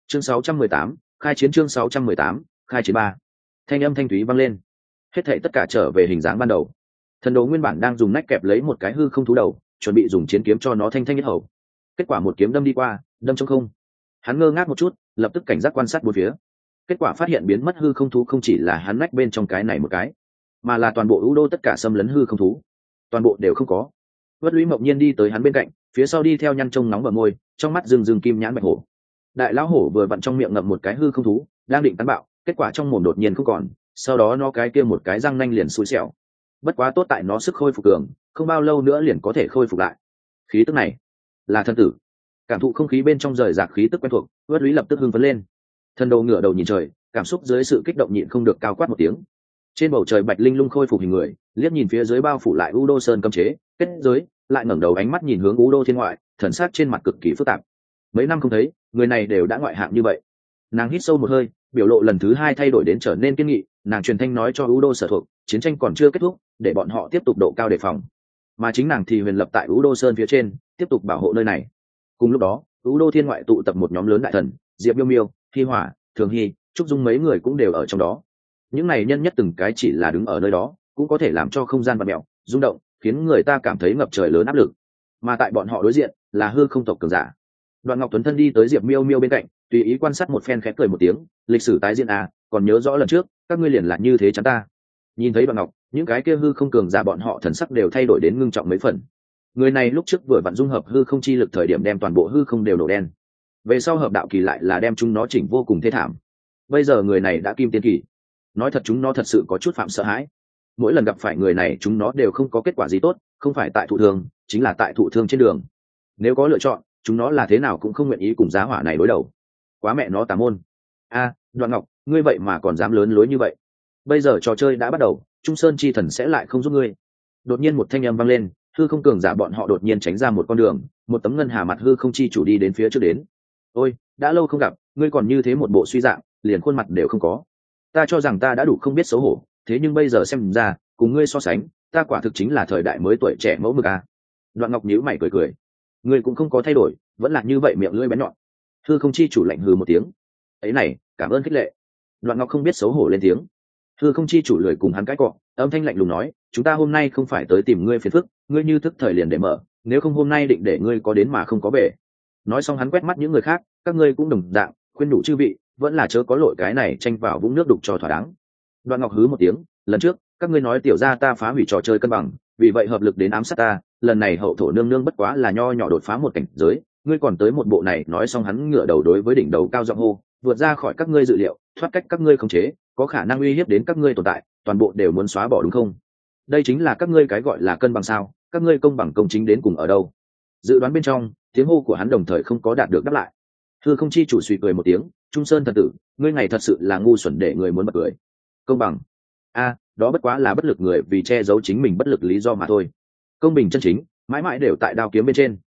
chương 618, khai chiến. Chương 618, khai chiến ba. Thanh âm thanh thúy vang lên, hết thảy tất cả trở về hình dáng ban đầu. Thần đồ nguyên bản đang dùng nách kẹp lấy một cái hư không thú đầu, chuẩn bị dùng chiến kiếm cho nó thanh thanh nhất hầu. Kết quả một kiếm đâm đi qua, đâm trong không. Hắn ngơ ngác một chút, lập tức cảnh giác quan sát bốn phía. Kết quả phát hiện biến mất hư không thú không chỉ là hắn nách bên trong cái này một cái, mà là toàn bộ ưu đô tất cả xâm lấn hư không thú, toàn bộ đều không có. Vất Lũy Mộng Nhiên đi tới hắn bên cạnh, phía sau đi theo nhăn trông nóng bờ môi, trong mắt rừng rừng kim nhãn bạch hổ. Đại lão hổ vừa vặn trong miệng ngậm một cái hư không thú, đang định tấn bạo, kết quả trong mồm đột nhiên không còn, sau đó nó cái kia một cái răng nanh liền xui xẻo. Bất quá tốt tại nó sức khôi phục cường, không bao lâu nữa liền có thể khôi phục lại. Khí tức này là thân tử. Cảm thụ không khí bên trong rời rạc khí tức quen thuộc, Vất Lũy lập tức hưng phấn lên. Thần đồ ngửa đầu nhìn trời, cảm xúc dưới sự kích động nhịn không được cao quát một tiếng. Trên bầu trời bạch linh lung khôi phục hình người, liếc nhìn phía dưới bao phủ lại u đô sơn cấm chế kết giới, lại ngẩng đầu ánh mắt nhìn hướng u đô thiên ngoại, thần sắc trên mặt cực kỳ phức tạp. Mấy năm không thấy, người này đều đã ngoại hạng như vậy. Nàng hít sâu một hơi, biểu lộ lần thứ hai thay đổi đến trở nên kiên nghị. Nàng truyền thanh nói cho u đô sở thuộc, chiến tranh còn chưa kết thúc, để bọn họ tiếp tục độ cao đề phòng, mà chính nàng thì huyền lập tại u đô sơn phía trên, tiếp tục bảo hộ nơi này. Cùng lúc đó, u đô thiên ngoại tụ tập một nhóm lớn đại thần, diệp miêu miêu, hi hỏa, thường hy, trúc dung mấy người cũng đều ở trong đó. Những này nhân nhất từng cái chỉ là đứng ở nơi đó, cũng có thể làm cho không gian vặn mèo, rung động, khiến người ta cảm thấy ngập trời lớn áp lực. Mà tại bọn họ đối diện là hư không tộc cường giả. Đoạn Ngọc Tuấn thân đi tới Diệp Miêu Miêu bên cạnh, tùy ý quan sát một phen, khẽ cười một tiếng, lịch sử tái diễn à, còn nhớ rõ lần trước các ngươi liền là như thế chắn ta. Nhìn thấy Đoạn Ngọc, những cái kia hư không cường giả bọn họ thần sắc đều thay đổi đến ngưng trọng mấy phần. Người này lúc trước vừa vặn dung hợp hư không chi lực thời điểm đem toàn bộ hư không đều nổ đen, về sau hợp đạo kỳ lại là đem chúng nó chỉnh vô cùng thê thảm. Bây giờ người này đã kim tiên kỳ, nói thật chúng nó thật sự có chút phạm sợ hãi. Mỗi lần gặp phải người này chúng nó đều không có kết quả gì tốt, không phải tại thụ thương chính là tại thụ thương trên đường. Nếu có lựa chọn, chúng nó là thế nào cũng không nguyện ý cùng giá hỏa này đối đầu. Quá mẹ nó tà môn. A, Đoạn Ngọc, ngươi vậy mà còn dám lớn lối như vậy. Bây giờ trò chơi đã bắt đầu, Trung Sơn chi thần sẽ lại không giúp ngươi. Đột nhiên một thanh âm vang lên, hư không cường giả bọn họ đột nhiên tránh ra một con đường, một tấm ngân hà mặt hư không chi chủ đi đến phía trước đến. Ôi, đã lâu không gặp, ngươi còn như thế một bộ suy dạng, liền khuôn mặt đều không có. Ta cho rằng ta đã đủ không biết xấu hổ, thế nhưng bây giờ xem ra, cùng ngươi so sánh, ta quả thực chính là thời đại mới tuổi trẻ mẫu mực a. Đoạn Ngọc nhíu mày cười cười, ngươi cũng không có thay đổi, vẫn là như vậy, miệng lưỡi bén nhọn. Hư không chi chủ lạnh hừ một tiếng, ấy này, cảm ơn khích lệ. Đoạn Ngọc không biết xấu hổ lên tiếng. Hư không chi chủ lười cùng hắn cãi cọ, âm thanh lạnh lùng nói, chúng ta hôm nay không phải tới tìm ngươi phiền phức, ngươi như thức thời liền để mở, nếu không hôm nay định để ngươi có đến mà không có về. Nói xong hắn quét mắt những người khác, các ngươi cũng đồng dạng, khuyên đủ chư vị, vẫn là chớ có lội cái này tranh vào vũng nước đục cho thỏa đáng. Đoạn Ngọc hứ một tiếng, lần trước các ngươi nói tiểu gia ta phá hủy trò chơi cân bằng, vì vậy hợp lực đến ám sát ta, lần này hậu thổ nương nương bất quá là nho nhỏ đột phá một cảnh giới, ngươi còn tới một bộ này. Nói xong hắn ngửa đầu đối với đỉnh đầu cao giọng hô, vượt ra khỏi các ngươi dự liệu, thoát cách các ngươi khống chế, có khả năng uy hiếp đến các ngươi tồn tại, toàn bộ đều muốn xóa bỏ đúng không? Đây chính là các ngươi cái gọi là cân bằng sao? Các ngươi công bằng công chính đến cùng ở đâu? Dự đoán bên trong, tiếng hô của hắn đồng thời không có đạt được đáp lại. Hư không chi chủ suy cười một tiếng, Trung Sơn thần tử, ngươi ngày thật sự là ngu xuẩn để người muốn bật cười. Công bằng? A, đó bất quá là bất lực người vì che giấu chính mình bất lực lý do mà thôi. Công bình chân chính, mãi mãi đều tại đao kiếm bên trên.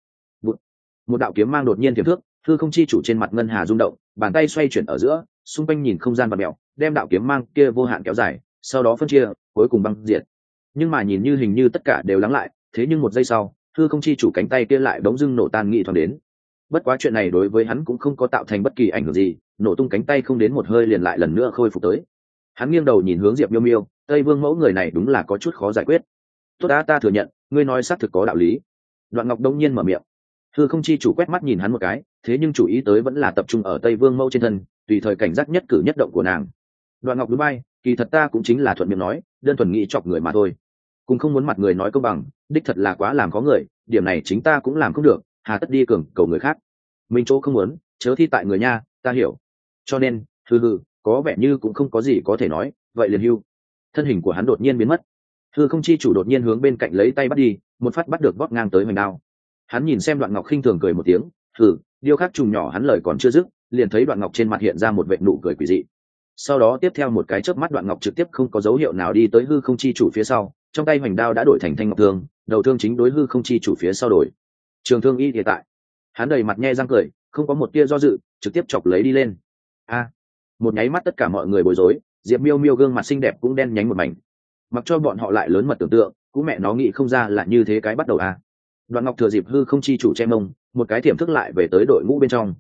Một đạo kiếm mang đột nhiên tiềm thước, hư không chi chủ trên mặt ngân hà rung động, bàn tay xoay chuyển ở giữa, xung quanh nhìn không gian vặn mèo, đem đạo kiếm mang kia vô hạn kéo dài, sau đó phân chia, cuối cùng băng diệt. Nhưng mà nhìn như hình như tất cả đều lắng lại, thế nhưng một giây sau, hư không chi chủ cánh tay kia lại bỗng dưng nổ tan nghị thoáng đến. Bất quá chuyện này đối với hắn cũng không có tạo thành bất kỳ ảnh hưởng gì, nổ tung cánh tay không đến một hơi liền lại lần nữa khôi phục tới. Hắn nghiêng đầu nhìn hướng Diệp Miêu Miêu, Tây Vương mẫu người này đúng là có chút khó giải quyết. Tốt đã, ta thừa nhận, ngươi nói xác thực có đạo lý. Đoạn Ngọc đông nhiên mở miệng. Hư không chi chủ quét mắt nhìn hắn một cái, thế nhưng chủ ý tới vẫn là tập trung ở Tây Vương mẫu trên thân, tùy thời cảnh giác nhất cử nhất động của nàng. Đoạn Ngọc núi bay, kỳ thật ta cũng chính là thuận miệng nói, đơn thuần nghĩ chọc người mà thôi, cũng không muốn mặt người nói công bằng, đích thật là quá làm khó người, điểm này chính ta cũng làm không được, hà tất đi cường cầu người khác. Mình chỗ không muốn, chớ thi tại người nha, ta hiểu. Cho nên, hư, có vẻ như cũng không có gì có thể nói, vậy liền hưu. Thân hình của hắn đột nhiên biến mất. Hư không chi chủ đột nhiên hướng bên cạnh lấy tay bắt đi, một phát bắt được vót ngang tới hoành đao. Hắn nhìn xem Đoạn Ngọc khinh thường cười một tiếng, điêu khắc trùng nhỏ. Hắn lời còn chưa dứt, liền thấy Đoạn Ngọc trên mặt hiện ra một vệt nụ cười quỷ dị. Sau đó tiếp theo một cái chớp mắt, Đoạn Ngọc trực tiếp không có dấu hiệu nào đi tới hư không chi chủ phía sau, trong tay hoành đao đã đổi thành thanh ngọc thương, đầu thương chính đối hư không chi chủ phía sau đổi. Trường thương y hiện tại, hắn đầy mặt nhe răng cười, không có một tia do dự, trực tiếp chọc lấy đi lên. Một nháy mắt tất cả mọi người bối rối, Diệp Miêu Miêu gương mặt xinh đẹp cũng đen nhánh một mảnh. Mặc cho bọn họ lại lớn mật tưởng tượng, cũng mẹ nó nghĩ không ra là như thế cái bắt đầu. Đoạn Ngọc thừa dịp hư không chi chủ che mông, một cái thiểm thức lại về tới đội ngũ bên trong.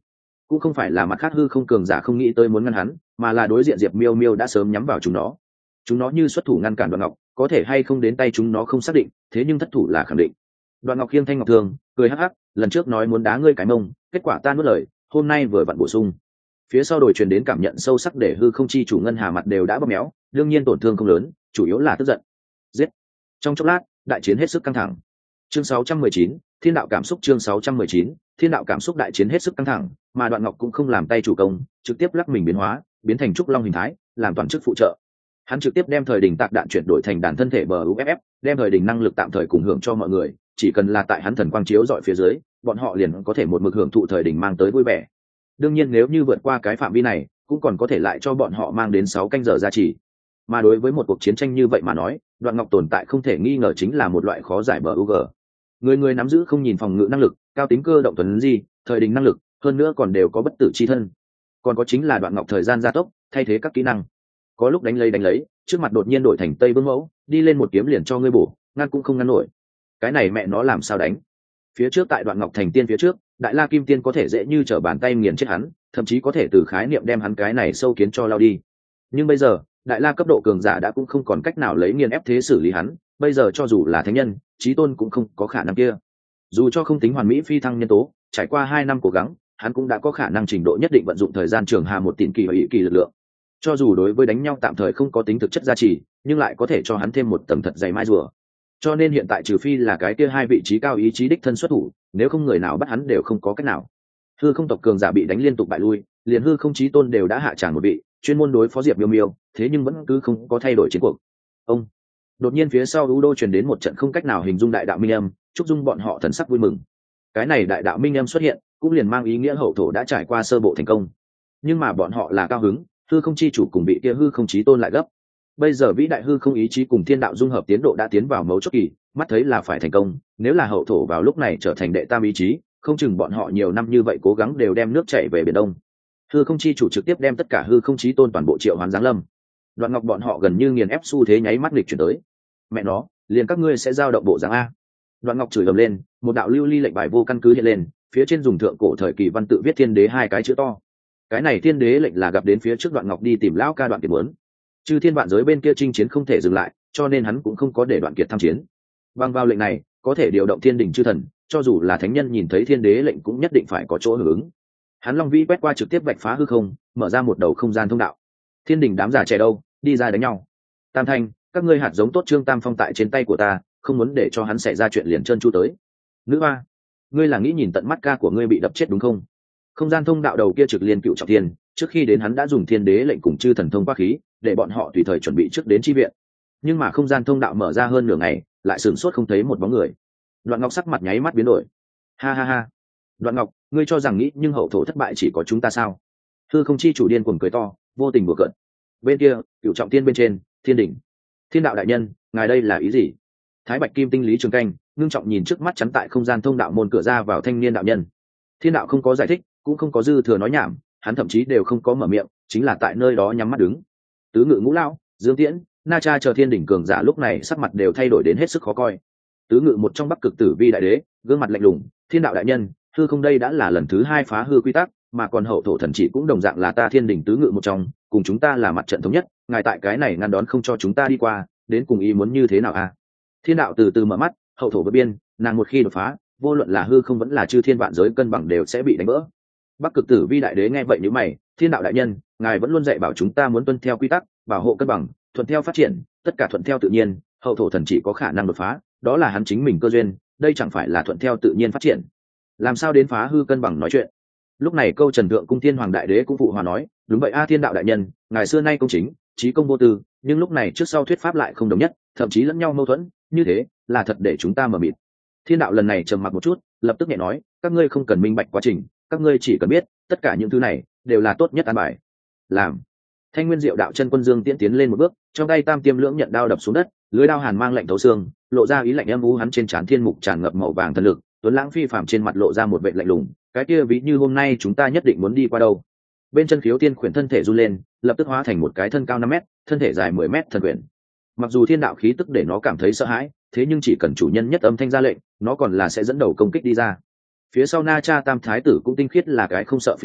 cũng không phải là mặt khác hư không cường giả không nghĩ tới muốn ngăn hắn, mà là đối diện Diệp Miêu Miêu đã sớm nhắm vào chúng nó như xuất thủ ngăn cản Đoạn Ngọc, có thể hay không đến tay chúng nó không xác định, thế nhưng thất thủ là khẳng định. Đoạn Ngọc khiêng thanh ngọc thường cười hắc hắc, lần trước nói muốn đá ngươi cái mông, kết quả ta nuốt lời, hôm nay vừa vặn bổ sung. Phía sau đồi truyền đến cảm nhận sâu sắc để hư không chi chủ ngân hà mặt đều đã bóp méo, đương nhiên tổn thương không lớn, chủ yếu là tức giận. Giết. Trong chốc lát, đại chiến hết sức căng thẳng. Chương 619, Thiên đạo cảm xúc. Chương 619, Thiên đạo cảm xúc. Đại chiến hết sức căng thẳng, mà Đoạn Ngọc cũng không làm tay chủ công, trực tiếp lắc mình biến hóa, biến thành trúc long hình thái, làm toàn chức phụ trợ. Hắn trực tiếp đem thời đình tạc đạn chuyển đổi thành đàn thân thể bờ UFF, đem thời đình năng lực tạm thời cùng hưởng cho mọi người, chỉ cần là tại hắn thần quang chiếu dọi phía dưới, bọn họ liền có thể một mực hưởng thụ thời đình mang tới vui vẻ. Đương nhiên nếu như vượt qua cái phạm vi này, cũng còn có thể lại cho bọn họ mang đến 6 canh giờ gia trì. Mà đối với một cuộc chiến tranh như vậy mà nói, Đoạn Ngọc tồn tại không thể nghi ngờ chính là một loại khó giải bờ UG. Người nắm giữ không nhìn phòng ngự năng lực, cao tính cơ động tuấn di, thời đình năng lực, hơn nữa còn đều có bất tử chi thân. Còn có chính là Đoạn Ngọc thời gian gia tốc, thay thế các kỹ năng. Có lúc đánh lấy, trước mặt đột nhiên đổi thành Tây Vương Mẫu, đi lên một kiếm liền cho ngươi bổ, ngăn cũng không ngăn nổi. Cái này mẹ nó làm sao đánh? Phía trước tại Đoạn Ngọc thành tiên phía trước, Đại La Kim Tiên có thể dễ như trở bàn tay nghiền chết hắn, thậm chí có thể từ khái niệm đem hắn cái này sâu kiến cho lao đi. Nhưng bây giờ, Đại La cấp độ cường giả đã cũng không còn cách nào lấy nghiền ép thế xử lý hắn, bây giờ cho dù là thánh nhân, chí tôn cũng không có khả năng kia. Dù cho không tính hoàn mỹ phi thăng nhân tố, trải qua 2 năm cố gắng, hắn cũng đã có khả năng trình độ nhất định vận dụng thời gian trường hà một tín kỳ và ý kỳ lực lượng. Cho dù đối với đánh nhau tạm thời không có tính thực chất gia trì, nhưng lại có thể cho hắn thêm một tầng thật dày mai rùa. Cho nên hiện tại trừ phi là cái kia 2 vị trí cao ý chí đích thân xuất thủ, nếu không người nào bắt hắn đều không có cách nào. Hư không tộc cường giả bị đánh liên tục bại lui, liền hư không chí tôn đều đã hạ tràng một vị, chuyên môn đối phó Diệp Miêu Miêu, thế nhưng vẫn cứ không có thay đổi chiến cuộc. Ông đột nhiên phía sau U Đô truyền đến một trận không cách nào hình dung đại đạo minh âm, chúc dung bọn họ thần sắc vui mừng. Cái này đại đạo minh âm xuất hiện, cũng liền mang ý nghĩa hậu thổ đã trải qua sơ bộ thành công. Nhưng mà bọn họ là cao hứng, hư không chi chủ cùng vị kia hư không chí tôn lại gấp. Bây giờ vĩ đại hư không ý chí cùng thiên đạo dung hợp tiến độ đã tiến vào mấu chốt kỳ, mắt thấy là phải thành công, nếu là hậu thổ vào lúc này trở thành đệ tam ý chí, không chừng bọn họ nhiều năm như vậy cố gắng đều đem nước chảy về biển đông. Hư không chi chủ trực tiếp đem tất cả hư không chí tôn toàn bộ triệu hoán giáng lâm. Đoạn Ngọc bọn họ gần như nghiền ép xu thế nháy mắt lịch chuyển tới. Mẹ nó, liền các ngươi sẽ giao động bộ dáng a. Đoạn Ngọc chửi ầm lên, một đạo lưu ly lệnh bài vô căn cứ hiện lên, phía trên dùng thượng cổ thời kỳ văn tự viết thiên đế 2 cái chữ to. Cái này thiên đế lệnh là gặp đến phía trước Đoạn Ngọc đi tìm lão ca Đoạn Kiệt muốn. Chư thiên vạn giới bên kia chinh chiến không thể dừng lại, cho nên hắn cũng không có để Đoạn Kiệt tham chiến. Bằng vào lệnh này, có thể điều động thiên đỉnh chư thần, cho dù là thánh nhân nhìn thấy thiên đế lệnh cũng nhất định phải có chỗ hưởng ứng. Hắn long vĩ quét qua trực tiếp vạch phá hư không, mở ra một đầu không gian thông đạo. Thiên đỉnh đám giả trẻ đâu, đi ra đánh nhau. Tam Thanh, các ngươi hạt giống tốt Trương Tam Phong tại trên tay của ta, không muốn để cho hắn xảy ra chuyện liền trơn tru tới. Nữ hoa, ngươi là nghĩ nhìn tận mắt ca của ngươi bị đập chết đúng không? Không gian thông đạo đầu kia trực liên cựu trọng thiên, trước khi đến hắn đã dùng thiên đế lệnh cùng chư thần thông qua khí, để bọn họ tùy thời chuẩn bị trước đến chi viện. Nhưng mà không gian thông đạo mở ra hơn nửa ngày, lại sửng sốt không thấy một bóng người. Đoạn Ngọc sắc mặt nháy mắt biến đổi. Ha ha ha, Đoạn Ngọc, ngươi cho rằng nghĩ nhưng hậu thổ thất bại chỉ có chúng ta sao? Hư không chi chủ điên cuồng cười to, vô tình đùa cợt. Bên kia, cựu trọng thiên bên trên, thiên đỉnh. Thiên đạo đại nhân, ngài đây là ý gì? Thái Bạch Kim tinh Lý Trường Canh ngưng trọng nhìn trước mắt chắn tại không gian thông đạo môn cửa ra vào thanh niên đạo nhân. Thiên đạo không có giải thích, cũng không có dư thừa nói nhảm, hắn thậm chí đều không có mở miệng, chính là tại nơi đó nhắm mắt đứng. Tứ Ngự Ngũ Lão, Dương Tiễn, Na Cha chờ thiên đỉnh cường giả lúc này sắc mặt đều thay đổi đến hết sức khó coi. Tứ Ngự một trong Bắc Cực Tử Vi đại đế, gương mặt lạnh lùng, thiên đạo đại nhân, hư không đây đã là lần thứ 2 phá hư quy tắc, mà còn hậu thổ thần chỉ cũng đồng dạng là ta thiên đỉnh tứ ngự một trong, cùng chúng ta là mặt trận thống nhất, ngài tại cái này ngăn đón không cho chúng ta đi qua, đến cùng ý muốn như thế nào a? Thiên đạo từ từ mở mắt, hậu thổ vượt biên, nàng một khi đột phá, vô luận là hư không vẫn là chư thiên vạn giới cân bằng đều sẽ bị đánh vỡ. Bắc Cực Tử Vi đại đế nghe vậy nhíu mày, thiên đạo đại nhân, ngài vẫn luôn dạy bảo chúng ta muốn tuân theo quy tắc, bảo hộ cân bằng, thuận theo phát triển, tất cả thuận theo tự nhiên, hậu thổ thần chỉ có khả năng đột phá, đó là hắn chính mình cơ duyên, đây chẳng phải là thuận theo tự nhiên phát triển. Làm sao đến phá hư cân bằng nói chuyện? Lúc này câu Trần Thượng Cung Thiên Hoàng đại đế cũng phụ hòa nói, đúng vậy a, thiên đạo đại nhân, ngài xưa nay công chính, trí công vô tư, nhưng lúc này trước sau thuyết pháp lại không đồng nhất, thậm chí lẫn nhau mâu thuẫn, như thế là thật để chúng ta mờ mịt. Thiên đạo lần này trầm mặc một chút, lập tức nhẹ nói, các ngươi không cần minh bạch quá trình, các ngươi chỉ cần biết, tất cả những thứ này đều là tốt nhất an bài. Làm. Thanh Nguyên Diệu đạo chân quân Dương Tiễn tiến lên một bước, trong tay tam tiêm lưỡng nhận đao đập xuống đất, lưới đao hàn mang lạnh thấu xương, lộ ra ý lạnh âm u, hắn trên trán thiên mục tràn ngập màu vàng thần lực, tuấn lãng phi phàm trên mặt lộ ra một vẻ lạnh lùng, cái kia ví như hôm nay chúng ta nhất định muốn đi qua đâu. Bên chân Khiếu Tiên khuyển thân thể run lên, lập tức hóa thành một cái thân cao 5 mét, thân thể dài 10 mét thần quyển. Mặc dù thiên đạo khí tức để nó cảm thấy sợ hãi, thế nhưng chỉ cần chủ nhân nhất âm thanh ra lệnh, nó còn là sẽ dẫn đầu công kích đi ra. Phía sau Na Cha Tam thái tử cũng tinh khiết là cái không sợ phiền phức,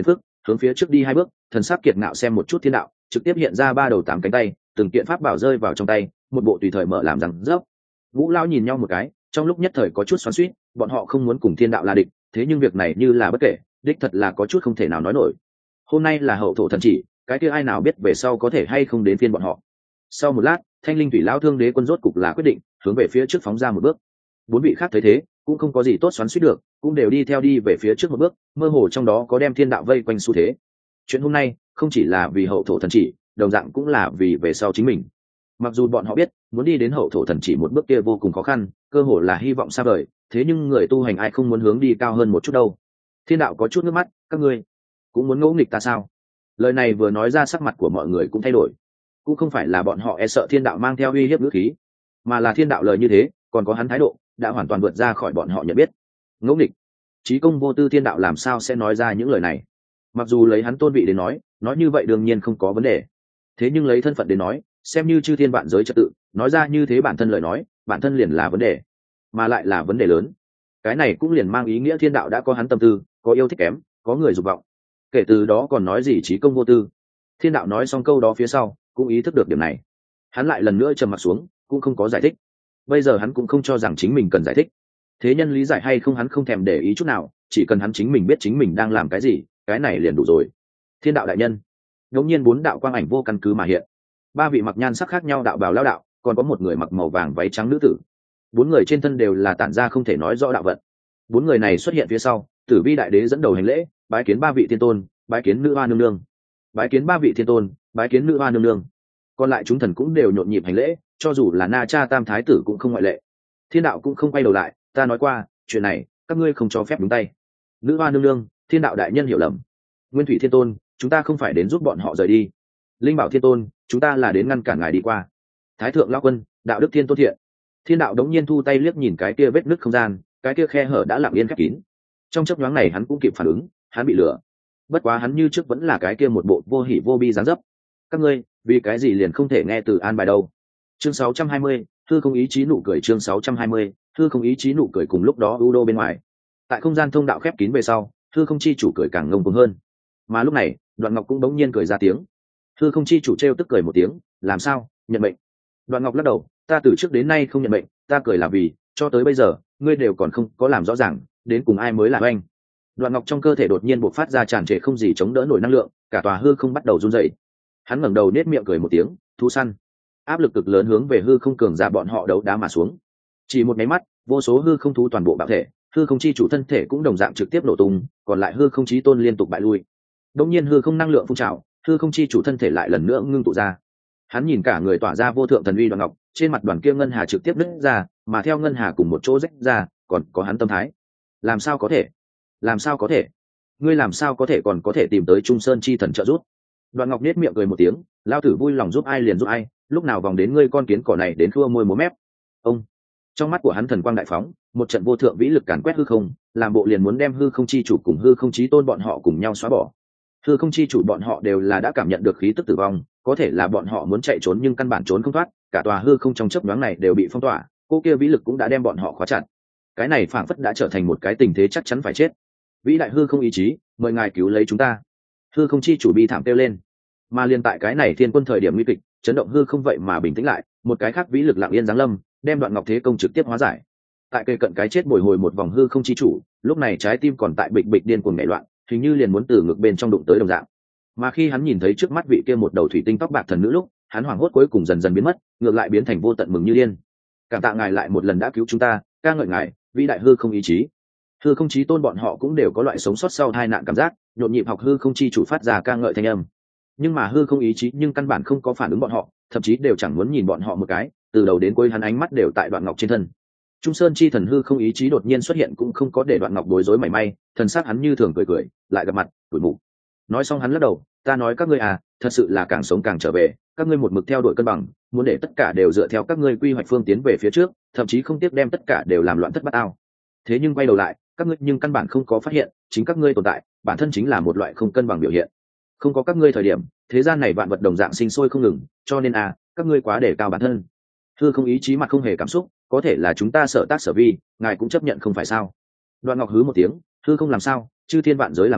hướng phía trước đi 2 bước, thần sắc kiệt ngạo xem một chút thiên đạo, trực tiếp hiện ra 3 đầu 8 cánh tay, từng kiện pháp bảo rơi vào trong tay, một bộ tùy thời mở làm rằng rớp. Vũ Lão nhìn nhau một cái, trong lúc nhất thời có chút xoắn xuýt, bọn họ không muốn cùng thiên đạo là địch, thế nhưng việc này như là bất kể, đích thật là có chút không thể nào nói nổi. Hôm nay là hậu thổ thần chỉ, cái kia ai nào biết về sau có thể hay không đến phiên bọn họ. Sau một lát, Thanh Linh Thủy Lão Thương Đế quân rốt cục là quyết định, hướng về phía trước phóng ra một bước. 4 vị khác thấy thế, cũng không có gì tốt xoắn xuýt được, cũng đều đi theo đi về phía trước một bước, mơ hồ trong đó có đem thiên đạo vây quanh xu thế. Chuyện hôm nay không chỉ là vì hậu thổ thần chỉ, đồng dạng cũng là vì về sau chính mình. Mặc dù bọn họ biết muốn đi đến hậu thổ thần chỉ một bước kia vô cùng khó khăn, cơ hồ là hy vọng xa vời, thế nhưng người tu hành ai không muốn hướng đi cao hơn một chút đâu. Thiên đạo có chút nước mắt, các ngươi cũng muốn ngỗ nghịch ta sao? Lời này vừa nói ra, sắc mặt của mọi người cũng thay đổi. Cũng không phải là bọn họ e sợ thiên đạo mang theo uy hiếp ngữ khí, mà là thiên đạo lời như thế, còn có hắn thái độ đã hoàn toàn vượt ra khỏi bọn họ nhận biết. Ngỗ nghịch, chí công vô tư, thiên đạo làm sao sẽ nói ra những lời này? Mặc dù lấy hắn tôn vị đến nói như vậy đương nhiên không có vấn đề, thế nhưng lấy thân phận đến nói, xem như chư thiên vạn giới trật tự, nói ra như thế bản thân lời nói, bản thân liền là vấn đề, mà lại là vấn đề lớn. Cái này cũng liền mang ý nghĩa thiên đạo đã có hắn tâm tư, có yêu thích kém, có người dục vọng. Kể từ đó còn nói gì chí công vô tư? Thiên đạo nói xong câu đó phía sau, cũng ý thức được điểm này, hắn lại lần nữa trầm mặt xuống, cũng không có giải thích. Bây giờ hắn cũng không cho rằng chính mình cần giải thích, thế nhân lý giải hay không hắn không thèm để ý chút nào, chỉ cần hắn chính mình biết chính mình đang làm cái gì, cái này liền đủ rồi. Thiên đạo đại nhân. Ngẫu nhiên 4 đạo quang ảnh vô căn cứ mà hiện. 3 vị mặc nhan sắc khác nhau đạo bào lao đạo, còn có một người mặc màu vàng váy trắng nữ tử. 4 người trên thân đều là tản ra không thể nói rõ đạo vận. 4 người này xuất hiện phía sau, Tử Vi đại đế dẫn đầu hành lễ, bái kiến 3 vị thiên tôn, bái kiến nữ hoa nương nương. Bái kiến 3 vị thiên tôn, bái kiến nữ hoa nương nương. Còn lại chúng thần cũng đều nhộn nhịp hành lễ, cho dù là Na Cha Tam thái tử cũng không ngoại lệ. Thiên đạo cũng không quay đầu lại, ta nói qua, chuyện này các ngươi không cho phép đúng tay. Nữ hoa nương nương, thiên đạo đại nhân hiểu lầm. Nguyên Thủy thiên tôn, chúng ta không phải đến giúp bọn họ rời đi. Linh Bảo thiên tôn, chúng ta là đến ngăn cản ngài đi qua. Thái thượng lão quân, đạo đức thiên tôn thiện. Thiên đạo đống nhiên thu tay liếc nhìn cái kia vết nứt không gian, cái kia khe hở đã lặng yên khép kín. Trong chớp nhoáng này hắn cũng kịp phản ứng, hắn bị lừa. Bất quá hắn như trước vẫn là cái kia một bộ vô hỉ vô bi dáng dấp. Các ngươi, vì cái gì liền không thể nghe từ an bài đâu? Chương 620, hư không ý chí nụ cười. Chương 620, hư không ý chí nụ cười. Cùng lúc đó Udo bên ngoài, tại không gian thông đạo khép kín về sau, hư không chi chủ cười càng ngông cuồng hơn. Mà lúc này, Đoạn Ngọc cũng đống nhiên cười ra tiếng. Hư không chi chủ trêu tức cười một tiếng, làm sao, nhận mệnh? Đoạn Ngọc lắc đầu, ta từ trước đến nay không nhận mệnh, ta cười là vì cho tới bây giờ ngươi đều còn không có làm rõ ràng đến cùng ai mới là oanh. Đoạn Ngọc trong cơ thể đột nhiên bộc phát ra tràn trề không gì chống đỡ nổi năng lượng, cả tòa hư không bắt đầu run rẩy. Hắn ngẩng đầu nết miệng cười một tiếng, thú săn. Áp lực cực lớn hướng về hư không cường giả bọn họ đấu đá mà xuống. Chỉ một máy mắt, vô số hư không thú toàn bộ bạo thể, hư không chi chủ thân thể cũng đồng dạng trực tiếp nổ tung, còn lại hư không chí tôn liên tục bại lui. Đột nhiên hư không năng lượng phun trào, hư không chi chủ thân thể lại lần nữa ngưng tụ ra. Hắn nhìn cả người tỏa ra vô thượng thần uy Đoạn Ngọc, trên mặt đoàn kia ngân hà trực tiếp nứt ra, mà theo ngân hà cùng một chỗ rách ra, còn có hắn tâm thái. Làm sao có thể? Làm sao có thể? Ngươi làm sao có thể còn có thể tìm tới Trung Sơn chi thần trợ giúp? Đoạn Ngọc nết miệng cười một tiếng, lao tử vui lòng giúp ai liền giúp ai, lúc nào vòng đến ngươi con kiến cỏ này đến thua môi múa mép. Ông. Trong mắt của hắn thần quang đại phóng, một trận vô thượng vĩ lực càn quét hư không, làm bộ liền muốn đem hư không chi chủ cùng hư không chí tôn bọn họ cùng nhau xóa bỏ. Hư không chi chủ bọn họ đều là đã cảm nhận được khí tức tử vong, có thể là bọn họ muốn chạy trốn nhưng căn bản trốn không thoát, cả tòa hư không trong chớp nhoáng này đều bị phong tỏa, cô kia vĩ lực cũng đã đem bọn họ khóa chặt. Cái này phảng phất đã trở thành một cái tình thế chắc chắn phải chết. Vĩ đại hư không ý chí, mời ngài cứu lấy chúng ta. Hư không chi chủ bi thảm kêu lên. Mà liên tại cái này thiên quân thời điểm nguy kịch, chấn động hư không vậy mà bình tĩnh lại, một cái khác vĩ lực lặng yên giáng lâm, đem Đoạn Ngọc thế công trực tiếp hóa giải. Tại cây cận cái chết bồi hồi một vòng hư không chi chủ, lúc này trái tim còn tại bịch bịch điên cuồng nhảy loạn, hình như liền muốn từ ngực bên trong đụng tới đồng dạng. Mà khi hắn nhìn thấy trước mắt vị kia một đầu thủy tinh tóc bạc thần nữ lúc, hắn hoảng hốt cuối cùng dần dần biến mất, ngược lại biến thành vô tận mừng như điên. Cảm tạ ngài lại một lần đã cứu chúng ta, ca ngợi ngài, vĩ đại hư không ý chí. Hư không chí tôn bọn họ cũng đều có loại sống sót sau tai nạn cảm giác, nhộn nhịp học hư không chi chủ phát ra ca ngợi thanh âm. Nhưng mà hư không ý chí nhưng căn bản không có phản ứng bọn họ, thậm chí đều chẳng muốn nhìn bọn họ một cái, từ đầu đến cuối hắn ánh mắt đều tại Đoạn Ngọc trên thân. Trung Sơn chi thần hư không ý chí đột nhiên xuất hiện cũng không có để Đoạn Ngọc bối rối mảy may, thần sắc hắn như thường cười cười, lại gặp mặt, tủi mụ. Nói xong hắn lắc đầu, ta nói các ngươi à, thật sự là càng sống càng trở về, các ngươi một mực theo đuổi cân bằng, muốn để tất cả đều dựa theo các ngươi quy hoạch phương tiến về phía trước, thậm chí không tiếc đem tất cả đều làm loạn thất bát ao. Thế nhưng quay đầu lại, các ngươi nhưng căn bản không có phát hiện, chính các ngươi tồn tại, bản thân chính là một loại không cân bằng biểu hiện. Không có các ngươi thời điểm, thế gian này vạn vật đồng dạng sinh sôi không ngừng, cho nên à, các ngươi quá đề cao bản thân. Hư không ý chí mặt không hề cảm xúc, có thể là chúng ta sở tác sở vi, ngài cũng chấp nhận không phải sao? Đoạn Ngọc hứ một tiếng, hư không làm sao, chư thiên vạn giới làm sao,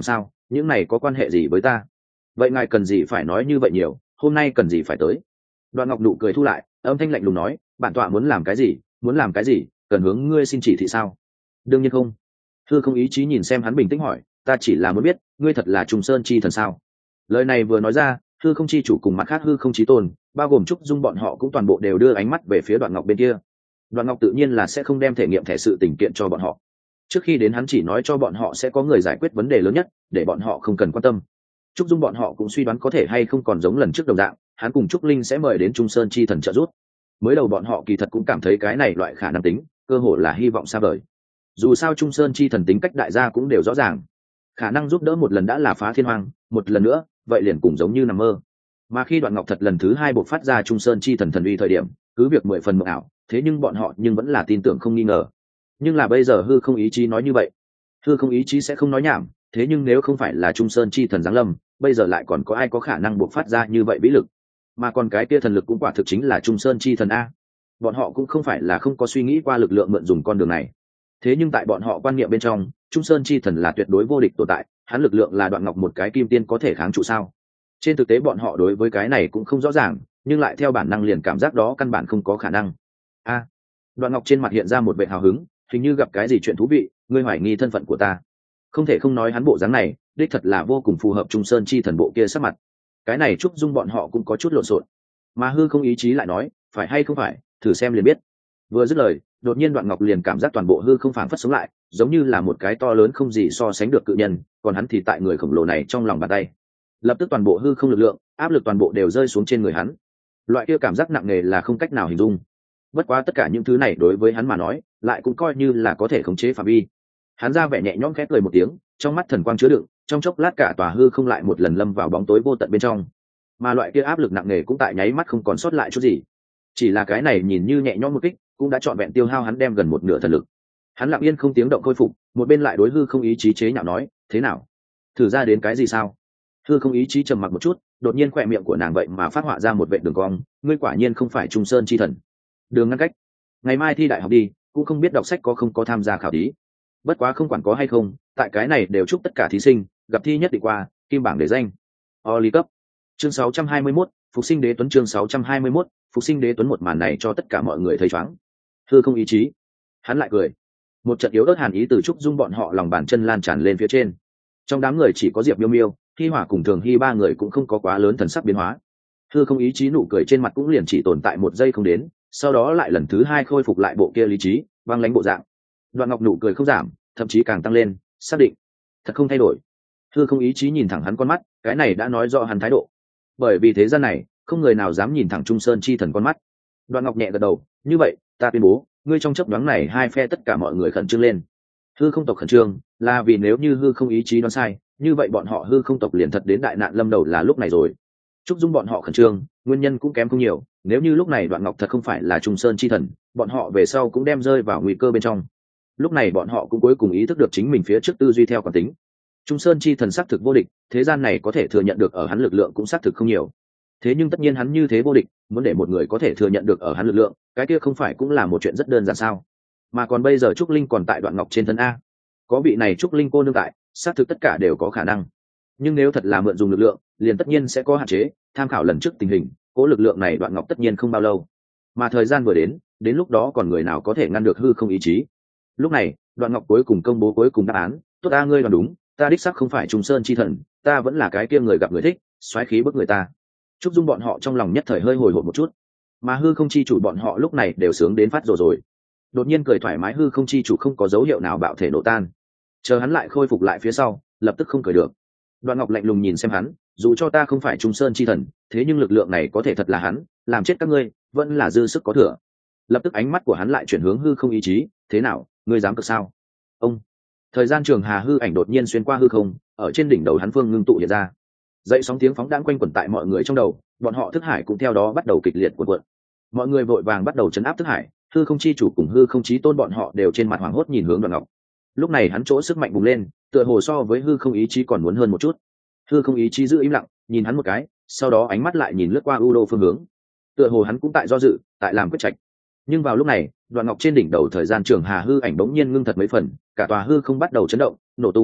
những này có quan hệ gì với ta? Vậy ngài cần gì phải nói như vậy nhiều, hôm nay cần gì phải tới? Đoạn Ngọc nụ cười thu lại, âm thanh lạnh lùng nói, bản tọa muốn làm cái gì, muốn làm cái gì, cần hướng ngươi xin chỉ thị sao? Đương nhiên không. Hư không ý chí nhìn xem hắn bình tĩnh hỏi, ta chỉ là muốn biết, ngươi thật là Trùng Sơn chi thần sao? Lời này vừa nói ra, hư không chi chủ cùng mặt khác hư không chí tôn, bao gồm trúc dung bọn họ cũng toàn bộ đều đưa ánh mắt về phía Đoạn Ngọc bên kia. Đoạn Ngọc tự nhiên là sẽ không đem thể nghiệm thẻ sự tình kiện cho bọn họ. Trước khi đến hắn chỉ nói cho bọn họ sẽ có người giải quyết vấn đề lớn nhất, để bọn họ không cần quan tâm. Trúc dung bọn họ cũng suy đoán có thể hay không còn giống lần trước đồng dạng, hắn cùng Trúc Linh sẽ mời đến Trung Sơn chi thần trợ giúp. Mới đầu bọn họ kỳ thật cũng cảm thấy cái này loại khả năng tính, cơ hội là hy vọng xa vời. Dù sao Trung Sơn chi thần tính cách đại gia cũng đều rõ ràng, khả năng giúp đỡ một lần đã là phá thiên hoang, một lần nữa vậy liền cũng giống như nằm mơ. Mà khi Đoạn Ngọc thật lần thứ hai bộc phát ra Trung Sơn chi thần thần uy thời điểm, cứ việc 10 phần mộng ảo, thế nhưng bọn họ nhưng vẫn là tin tưởng không nghi ngờ. Nhưng là bây giờ hư không ý chí nói như vậy, hư không ý chí sẽ không nói nhảm, thế nhưng nếu không phải là Trung Sơn chi thần giáng lâm, bây giờ lại còn có ai có khả năng bộc phát ra như vậy vĩ lực? Mà còn cái kia thần lực cũng quả thực chính là Trung Sơn chi thần a. Bọn họ cũng không phải là không có suy nghĩ qua lực lượng mượn dùng con đường này. Thế nhưng tại bọn họ quan niệm bên trong, Trung Sơn chi thần là tuyệt đối vô địch tồn tại, hắn lực lượng là Đoạn Ngọc một cái kim tiên có thể kháng trụ sao? Trên thực tế bọn họ đối với cái này cũng không rõ ràng, nhưng lại theo bản năng liền cảm giác đó căn bản không có khả năng. A. Đoạn Ngọc trên mặt hiện ra một vẻ hào hứng, hình như gặp cái gì chuyện thú vị, ngươi hoài nghi thân phận của ta. Không thể không nói hắn bộ dáng này, đích thật là vô cùng phù hợp Trung Sơn chi thần bộ kia sắc mặt. Cái này Trúc Dung bọn họ cũng có chút lộn xộn. Mà hư không ý chí lại nói, phải hay không phải, thử xem liền biết. Vừa dứt lời, đột nhiên Đoạn Ngọc liền cảm giác toàn bộ hư không phảng phất sống lại, giống như là một cái to lớn không gì so sánh được cự nhân, còn hắn thì tại người khổng lồ này trong lòng bàn tay. Lập tức toàn bộ hư không lực lượng, áp lực toàn bộ đều rơi xuống trên người hắn. Loại kia cảm giác nặng nề là không cách nào hình dung. Bất quá tất cả những thứ này đối với hắn mà nói, lại cũng coi như là có thể khống chế phạm vi. Hắn ra vẻ nhẹ nhõm khẽ cười một tiếng, trong mắt thần quang chứa đựng, trong chốc lát cả tòa hư không lại một lần lâm vào bóng tối vô tận bên trong. Mà loại kia áp lực nặng nề cũng tại nháy mắt không còn sót lại chút gì. Chỉ là cái này nhìn như nhẹ nhõm một kích, cũng đã trọn vẹn tiêu hao hắn đem gần một nửa thần lực. Hắn lặng yên không tiếng động khôi phục, một bên lại đối hư không ý chí chế nhạo nói, thế nào, thử ra đến cái gì sao? Hư không ý chí trầm mặc một chút, đột nhiên khỏe miệng của nàng vậy mà phát họa ra một vệ đường cong, ngươi quả nhiên không phải Trung Sơn chi thần. Đường ngăn cách, ngày mai thi đại học đi, cũng không biết đọc sách có không có tham gia khảo thí. Bất quá không quản có hay không, tại cái này đều chúc tất cả thí sinh gặp thi nhất định qua, kim bảng để danh. Oli cấp. Chương 621, Phục Sinh Đế Tuấn chương 621, Phục Sinh Đế Tuấn một màn này cho tất cả mọi người thấy choáng. Hư không ý chí, hắn lại cười. Một trận yếu ớt hàn ý từ trúc dung bọn họ lòng bàn chân lan tràn lên phía trên. Trong đám người chỉ có Diệp Miêu Miêu, Hi Hỏa cùng Thường Hi ba người cũng không có quá lớn thần sắc biến hóa. Hư không ý chí nụ cười trên mặt cũng liền chỉ tồn tại một giây không đến, sau đó lại lần thứ hai khôi phục lại bộ kia lý trí, băng lãnh bộ dạng. Đoạn Ngọc nụ cười không giảm, thậm chí càng tăng lên, xác định thật không thay đổi. Hư không ý chí nhìn thẳng hắn con mắt, cái này đã nói rõ hắn thái độ. Bởi vì thế gian này không người nào dám nhìn thẳng Trung Sơn chi thần con mắt. Đoạn Ngọc nhẹ gật đầu, như vậy ta tuyên bố, ngươi trong chấp đoán này hai phe tất cả mọi người khẩn trương lên. Hư không tộc khẩn trương là vì nếu như hư không ý chí đoán sai, như vậy bọn họ hư không tộc liền thật đến đại nạn lâm đầu là lúc này rồi. Trúc Dung bọn họ khẩn trương, nguyên nhân cũng kém không nhiều, nếu như lúc này Đoạn Ngọc thật không phải là Trung Sơn chi thần, bọn họ về sau cũng đem rơi vào nguy cơ bên trong. Lúc này bọn họ cũng cuối cùng ý thức được chính mình phía trước tư duy theo quán tính. Trung Sơn chi thần xác thực vô địch, thế gian này có thể thừa nhận được ở hắn lực lượng cũng xác thực không nhiều. Thế nhưng tất nhiên hắn như thế vô địch, muốn để một người có thể thừa nhận được ở hắn lực lượng, cái kia không phải cũng là một chuyện rất đơn giản sao? Mà còn bây giờ Trúc Linh còn tại Đoạn Ngọc trên thân a, có vị này Trúc Linh cô nương tại, xác thực tất cả đều có khả năng. Nhưng nếu thật là mượn dùng lực lượng, liền tất nhiên sẽ có hạn chế. Tham khảo lần trước tình hình, cố lực lượng này Đoạn Ngọc tất nhiên không bao lâu. Mà thời gian vừa đến lúc đó còn người nào có thể ngăn được hư không ý chí? Lúc này, Đoạn Ngọc cuối cùng công bố cuối cùng đáp án, tốt a, ngươi đoán đúng, ta đích xác không phải Trung Sơn chi thần, ta vẫn là cái kia người gặp người thích, xoáy khí bức người ta. Trúc Dung bọn họ trong lòng nhất thời hơi hồi hộp một chút, mà hư không chi chủ bọn họ lúc này đều sướng đến phát rồi. Đột nhiên cười thoải mái hư không chi chủ không có dấu hiệu nào bạo thể nổ tan, chờ hắn lại khôi phục lại phía sau, lập tức không cười được. Đoạn Ngọc lạnh lùng nhìn xem hắn, dù cho ta không phải Trung Sơn chi thần, thế nhưng lực lượng này có thể thật là hắn, làm chết các ngươi vẫn là dư sức có thừa. Lập tức ánh mắt của hắn lại chuyển hướng hư không ý chí, thế nào, ngươi dám cực sao? Ông. Thời gian trường hà hư ảnh đột nhiên xuyên qua hư không, ở trên đỉnh đầu hắn phương ngưng tụ hiện ra. Dậy sóng tiếng phóng đãng quanh quẩn tại mọi người trong đầu, bọn họ thức hải cũng theo đó bắt đầu kịch liệt cuộn cuộn. Mọi người vội vàng bắt đầu chấn áp thức hải, hư không chi chủ cùng hư không chí tôn bọn họ đều trên mặt hoảng hốt nhìn hướng Đoạn Ngọc. Lúc này hắn chỗ sức mạnh bùng lên, tựa hồ so với hư không ý chí còn muốn hơn một chút. Hư không ý chí giữ im lặng, nhìn hắn một cái, sau đó ánh mắt lại nhìn lướt qua U Đô phương hướng. Tựa hồ hắn cũng tại do dự, tại làm quyết trạch. Nhưng vào lúc này, Đoạn Ngọc trên đỉnh đầu thời gian trường hà hư ảnh bỗng nhiên ngưng thật mấy phần, cả tòa hư không bắt đầu chấn động, nổ tung,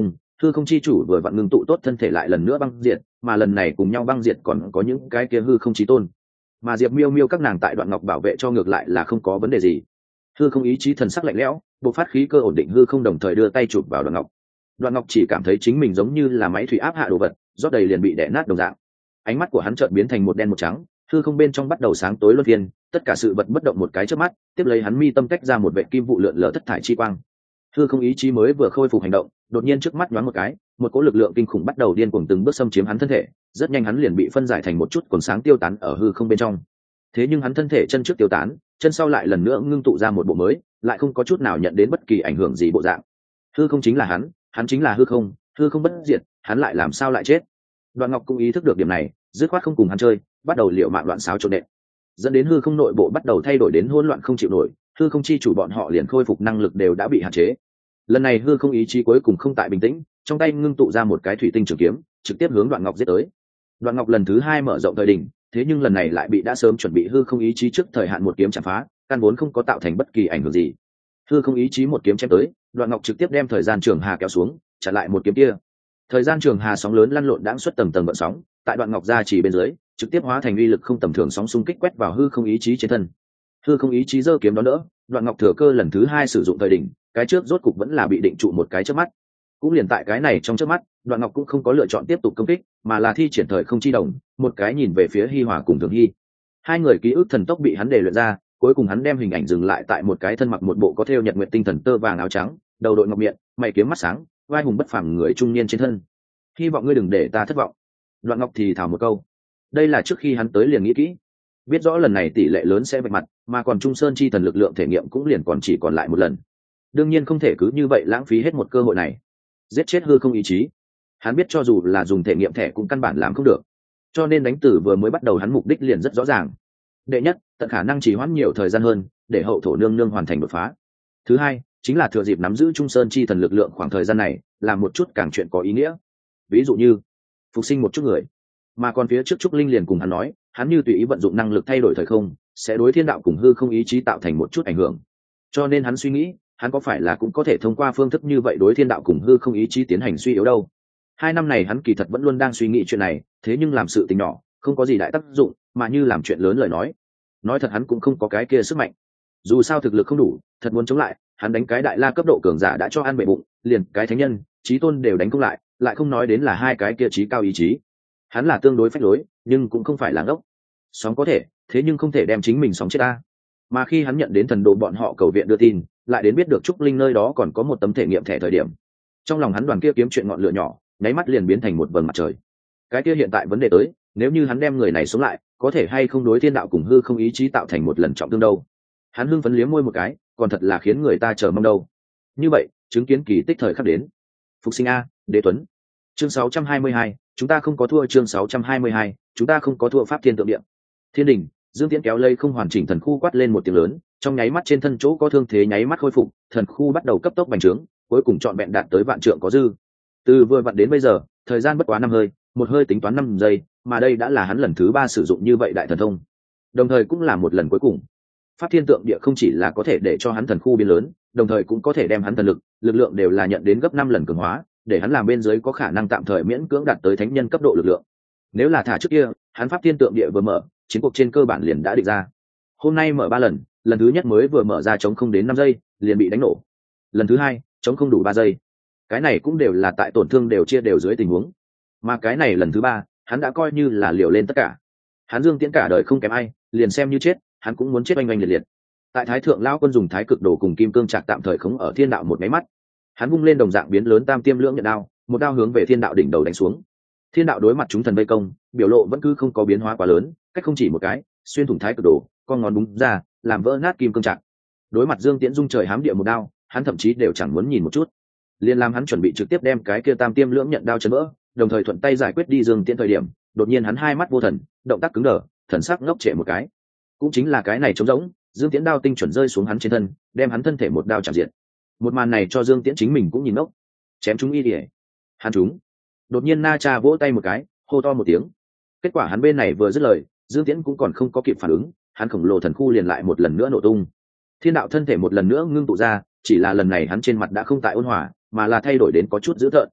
hư không chi chủ vừa vặn ngưng tụ tốt thân thể lại lần nữa băng diệt, mà lần này cùng nhau băng diệt còn có những cái kia hư không chí tôn. Mà Diệp Miêu Miêu các nàng tại Đoạn Ngọc bảo vệ cho ngược lại là không có vấn đề gì. Hư không ý chí thần sắc lạnh lẽo, bộc phát khí cơ ổn định hư không, đồng thời đưa tay chụp vào Đoạn Ngọc. Đoạn Ngọc chỉ cảm thấy chính mình giống như là máy thủy áp hạ đồ vật, rót đầy liền bị đè nát đồng dạng. Ánh mắt của hắn chợt biến thành một đen một trắng, hư không bên trong bắt đầu sáng tối luân phiên, tất cả sự vật bất động một cái chớp mắt, tiếp lấy hắn mi tâm tách ra một vệt kim vụ lượn lờ thất thải chi quang. Hư không ý chí mới vừa khôi phục hành động, đột nhiên trước mắt nhoáng một cái, một cỗ lực lượng kinh khủng bắt đầu điên cuồng từng bước xâm chiếm hắn thân thể, rất nhanh hắn liền bị phân giải thành một chút quần sáng tiêu tán ở hư không bên trong. Thế nhưng hắn thân thể chân trước tiêu tán, chân sau lại lần nữa ngưng tụ ra một bộ mới, lại không có chút nào nhận đến bất kỳ ảnh hưởng gì bộ dạng. Hư không chính là hắn chính là hư không bất diệt, hắn lại làm sao lại chết? Đoạn Ngọc cũng ý thức được điểm này, dứt khoát không cùng hắn chơi, bắt đầu liều mạng loạn xáo trộn đệm, dẫn đến hư không nội bộ bắt đầu thay đổi đến hỗn loạn không chịu nổi, hư không chi chủ bọn họ liền khôi phục năng lực đều đã bị hạn chế. Lần này hư không ý chí cuối cùng không tại bình tĩnh, trong tay ngưng tụ ra một cái thủy tinh trường kiếm, trực tiếp hướng Đoạn Ngọc giết tới. Đoạn Ngọc lần thứ hai mở rộng thời đỉnh, thế nhưng lần này lại bị đã sớm chuẩn bị hư không ý chí trước thời hạn một kiếm chạm phá, căn vốn không có tạo thành bất kỳ ảnh hưởng gì. Hư không ý chí một kiếm chém tới, Đoạn Ngọc trực tiếp đem thời gian trường hà kéo xuống, chặn lại một kiếm kia. Thời gian trường hà sóng lớn lăn lộn đãng xuất tầng tầng gợn sóng, tại Đoạn Ngọc ra chỉ bên dưới, trực tiếp hóa thành uy lực không tầm thường sóng xung kích quét vào hư không ý chí trên thân. Hư không ý chí giơ kiếm đón đỡ, Đoạn Ngọc thừa cơ lần thứ hai sử dụng thời đỉnh, cái trước rốt cục vẫn là bị định trụ một cái chớp mắt. Cũng liền tại cái này trong chớp mắt, Đoạn Ngọc cũng không có lựa chọn tiếp tục công kích, mà là thi triển thời không chi đồng, một cái nhìn về phía Hi Hòa cùng Thường Hy. Hai người ký ức thần tốc bị hắn đề luyện ra, cuối cùng hắn đem hình ảnh dừng lại tại một cái thân mặc một bộ có thêu nhật nguyệt tinh thần tơ vàng áo trắng, đầu đội ngọc miệng, mày kiếm mắt sáng, vai hùng bất phàm người trung niên trên thân. Hy vọng ngươi đừng để ta thất vọng. Đoạn Ngọc thì thào một câu. Đây là trước khi hắn tới liền nghĩ kỹ, biết rõ lần này tỷ lệ lớn sẽ vạch mặt, mà còn Trung Sơn chi thần lực lượng thể nghiệm cũng liền còn chỉ còn lại một lần. Đương nhiên không thể cứ như vậy lãng phí hết một cơ hội này. Giết chết hư không ý chí, hắn biết cho dù là dùng thể nghiệm thẻ cũng căn bản làm không được, cho nên đánh tử vừa mới bắt đầu hắn mục đích liền rất rõ ràng. Đệ nhất, tận khả năng trì hoãn nhiều thời gian hơn, để hậu thổ nương nương hoàn thành đột phá. Thứ hai, chính là thừa dịp nắm giữ Trung Sơn chi thần lực lượng khoảng thời gian này, làm một chút càng chuyện có ý nghĩa. Ví dụ như phục sinh một chút người. Mà còn phía trước Trúc Linh liền cùng hắn nói, hắn như tùy ý vận dụng năng lực thay đổi thời không, sẽ đối thiên đạo cùng hư không ý chí tạo thành một chút ảnh hưởng. Cho nên hắn suy nghĩ, hắn có phải là cũng có thể thông qua phương thức như vậy đối thiên đạo cùng hư không ý chí tiến hành suy yếu đâu. 2 năm này hắn kỳ thật vẫn luôn đang suy nghĩ chuyện này, thế nhưng làm sự tình nhỏ không có gì đại tác dụng, mà như làm chuyện lớn lời nói thật hắn cũng không có cái kia sức mạnh. Dù sao thực lực không đủ, thật muốn chống lại, hắn đánh cái đại la cấp độ cường giả đã cho ăn bệ bụng, liền cái thánh nhân chí tôn đều đánh không lại, lại không nói đến là hai cái kia chí cao ý chí. Hắn là tương đối phách lối, nhưng cũng không phải là ngốc. Sóng có thể, thế nhưng không thể đem chính mình sóng chết ta. Mà khi hắn nhận đến thần đồ bọn họ cầu viện đưa tin, lại đến biết được Trúc Linh nơi đó còn có một tấm thể nghiệm thẻ thời điểm, trong lòng hắn đoàn kia kiếm chuyện ngọn lửa nhỏ nháy mắt liền biến thành một vầng mặt trời. Cái kia hiện tại vấn đề tới, nếu như hắn đem người này sống lại, có thể hay không đối thiên đạo cùng hư không ý chí tạo thành một lần trọng thương đâu. Hắn hưng phấn liếm môi một cái, còn thật là khiến người ta chờ mong đâu. Như vậy chứng kiến kỳ tích thời khắc đến. Phục sinh a, Đế Tuấn. Chương 622, chúng ta không có thua. Chương 622, chúng ta không có thua. Pháp Thiên Tượng Điện. Thiên đình, Dương Tiễn kéo lây không hoàn chỉnh thần khu quát lên một tiếng lớn, trong nháy mắt trên thân chỗ có thương thế nháy mắt khôi phục, thần khu bắt đầu cấp tốc bành trướng, cuối cùng trọn vẹn đạt tới vạn trượng có dư. Từ vừa vặn đến bây giờ, thời gian bất quá 5 hơi, một hơi tính toán 5 giây, mà đây đã là hắn lần thứ 3 sử dụng như vậy đại thần thông, đồng thời cũng là một lần cuối cùng. Pháp Thiên Tượng Địa không chỉ là có thể để cho hắn thần khu biến lớn, đồng thời cũng có thể đem hắn thần lực, lực lượng đều là nhận đến gấp 5 lần cường hóa, để hắn làm bên dưới có khả năng tạm thời miễn cưỡng đạt tới thánh nhân cấp độ lực lượng. Nếu là thả trước kia, hắn Pháp Thiên Tượng Địa vừa mở, chiến cuộc trên cơ bản liền đã định ra. Hôm nay mở 3 lần, lần thứ nhất mới vừa mở ra chống không đến 5 giây, liền bị đánh nổ. Lần thứ hai, chống không đủ 3 giây. Cái này cũng đều là tại tổn thương đều chia đều dưới tình huống. Mà cái này lần thứ 3, hắn đã coi như là liều lên tất cả. Hắn Dương Tiễn cả đời không kém ai, liền xem như chết, hắn cũng muốn chết oanh oanh liệt liệt. Tại Thái Thượng lão quân dùng Thái Cực Đồ cùng Kim Cương Trạc tạm thời khống ở thiên đạo một cái mắt, hắn vung lên đồng dạng biến lớn Tam Tiêm Lưỡng Nhận Đao, một đao hướng về thiên đạo đỉnh đầu đánh xuống. Thiên đạo đối mặt chúng thần vây công, biểu lộ vẫn cứ không có biến hóa quá lớn, cách không chỉ một cái, xuyên thủng Thái Cực Đồ, con ngón búng ra, làm vỡ nát Kim Cương Trạc. Đối mặt Dương Tiễn dung trời hám địa một đao, hắn thậm chí đều chẳng muốn nhìn một chút, liền làm hắn chuẩn bị trực tiếp đem cái kia Tam Tiêm Lưỡng Nhận Đao chấn vỡ, đồng thời thuận tay giải quyết đi Dương Tiễn thời điểm, đột nhiên hắn hai mắt vô thần, động tác cứng đờ, thần sắc ngốc trệ một cái. Cũng chính là cái này trống rỗng, Dương Tiễn đao tinh chuẩn rơi xuống hắn trên thân, đem hắn thân thể một đao chạm diện. Một màn này cho Dương Tiễn chính mình cũng nhìn ngốc. Chém chúng y điệp, hắn chúng. Đột nhiên Na Cha vỗ tay một cái, hô to một tiếng. Kết quả hắn bên này vừa dứt lời, Dương Tiễn cũng còn không có kịp phản ứng, hắn khổng lồ thần khu liền lại một lần nữa nổ tung. Thiên đạo thân thể một lần nữa ngưng tụ ra, chỉ là lần này hắn trên mặt đã không tại ôn hòa, mà là thay đổi đến có chút dữ tợn.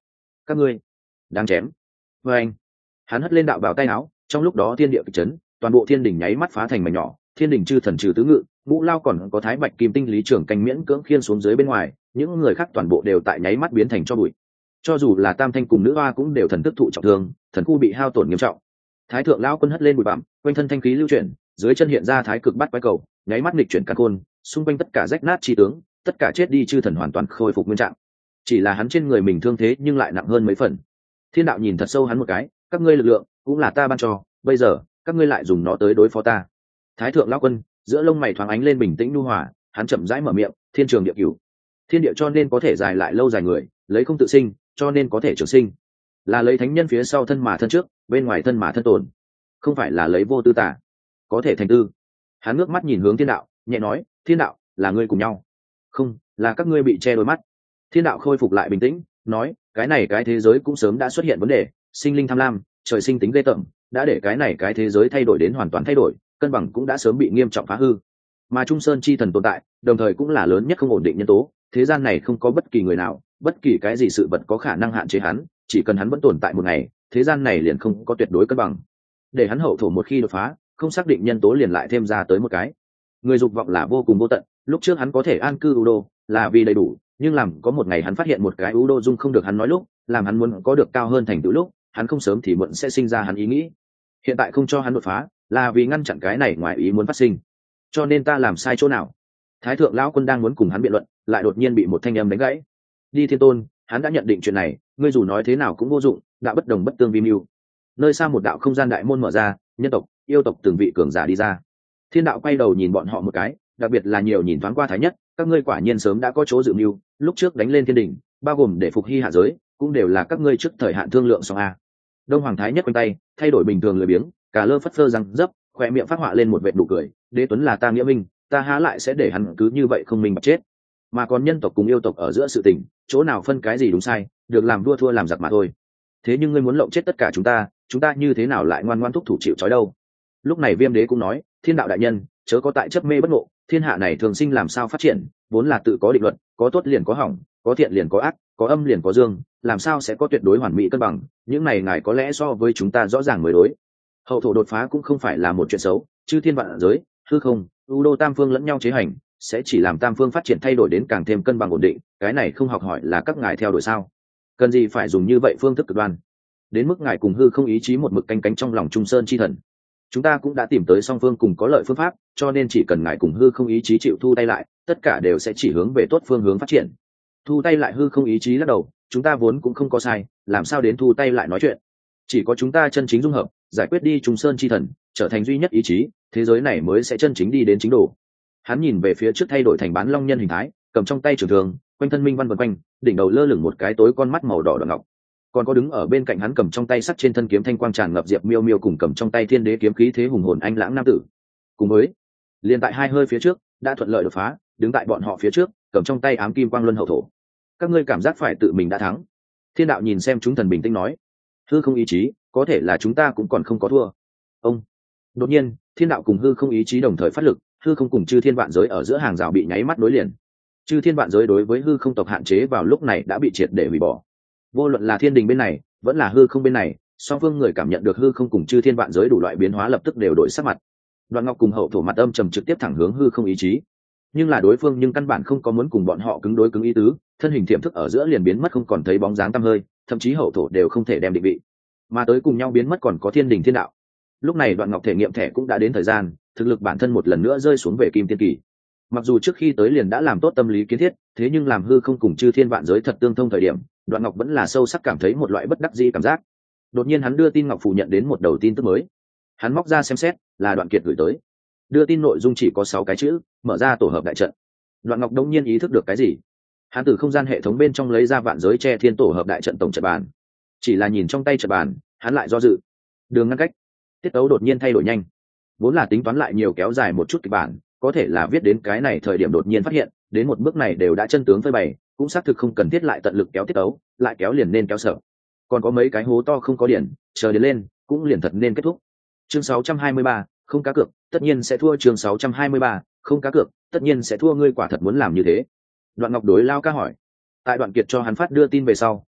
các ngươi đang chém. Và anh, hắn hất lên đạo bào tay áo, trong lúc đó thiên địa kịch chấn, toàn bộ thiên đình nháy mắt phá thành mảnh nhỏ, thiên đình chư thần trừ tứ ngự, ngũ lao còn có thái bạch kim tinh lý trưởng canh miễn cưỡng khiên xuống dưới bên ngoài, những người khác toàn bộ đều tại nháy mắt biến thành cho bụi. Cho dù là tam thanh cùng nữ hoa cũng đều thần thức thụ trọng thương, thần khu bị hao tổn nghiêm trọng. Thái thượng lão quân hất lên bụi bặm, quanh thân thanh khí lưu chuyển, dưới chân hiện ra thái cực bát quái cầu, nháy mắt nghịch chuyển cả khôn, xung quanh tất cả rách nát chi tướng, tất cả chết đi chư thần hoàn toàn khôi phục nguyên trạng. Chỉ là hắn trên người mình thương thế nhưng lại nặng hơn mấy phần. Thiên đạo nhìn thật sâu hắn một cái, các ngươi lực lượng cũng là ta ban cho, bây giờ các ngươi lại dùng nó tới đối phó ta. Thái thượng lão quân giữa lông mày thoáng ánh lên bình tĩnh nhu hòa, hắn chậm rãi mở miệng, thiên trường địa cửu, thiên địa cho nên có thể dài lại lâu dài người, lấy không tự sinh cho nên có thể trường sinh, là lấy thánh nhân phía sau thân mà thân trước, bên ngoài thân mà thân tồn, không phải là lấy vô tư tả có thể thành tư. Hắn ngước mắt nhìn hướng thiên đạo, nhẹ nói, thiên đạo là ngươi cùng nhau, không là các ngươi bị che đôi mắt. Thiên đạo khôi phục lại bình tĩnh, nói, cái này cái thế giới cũng sớm đã xuất hiện vấn đề, sinh linh tham lam, trời sinh tính ghê tởm, đã để cái này cái thế giới thay đổi đến hoàn toàn thay đổi, cân bằng cũng đã sớm bị nghiêm trọng phá hư. Mà Trung Sơn chi thần tồn tại, đồng thời cũng là lớn nhất không ổn định nhân tố, thế gian này không có bất kỳ người nào, bất kỳ cái gì sự vật có khả năng hạn chế hắn, chỉ cần hắn vẫn tồn tại một ngày, thế gian này liền không có tuyệt đối cân bằng. Để hắn hậu thổ một khi đột phá, không xác định nhân tố liền lại thêm ra tới một cái. Người dục vọng là vô cùng vô tận, lúc trước hắn có thể an cư Udo, là vì đầy đủ, nhưng làm có một ngày hắn phát hiện một cái Udo dung không được hắn nói lúc, làm hắn muốn có được cao hơn thành tựu lúc, hắn không sớm thì muộn sẽ sinh ra hắn ý nghĩ. Hiện tại không cho hắn đột phá, là vì ngăn chặn cái này ngoài ý muốn phát sinh. Cho nên ta làm sai chỗ nào? Thái thượng lão quân đang muốn cùng hắn biện luận, lại đột nhiên bị một thanh âm đánh gãy. Đi Thiên Tôn, hắn đã nhận định chuyện này, ngươi dù nói thế nào cũng vô dụng, đạo bất đồng bất tương vi mưu. Nơi xa một đạo không gian đại môn mở ra, nhân tộc, yêu tộc từng vị cường giả đi ra. Thiên đạo quay đầu nhìn bọn họ một cái, đặc biệt là nhiều nhìn thoáng qua Thái Nhất, các ngươi quả nhiên sớm đã có chỗ dự mưu, lúc trước đánh lên thiên đình, bao gồm để phục hy hạ giới, cũng đều là các ngươi trước thời hạn thương lượng xong a. Đông Hoàng Thái Nhất quanh tay, thay đổi bình thường lười biếng, cả lơ phất phơ răng dấp, khỏe miệng phát họa lên một vệt nụ cười, đế tuấn là ta nghĩa minh, ta há lại sẽ để hắn cứ như vậy không minh bạch chết. Mà còn nhân tộc cùng yêu tộc ở giữa sự tình, chỗ nào phân cái gì đúng sai, được làm vua thua làm giặc mà thôi. Thế nhưng ngươi muốn lộng chết tất cả chúng ta như thế nào lại ngoan ngoãn thúc thủ chịu trói đâu? Lúc này Viêm Đế cũng nói, thiên đạo đại nhân, chớ có tại chấp mê bất ngộ, thiên hạ này thường sinh làm sao phát triển, vốn là tự có định luật, có tốt liền có hỏng, có thiện liền có ác, có âm liền có dương, làm sao sẽ có tuyệt đối hoàn mỹ cân bằng, những này ngài có lẽ so với chúng ta rõ ràng mới đối. Hậu thổ đột phá cũng không phải là một chuyện xấu, chư thiên vạn giới, hư không, Udo tam phương lẫn nhau chế hành, sẽ chỉ làm tam phương phát triển thay đổi đến càng thêm cân bằng ổn định, cái này không học hỏi là các ngài theo đuổi sao? Cần gì phải dùng như vậy phương thức cực đoan? Đến mức ngài cùng hư không ý chí một mực canh cánh trong lòng Trung Sơn chi thần. Chúng ta cũng đã tìm tới song phương cùng có lợi phương pháp, cho nên chỉ cần ngài cùng hư không ý chí chịu thu tay lại, tất cả đều sẽ chỉ hướng về tốt phương hướng phát triển. Thu tay lại hư không ý chí lắc đầu, chúng ta vốn cũng không có sai, làm sao đến thu tay lại nói chuyện? Chỉ có chúng ta chân chính dung hợp, giải quyết đi Trung Sơn chi thần, trở thành duy nhất ý chí, thế giới này mới sẽ chân chính đi đến chính độ. Hắn nhìn về phía trước thay đổi thành bán long nhân hình thái, cầm trong tay trường thường, quanh thân minh văn vần quanh, đỉnh đầu lơ lửng một cái tối con mắt màu đỏ đỏ ngọc. Còn có đứng ở bên cạnh hắn cầm trong tay sắt trên thân kiếm thanh quang tràn ngập diệp miêu miêu cùng cầm trong tay thiên đế kiếm khí thế hùng hồn anh lãng nam tử. Cùng với liền tại hai hơi phía trước đã thuận lợi đột phá, đứng tại bọn họ phía trước, cầm trong tay ám kim quang luân hậu thổ. Các ngươi cảm giác phải tự mình đã thắng. Thiên đạo nhìn xem chúng thần bình tĩnh nói, hư không ý chí, có thể là chúng ta cũng còn không có thua. Ông đột nhiên, thiên đạo cùng hư không ý chí đồng thời phát lực, hư không cùng chư thiên vạn giới ở giữa hàng rào bị nháy mắt nối liền. Chư thiên vạn giới đối với hư không tộc hạn chế vào lúc này đã bị triệt để hủy bỏ. Vô luận là thiên đình bên này vẫn là hư không bên này, song phương người cảm nhận được hư không cùng chư thiên vạn giới đủ loại biến hóa lập tức đều đổi sắc mặt. Đoạn Ngọc cùng hậu thổ mặt âm trầm trực tiếp thẳng hướng hư không ý chí, nhưng là đối phương nhưng căn bản không có muốn cùng bọn họ cứng đối cứng ý tứ, thân hình tiềm thức ở giữa liền biến mất không còn thấy bóng dáng tăm hơi, thậm chí hậu thổ đều không thể đem định vị, mà tới cùng nhau biến mất còn có thiên đình thiên đạo. Lúc này Đoạn Ngọc thể nghiệm thẻ cũng đã đến thời gian, thực lực bản thân một lần nữa rơi xuống về kim tiên kỳ. Mặc dù trước khi tới liền đã làm tốt tâm lý kiến thiết, thế nhưng làm hư không cùng chư thiên vạn giới thật tương thông thời điểm, Đoạn Ngọc vẫn là sâu sắc cảm thấy một loại bất đắc dĩ cảm giác. Đột nhiên hắn đưa tin ngọc phủ nhận đến một đầu tin tức mới. Hắn móc ra xem xét, là Đoạn Kiệt gửi tới. Đưa tin nội dung chỉ có 6 cái chữ, mở ra tổ hợp đại trận. Đoạn Ngọc đống nhiên ý thức được cái gì. Hắn từ không gian hệ thống bên trong lấy ra vạn giới che thiên tổ hợp đại trận tổng trận bàn. Chỉ là nhìn trong tay trận bàn, hắn lại do dự. Đường ngăn cách, tiết tấu đột nhiên thay đổi nhanh. Vốn là tính toán lại nhiều kéo dài một chút kịch bản, có thể là viết đến cái này thời điểm đột nhiên phát hiện, đến một bước này đều đã chân tướng phơi bày, cũng xác thực không cần thiết lại tận lực kéo tiết tấu, lại kéo liền nên kéo sợ. Còn có mấy cái hố to không có điển, chờ đến lên, cũng liền thật nên kết thúc. Chương 623, không cá cược, tất nhiên sẽ thua. Chương 623, không cá cược, tất nhiên sẽ thua. Ngươi quả thật muốn làm như thế? Đoạn Ngọc đối Lao Ca hỏi. Tại Đoạn Kiệt cho hắn phát đưa tin về sau,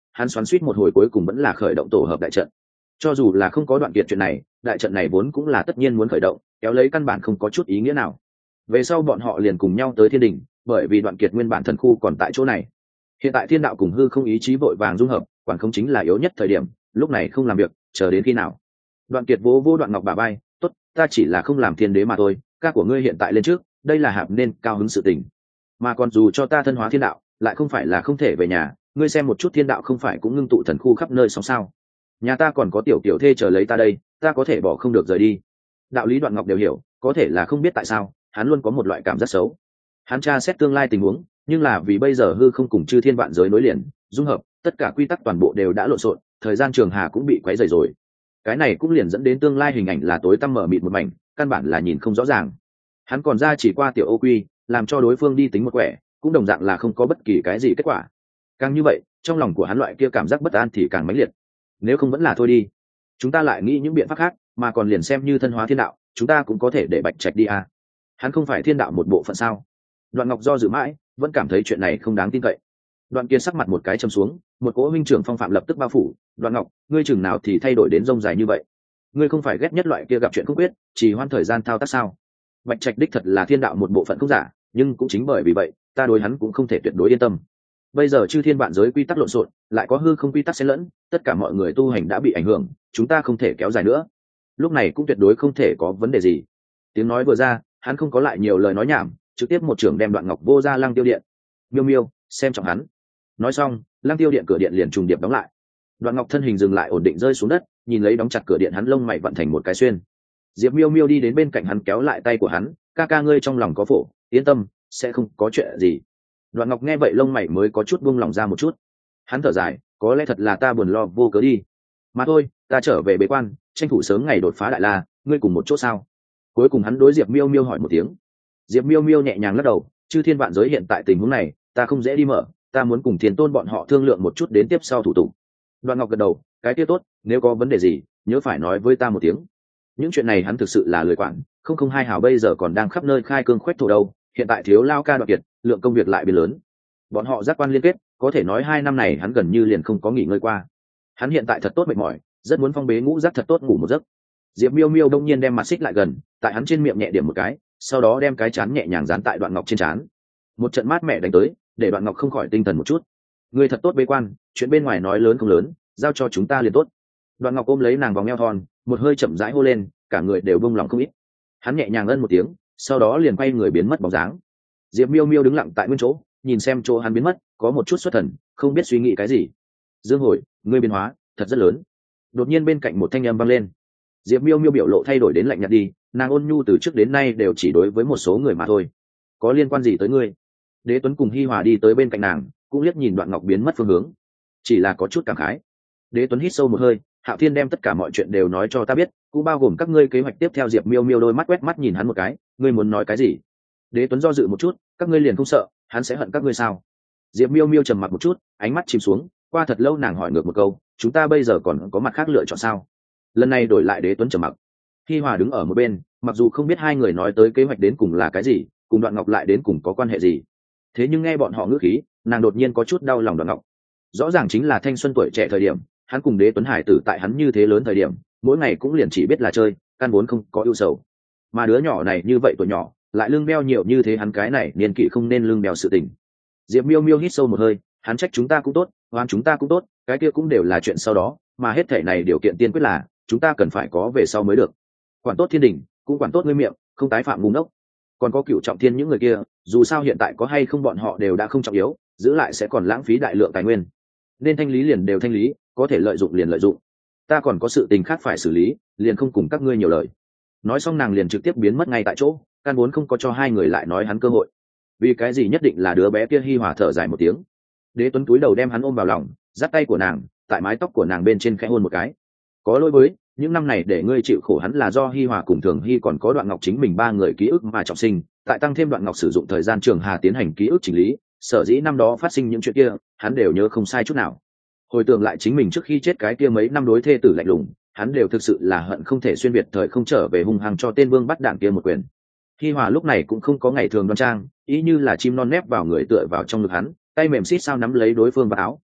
hắn xoắn suýt một hồi cuối cùng vẫn là khởi động tổ hợp đại trận. Cho dù là không có Đoạn Kiệt chuyện này, đại trận này vốn cũng là tất nhiên muốn khởi động, kéo lấy căn bản không có chút ý nghĩa nào. Về sau bọn họ liền cùng nhau tới thiên đình, bởi vì Đoạn Kiệt nguyên bản thần khu còn tại chỗ này. Hiện tại thiên đạo cùng hư không ý chí vội vàng dung hợp, quản không chính là yếu nhất thời điểm, lúc này không làm việc, chờ đến khi nào? Đoạn Kiệt vỗ vỗ Đoạn Ngọc bả vai, tốt, ta chỉ là không làm thiên đế mà thôi, ca của ngươi hiện tại lên trước, đây là hạp nên cao hứng sự tình. Mà còn dù cho ta thân hóa thiên đạo, lại không phải là không thể về nhà, ngươi xem một chút thiên đạo không phải cũng ngưng tụ thần khu khắp nơi xong sao? Nhà ta còn có tiểu thê chờ lấy ta đây, ta có thể bỏ không được rời đi. Đạo lý Đoạn Ngọc đều hiểu, có thể là không biết tại sao, hắn luôn có một loại cảm giác xấu. Hắn tra xét tương lai tình huống, nhưng là vì bây giờ hư không cùng chư thiên vạn giới nối liền, dung hợp, tất cả quy tắc toàn bộ đều đã lộn xộn, thời gian trường hà cũng bị quấy rầy rồi. Cái này cũng liền dẫn đến tương lai hình ảnh là tối tăm mờ mịt một mảnh, căn bản là nhìn không rõ ràng. Hắn còn ra chỉ qua tiểu ô quy, làm cho đối phương đi tính một quẻ, cũng đồng dạng là không có bất kỳ cái gì kết quả. Càng như vậy, trong lòng của hắn loại kia cảm giác bất an thì càng mãnh liệt. Nếu không vẫn là thôi đi, chúng ta lại nghĩ những biện pháp khác, mà còn liền xem như thân hóa thiên đạo, chúng ta cũng có thể để Bạch Trạch đi à? Hắn không phải thiên đạo một bộ phận sao? Đoạn Ngọc do dự mãi, vẫn cảm thấy chuyện này không đáng tin cậy. Đoạn Kiệt sắc mặt một cái trầm xuống, một cỗ huynh trưởng phong phạm lập tức bao phủ. Đoạn Ngọc, ngươi chừng nào thì thay đổi đến rông dài như vậy? Ngươi không phải ghét nhất loại kia gặp chuyện không quyết, chỉ hoan thời gian thao tác sao? Bạch Trạch đích thật là thiên đạo một bộ phận không giả, nhưng cũng chính bởi vì vậy, ta đối hắn cũng không thể tuyệt đối yên tâm. Bây giờ chư thiên vạn giới quy tắc lộn xộn, lại có hư không quy tắc xen lẫn, tất cả mọi người tu hành đã bị ảnh hưởng, chúng ta không thể kéo dài nữa. Lúc này cũng tuyệt đối không thể có vấn đề gì. Tiếng nói vừa ra, hắn không có lại nhiều lời nói nhảm, trực tiếp một trưởng đem Đoạn Ngọc vô ra Lăng Tiêu Điện. Miêu Miêu, xem trọng hắn. Nói xong, Lăng Tiêu Điện cửa điện liền trùng điệp đóng lại. Đoạn Ngọc thân hình dừng lại ổn định rơi xuống đất, nhìn lấy đóng chặt cửa điện hắn lông mày vận thành một cái xuyên. Diệp Miêu Miêu đi đến bên cạnh hắn kéo lại tay của hắn, ca ca ngươi trong lòng có phổ, yên tâm, sẽ không có chuyện gì. Đoạn Ngọc nghe vậy lông mày mới có chút buông lòng ra một chút. Hắn thở dài, có lẽ thật là ta buồn lo vô cớ đi. Mà thôi, ta trở về bế quan, tranh thủ sớm ngày đột phá đại la, ngươi cùng một chỗ sao? Cuối cùng hắn đối Diệp Miêu Miêu hỏi một tiếng. Diệp Miêu Miêu nhẹ nhàng lắc đầu, chư thiên vạn giới hiện tại tình huống này, ta không dễ đi mở, ta muốn cùng Thiên Tôn bọn họ thương lượng một chút đến tiếp sau thủ tục. Đoạn Ngọc gật đầu, cái tiếp tốt, nếu có vấn đề gì, nhớ phải nói với ta một tiếng. Những chuyện này hắn thực sự là lười quản, không hai hào bây giờ còn đang khắp nơi khai cương khoét thổ đâu, hiện tại thiếu lao ca Đoạn Kiệt, lượng công việc lại biến lớn. Bọn họ giác quan liên kết, có thể nói 2 năm này hắn gần như liền không có nghỉ ngơi qua. Hắn hiện tại thật tốt mệt mỏi, rất muốn phong bế ngũ giác thật tốt ngủ một giấc. Diệp Miêu Miêu đông nhiên đem mặt xích lại gần, tại hắn trên miệng nhẹ điểm một cái, sau đó đem cái chán nhẹ nhàng dán tại Đoạn Ngọc trên trán. Một trận mát mẻ đánh tới, để Đoạn Ngọc không khỏi tinh thần một chút. Người thật tốt bế quan, chuyện bên ngoài nói lớn không lớn, giao cho chúng ta liền tốt. Đoạn Ngọc ôm lấy nàng vòng eo thon, một hơi chậm rãi hô lên, cả người đều bông lòng không ít. Hắn nhẹ nhàng ân một tiếng, sau đó liền quay người biến mất bóng dáng. Diệp Miêu Miêu đứng lặng tại nguyên chỗ, nhìn xem chỗ hắn biến mất, có một chút xuất thần, không biết suy nghĩ cái gì. Dương Hồi, ngươi biến hóa thật rất lớn. Đột nhiên bên cạnh một thanh âm vang lên. Diệp Miêu Miêu biểu lộ thay đổi đến lạnh nhạt đi, nàng ôn nhu từ trước đến nay đều chỉ đối với một số người mà thôi. Có liên quan gì tới ngươi? Đế Tuấn cùng Hi Hòa đi tới bên cạnh nàng, cũng liếc nhìn Đoạn Ngọc biến mất phương hướng, chỉ là có chút cảm khái. Đế Tuấn hít sâu một hơi, Hạo Thiên đem tất cả mọi chuyện đều nói cho ta biết, cũng bao gồm các ngươi kế hoạch tiếp theo. Diệp Miêu Miêu đôi mắt quét mắt nhìn hắn một cái, ngươi muốn nói cái gì? Đế Tuấn do dự một chút, các ngươi liền không sợ hắn sẽ hận các ngươi sao? Diệp Miêu Miêu trầm mặc một chút, ánh mắt chìm xuống, qua thật lâu nàng hỏi ngược một câu, chúng ta bây giờ còn có mặt khác lựa chọn sao? Lần này đổi lại Đế Tuấn trầm mặc. Hi Hòa đứng ở một bên, mặc dù không biết hai người nói tới kế hoạch đến cùng là cái gì, cùng Đoạn Ngọc lại đến cùng có quan hệ gì, thế nhưng nghe bọn họ ngữ khí, nàng đột nhiên có chút đau lòng Đoạn Ngọc. Rõ ràng chính là thanh xuân tuổi trẻ thời điểm, hắn cùng Đế Tuấn Hải tử tại hắn như thế lớn thời điểm, mỗi ngày cũng liền chỉ biết là chơi, căn vốn không có ưu sầu. Mà đứa nhỏ này như vậy tuổi nhỏ, lại lưng beo nhiều như thế, hắn cái này niên kỷ không nên lưng beo sự tình. Diệp Miêu Miêu hít sâu một hơi, hắn trách chúng ta cũng tốt, oan chúng ta cũng tốt, cái kia cũng đều là chuyện sau đó, mà hết thể này điều kiện tiên quyết là chúng ta cần phải có về sau mới được. Quản tốt thiên đình, cũng quản tốt ngươi miệng, không tái phạm ngu ngốc. Còn có Cửu Trọng Thiên những người kia, dù sao hiện tại có hay không bọn họ đều đã không trọng yếu, giữ lại sẽ còn lãng phí đại lượng tài nguyên. Nên thanh lý liền đều thanh lý, có thể lợi dụng liền lợi dụng. Ta còn có sự tình khác phải xử lý, liền không cùng các ngươi nhiều lời. Nói xong nàng liền trực tiếp biến mất ngay tại chỗ, căn vốn không có cho hai người lại nói hắn cơ hội. Vì cái gì nhất định là đứa bé kia? Hi Hòa thở dài một tiếng. Đế Tuấn túi đầu đem hắn ôm vào lòng, dắt tay của nàng, tại mái tóc của nàng bên trên khẽ hôn một cái. Có lỗi với những năm này để ngươi chịu khổ, hắn là do Hi Hòa cùng Thường Hi còn có Đoạn Ngọc chính mình 3 người ký ức mà trọng sinh, tại tăng thêm Đoạn Ngọc sử dụng thời gian trường hà tiến hành ký ức chỉnh lý, sở dĩ năm đó phát sinh những chuyện kia, hắn đều nhớ không sai chút nào. Hồi tưởng lại chính mình trước khi chết cái kia mấy năm đối thê tử lạnh lùng, hắn đều thực sự là hận không thể xuyên việt thời không trở về hung hăng cho tên vương bắt đạn kia một quyền. Hi Hòa lúc này cũng không có ngày thường đoan trang, ý như là chim non nép vào người tựa vào trong ngực hắn, tay mềm xít sao nắm lấy đối phương vào áo,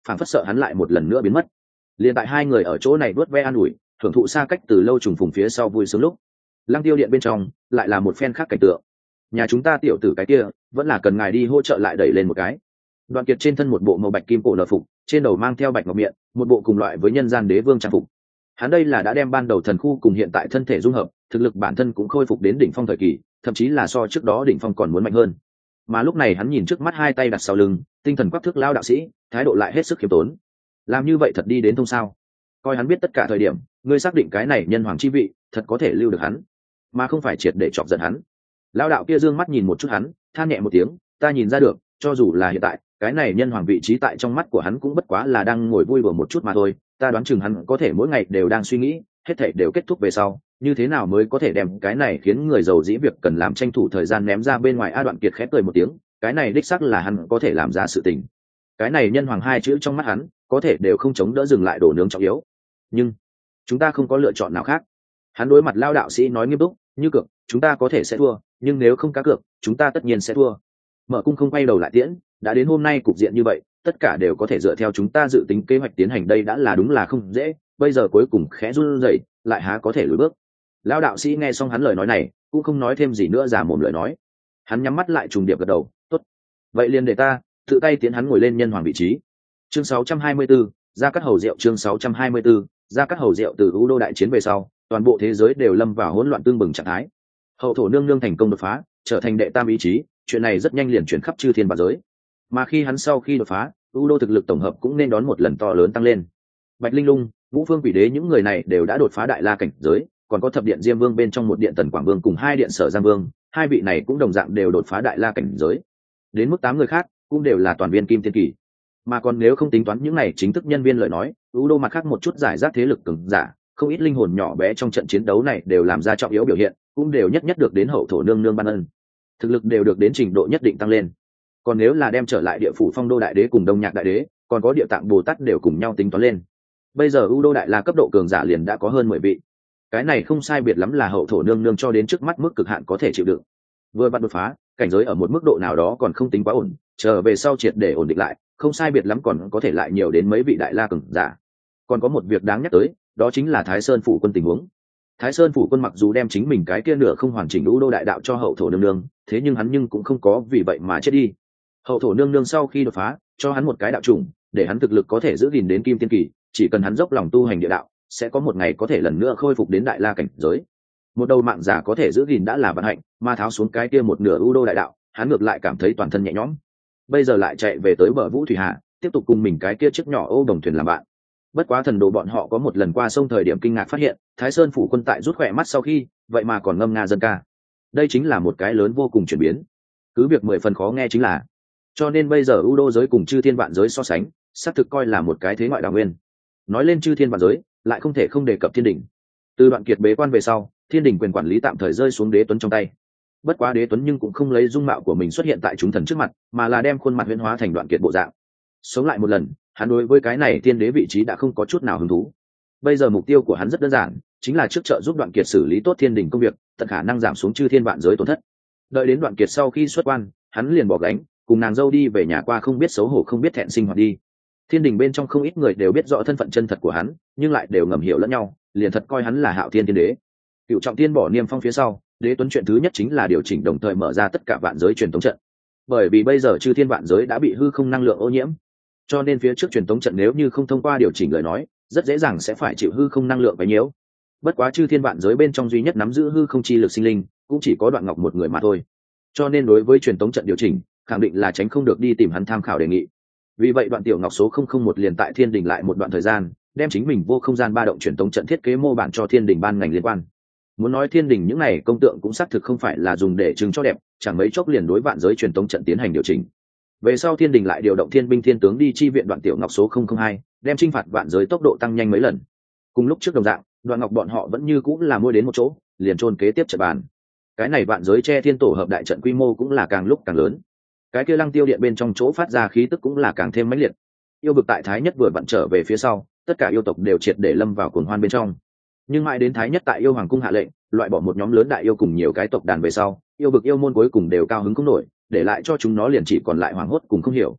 phản phất sợ hắn lại một lần nữa biến mất. Liền tại hai người ở chỗ này đuốt ve an ủi, thưởng thụ xa cách từ lâu trùng phùng phía sau vui sướng lúc, Lăng Tiêu điện bên trong lại là một phen khác cảnh tượng. Nhà chúng ta tiểu tử cái kia vẫn là cần ngài đi hỗ trợ lại đẩy lên một cái. Đoạn Kiệt trên thân một bộ màu bạch kim cổ nở phục, trên đầu mang theo bạch ngọc miệng, một bộ cùng loại với nhân gian đế vương trang phục. Hắn đây là đã đem ban đầu thần khu cùng hiện tại thân thể dung hợp, thực lực bản thân cũng khôi phục đến đỉnh phong thời kỳ, thậm chí là so trước đó đỉnh phong còn muốn mạnh hơn. Mà lúc này hắn nhìn trước mắt hai tay đặt sau lưng, tinh thần quắc thước lao đạo sĩ, thái độ lại hết sức khiêm tốn. Làm như vậy thật đi đến thông sao? Coi hắn biết tất cả thời điểm, ngươi xác định cái này nhân hoàng chi vị, thật có thể lưu được hắn, mà không phải triệt để chọc giận hắn. Lao đạo kia dương mắt nhìn một chút hắn, than nhẹ một tiếng, ta nhìn ra được, cho dù là hiện tại, cái này nhân hoàng vị trí tại trong mắt của hắn cũng bất quá là đang ngồi vui đùa một chút mà thôi. Ta đoán chừng hắn có thể mỗi ngày đều đang suy nghĩ, hết thảy đều kết thúc về sau, như thế nào mới có thể đem cái này khiến người giàu dĩ việc cần làm tranh thủ thời gian ném ra bên ngoài. A Đoạn Kiệt khẽ cười một tiếng, cái này đích xác là hắn có thể làm ra sự tình. Cái này nhân hoàng hai chữ trong mắt hắn, có thể đều không chống đỡ dừng lại đổ nướng trọng yếu. Nhưng chúng ta không có lựa chọn nào khác. Hắn đối mặt Lao đạo sĩ nói nghiêm túc, như cược, chúng ta có thể sẽ thua, nhưng nếu không cá cược, chúng ta tất nhiên sẽ thua. Mở cung không quay đầu lại tiễn, đã đến hôm nay cục diện như vậy, tất cả đều có thể dựa theo chúng ta dự tính kế hoạch tiến hành, đây đã là đúng là không dễ, bây giờ cuối cùng khẽ run rẩy, lại há có thể lùi bước. Lão đạo sĩ nghe xong hắn lời nói này, cũng không nói thêm gì nữa, giả mồm lời nói. Hắn nhắm mắt lại trùng điệp gật đầu, tốt. Vậy liền để ta tự tay tiến hắn ngồi lên nhân hoàng vị trí. Chương 624, Gia Cát Hầu Diệu. Chương 624, Gia Cát Hầu Diệu. Từ U Đô đại chiến về sau, toàn bộ thế giới đều lâm vào hỗn loạn tương bừng trạng thái. Hậu thổ nương nương thành công đột phá, trở thành đệ tam ý chí, chuyện này rất nhanh liền chuyển khắp chư thiên vạn giới. Mà khi hắn sau khi đột phá, U Đô thực lực tổng hợp cũng nên đón một lần to lớn tăng lên. Bạch Linh Lung, Ngũ Phương Quỷ Đế những người này đều đã đột phá đại la cảnh giới, còn có thập điện Diêm Vương bên trong một điện Tần Quảng Vương cùng hai điện Sở Giang Vương, hai vị này cũng đồng dạng đều đột phá đại la cảnh giới. Đến mức 8 người khác cũng đều là toàn viên kim tiên kỳ. Mà còn nếu không tính toán những này chính thức nhân viên lời nói, U Đô mặt khác một chút giải rác thế lực cường giả, không ít linh hồn nhỏ bé trong trận chiến đấu này đều làm ra trọng yếu biểu hiện, cũng đều nhất được đến hậu thổ nương nương ban ân, thực lực đều được đến trình độ nhất định tăng lên. Còn nếu là đem trở lại địa phủ Phong Đô đại đế cùng Đông Nhạc đại đế, còn có Địa Tạng Bồ Tát đều cùng nhau tính toán lên, bây giờ U Đô đại la cấp độ cường giả liền đã có hơn 10 vị. Cái này không sai biệt lắm là hậu thổ nương nương cho đến trước mắt mức cực hạn có thể chịu đựng. Vừa bắt đột phá, cảnh giới ở một mức độ nào đó còn không tính quá ổn, chờ về sau triệt để ổn định lại, không sai biệt lắm còn có thể lại nhiều đến mấy vị đại la cường giả. Còn có một việc đáng nhắc tới, đó chính là Thái Sơn phủ quân tình huống. Thái Sơn phủ quân mặc dù đem chính mình cái kia nửa không hoàn chỉnh U Đô đại đạo cho hậu thổ nương nương, thế nhưng hắn nhưng cũng không có vì vậy mà chết đi. Hậu thổ nương nương sau khi đột phá, cho hắn một cái đạo trùng, để hắn thực lực có thể giữ gìn đến kim tiên kỳ, chỉ cần hắn dốc lòng tu hành địa đạo, sẽ có một ngày có thể lần nữa khôi phục đến đại la cảnh giới. Một đầu mạng giả có thể giữ gìn đã là vận hạnh, mà tháo xuống cái kia một nửa U Đô đại đạo, hắn ngược lại cảm thấy toàn thân nhẹ nhõm. Bây giờ lại chạy về tới bờ Vũ Thủy Hà, tiếp tục cùng mình cái kia chiếc nhỏ ô đồng thuyền làm bạn. Bất quá thần đồ bọn họ có một lần qua sông thời điểm kinh ngạc phát hiện, Thái Sơn phủ quân tại rút khỏe mắt sau khi, vậy mà còn ngâm nga dân ca. Đây chính là một cái lớn vô cùng chuyển biến. Cứ việc 10 phần khó nghe chính là, cho nên bây giờ U Đô giới cùng chư thiên vạn giới so sánh, xác thực coi là một cái thế ngoại đào nguyên. Nói lên chư thiên vạn giới, lại không thể không đề cập Thiên Đình. Từ Đoạn Kiệt bế quan về sau, Thiên Đình quyền quản lý tạm thời rơi xuống Đế Tuấn trong tay. Bất quá Đế Tuấn nhưng cũng không lấy dung mạo của mình xuất hiện tại chúng thần trước mặt, mà là đem khuôn mặt huyễn hóa thành Đoạn Kiệt bộ dạng. Sống lại một lần, hắn đối với cái này tiên đế vị trí đã không có chút nào hứng thú. Bây giờ mục tiêu của hắn rất đơn giản, chính là trước trợ giúp Đoạn Kiệt xử lý tốt Thiên Đình công việc, tận khả năng giảm xuống chư thiên vạn giới tổn thất. Đợi đến Đoạn Kiệt sau khi xuất quan, hắn liền bỏ gánh, cùng nàng dâu đi về nhà qua không biết xấu hổ không biết thẹn sinh hoạt đi. Thiên Đình bên trong không ít người đều biết rõ thân phận chân thật của hắn, nhưng lại đều ngầm hiểu lẫn nhau, liền thật coi hắn là Hạo Thiên tiên đế. Cựu Trọng Thiên bỏ niêm phong phía sau, Đế Tuấn chuyện thứ nhất chính là điều chỉnh đồng thời mở ra tất cả vạn giới truyền tống trận. Bởi vì bây giờ chư thiên vạn giới đã bị hư không năng lượng ô nhiễm, cho nên phía trước truyền tống trận nếu như không thông qua điều chỉnh lời nói, rất dễ dàng sẽ phải chịu hư không năng lượng quấy nhiễu. Bất quá chư thiên vạn giới bên trong duy nhất nắm giữ hư không chi lực sinh linh, cũng chỉ có Đoạn Ngọc một người mà thôi. Cho nên đối với truyền tống trận điều chỉnh, khẳng định là tránh không được đi tìm hắn tham khảo đề nghị. Vì vậy Đoạn Tiểu Ngọc số 001 liền tại Thiên Đình lại một đoạn thời gian, đem chính mình vô không gian ba động truyền tống trận thiết kế mô bản cho Thiên Đình ban ngành liên quan. Muốn nói Thiên Đình những này công tượng cũng xác thực không phải là dùng để trưng cho đẹp, chẳng mấy chốc liền đối vạn giới truyền tống trận tiến hành điều chỉnh. Về sau Thiên Đình lại điều động thiên binh thiên tướng đi chi viện Đoạn Tiểu Ngọc số 002, đem chinh phạt vạn giới tốc độ tăng nhanh mấy lần. Cùng lúc trước đồng dạng, Đoạn Ngọc bọn họ vẫn như cũng là mua đến một chỗ, liền chôn kế tiếp trận bàn. Cái này vạn giới che thiên tổ hợp đại trận quy mô cũng là càng lúc càng lớn. Cái kia Lăng Tiêu điện bên trong chỗ phát ra khí tức cũng là càng thêm mãnh liệt. Yêu vực tại Thái Nhất vừa vặn trở về phía sau, tất cả yêu tộc đều triệt để lâm vào cuồng hoan bên trong. Nhưng mãi đến Thái Nhất tại Yêu Hoàng cung hạ lệnh, loại bỏ một nhóm lớn đại yêu cùng nhiều cái tộc đàn về sau, yêu vực yêu môn cuối cùng đều cao hứng không nổi, để lại cho chúng nó liền chỉ còn lại hoảng hốt cùng không hiểu.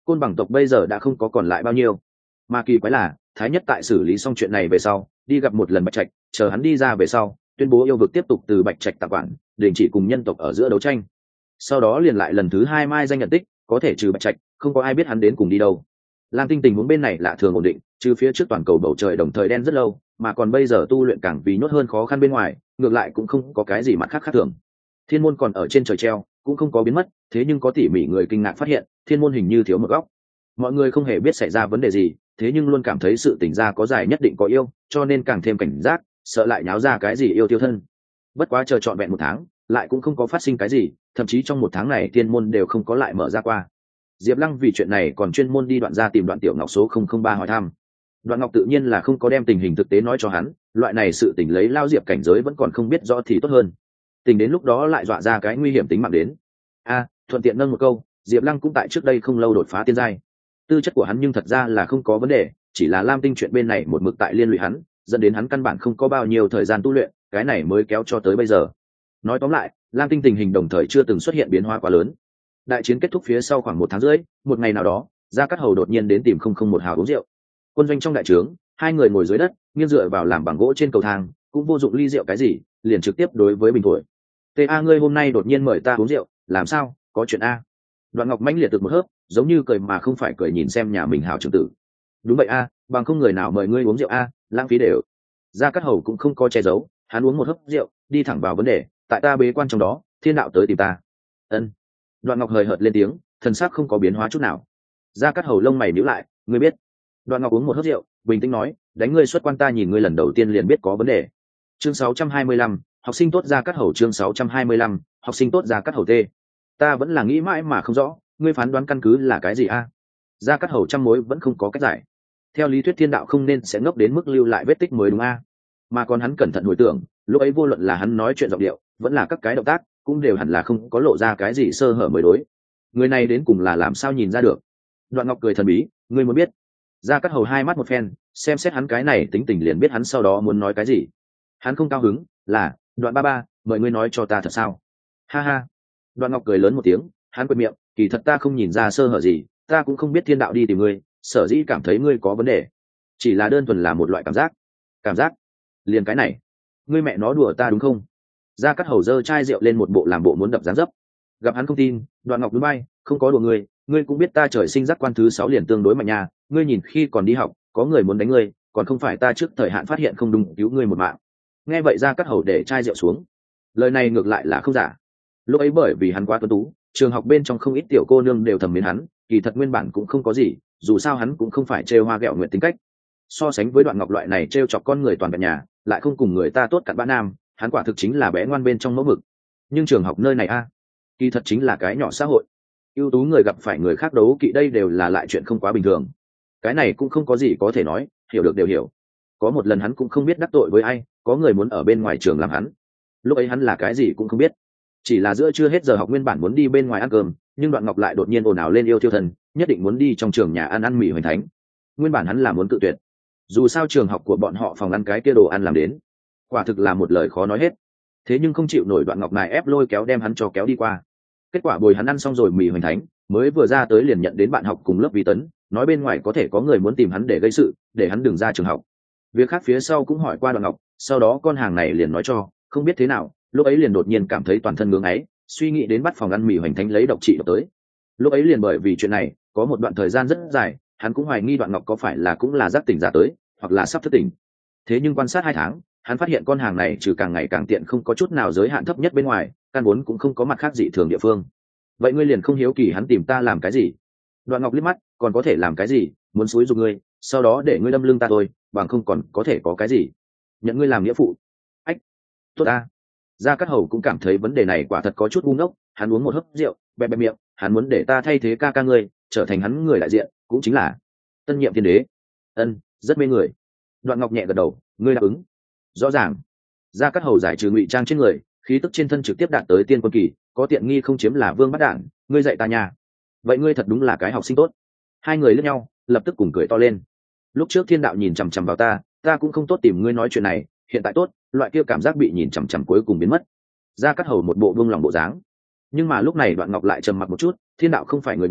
Côn Bằng tộc bây giờ đã không có còn lại bao nhiêu, mà kỳ quái là Thái Nhất tại xử lý xong chuyện này về sau đi gặp một lần Bạch Trạch, chờ hắn đi ra về sau tuyên bố yêu vực tiếp tục từ Bạch Trạch tạm quản, đình chỉ cùng nhân tộc ở giữa đấu tranh. Sau đó liền lại lần thứ hai mai danh nhận tích, có thể trừ Bạch Trạch không có ai biết hắn đến cùng đi đâu. Lam Tinh tình huống bên này lạ thường ổn định, trừ phía trước toàn cầu bầu trời đồng thời đen rất lâu, mà còn bây giờ tu luyện càng vì nhốt hơn khó khăn bên ngoài, ngược lại cũng không có cái gì mặt khác khác thường. Thiên môn còn ở trên trời treo, cũng không có biến mất, thế nhưng có tỉ mỉ người kinh ngạc phát hiện, thiên môn hình như thiếu một góc. Mọi người không hề biết xảy ra vấn đề gì, thế nhưng luôn cảm thấy sự tỉnh ra có dài nhất định có yêu, cho nên càng thêm cảnh giác, sợ lại nháo ra cái gì yêu tiêu thân. Bất quá chờ trọn vẹn một tháng, lại cũng không có phát sinh cái gì, thậm chí trong một tháng này thiên môn đều không có lại mở ra qua. Diệp Lăng vì chuyện này còn chuyên môn đi Đoạn ra tìm Đoạn Tiểu Ngọc số 003 hỏi thăm. Đoạn Ngọc tự nhiên là không có đem tình hình thực tế nói cho hắn, loại này sự tình lấy lao Diệp cảnh giới vẫn còn không biết rõ thì tốt hơn. Tình đến lúc đó lại dọa ra cái nguy hiểm tính mạng đến. Thuận tiện nâng một câu, Diệp Lăng cũng tại trước đây không lâu đột phá tiên giai. Tư chất của hắn nhưng thật ra là không có vấn đề, chỉ là Lam Tinh chuyện bên này một mực tại liên lụy hắn, dẫn đến hắn căn bản không có bao nhiêu thời gian tu luyện, cái này mới kéo cho tới bây giờ. Nói tóm lại, Lam Tinh tình hình đồng thời chưa từng xuất hiện biến hóa quá lớn. Đại chiến kết thúc phía sau khoảng 1 tháng rưỡi, một ngày nào đó, Gia Cát Hầu đột nhiên đến tìm 001 hào uống rượu. Quân doanh trong đại trướng, hai người ngồi dưới đất, nghiêng dựa vào làm bằng gỗ trên cầu thang, cũng vô dụng ly rượu cái gì, liền trực tiếp đối với bình thổi. "Ta ngươi hôm nay đột nhiên mời ta uống rượu, làm sao, có chuyện a?" Đoạn Ngọc mãnh liệt từ một hớp, giống như cười mà không phải cười nhìn xem nhà mình hào trưởng tử. "Đúng vậy a, bằng không người nào mời ngươi uống rượu a, lãng phí đều." Gia Cát Hầu cũng không có che giấu, hắn uống một hớp rượu, đi thẳng vào vấn đề, "Tại ta bế quan trong đó, thiên đạo tới tìm ta." Ân. Đoạn Ngọc hời hợt lên tiếng, thần sắc không có biến hóa chút nào. Gia Cát Hầu lông mày nhíu lại, "Ngươi biết?" Đoạn Ngọc uống một hớp rượu, bình tĩnh nói, "Đánh ngươi xuất quan ta nhìn ngươi lần đầu tiên liền biết có vấn đề." Chương 625, học sinh tốt Gia Cát Hầu chương 625, học sinh tốt Gia Cát Hầu tê. "Ta vẫn là nghĩ mãi mà không rõ, ngươi phán đoán căn cứ là cái gì a?" Gia Cát Hầu trăm mối vẫn không có cách giải. Theo lý thuyết thiên đạo không nên sẽ ngốc đến mức lưu lại vết tích mới đúng a. Mà còn hắn cẩn thận hồi tưởng, lúc ấy vô luận là hắn nói chuyện giọng điệu, vẫn là các cái động tác, cũng đều hẳn là không có lộ ra cái gì sơ hở mới đối. Người này đến cùng là làm sao nhìn ra được? Đoạn Ngọc cười thần bí, "Ngươi muốn biết?" Gia Cát Hầu hai mắt một phen, xem xét hắn cái này tính tình liền biết hắn sau đó muốn nói cái gì. Hắn không cao hứng, là, "Đoạn ba ba, mời ngươi nói cho ta thật sao?" "Ha ha." Đoạn Ngọc cười lớn một tiếng, hắn quệt miệng, "Kỳ thật ta không nhìn ra sơ hở gì, ta cũng không biết thiên đạo đi tìm ngươi, sở dĩ cảm thấy ngươi có vấn đề, chỉ là đơn thuần là một loại cảm giác." "Cảm giác? Liền cái này? Ngươi mẹ nó đùa ta đúng không?" Gia Cát Hầu giơ chai rượu lên một bộ làm bộ muốn đập dáng dấp. Gặp hắn không tin, Đoạn Ngọc núi bay, "Không có đùa ngươi cũng biết ta trời sinh giác quan thứ 6 liền tương đối mạnh nha, ngươi nhìn khi còn đi học, có người muốn đánh ngươi, còn không phải ta trước thời hạn phát hiện không đúng cứu ngươi một mạng." Nghe vậy Gia Cát Hầu để chai rượu xuống. Lời này ngược lại là không giả. Lúc ấy bởi vì hắn quá tuấn tú, trường học bên trong không ít tiểu cô nương đều thầm mến hắn, kỳ thật nguyên bản cũng không có gì, dù sao hắn cũng không phải trêu hoa ghẹo nguyện tính cách. So sánh với Đoạn Ngọc loại này trêu chọc con người toàn vẹn nhà, lại không cùng người ta tốt cặn bã nam, hắn quả thực chính là bé ngoan bên trong mẫu mực. Nhưng trường học nơi này kỳ thật chính là cái nhỏ xã hội, ưu tú người gặp phải người khác đấu kỵ đây đều là lại chuyện không quá bình thường. Cái này cũng không có gì có thể nói, hiểu được đều hiểu. Có một lần hắn cũng không biết đắc tội với ai, có người muốn ở bên ngoài trường làm hắn. Lúc ấy hắn là cái gì cũng không biết, chỉ là giữa chưa hết giờ học nguyên bản muốn đi bên ngoài ăn cơm, nhưng Đoạn Ngọc lại đột nhiên ồn ào lên yêu thiêu thần, nhất định muốn đi trong trường nhà ăn mì hoành thánh. Nguyên bản hắn là muốn tự tuyệt, dù sao trường học của bọn họ phòng ăn cái kia đồ ăn làm đến, quả thực là một lời khó nói hết. Thế nhưng không chịu nổi Đoạn Ngọc này ép lôi kéo đem hắn cho kéo đi qua. Kết quả bồi hắn ăn xong rồi mì hoành thánh, mới vừa ra tới liền nhận đến bạn học cùng lớp Vi Tấn, nói bên ngoài có thể có người muốn tìm hắn để gây sự, để hắn đừng ra trường học. Việc khác phía sau cũng hỏi qua Đoạn Ngọc, sau đó con hàng này liền nói cho, không biết thế nào, lúc ấy liền đột nhiên cảm thấy toàn thân ngưỡng ấy, suy nghĩ đến bắt phòng ăn mì hoành thánh lấy độc trị độc tới. Lúc ấy liền bởi vì chuyện này, có một đoạn thời gian rất dài, hắn cũng hoài nghi Đoạn Ngọc có phải là cũng là giác tỉnh giả tới, hoặc là sắp thức tỉnh. Thế nhưng quan sát 2 tháng, hắn phát hiện con hàng này trừ càng ngày càng tiện không có chút nào giới hạn thấp nhất bên ngoài, căn vốn cũng không có mặt khác dị thường địa phương. Vậy ngươi liền không hiếu kỳ hắn tìm ta làm cái gì? Đoạn Ngọc liếc mắt, còn có thể làm cái gì, muốn xúi giục ngươi, sau đó để ngươi đâm lưng ta thôi, bằng không còn có thể có cái gì? Nhận ngươi làm nghĩa phụ. Ách, tốt ta. Gia Cát Hầu cũng cảm thấy vấn đề này quả thật có chút ngu ngốc, hắn uống một hớp rượu, bẹp bẹp miệng, hắn muốn để ta thay thế ca ca ngươi, trở thành hắn người đại diện, cũng chính là tân nhiệm thiên đế. Ân, rất mê người. Đoạn Ngọc nhẹ gật đầu, ngươi đáp ứng. Rõ ràng. Gia Cát Hầu giải trừ ngụy trang trên người, khí tức trên thân trực tiếp đạt tới tiên quân kỳ, có tiện nghi không chiếm là vương bắt đản, ngươi dạy ta nhà. Vậy ngươi thật đúng là cái học sinh tốt. Hai người liếc nhau, lập tức cùng cười to lên. Lúc trước thiên đạo nhìn chằm chằm vào ta cũng không tốt tìm ngươi nói chuyện này, hiện tại tốt, loại kia cảm giác bị nhìn chằm chằm cuối cùng biến mất. Gia Cát Hầu một bộ buông lòng bộ dáng. Nhưng mà lúc này Đoạn Ngọc lại trầm mặc một chút, thiên đạo không phải người ngu,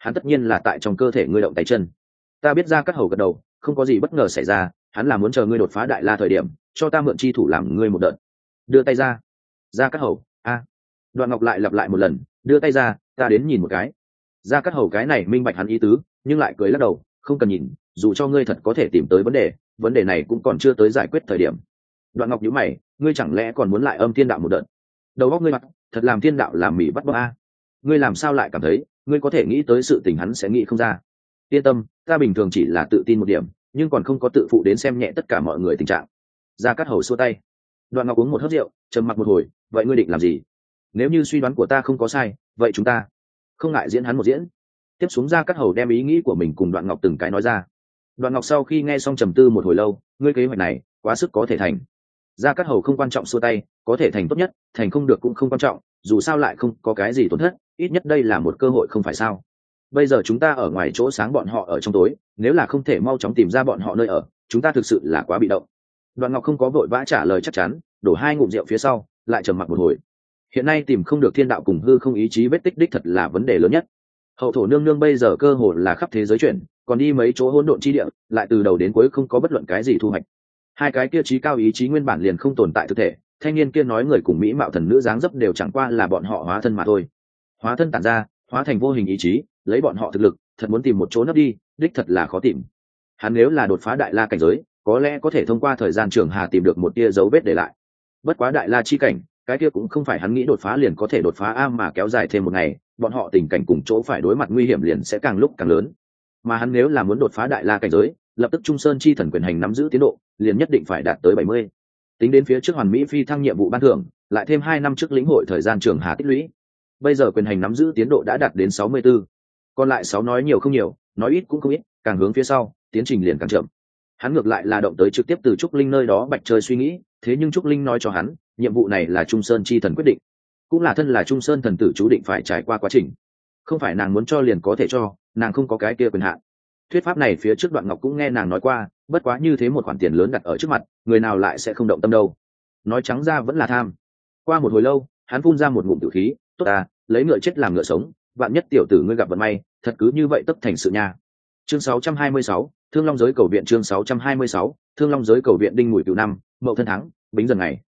hắn tất nhiên là tại trong cơ thể ngươi động tay chân. Ta biết Gia Cát Hầu gật đầu, không có gì bất ngờ xảy ra, hắn là muốn chờ ngươi đột phá đại la thời điểm cho ta mượn chi thủ làm ngươi một đợt. Đưa tay ra. Gia Cát Hầu. Đoạn Ngọc lại lặp lại một lần, đưa tay ra, ta đến nhìn một cái. Gia Cát Hầu cái này minh bạch hắn ý tứ, nhưng lại cười lắc đầu, không cần nhìn, dù cho ngươi thật có thể tìm tới vấn đề này cũng còn chưa tới giải quyết thời điểm. Đoạn Ngọc nhíu mày, ngươi chẳng lẽ còn muốn lại âm thiên đạo một đợt? Đầu óc ngươi mặt, thật làm thiên đạo làm mỉ bắt bóc a. Ngươi làm sao lại cảm thấy ngươi có thể nghĩ tới sự tình hắn sẽ nghĩ không ra? Yên tâm, ta bình thường chỉ là tự tin một điểm, nhưng còn không có tự phụ đến xem nhẹ tất cả mọi người tình trạng. Gia Cát Hầu xua tay. Đoạn Ngọc uống một hớp rượu, trầm mặc một hồi, vậy ngươi định làm gì? Nếu như suy đoán của ta không có sai, vậy chúng ta không ngại diễn hắn một diễn. Tiếp xuống Gia Cát Hầu đem ý nghĩ của mình cùng Đoạn Ngọc từng cái nói ra. Đoạn Ngọc sau khi nghe xong trầm tư một hồi lâu, ngươi kế hoạch này quá sức có thể thành. Gia Cát Hầu không quan trọng xua tay, có thể thành tốt nhất, thành không được cũng không quan trọng, dù sao lại không có cái gì tổn thất, ít nhất đây là một cơ hội không phải sao? Bây giờ chúng ta ở ngoài chỗ sáng bọn họ ở trong tối, nếu là không thể mau chóng tìm ra bọn họ nơi ở, chúng ta thực sự là quá bị động. Đoạn Ngọc không có vội vã trả lời chắc chắn, đổ 2 ngụm rượu phía sau, lại trầm mặc một hồi. Hiện nay tìm không được thiên đạo cùng hư không ý chí vết tích đích thật là vấn đề lớn nhất. Hậu thổ nương nương bây giờ cơ hồ là khắp thế giới chuyển, còn đi mấy chỗ hỗn độn chi địa, lại từ đầu đến cuối không có bất luận cái gì thu hoạch. Hai cái kia trí cao ý chí nguyên bản liền không tồn tại thực thể, thanh niên kia nói người cùng mỹ mạo thần nữ dáng dấp đều chẳng qua là bọn họ hóa thân mà thôi. Hóa thân tản ra, hóa thành vô hình ý chí, lấy bọn họ thực lực, thật muốn tìm một chỗ nấp đi, đích thật là khó tìm. Hắn nếu là đột phá đại la cảnh giới, có lẽ có thể thông qua thời gian trường hà tìm được một tia dấu vết để lại. Bất quá đại la chi cảnh, cái kia cũng không phải hắn nghĩ đột phá liền có thể đột phá a, mà kéo dài thêm một ngày, bọn họ tình cảnh cùng chỗ phải đối mặt nguy hiểm liền sẽ càng lúc càng lớn. Mà hắn nếu là muốn đột phá đại la cảnh giới, lập tức Trung Sơn chi thần quyền hành nắm giữ tiến độ, liền nhất định phải đạt tới 70. Tính đến phía trước hoàn mỹ phi thăng nhiệm vụ ban thưởng, lại thêm 2 năm trước lĩnh hội thời gian trường hà tích lũy, bây giờ quyền hành nắm giữ tiến độ đã đạt đến 64. Còn lại 6 nói nhiều không nhiều, nói ít cũng không ít, càng hướng phía sau, tiến trình liền càng chậm. Hắn ngược lại là động tới trực tiếp từ Trúc Linh nơi đó bạch chơi suy nghĩ, thế nhưng Trúc Linh nói cho hắn, nhiệm vụ này là Trung Sơn chi thần quyết định, cũng là thân là Trung Sơn thần tử chú định phải trải qua quá trình, không phải nàng muốn cho liền có thể cho, nàng không có cái kia quyền hạn. Thuyết pháp này phía trước Đoạn Ngọc cũng nghe nàng nói qua, bất quá như thế một khoản tiền lớn đặt ở trước mặt, người nào lại sẽ không động tâm đâu. Nói trắng ra vẫn là tham. Qua một hồi lâu, hắn phun ra một ngụm tử khí, tốt à, lấy ngựa chết làm ngựa sống, vạn nhất tiểu tử ngươi gặp vận may, thật cứ như vậy tất thành sự nha. Chương 626, Thương Long giới cầu viện. Chương 626, Thương Long giới cầu viện. Đinh Mùi Cửu năm, Mậu Thân tháng, Bính Dần ngày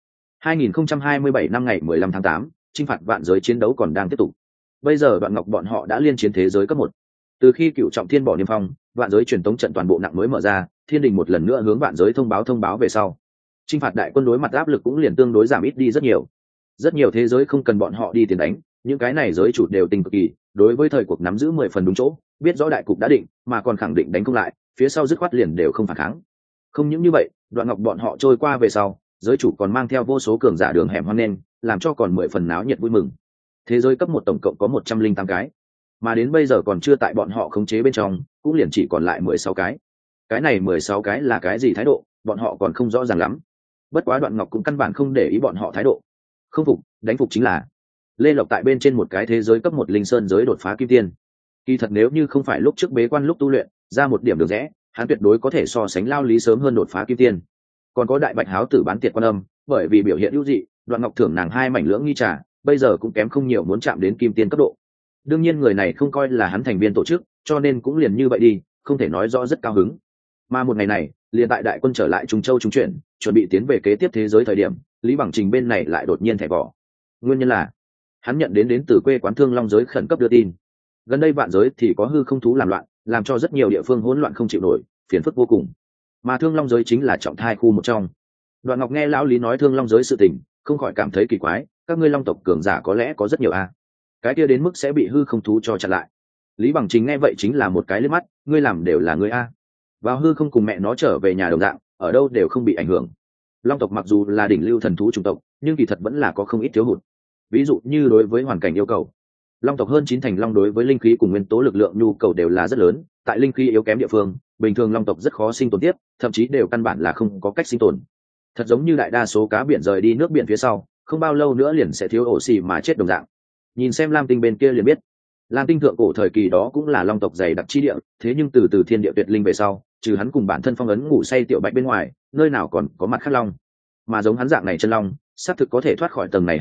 2027 năm ngày 15 tháng 8, chinh phạt vạn giới chiến đấu còn đang tiếp tục. Bây giờ Đoạn Ngọc bọn họ đã liên chiến thế giới cấp 1. Từ khi Cựu Trọng Thiên bỏ niêm phong, vạn giới truyền tống trận toàn bộ nặng mới mở ra, Thiên Đình một lần nữa hướng vạn giới thông báo về sau, chinh phạt đại quân đối mặt áp lực cũng liền tương đối giảm ít đi rất nhiều. Rất nhiều thế giới không cần bọn họ đi tiền đánh, những cái này giới chủ đều tình cực kỳ, đối với thời cuộc nắm giữ 10 phần đúng chỗ, biết rõ đại cục đã định, mà còn khẳng định đánh không lại, phía sau dứt khoát liền đều không phản kháng. Không những như vậy, Đoạn Ngọc bọn họ trôi qua về sau, giới chủ còn mang theo vô số cường giả đường hẻm hoan nghênh, làm cho còn 10 phần náo nhiệt vui mừng. Thế giới cấp 1 tổng cộng có 108 cái, mà đến bây giờ còn chưa tại bọn họ khống chế bên trong, cũng liền chỉ còn lại 16 cái. Cái này 16 cái là cái gì thái độ, bọn họ còn không rõ ràng lắm. Bất quá Đoạn Ngọc cũng căn bản không để ý bọn họ thái độ. Không phục, đánh phục chính là. Lê Lộc tại bên trên một cái thế giới cấp 1 linh sơn giới đột phá kim tiên. Kỳ thật nếu như không phải lúc trước bế quan lúc tu luyện, ra một điểm đường rẽ, hắn tuyệt đối có thể so sánh Lao Lý sớm hơn đột phá kim tiên. Còn có Đại Bạch Háo tử bán tiệt Quan Âm, bởi vì biểu hiện ưu dị, Đoạn Ngọc thưởng nàng 2 mảnh lưỡng nghi trà, bây giờ cũng kém không nhiều muốn chạm đến kim tiên cấp độ. Đương nhiên người này không coi là hắn thành viên tổ chức, cho nên cũng liền như vậy đi, không thể nói rõ rất cao hứng. Mà một ngày này, liền tại đại quân trở lại Trung Châu trung chuyển, chuẩn bị tiến về kế tiếp thế giới thời điểm, Lý Bằng Trình bên này lại đột nhiên thẻ vỏ. Nguyên nhân là hắn nhận đến từ quê quán Thương Long giới khẩn cấp đưa tin, gần đây vạn giới thì có hư không thú làm loạn, làm cho rất nhiều địa phương hỗn loạn không chịu nổi, phiền phức vô cùng. Mà Thương Long giới chính là trọng thai khu một trong. Đoạn Ngọc nghe lão Lý nói Thương Long giới sự tình, không khỏi cảm thấy kỳ quái, các ngươi Long tộc cường giả có lẽ có rất nhiều a, cái kia đến mức sẽ bị hư không thú cho chặn lại. Lý Bằng Trình nghe vậy chính là một cái liếc mắt, ngươi làm đều là ngươi a, vào hư không cùng mẹ nó trở về nhà đồng dạng, ở đâu đều không bị ảnh hưởng. Long tộc mặc dù là đỉnh lưu thần thú chủng tộc, nhưng kỳ thật vẫn là có không ít thiếu hụt. Ví dụ như đối với hoàn cảnh yêu cầu, Long tộc hơn 9 thành long đối với linh khí cùng nguyên tố lực lượng nhu cầu đều là rất lớn, tại linh khí yếu kém địa phương, bình thường Long tộc rất khó sinh tồn tiếp, thậm chí đều căn bản là không có cách sinh tồn. Thật giống như đại đa số cá biển rời đi nước biển phía sau, không bao lâu nữa liền sẽ thiếu oxy mà chết đồng dạng. Nhìn xem Lam Tinh bên kia liền biết, Lam Tinh thượng cổ thời kỳ đó cũng là Long tộc dày đặc chi địa, thế nhưng từ thiên địa tuyệt linh về sau, trừ hắn cùng bản thân phong ấn ngủ say tiểu bạch bên ngoài, nơi nào còn có mặt khác long. Mà giống hắn dạng này chân long, xác thực có thể thoát khỏi tầng này hạn chế,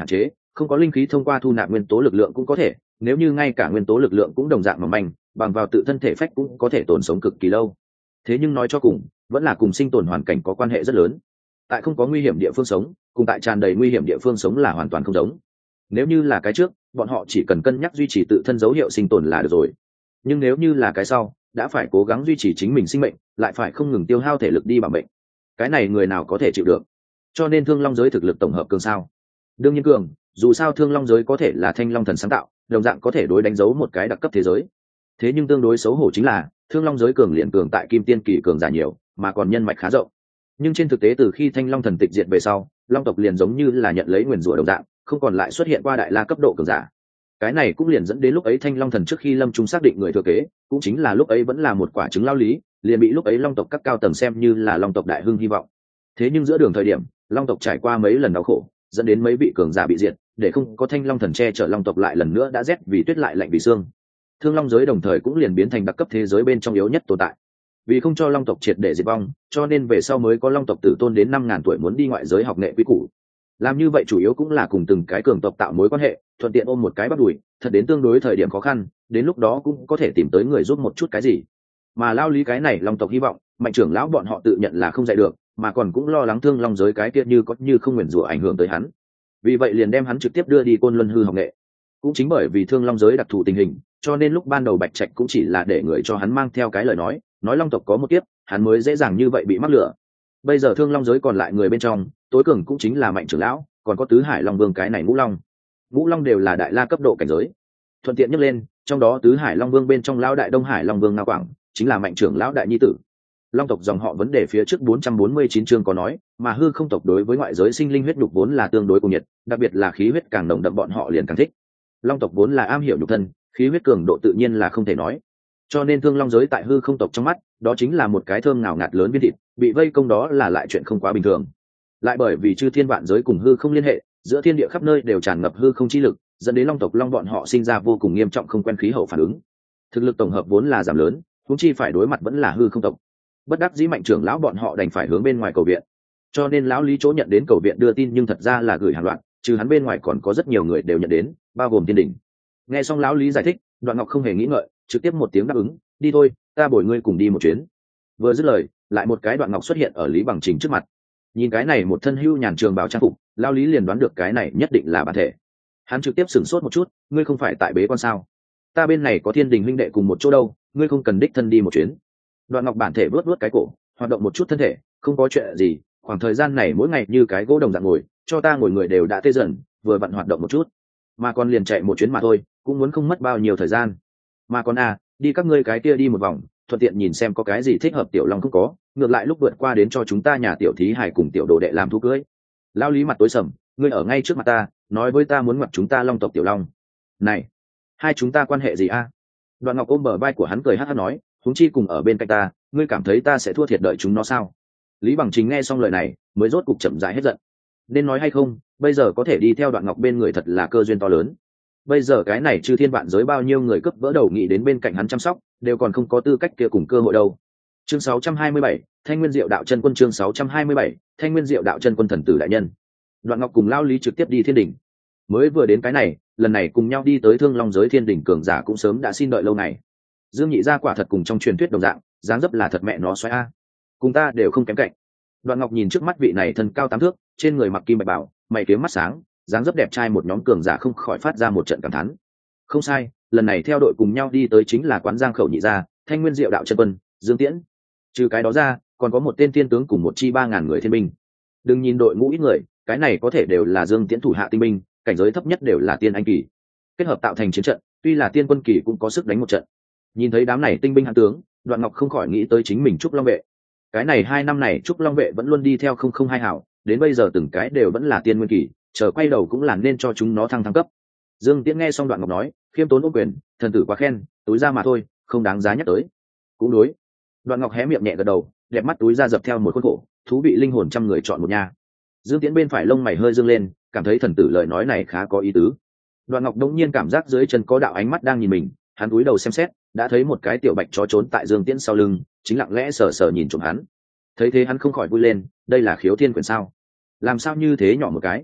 không có linh khí thông qua thu nạp nguyên tố lực lượng cũng có thể, nếu như ngay cả nguyên tố lực lượng cũng đồng dạng mỏng manh, bằng vào tự thân thể phách cũng có thể tồn sống cực kỳ lâu. Thế nhưng nói cho cùng vẫn là cùng sinh tồn hoàn cảnh có quan hệ rất lớn. Tại không có nguy hiểm địa phương sống cùng tại tràn đầy nguy hiểm địa phương sống là hoàn toàn không giống. Nếu như là cái trước, bọn họ chỉ cần cân nhắc duy trì tự thân dấu hiệu sinh tồn là được rồi, nhưng nếu như là cái sau, đã phải cố gắng duy trì chính mình sinh mệnh, lại phải không ngừng tiêu hao thể lực đi bảo mệnh, cái này người nào có thể chịu được. Cho nên thương long giới thực lực tổng hợp cường sao? Đương nhiên cường, dù sao thương long giới có thể là thanh long thần sáng tạo, đồng dạng có thể đối đánh dấu một cái đặc cấp thế giới. Thế nhưng tương đối xấu hổ chính là thương long giới cường liền cường tại kim tiên kỳ cường giả nhiều, mà còn nhân mạch khá rộng. Nhưng trên thực tế từ khi thanh long thần tịch diệt về sau, long tộc liền giống như là nhận lấy nguyền rủa đồng dạng, không còn lại xuất hiện qua đại la cấp độ cường giả. Cái này cũng liền dẫn đến lúc ấy thanh long thần trước khi lâm trung xác định người thừa kế, cũng chính là lúc ấy vẫn là một quả trứng lao lý, liền bị lúc ấy long tộc các cao tầng xem như là long tộc đại hưng hy vọng. Thế nhưng giữa đường thời điểm, long tộc trải qua mấy lần đau khổ, dẫn đến mấy vị cường giả bị diệt, để không có thanh long thần che chở long tộc lại lần nữa đã rét vì tuyết lại lạnh vì xương. Thương long giới đồng thời cũng liền biến thành đặc cấp thế giới bên trong yếu nhất tồn tại. Vì không cho long tộc triệt để diệt vong, cho nên về sau mới có long tộc tử tôn đến 5.000 tuổi muốn đi ngoại giới học nghệ quý củ. Làm như vậy chủ yếu cũng là cùng từng cái cường tộc tạo mối quan hệ, thuận tiện ôm một cái bắt đùi, thật đến tương đối thời điểm khó khăn, đến lúc đó cũng có thể tìm tới người giúp một chút cái gì. Mà lao lý cái này long tộc hy vọng, mạnh trưởng lão bọn họ tự nhận là không dạy được, mà còn cũng lo lắng thương long giới cái kia như có như không nguyền rủa ảnh hưởng tới hắn. Vì vậy liền đem hắn trực tiếp đưa đi Côn Luân hư học nghệ. Cũng chính bởi vì thương long giới đặc thù tình hình, cho nên lúc ban đầu Bạch Trạch cũng chỉ là để người cho hắn mang theo cái lời nói long tộc có một kiếp, hắn mới dễ dàng như vậy bị mắc lửa. Bây giờ thương long giới còn lại người bên trong, tối cường cũng chính là mạnh trưởng lão, còn có tứ hải long vương cái này ngũ long đều là đại la cấp độ cảnh giới. Thuận tiện nhắc lên, trong đó tứ hải long vương bên trong lão đại đông hải long vương Ngao Quảng chính là mạnh trưởng lão đại nhi tử. Long tộc dòng họ vấn đề phía trước 449 chương có nói, mà hư không tộc đối với ngoại giới sinh linh huyết nhục vốn là tương đối cùng nhiệt, đặc biệt là khí huyết càng nồng đậm bọn họ liền càng thích. Long tộc vốn là am hiểu nhục thân, khí huyết cường độ tự nhiên là không thể nói. Cho nên thương long giới tại hư không tộc trong mắt, đó chính là một cái thơm ngào ngạt lớn viên thịt, bị vây công đó là lại chuyện không quá bình thường. Lại bởi vì chư thiên vạn giới cùng hư không liên hệ, giữa thiên địa khắp nơi đều tràn ngập hư không chi lực, dẫn đến long tộc long bọn họ sinh ra vô cùng nghiêm trọng không quen khí hậu phản ứng. Thực lực tổng hợp vốn là giảm lớn, huống chi phải đối mặt vẫn là hư không tộc. Bất đắc dĩ mạnh trưởng lão bọn họ đành phải hướng bên ngoài cầu viện. Cho nên lão lý chỗ nhận đến cầu viện đưa tin nhưng thật ra là gửi hàng loạt, trừ hắn bên ngoài còn có rất nhiều người đều nhận đến, bao gồm thiên đình. Nghe xong lão lý giải thích, Đoạn Ngọc không hề nghĩ ngợi, trực tiếp một tiếng đáp ứng, đi thôi, ta bồi ngươi cùng đi một chuyến. Vừa dứt lời, lại một cái Đoạn Ngọc xuất hiện ở Lý Bằng Trình trước mặt. Nhìn cái này một thân hưu nhàn trường bào trang phục, lão lý liền đoán được cái này nhất định là bản thể. Hắn trực tiếp sửng sốt một chút, ngươi không phải tại bế quan sao? Ta bên này có thiên đình huynh đệ cùng một chỗ đâu, ngươi không cần đích thân đi một chuyến. Đoạn Ngọc bản thể vớt vớt cái cổ, hoạt động một chút thân thể, không có chuyện gì, khoảng thời gian này mỗi ngày như cái gỗ đồng dạng ngồi, cho ta ngồi người đều đã tê dần, vừa vặn hoạt động một chút, mà còn liền chạy một chuyến mà thôi, cũng muốn không mất bao nhiêu thời gian. Mà còn đi các ngươi cái kia đi một vòng, thuận tiện nhìn xem có cái gì thích hợp tiểu long không có, ngược lại lúc vượt qua đến cho chúng ta nhà tiểu thí hải cùng tiểu đồ đệ làm thú cưới. Lao lý mặt tối sầm, ngươi ở ngay trước mặt ta, nói với ta muốn ngoặt chúng ta long tộc tiểu long. Này, hai chúng ta quan hệ gì a? Đoạn Ngọc ôm bờ vai của hắn cười hắt hắt nói, huống chi cùng ở bên cạnh ta, ngươi cảm thấy ta sẽ thua thiệt đợi chúng nó sao? Lý Bằng Trình nghe xong lời này, mới rốt cục chậm rãi hết giận. Nên nói hay không, bây giờ có thể đi theo Đoạn Ngọc bên người thật là cơ duyên to lớn. Bây giờ cái này chư thiên vạn giới bao nhiêu người cướp vỡ đầu nghĩ đến bên cạnh hắn chăm sóc, đều còn không có tư cách kia cùng cơ hội đâu. Chương 627, Thanh Nguyên Diệu Đạo Chân Quân. Chương 627, Thanh Nguyên Diệu Đạo Chân Quân thần tử đại nhân. Đoạn Ngọc cùng Lao Lý trực tiếp đi thiên đỉnh. Mới vừa đến cái này, lần này cùng nhau đi tới Thương Long giới thiên đỉnh cường giả cũng sớm đã xin đợi lâu ngày. Dương Nhị gia quả thật cùng trong truyền thuyết đồng dạng, dáng dấp là thật mẹ nó xoáy a. Cùng ta đều không kém cạnh. Đoạn Ngọc nhìn trước mắt vị này thân cao 8 thước, trên người mặc kim bạch bảo, mày kiếm mắt sáng, dáng dấp đẹp trai một nhóm cường giả không khỏi phát ra một trận cảm thán. Không sai, lần này theo đội cùng nhau đi tới chính là quán Giang Khẩu Nhị gia, Thanh Nguyên Diệu Đạo Chân Quân, Dương Tiễn. Trừ cái đó ra, còn có một tên tiên tướng cùng một chi 3.000 người thiên binh. Đừng nhìn đội ngũ ít người, cái này có thể đều là Dương Tiễn thủ hạ tinh binh, cảnh giới thấp nhất đều là tiên anh kỳ. Kết hợp tạo thành chiến trận, tuy là tiên quân kỳ cũng có sức đánh một trận. Nhìn thấy đám này tinh binh hạng tướng, Đoạn Ngọc không khỏi nghĩ tới chính mình Trúc Long vệ. Cái này 2 năm này Trúc Long vệ vẫn luôn đi theo 002 hảo, đến bây giờ từng cái đều vẫn là tiên nguyên kỳ, chờ quay đầu cũng là nên cho chúng nó thăng cấp. Dương Tiễn nghe xong Đoạn Ngọc nói, khiêm tốn ôm quyền, thần tử quá khen, túi ra mà thôi, không đáng giá nhắc tới. Cũng đối. Đoạn Ngọc hé miệng nhẹ gật đầu, đẹp mắt túi ra dập theo một khuôn khổ, thú vị linh hồn trăm người chọn một nha. Dương Tiễn bên phải lông mày hơi dương lên, cảm thấy thần tử lời nói này khá có ý tứ. Đoạn Ngọc đống nhiên cảm giác dưới chân có đạo ánh mắt đang nhìn mình, hắn cúi đầu xem xét, đã thấy một cái tiểu bạch chó trốn tại Dương Tiễn sau lưng, chính lặng lẽ sờ sờ nhìn trộm hắn. Thấy thế hắn không khỏi vui lên, đây là Khiếu Thiên Quyển sao? Làm sao như thế nhỏ một cái?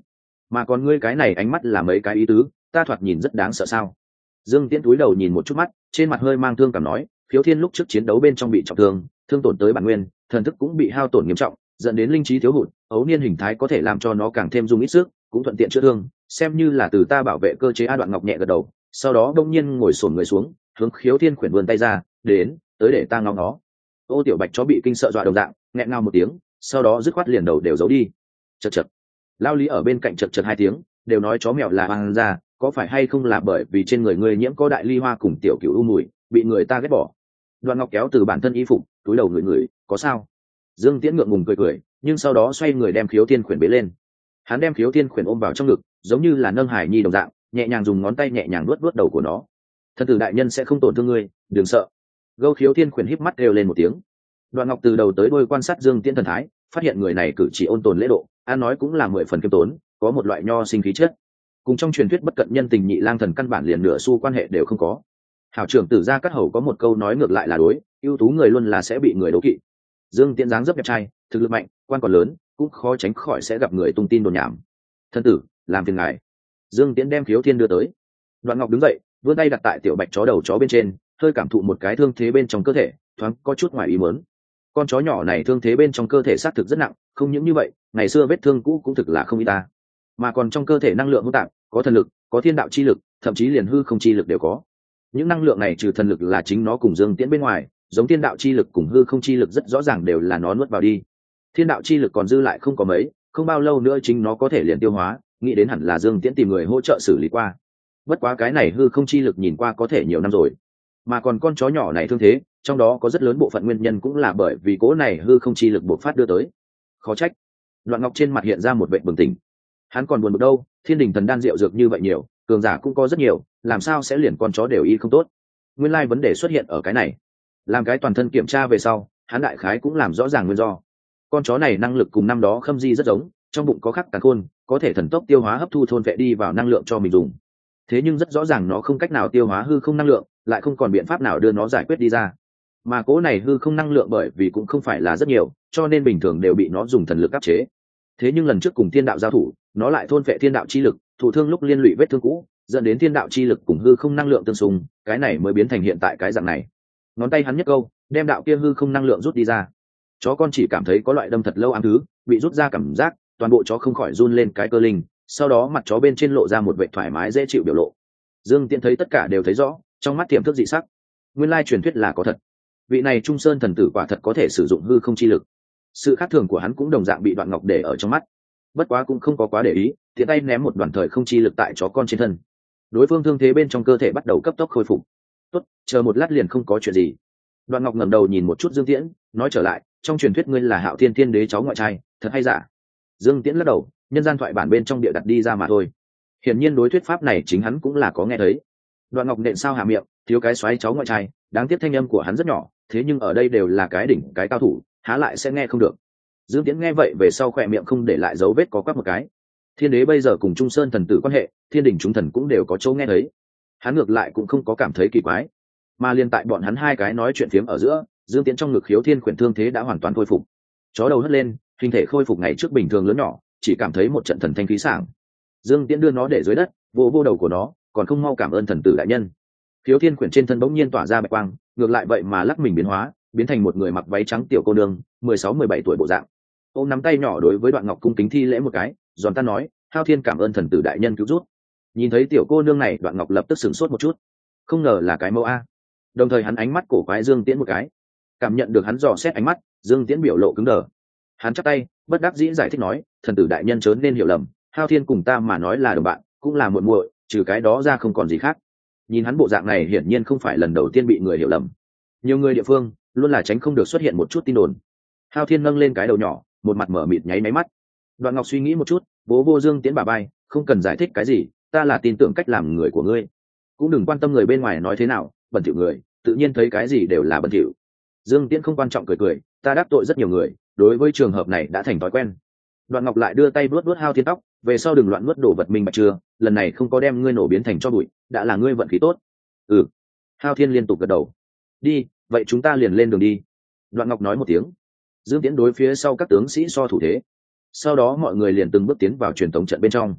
Mà còn ngươi cái này ánh mắt là mấy cái ý tứ, ta thoạt nhìn rất đáng sợ sao? Dương Tiễn cúi đầu nhìn một chút mắt, trên mặt hơi mang thương cảm nói, Khiếu Thiên lúc trước chiến đấu bên trong bị trọng thương, thương tổn tới bản nguyên, thần thức cũng bị hao tổn nghiêm trọng, dẫn đến linh trí thiếu hụt, ấu niên hình thái có thể làm cho nó càng thêm dùng ít sức, cũng thuận tiện chữa thương, xem như là từ ta bảo vệ cơ chế. A Đoạn Ngọc nhẹ gật đầu, sau đó đông nhiên ngồi xổm người xuống, hướng Khiếu Thiên khuyển vươn tay ra, đến, tới để ta ngóng nó. Ô Tiểu Bạch chó bị kinh sợ dọa đồng dạng, nghẹn ngào một tiếng, sau đó dứt khoát liền đầu đều giấu đi. Chậc chậc. Lao Lý ở bên cạnh chậc chậc hai tiếng, đều nói chó mèo là hoang ra, có phải hay không là bởi vì trên người ngươi nhiễm có đại ly hoa cùng tiểu cửu u mùi, bị người ta ghét bỏ. Đoạn Ngọc kéo từ bản thân y phục, túi đầu người, có sao? Dương Tiễn ngượng ngùng cười, nhưng sau đó xoay người đem Khiếu Thiên khuyển bế lên. Hắn đem Khiếu Thiên khuyển ôm vào trong ngực, giống như là nâng hải nhi đồng dạng, nhẹ nhàng dùng ngón tay nhẹ nhàng nuốt đầu của nó. Thần tử đại nhân sẽ không tổn thương ngươi, đừng sợ. Gâu Khiếu Thiên khuyển híp mắt kêu lên một tiếng. Đoạn Ngọc từ đầu tới đuôi quan sát Dương Tiễn thần thái, phát hiện người này cử chỉ ôn tồn lễ độ, an nói cũng là 10 phần kiêm tốn, có một loại nho sinh khí chất. Cùng trong truyền thuyết bất cận nhân tình nhị lang thần căn bản liền nửa xu quan hệ đều không có. Hảo trưởng Tử Gia Cát Hầu có một câu nói ngược lại là đối, ưu tú người luôn là sẽ bị người đố kỵ. Dương Tiễn dáng dấp đẹp trai, thực lực mạnh, quan còn lớn, cũng khó tránh khỏi sẽ gặp người tung tin đồn nhảm. Thân tử, làm phiền ngài. Dương Tiễn đem Khiếu Thiên đưa tới. Đoạn Ngọc đứng dậy, vươn tay đặt tại tiểu bạch chó đầu chó bên trên, hơi cảm thụ một cái thương thế bên trong cơ thể, thoáng có chút ngoài ý muốn. Con chó nhỏ này thương thế bên trong cơ thể xác thực rất nặng, không những như vậy, ngày xưa vết thương cũ cũng thực là không ít ta. Mà còn trong cơ thể năng lượng hỗn tạp, có thần lực, có thiên đạo chi lực, thậm chí liền hư không chi lực đều có. Những năng lượng này trừ thần lực là chính nó cùng Dương Tiễn bên ngoài, giống thiên đạo chi lực cùng hư không chi lực rất rõ ràng đều là nó nuốt vào đi. Thiên đạo chi lực còn dư lại không có mấy, không bao lâu nữa chính nó có thể liền tiêu hóa, nghĩ đến hẳn là Dương Tiễn tìm người hỗ trợ xử lý qua. Bất quá cái này hư không chi lực nhìn qua có thể nhiều năm rồi, mà còn con chó nhỏ này thương thế, trong đó có rất lớn bộ phận nguyên nhân cũng là bởi vì cố này hư không chi lực bộc phát đưa tới. Khó trách. Đoạn Ngọc trên mặt hiện ra một vẻ bừng tỉnh. Hắn còn buồn bực đâu, Thiên Đình thần đan rượu dược như vậy nhiều, cường giả cũng có rất nhiều, làm sao sẽ liền con chó đều y không tốt? Nguyên lai vấn đề xuất hiện ở cái này. Làm cái toàn thân kiểm tra về sau, hắn đại khái cũng làm rõ ràng nguyên do. Con chó này năng lực cùng năm đó Khâm Di rất giống, trong bụng có khắc càn khôn, có thể thần tốc tiêu hóa hấp thu thôn vệ đi vào năng lượng cho mình dùng. Thế nhưng rất rõ ràng nó không cách nào tiêu hóa hư không năng lượng, lại không còn biện pháp nào đưa nó giải quyết đi ra. Mà cố này hư không năng lượng bởi vì cũng không phải là rất nhiều, cho nên bình thường đều bị nó dùng thần lực áp chế. Thế nhưng lần trước cùng thiên đạo giao thủ, nó lại thôn vệ thiên đạo chi lực, thụ thương lúc liên lụy vết thương cũ, dẫn đến thiên đạo chi lực cùng hư không năng lượng tương xung, cái này mới biến thành hiện tại cái dạng này. Ngón tay hắn nhấc câu, đem đạo kia hư không năng lượng rút đi ra. Chó con chỉ cảm thấy có loại đâm thật lâu ám thứ, bị rút ra cảm giác, toàn bộ chó không khỏi run lên cái cơ linh, sau đó mặt chó bên trên lộ ra một vẻ thoải mái dễ chịu biểu lộ. Dương Tiễn thấy tất cả đều thấy rõ, trong mắt tiềm thức dị sắc. Nguyên lai truyền thuyết là có thật. Vị này Trung Sơn thần tử quả thật có thể sử dụng hư không chi lực. Sự khác thường của hắn cũng đồng dạng bị Đoạn Ngọc để ở trong mắt. Bất quá cũng không có quá để ý, tiện tay ném một đoàn thời không chi lực tại chó con trên thân. Đối phương thương thế bên trong cơ thể bắt đầu cấp tốc khôi phục. Tốt, chờ một lát liền không có chuyện gì. Đoạn Ngọc ngẩng đầu nhìn một chút Dương Tiễn, nói trở lại, trong truyền thuyết ngươi là Hạo Thiên Thiên Đế cháu ngoại trai, thật hay giả? Dương Tiễn lắc đầu, nhân gian thoại bản bên trong địa đặt đi ra mà thôi. Hiển nhiên đối thuyết pháp này chính hắn cũng là có nghe thấy. Đoạn Ngọc nện sao hạ miệng, thiếu cái xoáy cháu ngoại trai, đáng tiếc thanh âm của hắn rất nhỏ, thế nhưng ở đây đều là cái đỉnh cái cao thủ, há lại sẽ nghe không được. Dương Tiễn nghe vậy về sau khỏe miệng không để lại dấu vết có quắc một cái. Thiên đế bây giờ cùng Trung Sơn thần tử quan hệ, thiên đình chúng thần cũng đều có chỗ nghe thấy. Hắn ngược lại cũng không có cảm thấy kỳ quái. Mà liên tại bọn hắn hai cái nói chuyện phiếm ở giữa, Dương Tiễn trong ngực Khiếu Thiên khuyển thương thế đã hoàn toàn khôi phục. Chó đầu hất lên, hình thể khôi phục ngày trước bình thường lớn nhỏ, chỉ cảm thấy một trận thần thanh khí sảng. Dương Tiễn đưa nó để dưới đất, vô vô đầu của nó, còn không mau cảm ơn thần tử đại nhân. Khiếu Thiên khuyển trên thân bỗng nhiên tỏa ra bạch quang, ngược lại vậy mà lắc mình biến hóa, biến thành một người mặc váy trắng tiểu cô nương, 16-17 tuổi bộ dạng. Ôm nắm tay nhỏ đối với Đoạn Ngọc cung kính thi lễ một cái, giòn tan nói, Hao Thiên cảm ơn thần tử đại nhân cứu rút. Nhìn thấy tiểu cô nương này, Đoạn Ngọc lập tức sửng sốt một chút, không ngờ là cái mẫu a. Đồng thời hắn ánh mắt cổ quái Dương Tiễn một cái, cảm nhận được hắn dò xét ánh mắt, Dương Tiễn biểu lộ cứng đờ. Hắn chắp tay, bất đắc dĩ giải thích nói, thần tử đại nhân chớ nên hiểu lầm, Hao Thiên cùng ta mà nói là đồng bạn, cũng là muội muội, trừ cái đó ra không còn gì khác. Nhìn hắn bộ dạng này hiển nhiên không phải lần đầu tiên bị người hiểu lầm. Nhiều người địa phương luôn là tránh không được xuất hiện một chút tin đồn. Hao Thiên nâng lên cái đầu nhỏ, một mặt mở mịt nháy máy mắt. Đoạn Ngọc suy nghĩ một chút, bố vô Dương Tiễn bà bay, không cần giải thích cái gì, ta là tin tưởng cách làm người của ngươi, cũng đừng quan tâm người bên ngoài nói thế nào, bẩn thỉu người, tự nhiên thấy cái gì đều là bẩn thỉu. Dương Tiễn không quan trọng cười cười, ta đắc tội rất nhiều người, đối với trường hợp này đã thành thói quen. Đoạn Ngọc lại đưa tay vuốt vuốt Hao Thiên tóc, về sau đừng loạn nuốt đồ vật minh bạch chưa, lần này không có đem ngươi nổ biến thành cho bụi, đã là ngươi vận khí tốt. Ừ. Hao Thiên liên tục gật đầu. Đi, vậy chúng ta liền lên đường đi. Đoạn Ngọc nói một tiếng. Dương Tiễn đối phía sau các tướng sĩ so thủ thế. Sau đó mọi người liền từng bước tiến vào truyền thống trận bên trong.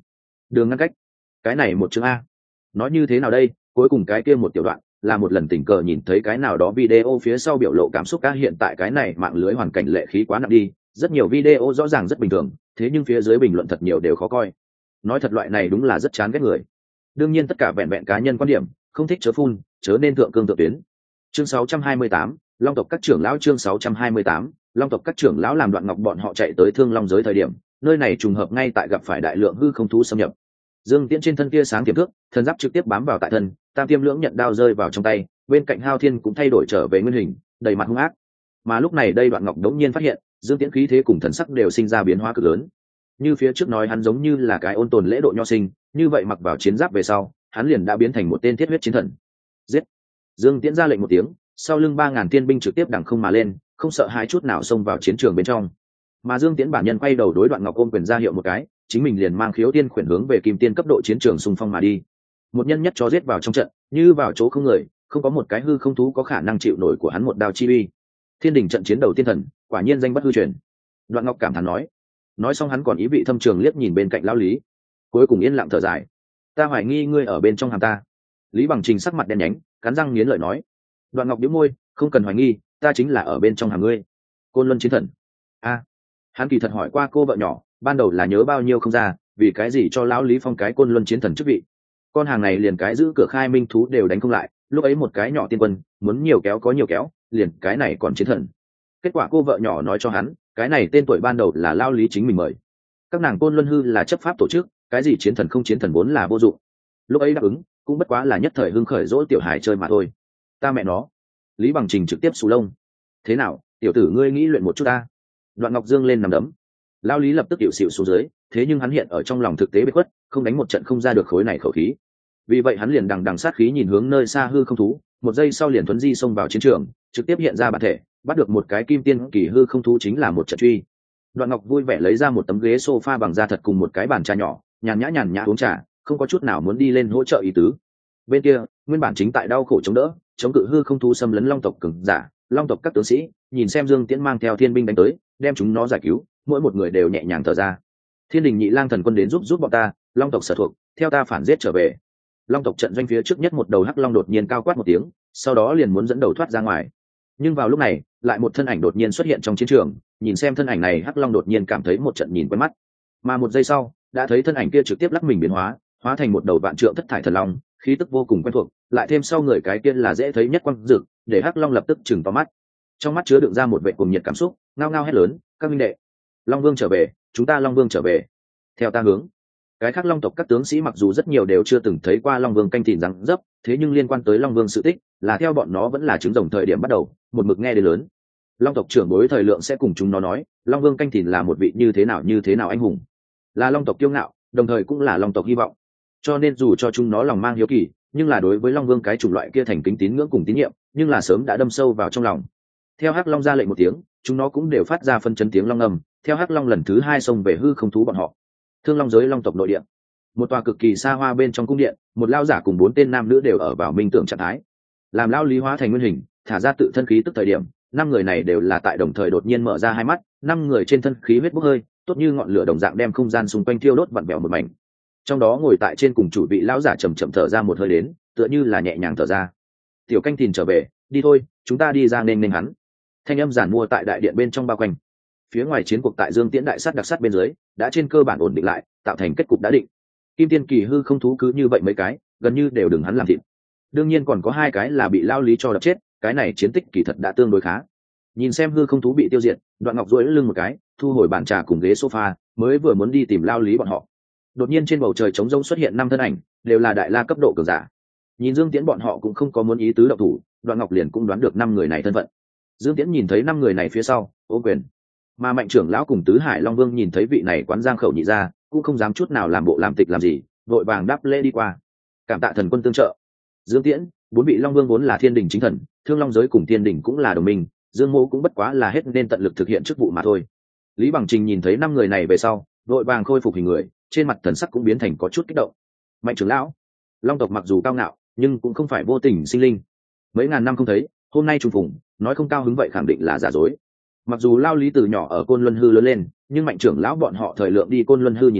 đường ngăn cách, cái này một chương a. Nói như thế nào đây, cuối cùng cái kia một tiểu đoạn là một lần tình cờ nhìn thấy cái nào đó video phía sau biểu lộ cảm xúc cá, hiện tại cái này mạng lưới hoàn cảnh lệ khí quá nặng đi, rất nhiều video rõ ràng rất bình thường, thế nhưng phía dưới bình luận thật nhiều đều khó coi. Nói thật loại này đúng là rất chán ghét người. Đương nhiên tất cả vẹn vẹn cá nhân quan điểm, không thích chớ phun, chớ nên thượng cương thượng tuyến. Chương 628, Long tộc các trưởng lão. Chương 628, Long tộc các trưởng lão. Làm Đoạn Ngọc bọn họ chạy tới Thương Long giới thời điểm, nơi này trùng hợp ngay tại gặp phải đại lượng hư không thú xâm nhập. Dương Tiễn trên thân kia sáng tiềm thước, thần giáp trực tiếp bám vào tại thân, Tam Tiêm Lưỡng nhận đao rơi vào trong tay, bên cạnh Hao Thiên cũng thay đổi trở về nguyên hình, đầy mặt hung ác. Mà lúc này đây Đoạn Ngọc đống nhiên phát hiện, Dương Tiễn khí thế cùng thần sắc đều sinh ra biến hóa cực lớn. Như phía trước nói hắn giống như là cái ôn tồn lễ độ nho sinh, như vậy mặc vào chiến giáp về sau, hắn liền đã biến thành một tên thiết huyết chiến thần. Giết! Dương Tiễn ra lệnh một tiếng, sau lưng 3000 tiên binh trực tiếp đằng không mà lên, không sợ hãi chút nào xông vào chiến trường bên trong. Mà Dương Tiễn bản nhân quay đầu đối Đoạn Ngọc ôm quyền ra hiệu một cái, chính mình liền mang khiếu tiên khuyển hướng về kim tiên cấp độ chiến trường xung phong mà đi. Một nhân nhất chó giết vào trong trận, như vào chỗ không người, không có một cái hư không thú có khả năng chịu nổi của hắn một đao chi uy. Thiên đình trận chiến đầu tiên thần, quả nhiên danh bất hư truyền. Đoạn Ngọc cảm thán nói xong hắn còn ý vị thâm trường liếc nhìn bên cạnh lão Lý, cuối cùng yên lặng thở dài. Ta hoài nghi ngươi ở bên trong hàm ta. Lý Bằng Trình sắc mặt đen nhánh, cắn răng nghiến lợi nói. Đoạn Ngọc nhíu môi, không cần hoài nghi, ta chính là ở bên trong hàm ngươi. Côn Luân chiến thần. A, hắn kỳ thật hỏi qua cô vợ nhỏ, ban đầu là nhớ bao nhiêu không ra, vì cái gì cho lão Lý phong cái Côn Luân chiến thần chức vị. Con hàng này liền cái giữ cửa khai minh thú đều đánh không lại, lúc ấy một cái nhỏ tiên quân, muốn nhiều kéo có nhiều kéo, liền cái này còn chiến thần. Kết quả cô vợ nhỏ nói cho hắn, cái này tên tuổi ban đầu là lão Lý chính mình mời. Các nàng Côn Luân hư là chấp pháp tổ chức, cái gì chiến thần không chiến thần vốn là vô dụng. Lúc ấy đáp ứng, cũng bất quá là nhất thời hưng khởi dỗ tiểu hài chơi mà thôi. Ta mẹ nó. Lý Bằng Trình trực tiếp xù lông. Thế nào, tiểu tử ngươi nghĩ luyện một chút ta? Đoạn Ngọc dương lên nằm đấm. Lão Lý lập tức tiểu xỉu xuống dưới, thế nhưng hắn hiện ở trong lòng thực tế bị khuất, không đánh một trận không ra được khối này khẩu khí. Vì vậy hắn liền đằng sát khí nhìn hướng nơi xa hư không thú, một giây sau liền thuấn di xông vào chiến trường, trực tiếp hiện ra bản thể, bắt được một cái kim tiên kỳ hư không thú chính là một trận truy. Đoạn Ngọc vui vẻ lấy ra một tấm ghế sofa bằng da thật cùng một cái bàn trà nhỏ, nhàn nhã uống trà, không có chút nào muốn đi lên hỗ trợ ý tứ. Bên kia, nguyên bản chính tại đau khổ chống đỡ, chống cự hư không thú xâm lấn Long tộc cường giả, Long tộc các tướng sĩ, nhìn xem Dương Tiễn mang theo thiên binh đánh tới, đem chúng nó giải cứu, mỗi một người đều nhẹ nhàng thở ra. Thiên đình nhị lang thần quân đến giúp bọn ta, Long tộc sở thuộc, theo ta phản giết trở về. Long tộc trận doanh phía trước nhất một đầu hắc long đột nhiên cao quát một tiếng, sau đó liền muốn dẫn đầu thoát ra ngoài. Nhưng vào lúc này, lại một thân ảnh đột nhiên xuất hiện trong chiến trường, nhìn xem thân ảnh này hắc long đột nhiên cảm thấy một trận nhìn quen mắt. Mà một giây sau, đã thấy thân ảnh kia trực tiếp lắc mình biến hóa, hóa thành một đầu vạn trượng thất thải thần long, khí tức vô cùng quen thuộc, lại thêm sau người cái kia là dễ thấy nhất quang dực, để hắc long lập tức chừng to mắt. Trong mắt chứa đựng ra một vệ cuồng nhiệt cảm xúc, ngao ngao hét lớn, các minh đệ, Long Vương trở về, chúng ta Long Vương trở về. Theo ta hướng. Cái khác Long tộc các tướng sĩ mặc dù rất nhiều đều chưa từng thấy qua Long Vương canh thìn răng dấp, thế nhưng liên quan tới Long Vương sự tích, là theo bọn nó vẫn là trứng rồng thời điểm bắt đầu, một mực nghe đến lớn. Long tộc trưởng bối thời lượng sẽ cùng chúng nó nói, Long Vương canh thìn là một vị như thế nào anh hùng, là Long tộc kiêu ngạo, đồng thời cũng là Long tộc hy vọng. Cho nên dù cho chúng nó lòng mang hiếu kỳ, nhưng là đối với Long Vương cái chủng loại kia thành kính tín ngưỡng cùng tín nhiệm, nhưng là sớm đã đâm sâu vào trong lòng. Theo hắc long ra lệnh một tiếng, chúng nó cũng đều phát ra phân chấn tiếng long ngầm, theo hắc long lần thứ 2 xông về hư không thú bọn họ. Thương Long giới Long tộc nội địa, một tòa cực kỳ xa hoa bên trong cung điện, một lao giả cùng 4 tên nam nữ đều ở vào minh tưởng trạng thái. Làm lao lý hóa thành nguyên hình, thả ra tự thân khí tức thời điểm, 5 người này đều là tại đồng thời đột nhiên mở ra hai mắt, 5 người trên thân khí huyết bốc hơi, tốt như ngọn lửa đồng dạng đem không gian xung quanh thiêu đốt vặn vẹo một mảnh. Trong đó ngồi tại trên cùng chủ vị lão giả chậm chậm thở ra một hơi đến, tựa như là nhẹ nhàng thở ra. Tiểu canh thìn trở về, đi thôi, chúng ta đi ra nên hắn. Thanh âm giản mua tại đại điện bên trong bao quanh. Phía ngoài chiến cuộc tại Dương Tiễn đại sát đặc sát bên dưới, đã trên cơ bản ổn định lại, tạo thành kết cục đã định. Kim tiên kỳ hư không thú cứ như vậy mấy cái, gần như đều đừng hắn làm thịt. Đương nhiên còn có 2 cái là bị lao lý cho đập chết, cái này chiến tích kỳ thật đã tương đối khá. Nhìn xem hư không thú bị tiêu diệt, Đoạn Ngọc duỗi lưng một cái, thu hồi bàn trà cùng ghế sofa, mới vừa muốn đi tìm lao lý bọn họ. Đột nhiên trên bầu trời trống rỗng xuất hiện 5 thân ảnh, đều là đại la cấp độ cường giả. Nhìn Dương Tiễn bọn họ cũng không có muốn ý tứ động thủ, Đoạn Ngọc liền cũng đoán được 5 người này thân phận. Dương Tiễn nhìn thấy 5 người này phía sau, ôm quyền. Mà Mạnh trưởng lão cùng Tứ Hải Long Vương nhìn thấy vị này quán giang khẩu nhị ra, cũng không dám chút nào làm bộ làm tịch làm gì, vội vàng đáp lễ đi qua. Cảm tạ thần quân tương trợ. Dương Tiễn, 4 vị Long Vương vốn là thiên đình chính thần, Thương Long giới cùng thiên đình cũng là đồng minh, Dương Mô cũng bất quá là hết nên tận lực thực hiện chức vụ mà thôi. Lý Bằng Trình nhìn thấy 5 người này về sau, vội vàng khôi phục hình người, trên mặt thần sắc cũng biến thành có chút kích động. Mạnh trưởng lão, Long tộc mặc dù cao ngạo, nhưng cũng không phải vô tình sinh linh. Mấy ngàn năm không thấy, hôm nay trùng phùng, nói không cao hứng vậy khẳng định là giả dối. Mặc dù lao lý từ nhỏ ở Côn Luân Hư lớn lên, nhưng Mạnh trưởng lão bọn họ thời lượng đi Côn Luân Hư nhìn hắn,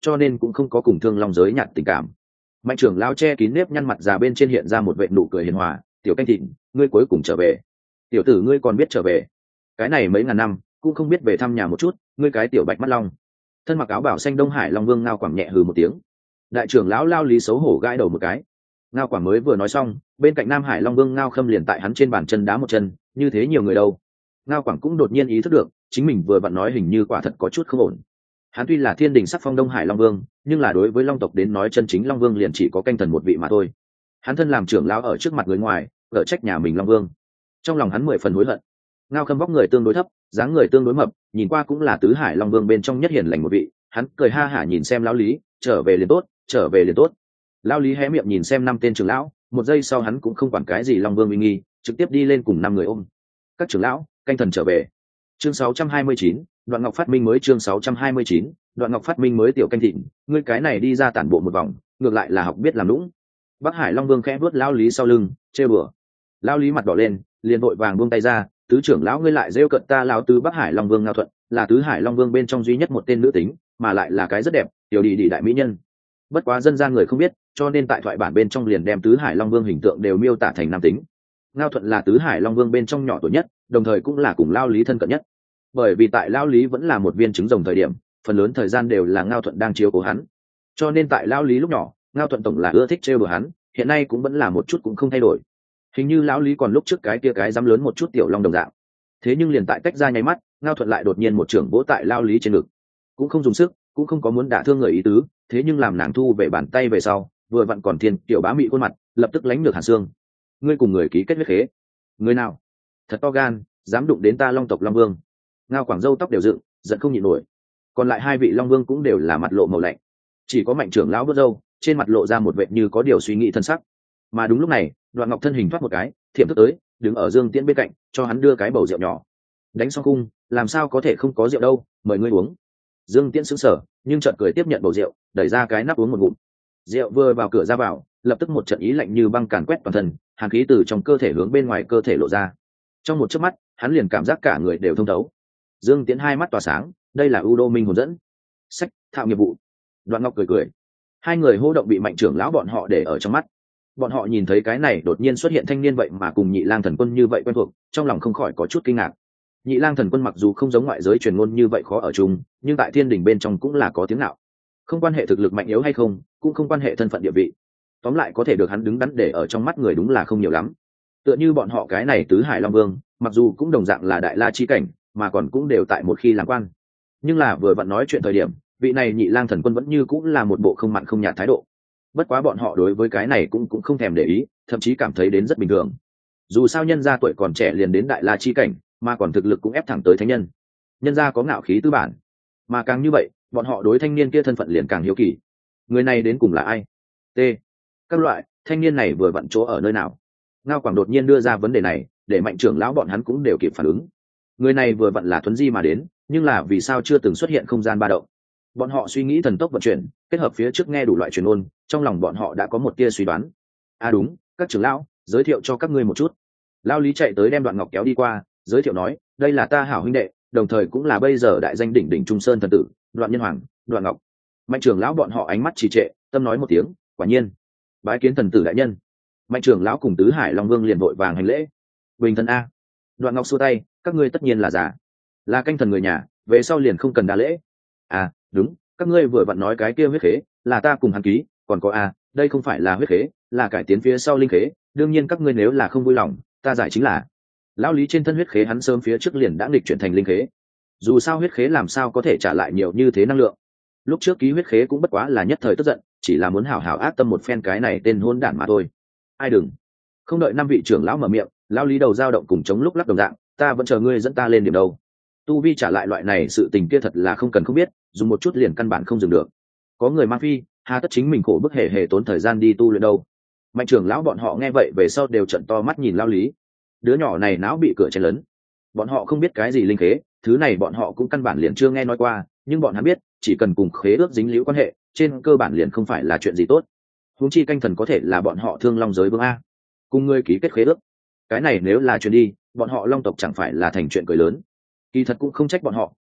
cho nên cũng không có cùng thương long giới nhạt tình cảm. Mạnh trưởng lão che kín nếp nhăn mặt già bên trên hiện ra một vệt nụ cười hiền hòa. Tiểu Canh Thịnh, ngươi cuối cùng trở về. Tiểu tử ngươi còn biết trở về, cái này mấy ngàn năm cũng không biết về thăm nhà một chút, ngươi cái tiểu bạch mắt long. Thân mặc áo bảo xanh Đông Hải Long Vương Ngao Quảng nhẹ hừ một tiếng. Đại trưởng lão Lao Lý xấu hổ gãi đầu một cái. Ngao Quảng mới vừa nói xong, bên cạnh Nam Hải Long Vương Ngao Khâm liền tại hắn trên bàn chân đá một chân, như thế nhiều người đâu. Ngao Quảng cũng đột nhiên ý thức được chính mình vừa vặn nói hình như quả thật có chút không ổn. Hắn tuy là thiên đình sắc phong Đông Hải Long Vương, nhưng là đối với long tộc đến nói chân chính Long Vương liền chỉ có canh thần một vị mà thôi. Hắn thân làm trưởng lão ở trước mặt người ngoài gỡ trách nhà mình Long Vương, trong lòng hắn 10 phần hối hận. Ngao Khâm vóc người tương đối thấp, dáng người tương đối mập, nhìn qua cũng là tứ hải Long Vương bên trong nhất hiền lành một vị. Hắn cười ha hả nhìn xem lão Lý, trở về liền tốt, trở về liền tốt. Lão Lý hé miệng nhìn xem 5 tên trưởng lão, một giây sau hắn cũng không quản cái gì Long Vương uy nghi, trực tiếp đi lên cùng 5 người ôm. Các trưởng lão, canh thần trở về. Chương 629, Đoạn Ngọc phát minh mới. Chương 629, Đoạn Ngọc phát minh mới. Tiểu Canh Thịnh, ngươi cái này đi ra tản bộ một vòng, ngược lại là học biết làm lũng. Bắc Hải Long Vương khẽ vuốt lão Lý sau lưng, trêu đùa. Lão Lý mặt đỏ lên, liền vội vàng buông tay ra. Tứ trưởng lão ngươi lại rêu cận ta lão tứ Bắc Hải Long Vương Ngao Thuận, là tứ hải Long Vương bên trong duy nhất một tên nữ tính, mà lại là cái rất đẹp, tiểu đi đại mỹ nhân. Bất quá dân gian người không biết, cho nên tại thoại bản bên trong liền đem tứ hải Long Vương hình tượng đều miêu tả thành nam tính. Ngao Thuận là tứ hải Long Vương bên trong nhỏ tuổi nhất, đồng thời cũng là cùng Lao Lý thân cận nhất. Bởi vì tại Lao Lý vẫn là một viên trứng rồng thời điểm, phần lớn thời gian đều là Ngao Thuận đang chiếu cố hắn, cho nên tại Lao Lý lúc nhỏ, Ngao Thuận tổng là ưa thích trêu đùa hắn, hiện nay cũng vẫn là một chút cũng không thay đổi. Hình như Lão Lý còn lúc trước cái kia cái dám lớn một chút tiểu long đồng dạng. Thế nhưng liền tại tách ra nháy mắt, Ngao Thuận lại đột nhiên một trưởng vỗ tại Lao Lý trên ngực, cũng không dùng sức, cũng không có muốn đả thương người ý tứ, thế nhưng làm nàng thu về bàn tay về sau, vừa vặn còn thiên tiểu bá mị khuôn mặt, lập tức lánh được hàn xương. Ngươi cùng người ký kết huyết khế? Người nào? Thật to gan, dám đụng đến ta Long tộc Long Vương. Ngao Quảng râu tóc đều dựng, giận không nhịn nổi. Còn lại 2 vị Long Vương cũng đều là mặt lộ màu lạnh, chỉ có Mạnh trưởng lão vớt râu, trên mặt lộ ra một vẻ như có điều suy nghĩ thân sắc. Mà đúng lúc này, Đoạn Ngọc thân hình thoát một cái, thiểm thức tới, đứng ở Dương Tiễn bên cạnh, cho hắn đưa cái bầu rượu nhỏ. Đánh xong cung, làm sao có thể không có rượu đâu, mời ngươi uống. Dương Tiễn sững sờ, nhưng chợt cười tiếp nhận bầu rượu, đẩy ra cái nắp uống một ngụm. Rượu vừa vào cửa ra vào, lập tức một trận ý lạnh như băng càn quét toàn thân, hàn khí từ trong cơ thể hướng bên ngoài cơ thể lộ ra. Trong một chớp mắt, hắn liền cảm giác cả người đều thông thấu. Dương Tiễn hai mắt tỏa sáng, đây là ưu đô minh hồn dẫn. Sách, thạo nghiệp vụ. Đoạn Ngọc cười cười. 2 người hô động bị Mạnh trưởng lão bọn họ để ở trong mắt. Bọn họ nhìn thấy cái này đột nhiên xuất hiện thanh niên vậy mà cùng Nhị Lang Thần Quân như vậy quen thuộc, trong lòng không khỏi có chút kinh ngạc. Nhị Lang Thần Quân mặc dù không giống ngoại giới truyền ngôn như vậy khó ở chung, nhưng tại thiên đình bên trong cũng là có tiếng nào. Không quan hệ thực lực mạnh yếu hay không, cũng không quan hệ thân phận địa vị. Tóm lại có thể được hắn đứng đắn để ở trong mắt người đúng là không nhiều lắm. Tựa như bọn họ cái này tứ hải Long Vương, mặc dù cũng đồng dạng là đại la chi cảnh, mà còn cũng đều tại một khi làm quan. Nhưng là vừa vặn nói chuyện thời điểm, vị này Nhị Lang Thần Quân vẫn như cũng là một bộ không mặn không nhạt thái độ. Bất quá bọn họ đối với cái này cũng không thèm để ý, thậm chí cảm thấy đến rất bình thường. Dù sao nhân gia tuổi còn trẻ liền đến đại la chi cảnh, mà còn thực lực cũng ép thẳng tới thánh nhân. Nhân gia có ngạo khí tư bản, mà càng như vậy, bọn họ đối thanh niên kia thân phận liền càng hiếu kỳ. Người này đến cùng là ai? T. Các loại, thanh niên này vừa vặn chỗ ở nơi nào? Ngao Quảng đột nhiên đưa ra vấn đề này, để Mạnh trưởng lão bọn hắn cũng đều kịp phản ứng. Người này vừa vặn là Thuấn Di mà đến, nhưng là vì sao chưa từng xuất hiện không gian ba động? Bọn họ suy nghĩ thần tốc vận chuyển, kết hợp phía trước nghe đủ loại truyền ngôn, trong lòng bọn họ đã có một tia suy đoán. À đúng, các trưởng lão, giới thiệu cho các ngươi một chút. Lão Lý chạy tới đem Đoạn Ngọc kéo đi qua, giới thiệu nói, đây là ta hảo huynh đệ, đồng thời cũng là bây giờ đại danh đỉnh đỉnh Trung Sơn thần tử, Đoạn Nhân Hoàng, Đoạn Ngọc. Mạnh trưởng lão bọn họ ánh mắt trì trệ, tâm nói một tiếng, quả nhiên, bái kiến thần tử đại nhân. Mạnh trưởng lão cùng tứ hải Long Vương liền vội vàng hành lễ. Bình thân a. Đoạn Ngọc xua tay, các ngươi tất nhiên là giả, là canh thần người nhà, về sau liền không cần đa lễ. À đúng, các ngươi vừa vặn nói cái kia huyết khế là ta cùng hắn ký, còn có đây không phải là huyết khế, là cải tiến phía sau linh khế, đương nhiên các ngươi nếu là không vui lòng, ta giải chính là lão Lý trên thân huyết khế hắn sớm phía trước liền đã nghịch chuyển thành linh khế. Dù sao huyết khế làm sao có thể trả lại nhiều như thế năng lượng, lúc trước ký huyết khế cũng bất quá là nhất thời tức giận, chỉ là muốn hảo hảo ác tâm một phen cái này tên hôn đản mà thôi. Ai đừng. Không đợi 5 vị trưởng lão mở miệng, lão Lý đầu dao động cùng chống lúc lắc đồng dạng, ta vẫn chờ ngươi dẫn ta lên điểm đâu. Tu vi trả lại loại này sự tình kia thật là không cần không biết, dùng một chút liền căn bản không dừng được. Có người mang phi, hà tất chính mình khổ bức hề tốn thời gian đi tu luyện đâu. Mạnh trưởng lão bọn họ nghe vậy về sau đều trợn to mắt nhìn Lão Lý. Đứa nhỏ này não bị cửa chen lớn. Bọn họ không biết cái gì linh khế, thứ này bọn họ cũng căn bản liền chưa nghe nói qua, nhưng bọn hắn biết, chỉ cần cùng khế ước dính líu quan hệ, trên cơ bản liền không phải là chuyện gì tốt. Huống chi canh thần có thể là bọn họ Thương Long giới vương a, cùng ngươi ký kết khế ước. Cái này nếu là chuyện đi, bọn họ Long tộc chẳng phải là thành chuyện cười lớn. Kỳ thật cũng không trách bọn họ,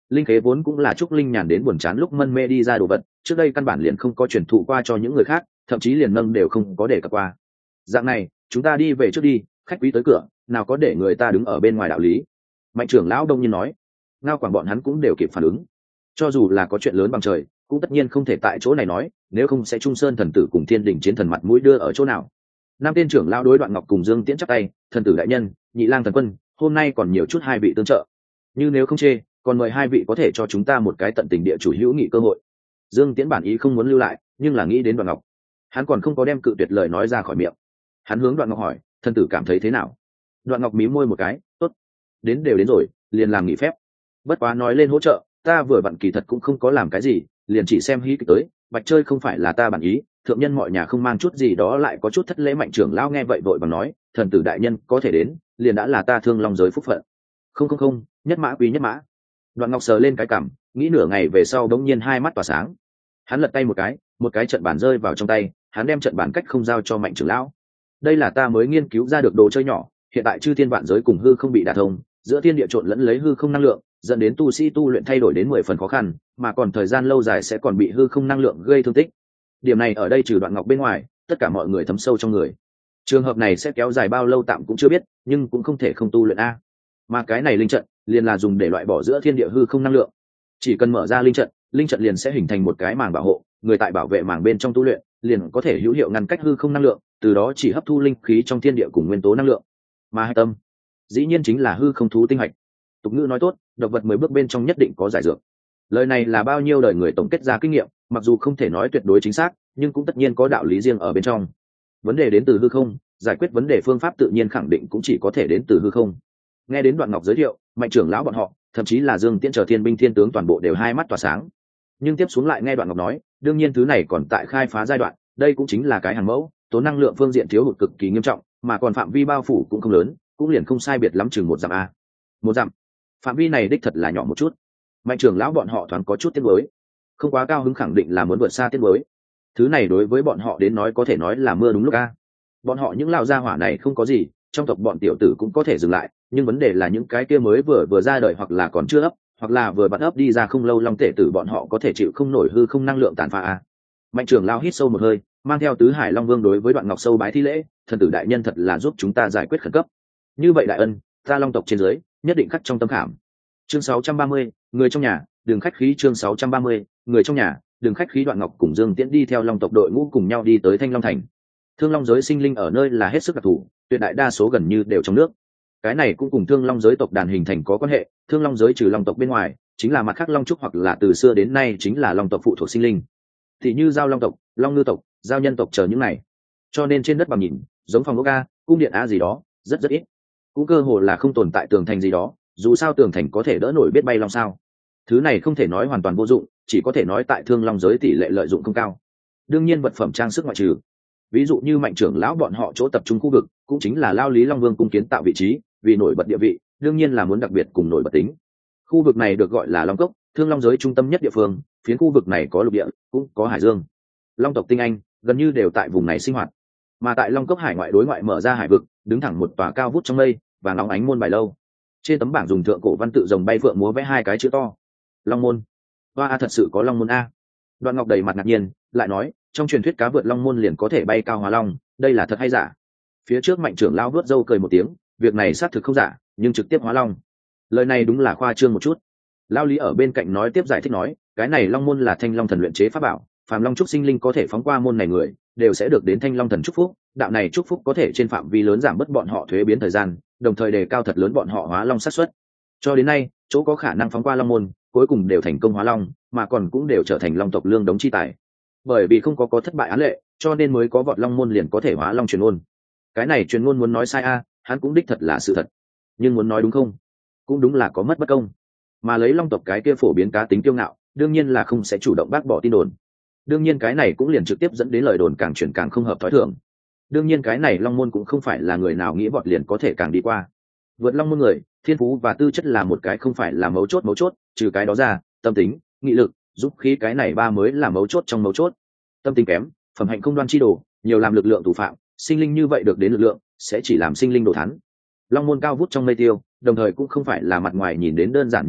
linh khế vốn cũng là trúc linh nhàn đến buồn chán lúc mân mê đi ra đồ vật, trước đây căn bản liền không có truyền thụ qua cho những người khác, thậm chí liền nâng đều không có để cập qua. Dạng này chúng ta đi về trước đi, khách quý tới cửa nào có để người ta đứng ở bên ngoài đạo lý. Mạnh trưởng lão đông nhiên nói. Ngao Quảng bọn hắn cũng đều kịp phản ứng, cho dù là có chuyện lớn bằng trời cũng tất nhiên không thể tại chỗ này nói, nếu không sẽ Trung Sơn thần tử cùng Thiên Đình chiến thần mặt mũi đưa ở chỗ nào. Nam tên trưởng lão đối Đoạn Ngọc cùng Dương Tiễn chắp tay, thần tử đại nhân, Nhị lang thần quân, hôm nay còn nhiều chút hai vị tương trợ, như nếu không chê còn mời hai vị có thể cho chúng ta một cái tận tình địa chủ hữu nghị cơ hội. Dương Tiễn bản ý không muốn lưu lại, nhưng là nghĩ đến Đoạn Ngọc, hắn còn không có đem cự tuyệt lời nói ra khỏi miệng. Hắn hướng Đoạn Ngọc hỏi, thần tử cảm thấy thế nào? Đoạn Ngọc mí môi một cái, tốt, đến đều đến rồi, liền làm nghỉ phép. Bất quá nói lên hỗ trợ, ta vừa vặn kỳ thật cũng không có làm cái gì, liền chỉ xem hí kịch tới, bạch chơi không phải là ta bản ý, thượng nhân mọi nhà không mang chút gì đó lại có chút thất lễ. Mạnh trưởng lão nghe vậy vội bằng nói, thần tử đại nhân có thể đến liền đã là ta Thương Long giới phúc phận. Không, nhất mã quý nhất mã. Đoạn Ngọc sờ lên cái cằm, nghĩ nửa ngày về sau đống nhiên hai mắt tỏa sáng. Hắn lật tay một cái trận bản rơi vào trong tay, hắn đem trận bản cách không giao cho Mạnh trưởng lão. Đây là ta mới nghiên cứu ra được đồ chơi nhỏ, hiện tại chư thiên vạn giới cùng hư không bị đả thông, giữa thiên địa trộn lẫn lấy hư không năng lượng, dẫn đến tu sĩ tu luyện thay đổi đến 10 phần khó khăn, mà còn thời gian lâu dài sẽ còn bị hư không năng lượng gây thương tích. Điểm này ở đây trừ Đoạn Ngọc bên ngoài, tất cả mọi người thấm sâu trong người. Trường hợp này sẽ kéo dài bao lâu tạm cũng chưa biết, nhưng cũng không thể không tu luyện a. Mà cái này linh trận liền là dùng để loại bỏ giữa thiên địa hư không năng lượng. Chỉ cần mở ra linh trận liền sẽ hình thành một cái màng bảo hộ, người tại bảo vệ màng bên trong tu luyện, liền có thể hữu hiệu ngăn cách hư không năng lượng, từ đó chỉ hấp thu linh khí trong thiên địa cùng nguyên tố năng lượng. Mà hạch tâm, dĩ nhiên chính là hư không thú tinh hạch. Tục ngữ nói tốt, độc vật 10 bước bên trong nhất định có giải dược. Lời này là bao nhiêu đời người tổng kết ra kinh nghiệm, mặc dù không thể nói tuyệt đối chính xác, nhưng cũng tất nhiên có đạo lý riêng ở bên trong. Vấn đề đến từ hư không, giải quyết vấn đề phương pháp tự nhiên khẳng định cũng chỉ có thể đến từ hư không. Nghe đến Đoạn Ngọc giới thiệu, Mạnh trưởng lão bọn họ, thậm chí là Dương Tiễn chờ thiên binh thiên tướng toàn bộ đều hai mắt tỏa sáng. Nhưng tiếp xuống lại nghe Đoạn Ngọc nói, đương nhiên thứ này còn tại khai phá giai đoạn, đây cũng chính là cái hàng mẫu, tốn năng lượng phương diện thiếu hụt cực kỳ nghiêm trọng, mà còn phạm vi bao phủ cũng không lớn, cũng liền không sai biệt lắm chừng 1 dặm a. 1 dặm. Phạm vi này đích thật là nhỏ một chút. Mạnh trưởng lão bọn họ thoáng có chút tiếc nuối, không quá cao hứng khẳng định là muốn vượt xa tiếc nuối. Thứ này đối với bọn họ đến nói có thể nói là mưa đúng lúc a. Bọn họ những lão gia hỏa này không có gì, trong tộc bọn tiểu tử cũng có thể dừng lại, nhưng vấn đề là những cái kia mới vừa ra đời hoặc là còn chưa ấp, hoặc là vừa bắt ấp đi ra không lâu long tể tử bọn họ có thể chịu không nổi hư không năng lượng tàn phá a. Mạnh trưởng lão hít sâu một hơi, mang theo tứ hải long vương đối với Đoạn Ngọc sâu bái thi lễ, thần tử đại nhân thật là giúp chúng ta giải quyết khẩn cấp. Như vậy đại ân, ta long tộc trên dưới nhất định khắc trong tâm khảm. Chương 630, người trong nhà đường khách khí. Chương 630, người trong nhà đường khách khí. Đoạn Ngọc cùng Dương Tiễn đi theo long tộc đội ngũ cùng nhau đi tới Thanh Long thành. Thương Long giới sinh linh ở nơi là hết sức đặc thù, tuyệt đại đa số gần như đều trong nước. Cái này cũng cùng Thương Long giới tộc đàn hình thành có quan hệ. Thương Long giới trừ long tộc bên ngoài, chính là mặt khác long trúc hoặc là từ xưa đến nay chính là long tộc phụ thuộc sinh linh, thì như giao long tộc, long ngư tộc, giao nhân tộc chờ những này. Cho nên trên đất bằng nhìn, giống phòng ốc a, cung điện a gì đó, rất ít. Cũng cơ hồ là không tồn tại tường thành gì đó, dù sao tường thành có thể đỡ nổi biết bay long sao. Thứ này không thể nói hoàn toàn vô dụng, chỉ có thể nói tại Thương Long giới tỷ lệ lợi dụng không cao. Đương nhiên vật phẩm trang sức ngoại trừ, ví dụ như Mạnh trưởng lão bọn họ chỗ tập trung khu vực cũng chính là Lao Lý Long Vương cung kiến tạo vị trí, vì nổi bật địa vị đương nhiên là muốn đặc biệt cùng nổi bật tính. Khu vực này được gọi là Long Cốc, Thương Long giới trung tâm nhất địa phương, phiến khu vực này có lục địa cũng có hải dương. Long tộc tinh anh gần như đều tại vùng này sinh hoạt. Mà tại Long Cốc hải ngoại đối ngoại mở ra hải vực, đứng thẳng một tòa cao vút trong mây và nóng ánh môn bài lâu. Trên tấm bảng dùng thượng cổ văn tự rồng bay phượng múa vẽ 2 cái chữ to Long môn. Hoa, thật sự có Long môn a. Đoạn Ngọc đầy mặt ngạc nhiên lại nói, trong truyền thuyết cá vượt long môn liền có thể bay cao hóa long, đây là thật hay giả? Phía trước Mạnh trưởng lão vớt râu cười một tiếng, việc này xác thực không giả, nhưng trực tiếp hóa long, lời này đúng là khoa trương một chút. Lao Lý ở bên cạnh nói tiếp giải thích nói, cái này long môn là Thanh Long thần luyện chế pháp bảo, phàm long trúc sinh linh có thể phóng qua môn này người đều sẽ được đến Thanh Long thần chúc phúc, đạo này chúc phúc có thể trên phạm vi lớn giảm bớt bọn họ thuế biến thời gian, đồng thời đề cao thật lớn bọn họ hóa long xác suất. Cho đến nay, chỗ có khả năng phóng qua long môn cuối cùng đều thành công hóa long, mà còn cũng đều trở thành long tộc lương đống chi tài. Bởi vì không có thất bại án lệ, cho nên mới có vọt long môn liền có thể hóa long truyền ngôn. Cái này truyền ngôn muốn nói sai a, hắn cũng đích thật là sự thật, nhưng muốn nói đúng không, cũng đúng là có mất bất công. Mà lấy long tộc cái kia phổ biến cá tính kiêu ngạo, đương nhiên là không sẽ chủ động bác bỏ tin đồn. Đương nhiên cái này cũng liền trực tiếp dẫn đến lời đồn càng chuyển càng không hợp thói thường. Đương nhiên cái này long môn cũng không phải là người nào nghĩ vọt liền có thể càng đi qua. Vượt long môn người, thiên phú và tư chất là một cái không phải là mấu chốt, trừ cái đó ra, tâm tính, nghị lực, giúp khí cái này ba mới là mấu chốt trong mấu chốt. Tâm tính kém, phẩm hạnh không đoan chi đồ, nhiều làm lực lượng thủ phạm, sinh linh như vậy được đến lực lượng, sẽ chỉ làm sinh linh đổ thán. Long môn cao vút trong mây tiêu, đồng thời cũng không phải là mặt ngoài nhìn đến đơn giản như vậy,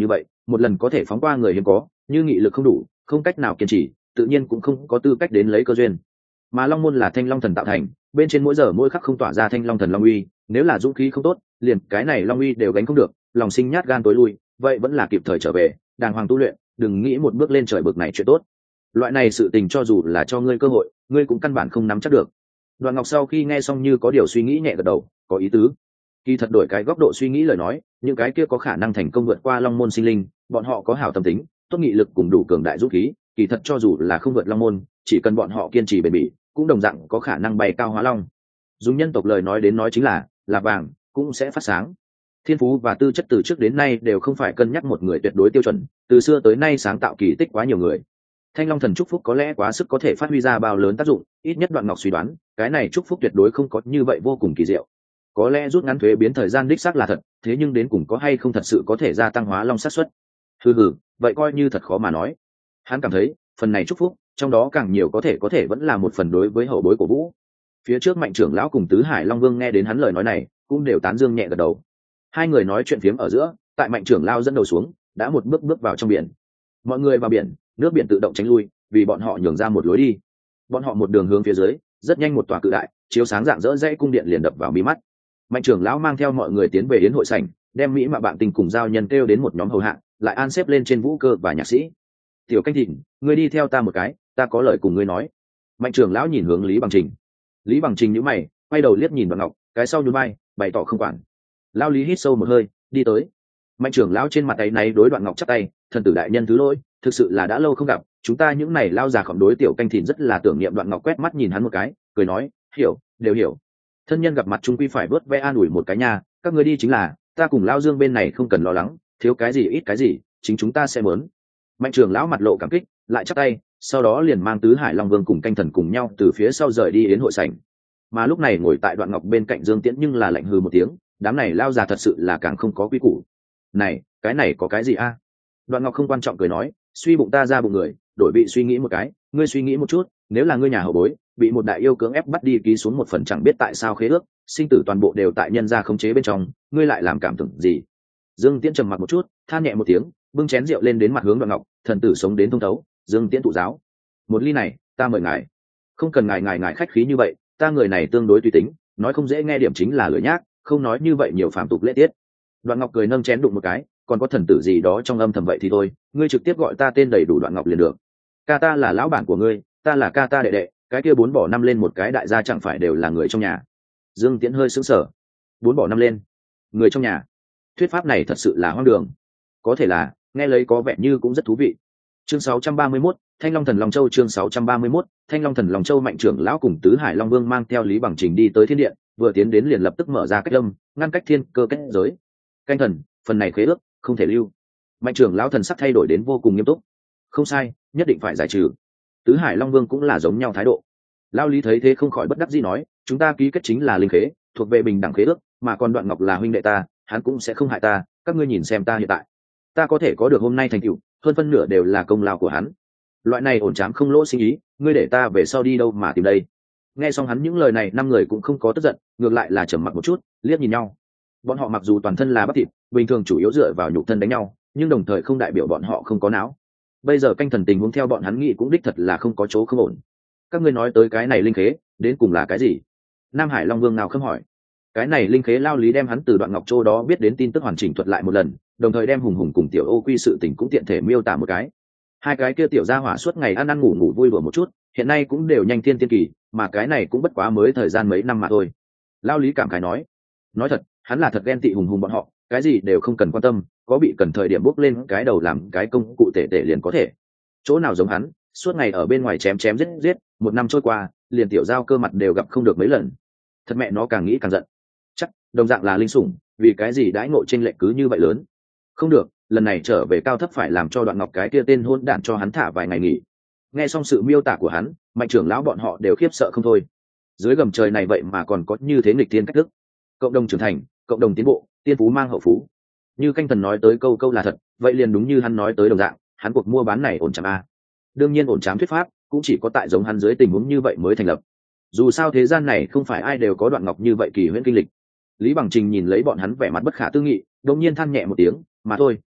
một lần có thể phóng qua người hiếm có, như nghị lực không đủ, không cách nào kiên trì, tự nhiên cũng không có tư cách đến lấy cơ duyên. Mà long môn là thanh long thần tạo thành, bên trên mỗi giờ mỗi khắc không tỏa ra thanh long thần long uy, nếu là dũng khí không tốt, liền cái này long uy đều gánh không được, lòng sinh nhát gan tối lui, vậy vẫn là kịp thời trở về, đàng hoàng tu luyện, đừng nghĩ một bước lên trời bực này chuyện tốt. Loại này sự tình cho dù là cho ngươi cơ hội, ngươi cũng căn bản không nắm chắc được. Đoạn Ngọc sau khi nghe xong như có điều suy nghĩ nhẹ gật đầu, có ý tứ. Kỳ thật đổi cái góc độ suy nghĩ lời nói, những cái kia có khả năng thành công vượt qua long môn sinh linh, bọn họ có hảo tâm tính, tốt nghị lực cùng đủ cường đại dũng khí, kỳ thật cho dù là không vượt long môn, chỉ cần bọn họ kiên trì bền bỉ, cũng đồng dạng có khả năng bay cao hóa long. Dùng nhân tộc lời nói đến nói chính là vàng cũng sẽ phát sáng. Thiên phú và tư chất từ trước đến nay đều không phải cân nhắc một người tuyệt đối tiêu chuẩn, từ xưa tới nay sáng tạo kỳ tích quá nhiều người. Thanh long thần chúc phúc có lẽ quá sức có thể phát huy ra bao lớn tác dụng, ít nhất Đoạn Ngọc suy đoán cái này chúc phúc tuyệt đối không có như vậy vô cùng kỳ diệu. Có lẽ rút ngắn thuế biến thời gian đích xác là thật, thế nhưng đến cùng có hay không thật sự có thể gia tăng hóa long xác suất. Vậy coi như thật khó mà nói. Hắn cảm thấy phần này chúc phúc trong đó càng nhiều có thể vẫn là một phần đối với hậu bối của Vũ. Phía trước Mạnh trưởng lão cùng Tứ Hải Long Vương nghe đến hắn lời nói này, cũng đều tán dương nhẹ gật đầu. Hai người nói chuyện phiếm ở giữa, tại Mạnh trưởng lão dẫn đầu xuống, đã một bước vào trong biển. Mọi người vào biển, nước biển tự động tránh lui, vì bọn họ nhường ra một lối đi. Bọn họ một đường hướng phía dưới, rất nhanh một tòa cự đại, chiếu sáng rạng rỡ dãy cung điện liền đập vào mi mắt. Mạnh trưởng lão mang theo mọi người tiến về yến hội sảnh, đem mỹ mạo bạn tình cùng giao nhân kêu đến một nhóm hầu hạ, lại an xếp lên trên vũ cơ và nhạc sĩ. Tiểu Canh Thịnh, ngươi đi theo ta một cái, ta có lời cùng ngươi nói. Mạnh trưởng lão nhìn hướng Lý Bằng Trình. Lý Bằng Trình nhíu mày, quay đầu liếc nhìn Đoạn Ngọc, cái sau nhún vai, bày tỏ không quản. Lão Lý hít sâu một hơi, đi tới. Mạnh trưởng lão trên mặt ấy náy đối Đoạn Ngọc chắp tay, thần tử đại nhân thứ lỗi, thực sự là đã lâu không gặp, chúng ta những này lao già khổng đối Tiểu Canh Thịnh rất là tưởng niệm. Đoạn Ngọc quét mắt nhìn hắn một cái, cười nói, hiểu, đều hiểu. Thân nhân gặp mặt chung quy phải vớt ve an ủi một cái nha, các ngươi đi chính là, ta cùng Lao Dương bên này không cần lo lắng, thiếu cái gì ít cái gì, chính chúng ta sẽ mớn. Mạnh trưởng lão mặt lộ cảm kích, lại chắp tay, sau đó liền mang Tứ Hải Long Vương cùng Canh Thần cùng nhau từ phía sau rời đi yến hội sảnh. Mà lúc này ngồi tại Đoạn Ngọc bên cạnh Dương Tiễn nhưng là lạnh hừ một tiếng, đám này lao già thật sự là càng không có quy củ. Này, cái này có cái gì a? Đoạn Ngọc không quan trọng cười nói, suy bụng ta ra bụng người, đổi vị suy nghĩ một cái, ngươi suy nghĩ một chút, nếu là ngươi nhà hậu bối, bị một đại yêu cưỡng ép bắt đi ký xuống một phần chẳng biết tại sao khế ước, sinh tử toàn bộ đều tại nhân gia khống chế bên trong, ngươi lại làm cảm tưởng gì? Dương Tiễn trầm mặc một chút, than nhẹ một tiếng, bưng chén rượu lên đến mặt hướng Đoạn Ngọc, thần tử sống đến thông thấu, Dương Tiễn thụ giáo. Một ly này, ta mời ngài. Không cần ngài khách khí như vậy, ta người này tương đối tùy tính, nói không dễ nghe điểm chính là lười nhác, không nói như vậy nhiều phàm tục lễ tiết. Đoạn Ngọc cười nâng chén đụng một cái, còn có thần tử gì đó trong âm thầm vậy thì thôi, ngươi trực tiếp gọi ta tên đầy đủ Đoạn Ngọc liền được. Ca ta là lão bản của ngươi, ta là ca ta đệ đệ, cái kia 4 bỏ 5 lên một cái đại gia chẳng phải đều là người trong nhà. Dương Tiễn hơi sững sờ. 4 bỏ 5 lên, người trong nhà, thuyết pháp này thật sự là hoang đường. Có thể là, nghe lấy có vẻ như cũng rất thú vị. Chương 631, Thanh Long Thần Long Châu. Chương 631, Thanh Long Thần Long Châu. Mạnh trưởng lão cùng Tứ Hải Long Vương mang theo Lý Bằng Trình đi tới thiên điện, vừa tiến đến liền lập tức mở ra cách âm, ngăn cách thiên cơ kết giới. Canh thần, phần này khế ước không thể lưu. Mạnh trưởng lão thần sắc thay đổi đến vô cùng nghiêm túc. Không sai, nhất định phải giải trừ. Tứ Hải Long Vương cũng là giống nhau thái độ. Lão Lý thấy thế không khỏi bất đắc dĩ nói, chúng ta ký kết chính là linh khế, thuộc về bình đẳng khế ước, mà còn Đoạn Ngọc là huynh đệ ta, hắn cũng sẽ không hại ta, các ngươi nhìn xem ta hiện tại, ta có thể có được hôm nay thành tựu, hơn phân nửa đều là công lao của hắn. Loại này ổn chám không lỗ sinh ý, ngươi để ta về sau đi đâu mà tìm đây? Nghe xong hắn những lời này, 5 người cũng không có tức giận, ngược lại là trầm mặc một chút, liếc nhìn nhau. Bọn họ mặc dù toàn thân là bắp thịt, bình thường chủ yếu dựa vào nhục thân đánh nhau, nhưng đồng thời không đại biểu bọn họ không có não. Bây giờ canh thần tình huống theo bọn hắn nghĩ cũng đích thật là không có chỗ không ổn. Các ngươi nói tới cái này linh khế, đến cùng là cái gì? Nam Hải Long Vương nào khâm hỏi. Cái này linh khế Lao Lý đem hắn từ Đoạn Ngọc Châu đó biết đến tin tức hoàn chỉnh thuật lại một lần, đồng thời đem Hùng Hùng cùng Tiểu Ô Quy sự tình cũng tiện thể miêu tả một cái. Hai cái kia tiểu gia hỏa suốt ngày ăn ăn ngủ ngủ vui đùa một chút, hiện nay cũng đều nhanh thiên tiên kỳ, mà cái này cũng bất quá mới thời gian mấy năm mà thôi. Lao Lý cảm khái nói thật, hắn là thật ghen tị Hùng Hùng bọn họ, cái gì đều không cần quan tâm, có bị cần thời điểm bốc lên cái đầu làm cái công cụ tệ liền có thể. Chỗ nào giống hắn, suốt ngày ở bên ngoài chém giết, 1 năm trôi qua, liền tiểu giao cơ mặt đều gặp không được mấy lần. Thật mẹ nó càng nghĩ càng giận. Chắc đồng dạng là linh sủng, vì cái gì đãi ngộ chênh lệch cứ như vậy lớn? Không được, lần này trở về cao thấp phải làm cho Đoạn Ngọc cái kia tên hôn đản cho hắn thả vài ngày nghỉ. Nghe xong sự miêu tả của hắn, Mạnh trưởng lão bọn họ đều khiếp sợ không thôi. Dưới gầm trời này vậy mà còn có như thế nghịch thiên cách thức. Cộng đồng trưởng thành, cộng đồng tiến bộ, tiên phú mang hậu phú. Như canh thần nói tới câu là thật, vậy liền đúng như hắn nói tới đồng dạng, hắn cuộc mua bán này ổn chám a. Đương nhiên ổn chám thuyết pháp cũng chỉ có tại giống hắn dưới tình huống như vậy mới thành lập. Dù sao thế gian này không phải ai đều có Đoạn Ngọc như vậy kỳ huyễn kinh lịch. Lý Bằng Trình nhìn lấy bọn hắn vẻ mặt bất khả tư nghị, đột nhiên than nhẹ một tiếng, mà thôi,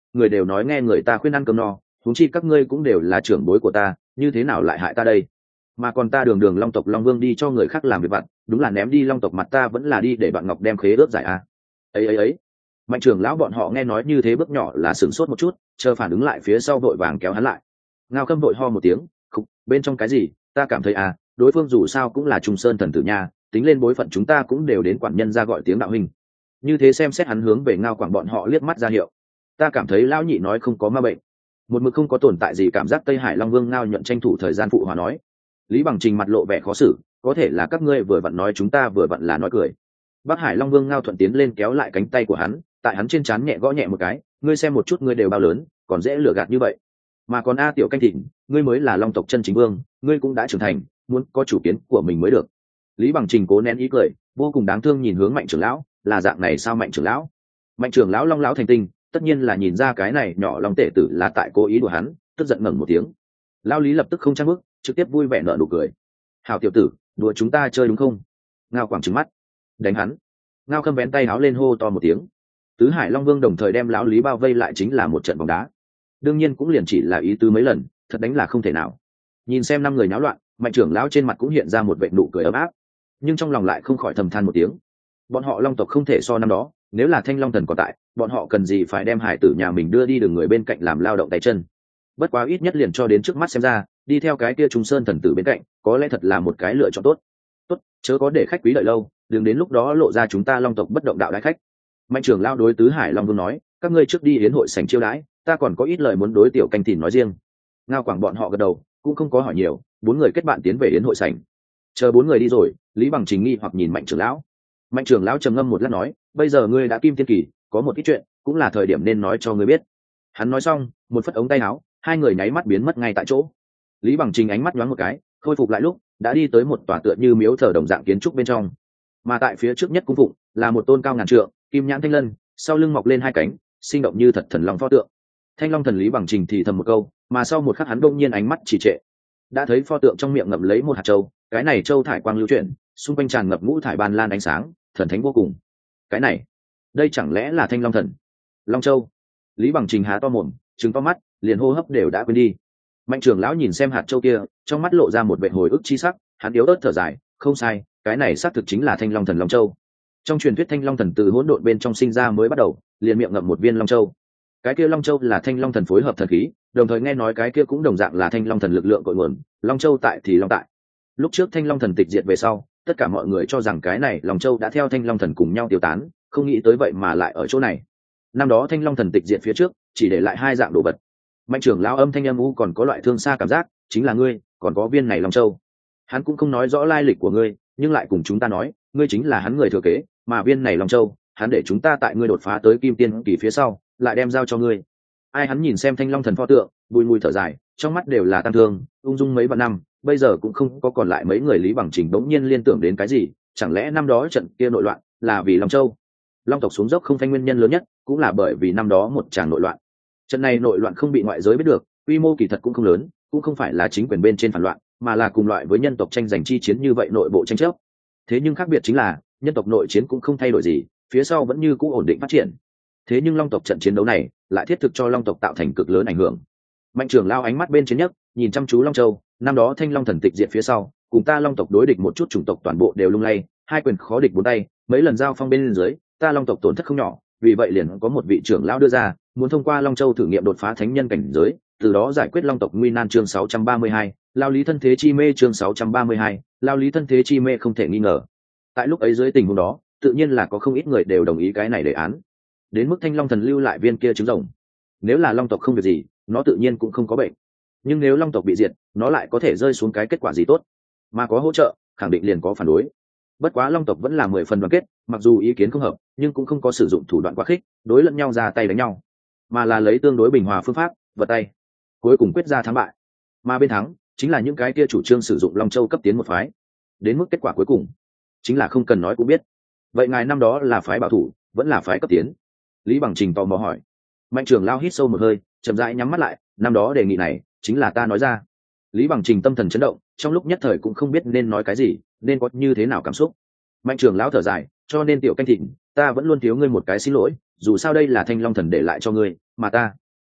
người đều nói nghe người ta khuyên ăn cơm no, huống chi các ngươi cũng đều là trưởng bối của ta, như thế nào lại hại ta đây? Mà còn ta đường đường long tộc long vương đi cho người khác làm việc vặt, đúng là ném đi long tộc mặt ta vẫn là đi để bạn ngọc đem khế ước giải a. Ấy Mạnh trưởng lão bọn họ nghe nói như thế bước nhỏ là sửng sốt một chút, chờ phản ứng lại phía sau vội vàng kéo hắn lại. Ngao Khâm vội ho một tiếng, khục, bên trong cái gì? Ta cảm thấy đối phương dù sao cũng là Trung Sơn thần tử nha, tính lên bối phận chúng ta cũng đều đến quản nhân ra gọi tiếng đạo huynh. Như thế xem xét hắn hướng về Ngao Quảng bọn họ liếc mắt ra hiệu. Ta cảm thấy lão nhị nói không có ma bệnh, một mực không có tồn tại gì cảm giác. Tây Hải Long Vương Ngao Nhuận tranh thủ thời gian phụ hòa nói. Lý Bằng Trình mặt lộ vẻ khó xử, có thể là các ngươi vừa vặn nói chúng ta vừa vặn là nói cười. Bắc Hải Long Vương Ngao Thuận tiến lên kéo lại cánh tay của hắn, tại hắn trên trán nhẹ gõ nhẹ một cái, ngươi xem một chút ngươi đều bao lớn, còn dễ lừa gạt như vậy. Mà còn Tiểu Canh Thịnh, ngươi mới là long tộc chân chính vương, ngươi cũng đã trưởng thành, muốn có chủ kiến của mình mới được. Lý Bằng Trình cố nén ý cười, vô cùng đáng thương nhìn hướng Mạnh trưởng lão, là dạng này sao Mạnh trưởng lão? Mạnh trưởng lão long lão thành tinh, tất nhiên là nhìn ra cái này nhỏ long tể tử là tại cố ý đùa hắn, tức giận ngẩng một tiếng. Lão Lý lập tức không trang bức, trực tiếp vui vẻ nở nụ cười. Hảo tiểu tử, đùa chúng ta chơi đúng không? Ngao Quảng trừng mắt, đánh hắn. Ngao Khâm vén tay háo lên hô to một tiếng. Tứ Hải Long Vương đồng thời đem lão Lý bao vây lại, chính là một trận bóng đá. Đương nhiên cũng liền chỉ là ý tứ mấy lần, thật đánh là không thể nào. Nhìn xem năm người náo loạn, Mạnh trưởng lão trên mặt cũng hiện ra một vệt nụ cười ấm áp, nhưng trong lòng lại không khỏi thầm than một tiếng. Bọn họ long tộc không thể so năm đó, nếu là Thanh Long Thần còn tại, bọn họ cần gì phải đem hải tử nhà mình đưa đi đường người bên cạnh làm lao động tay chân. Bất quá ít nhất liền cho đến trước mắt xem ra, đi theo cái kia Trung Sơn thần tử bên cạnh, có lẽ thật là một cái lựa chọn tốt. Tốt, chớ có để khách quý đợi lâu, đừng đến lúc đó lộ ra chúng ta long tộc bất động đạo đại khách. Mạnh trưởng lão đối Tứ Hải Long Vương nói, các ngươi trước đi yến hội sảnh chiêu đãi, ta còn có ít lời muốn đối Tiểu Canh Thìn nói riêng. Ngao Quảng bọn họ gật đầu, cũng không có hỏi nhiều, bốn người kết bạn tiến về yến hội sảnh. Chờ bốn người đi rồi, Lý Bằng Trình nghi hoặc nhìn Mạnh trưởng lão. Mạnh trưởng lão trầm ngâm một lát nói, bây giờ ngươi đã kim tiên kỳ, có một ít chuyện cũng là thời điểm nên nói cho ngươi biết. Hắn nói xong, một phất ống tay áo, hai người nháy mắt biến mất ngay tại chỗ. Lý Bằng Trình ánh mắt nhoáng một cái, khôi phục lại lúc đã đi tới một tòa tựa như miếu thờ đồng dạng kiến trúc bên trong. Mà tại phía trước nhất cung phụng là một tôn cao ngàn trượng, kim nhãn thanh lân, sau lưng mọc lên hai cánh, sinh động như thật thần long pho tượng. Thanh Long Thần Lý Bằng Trình thì thầm một câu, mà sau một khắc hắn đột nhiên ánh mắt trì trệ. Đã thấy pho tượng trong miệng ngậm lấy một hạt châu, cái này châu thải quang lưu chuyển, xung quanh tràn ngập ngũ thải ban lan ánh sáng, thần thánh vô cùng. Cái này, đây chẳng lẽ là Thanh Long Thần Long Châu? Lý Bằng Trình há to mồm, trừng to mắt, liền hô hấp đều đã quên đi. Mạnh trưởng lão nhìn xem hạt châu kia, trong mắt lộ ra một vẻ hồi ức chi sắc, hắn yếu ớt thở dài, không sai, cái này xác thực chính là Thanh Long Thần Long Châu. Trong truyền thuyết Thanh Long Thần từ hỗn độn bên trong sinh ra mới bắt đầu, liền miệng ngậm một viên Long Châu. Cái kia Long Châu là Thanh Long Thần phối hợp thần khí, đồng thời nghe nói cái kia cũng đồng dạng là Thanh Long Thần lực lượng cội nguồn, Long Châu tại thì Long tại. Lúc trước Thanh Long Thần tịch diệt về sau, tất cả mọi người cho rằng cái này Long Châu đã theo Thanh Long Thần cùng nhau tiêu tán, không nghĩ tới vậy mà lại ở chỗ này. Năm đó Thanh Long Thần tịch diệt phía trước, chỉ để lại hai dạng đồ vật. Mạnh trưởng lão âm thanh âm u còn có loại thương xa cảm giác, chính là ngươi, còn có viên này Long Châu. Hắn cũng không nói rõ lai lịch của ngươi, nhưng lại cùng chúng ta nói, ngươi chính là hắn người thừa kế, mà viên này Long Châu, hắn để chúng ta tại ngươi đột phá tới Kim Tiên kỳ phía sau, lại đem giao cho ngươi. Ai hắn nhìn xem Thanh Long Thần pho tượng, bùi mùi thở dài, trong mắt đều là tang thương, ung dung mấy vạn năm, bây giờ cũng không có còn lại mấy người. Lý Bằng Trình bỗng nhiên liên tưởng đến cái gì, chẳng lẽ năm đó trận kia nội loạn là vì Long Châu? Long tộc xuống dốc không phanh nguyên nhân lớn nhất cũng là bởi vì năm đó một tràng nội loạn. Trận này nội loạn không bị ngoại giới biết được, quy mô kỳ thật cũng không lớn, cũng không phải là chính quyền bên trên phản loạn, mà là cùng loại với nhân tộc tranh giành chi chiến như vậy nội bộ tranh chấp. Thế nhưng khác biệt chính là nhân tộc nội chiến cũng không thay đổi gì, phía sau vẫn như cũ ổn định phát triển. Thế nhưng Long tộc trận chiến đấu này lại thiết thực cho Long tộc tạo thành cực lớn ảnh hưởng. Mạnh trưởng lao ánh mắt bên trên nhất nhìn chăm chú Long Châu, năm đó Thanh Long Thần tịch diệt phía sau, cùng ta Long tộc đối địch một chút chủng tộc toàn bộ đều lung lay, hai quyền khó địch bốn tay, mấy lần giao phong bên dưới, ta Long tộc tổn thất không nhỏ, vì vậy liền có một vị trưởng lao đưa ra, muốn thông qua Long Châu thử nghiệm đột phá thánh nhân cảnh giới, từ đó giải quyết Long tộc nguy nan. Chương 632, lao lý thân thế chi mê. Chương 632, lao lý thân thế chi mê. Không thể nghi ngờ, tại lúc ấy dưới tình huống đó, tự nhiên là có không ít người đều đồng ý cái này đề án. Đến mức Thanh Long Thần lưu lại viên kia trứng rồng, nếu là Long tộc không việc gì, nó tự nhiên cũng không có bệnh, nhưng nếu Long tộc bị diệt, nó lại có thể rơi xuống cái kết quả gì tốt? Mà có hỗ trợ, khẳng định liền có phản đối. Bất quá Long tộc vẫn là 10 phần đoàn kết, mặc dù ý kiến không hợp, nhưng cũng không có sử dụng thủ đoạn quá khích, đối lẫn nhau ra tay đánh nhau, mà là lấy tương đối bình hòa phương pháp, vật tay, cuối cùng quyết ra thắng bại. Mà bên thắng chính là những cái kia chủ trương sử dụng Long Châu cấp tiến một phái. Đến mức kết quả cuối cùng, chính là không cần nói cũng biết. Vậy ngài năm đó là phái bảo thủ, vẫn là phái cấp tiến? Lý Bằng Trình tò mò hỏi. Mạnh trưởng lao hít sâu một hơi, chậm rãi nhắm mắt lại, năm đó đề nghị này chính là ta nói ra. Lý Bằng Trình tâm thần chấn động, trong lúc nhất thời cũng không biết nên nói cái gì, nên có như thế nào cảm xúc. Mạnh trưởng lão thở dài, cho nên Tiểu Canh Thịnh, ta vẫn luôn thiếu ngươi một cái xin lỗi, dù sao đây là Thanh Long Thần để lại cho ngươi, mà ta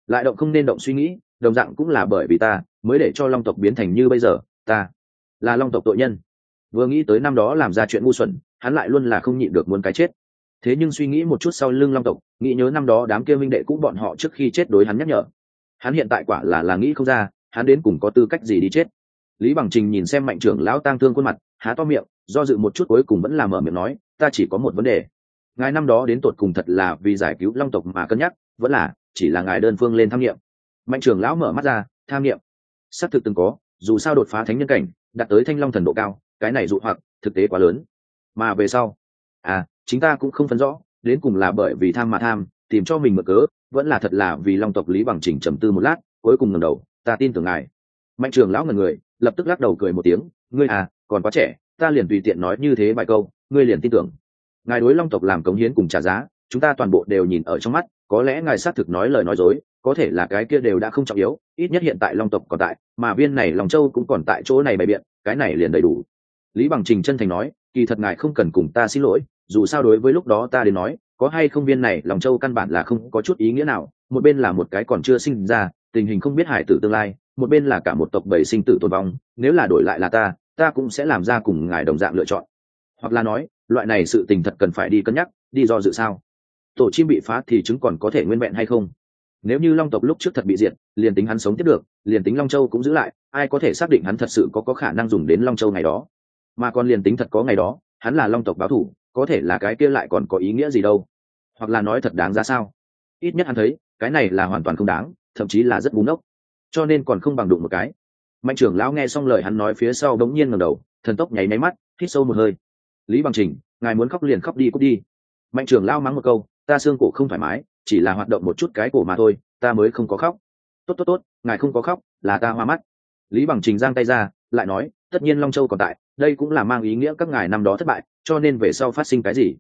lại động không nên động suy nghĩ, đồng dạng cũng là bởi vì ta mới để cho long tộc biến thành như bây giờ. Ta là long tộc tội nhân. Vừa nghĩ tới năm đó làm ra chuyện ngu xuẩn, hắn lại luôn là không nhịn được muốn cái chết. Thế nhưng suy nghĩ một chút sau lưng long tộc, nghĩ nhớ năm đó đám kia minh đệ cũ bọn họ trước khi chết đối hắn nhắc nhở, hắn hiện tại quả là nghĩ không ra hắn đến cùng có tư cách gì đi chết. Lý Bằng Trình nhìn xem Mạnh trưởng lão tang thương khuôn mặt, há to miệng do dự một chút, cuối cùng vẫn là mở miệng nói, ta chỉ có một vấn đề. Ngài năm đó đến tột cùng thật là vì giải cứu long tộc mà cân nhắc, vẫn là chỉ là ngài đơn phương lên tham nghiệm? Mạnh trưởng lão mở mắt ra, tham nghiệm xác thực từng có, dù sao đột phá thánh nhân cảnh, đạt tới thanh long thần độ cao, cái này dụ hoặc thực tế quá lớn. Mà về sau, chính ta cũng không phân rõ, đến cùng là bởi vì tham mà tham, tìm cho mình mượn cớ, vẫn là thật là vì long tộc. Lý Bằng Trình trầm tư một lát, cuối cùng ngẩng đầu, ta tin tưởng ngài. Mạnh trưởng lão ngẩn người, lập tức lắc đầu cười một tiếng, ngươi còn quá trẻ, ta liền tùy tiện nói như thế vài câu, ngươi liền tin tưởng? Ngài đối long tộc làm cống hiến cùng trả giá, chúng ta toàn bộ đều nhìn ở trong mắt, có lẽ ngài xác thực nói lời nói dối, có thể là cái kia đều đã không trọng yếu, ít nhất hiện tại long tộc còn tại, mà viên này Long Châu cũng còn tại chỗ này bày biện, cái này liền đầy đủ. Lý Bằng Trình chân thành nói, kỳ thật ngài không cần cùng ta xin lỗi, dù sao đối với lúc đó ta đến nói, có hay không viên này Long Châu căn bản là không có chút ý nghĩa nào, một bên là một cái còn chưa sinh ra, tình hình không biết hải tử tương lai, một bên là cả một tộc bầy sinh tử tồn vong, nếu là đổi lại là ta cũng sẽ làm ra cùng ngài đồng dạng lựa chọn. Hoặc là nói, loại này sự tình thật cần phải đi cân nhắc, đi do dự sao? Tổ chim bị phá thì trứng còn có thể nguyên vẹn hay không? Nếu như long tộc lúc trước thật bị diệt, liền tính hắn sống tiếp được, liền tính Long Châu cũng giữ lại, ai có thể xác định hắn thật sự có khả năng dùng đến Long Châu ngày đó? Mà còn liền tính thật có ngày đó, hắn là long tộc báo thủ, có thể là cái kia lại còn có ý nghĩa gì đâu? Hoặc là nói thật đáng giá sao? Ít nhất hắn thấy, cái này là hoàn toàn không đáng, thậm chí là rất ngu ngốc, cho nên còn không bằng đụng một cái. Mạnh trưởng lão nghe xong lời hắn nói phía sau đống nhiên ngẩng đầu, thần tốc nháy mắt, hít sâu một hơi. Lý Bằng Trình, ngài muốn khóc liền khóc đi, cút đi. Mạnh trưởng lão mắng một câu, ta xương cổ không thoải mái, chỉ là hoạt động một chút cái cổ mà thôi, ta mới không có khóc. Tốt, ngài không có khóc, là ta hoa mắt. Lý Bằng Trình giang tay ra, lại nói, tất nhiên Long Châu còn tại, đây cũng là mang ý nghĩa các ngài năm đó thất bại, cho nên về sau phát sinh cái gì?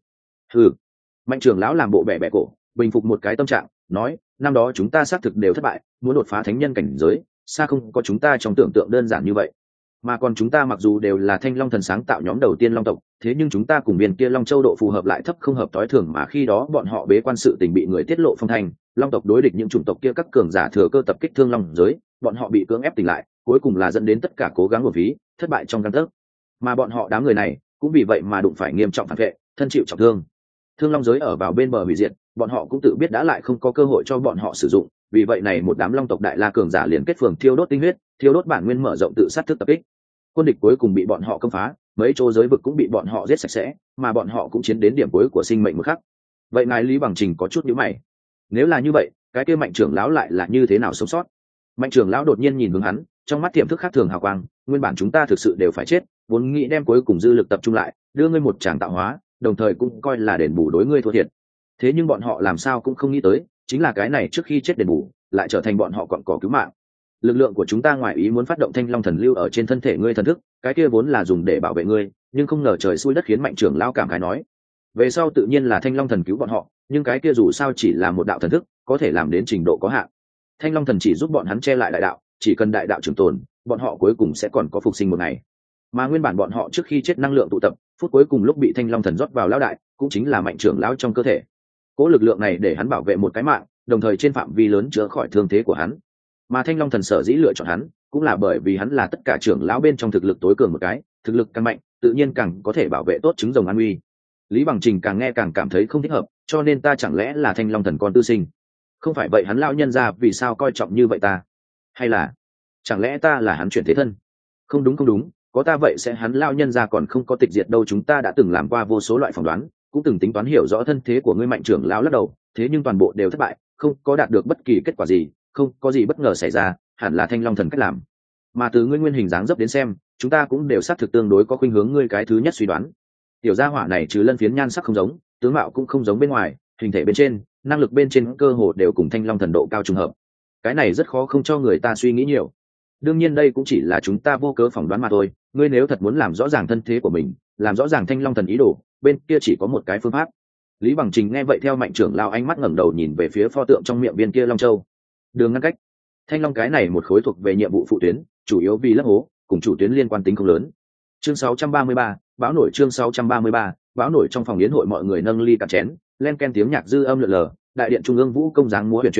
Mạnh trưởng lão làm bộ bẻ bẻ cổ, bình phục một cái tâm trạng, nói, năm đó chúng ta xác thực đều thất bại, muốn đột phá thánh nhân cảnh giới, xa không có chúng ta trong tưởng tượng đơn giản như vậy. Mà còn chúng ta mặc dù đều là Thanh Long thần sáng tạo nhóm đầu tiên long tộc, thế nhưng chúng ta cùng viên kia Long Châu độ phù hợp lại thấp không hợp tối thường, mà khi đó bọn họ bế quan sự tình bị người tiết lộ phong thành, long tộc đối địch những chủng tộc kia các cường giả thừa cơ tập kích thương long giới, bọn họ bị cưỡng ép tỉnh lại, cuối cùng là dẫn đến tất cả cố gắng của phí, thất bại trong gang tấc. Mà bọn họ đám người này cũng vì vậy mà đụng phải nghiêm trọng phản vệ, thân chịu trọng thương. Thương long giới ở vào bên bờ hủy diệt, bọn họ cũng tự biết đã lại không có cơ hội cho bọn họ sử dụng, vì vậy này một đám long tộc đại la cường giả liền kết phường thiêu đốt tinh huyết, thiêu đốt bản nguyên mở rộng tự sát thức tập kích. Quân địch cuối cùng bị bọn họ công phá, mấy chỗ giới vực cũng bị bọn họ giết sạch sẽ, mà bọn họ cũng chiến đến điểm cuối của sinh mệnh một khắc. Vậy ngài Lý Bằng Trình có chút nhíu mày. Nếu là như vậy, cái kia Mạnh trưởng lão lại là như thế nào sống sót? Mạnh trưởng lão đột nhiên nhìn hướng hắn, trong mắt tiềm thức khác thường hào quang, nguyên bản chúng ta thực sự đều phải chết, vốn nghĩ đem cuối cùng dư lực tập trung lại, đưa ngươi một tràng tạo hóa, đồng thời cũng coi là đền bù đối ngươi thua thiệt. Thế nhưng bọn họ làm sao cũng không nghĩ tới, chính là cái này trước khi chết đền bù, lại trở thành bọn họ cọn cỏ cứu mạng. Lực lượng của chúng ta ngoài ý muốn phát động Thanh Long thần lưu ở trên thân thể ngươi thần thức, cái kia vốn là dùng để bảo vệ ngươi, nhưng không ngờ trời xui đất khiến. Mạnh trưởng lão cảm khái nói, về sau tự nhiên là Thanh Long thần cứu bọn họ, nhưng cái kia dù sao chỉ là một đạo thần thức, có thể làm đến trình độ có hạn. Thanh Long thần chỉ giúp bọn hắn che lại đại đạo, chỉ cần đại đạo trường tồn, bọn họ cuối cùng sẽ còn có phục sinh một ngày. Mà nguyên bản bọn họ trước khi chết năng lượng tụ tập, phút cuối cùng lúc bị Thanh Long thần rót vào lão đại, cũng chính là Mạnh trưởng lão trong cơ thể. Cố lực lượng này để hắn bảo vệ một cái mạng, đồng thời trên phạm vi lớn chữa khỏi thương thế của hắn. Mà Thanh Long thần sở dĩ lựa chọn hắn, cũng là bởi vì hắn là tất cả trưởng lão bên trong thực lực tối cường một cái, thực lực càng mạnh, tự nhiên càng có thể bảo vệ tốt trứng rồng an uy. Lý Bằng Trình càng nghe càng cảm thấy không thích hợp, cho nên ta chẳng lẽ là Thanh Long thần con tư sinh? Không phải vậy hắn lão nhân ra vì sao coi trọng như vậy ta? Hay là chẳng lẽ ta là hắn chuyển thế thân? Không đúng, có ta vậy sẽ hắn lão nhân ra còn không có tịch diệt đâu. Chúng ta đã từng làm qua vô số loại phỏng đoán, cũng từng tính toán hiểu rõ thân thế của ngươi. Mạnh trưởng lão lắc đầu, thế nhưng toàn bộ đều thất bại, không có đạt được bất kỳ kết quả gì, không có gì bất ngờ xảy ra, hẳn là Thanh Long thần cách làm. Mà từ ngươi nguyên hình dáng dấp đến xem, chúng ta cũng đều xác thực tương đối có khuynh hướng ngươi cái thứ nhất suy đoán. Tiểu gia hỏa này trừ lân phiến nhan sắc không giống, tướng mạo cũng không giống bên ngoài, hình thể bên trên, năng lực bên trên cơ hồ đều cùng Thanh Long thần độ cao trùng hợp. Cái này rất khó không cho người ta suy nghĩ nhiều. Đương nhiên đây cũng chỉ là chúng ta vô cớ phỏng đoán mà thôi, ngươi nếu thật muốn làm rõ ràng thân thế của mình, làm rõ ràng Thanh Long thần ý đồ, bên kia chỉ có một cái phương pháp. Lý Bằng Trình nghe vậy theo Mạnh trưởng lão ánh mắt ngẩng đầu nhìn về phía pho tượng trong miệng viên kia Long Châu. Đường ngăn cách. Thanh Long cái này một khối thuộc về nhiệm vụ phụ tuyến, chủ yếu vì lấp hố, cùng chủ tuyến liên quan tính không lớn. Chương 633, báo nổi. Chương 633, báo nổi. Trong phòng yến hội mọi người nâng ly cạn chén, len ken tiếng nhạc dư âm lượn lờ, đại điện trung ương vũ công dáng múa huyền chuyển,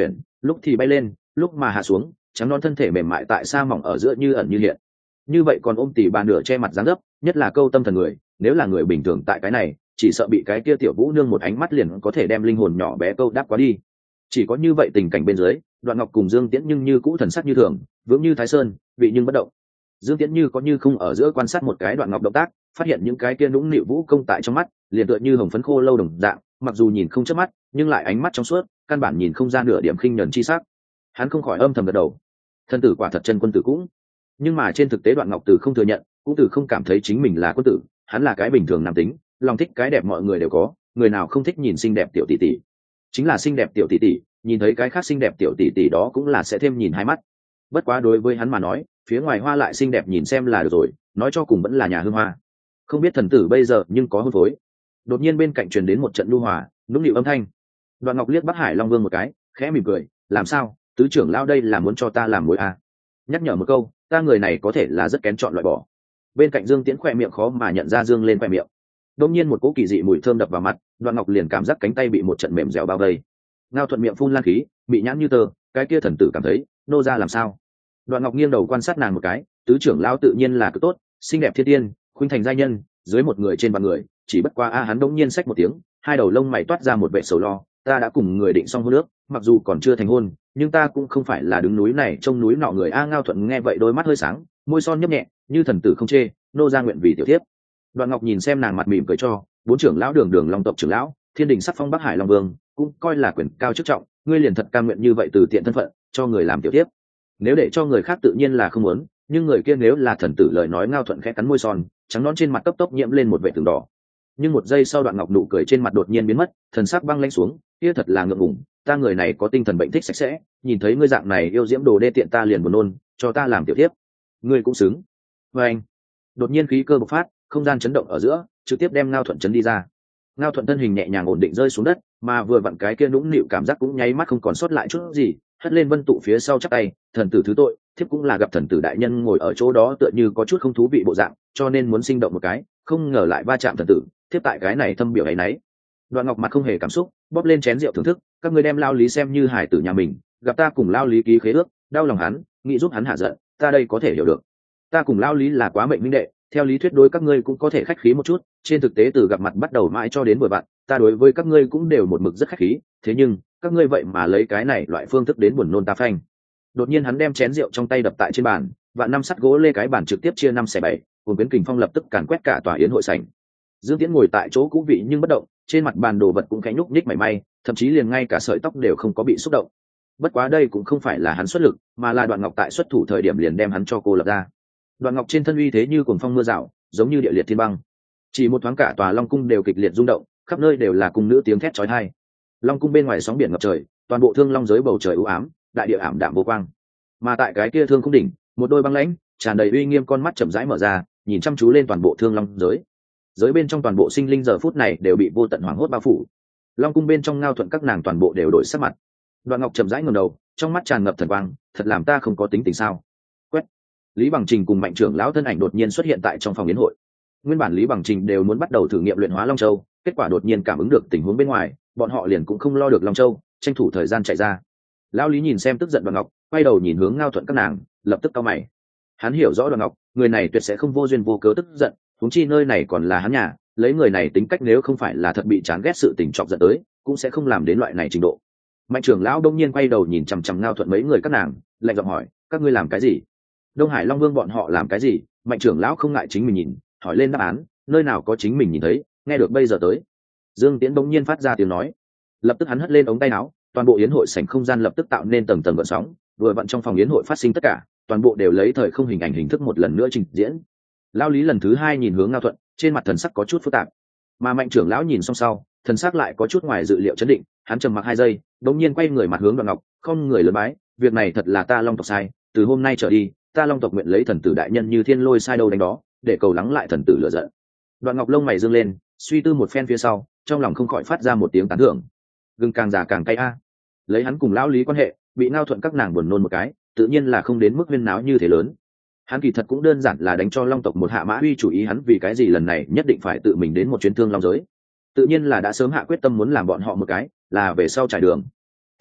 lúc thì bay lên lúc mà hạ xuống, trắng non thân thể mềm mại tại sa mỏng ở giữa như ẩn như hiện. Như vậy còn ôm tỉ bà nửa che mặt dáng dấp, nhất là câu tâm thần người, nếu là người bình thường tại cái này chỉ sợ bị cái kia tiểu vũ nương một ánh mắt liền có thể đem linh hồn nhỏ bé câu đáp quá đi. Chỉ có như vậy tình cảnh bên dưới, Đoạn Ngọc cùng Dương Tiễn nhưng như cũ thần sắc như thường, vững như Thái Sơn, vị nhưng bất động. Dương Tiễn như có như không ở giữa quan sát một cái Đoạn Ngọc động tác, phát hiện những cái kia nũng nịu vũ công tại trong mắt liền tựa như hồng phấn khô lâu đồng dạng, mặc dù nhìn không chớp mắt nhưng lại ánh mắt trong suốt, căn bản nhìn không ra nửa điểm khinh nhẫn chi sắc. Hắn không khỏi âm thầm gật đầu, thân tử quả thật chân quân tử cũng. Nhưng mà trên thực tế Đoạn Ngọc từ không thừa nhận, cũng từ không cảm thấy chính mình là quân tử, hắn là cái bình thường nam tính, lòng thích cái đẹp mọi người đều có, người nào không thích nhìn xinh đẹp tiểu tỷ tỷ. Chính là xinh đẹp tiểu tỷ tỷ, nhìn thấy cái khác xinh đẹp tiểu tỷ tỷ đó cũng là sẽ thêm nhìn hai mắt. Bất quá đối với hắn mà nói, phía ngoài hoa lại xinh đẹp nhìn xem là được rồi, nói cho cùng vẫn là nhà hương hoa. Không biết thần tử bây giờ nhưng có hôn phối. Đột nhiên bên cạnh truyền đến một trận lưu hòa nũng nịu âm thanh. Đoạn Ngọc liếc Bắc Hải Long Vương một cái, khẽ mỉm cười, làm sao, tứ trưởng lao đây là muốn cho ta làm mối à? Nhắc nhở một câu, ta người này có thể là rất kén chọn loại bỏ. Bên cạnh Dương Tiễn khỏe miệng khó mà nhận ra dương lên khỏe miệng. Đột nhiên một cỗ kỳ dị mùi thơm đập vào mặt, Đoạn Ngọc liền cảm giác cánh tay bị một trận mềm dẻo bao vây. Ngao Thuận miệng phun lan khí, bị nhãn như tơ, cái kia thần tử cảm thấy nô ra làm sao. Đoạn Ngọc nghiêng đầu quan sát nàng một cái, tứ trưởng lao tự nhiên là cực tốt, xinh đẹp thiên tiên, khuynh thành giai nhân, dưới một người trên vạn người, chỉ bất qua hắn đống nhiên xách một tiếng, hai đầu lông mày toát ra một vẻ sầu lo, ta đã cùng người định xong hôn ước, mặc dù còn chưa thành hôn, nhưng ta cũng không phải là đứng núi này trông núi nọ người. Ngao Thuận nghe vậy đôi mắt hơi sáng, môi son nhấp nhẹ, như thần tử không chê, nô ra nguyện vì tiểu thiếp. Đoạn Ngọc nhìn xem nàng mặt mỉm cười cho, bốn trưởng lão đường long tộc trưởng lão, thiên đình sắc phong Bắc Hải Long Vương, cũng coi là quyền cao chức trọng, ngươi liền thật cam nguyện như vậy từ tiện thân phận cho người làm tiểu thiếp. Nếu để cho người khác tự nhiên là không muốn, nhưng người kia nếu là thần tử lời nói. Ngao Thuận khẽ cắn môi son, trắng nón trên mặt cấp tốc nhiễm lên một vẻ tường đỏ. Nhưng một giây sau Đoạn Ngọc nụ cười trên mặt đột nhiên biến mất, thần sắc băng lãnh xuống, kia thật là ngượng ngùng, ta người này có tinh thần bệnh thích sạch sẽ, nhìn thấy ngươi dạng này yêu diễm đồ đê tiện ta liền buồn nôn, cho ta làm tiểu thiếp, ngươi cũng xứng. Và anh, đột nhiên khí cơ bộc phát, không gian chấn động ở giữa, trực tiếp đem Ngao Thuận chấn đi ra. Ngao Thuận thân hình nhẹ nhàng ổn định rơi xuống đất, mà vừa vặn cái kia nũng nịu cảm giác cũng nháy mắt không còn sót lại chút gì, hất lên vân tụ phía sau chắp tay, thần tử thứ tội, thiếp cũng là gặp thần tử đại nhân ngồi ở chỗ đó tựa như có chút không thú vị bộ dạng, cho nên muốn sinh động một cái, không ngờ lại va chạm thần tử, thiếp tại cái này thâm biểu ấy nấy. Đoạn Ngọc mặt không hề cảm xúc, bóp lên chén rượu thưởng thức, các ngươi đem Lao Lý xem như hải tử nhà mình, gặp ta cùng Lao Lý ký khế ước, đau lòng hắn, nghĩ giúp hắn hạ giận, ta đây có thể hiểu được. Ta cùng Lao Lý là quá mệnh minh đệ, theo lý thuyết đối các ngươi cũng có thể khách khí một chút, trên thực tế từ gặp mặt bắt đầu mãi cho đến buổi bạn, ta đối với các ngươi cũng đều một mực rất khách khí, thế nhưng các ngươi vậy mà lấy cái này loại phương thức đến buồn nôn ta phanh. Đột nhiên hắn đem chén rượu trong tay đập tại trên bàn, và năm sắt gỗ lê cái bàn trực tiếp chia 5/7, cùng biến kình phong lập tức càn quét cả tòa yến hội sảnh. Dương Tiễn ngồi tại chỗ cũ vị nhưng bất động, trên mặt bàn đồ vật cũng khẽ nhúc nhích mảy may, thậm chí liền ngay cả sợi tóc đều không có bị xúc động. Bất quá đây cũng không phải là hắn xuất lực, mà là Đoạn Ngọc tại xuất thủ thời điểm liền đem hắn cho cô lập ra. Đoạn Ngọc trên thân uy thế như cuồng phong mưa rào, giống như địa liệt thiên băng. Chỉ một thoáng cả tòa Long cung đều kịch liệt rung động, khắp nơi đều là cung nữ tiếng thét chói tai. Long cung bên ngoài sóng biển ngập trời, toàn bộ Thương Long giới bầu trời u ám, đại địa ảm đạm vô quang. Mà tại cái kia Thương Cung đỉnh, một đôi băng lãnh, tràn đầy uy nghiêm con mắt chậm rãi mở ra, nhìn chăm chú lên toàn bộ Thương Long giới. Giới bên trong toàn bộ sinh linh giờ phút này đều bị vô tận hoảng hốt bao phủ. Long cung bên trong Ngao Thuận các nàng toàn bộ đều đổi sắc mặt. Đoạn Ngọc chậm rãi ngẩng đầu, trong mắt tràn ngập thần quang, thật làm ta không có tính tình sao? Quét. Lý Bằng Trình cùng Mạnh trưởng lão thân ảnh đột nhiên xuất hiện tại trong phòng yến hội. Nguyên bản Lý Bằng Trình đều muốn bắt đầu thử nghiệm luyện hóa Long Châu, kết quả đột nhiên cảm ứng được tình huống bên ngoài, bọn họ liền cũng không lo được Long Châu, tranh thủ thời gian chạy ra. Lão Lý nhìn xem tức giận Đoạn Ngọc, quay đầu nhìn hướng Ngao Thuận các nàng, lập tức cau mày. Hắn hiểu rõ Đoạn Ngọc, người này tuyệt sẽ không vô duyên vô cớ tức giận, huống chi nơi này còn là hắn nhà, lấy người này tính cách nếu không phải là thật bị chán ghét sự tình chọc giận tới, cũng sẽ không làm đến loại này trình độ. Mạnh trưởng lão đông nhiên quay đầu nhìn chằm chằm Ngao Thuận mấy người các nàng, lạnh giọng hỏi, các ngươi làm cái gì? Đông Hải Long Vương bọn họ làm cái gì? Mạnh trưởng lão không ngại chính mình nhìn, hỏi lên đáp án, nơi nào có chính mình nhìn thấy, nghe được bây giờ tới. Dương Tiễn đông nhiên phát ra tiếng nói, lập tức hắn hất lên ống tay áo, toàn bộ yến hội sảnh không gian lập tức tạo nên tầng tầng gợn sóng, vừa vặn trong phòng yến hội phát sinh tất cả, toàn bộ đều lấy thời không hình ảnh hình thức một lần nữa trình diễn. Lão Lý lần thứ hai nhìn hướng Ngao Thuận, trên mặt thần sắc có chút phức tạp, mà Mạnh trưởng lão nhìn xong sau, thần sắc lại có chút ngoài dự liệu chấn định, hắn trầm mặc 2 giây, đột nhiên quay người mặt hướng Đoạn Ngọc, không người lớn bái, việc này thật là ta Long tộc sai, từ hôm nay trở đi, ta Long tộc nguyện lấy thần tử đại nhân như thiên lôi sai đâu đánh đó, để cầu lắng lại thần tử lửa giận. Đoạn Ngọc lông mày dương lên, suy tư một phen phía sau, trong lòng không khỏi phát ra một tiếng tán thưởng. Gừng càng già càng cay a. Lấy hắn cùng lão Lý quan hệ, bị Ngao Thuận các nàng buồn nôn một cái, tự nhiên là không đến mức huyên náo như thế lớn. Hắn kỳ thật cũng đơn giản là đánh cho Long tộc một hạ mã uy, chủ ý hắn vì cái gì lần này nhất định phải tự mình đến một chuyến Thương Long giới. Tự nhiên là đã sớm hạ quyết tâm muốn làm bọn họ một cái, là về sau trải đường.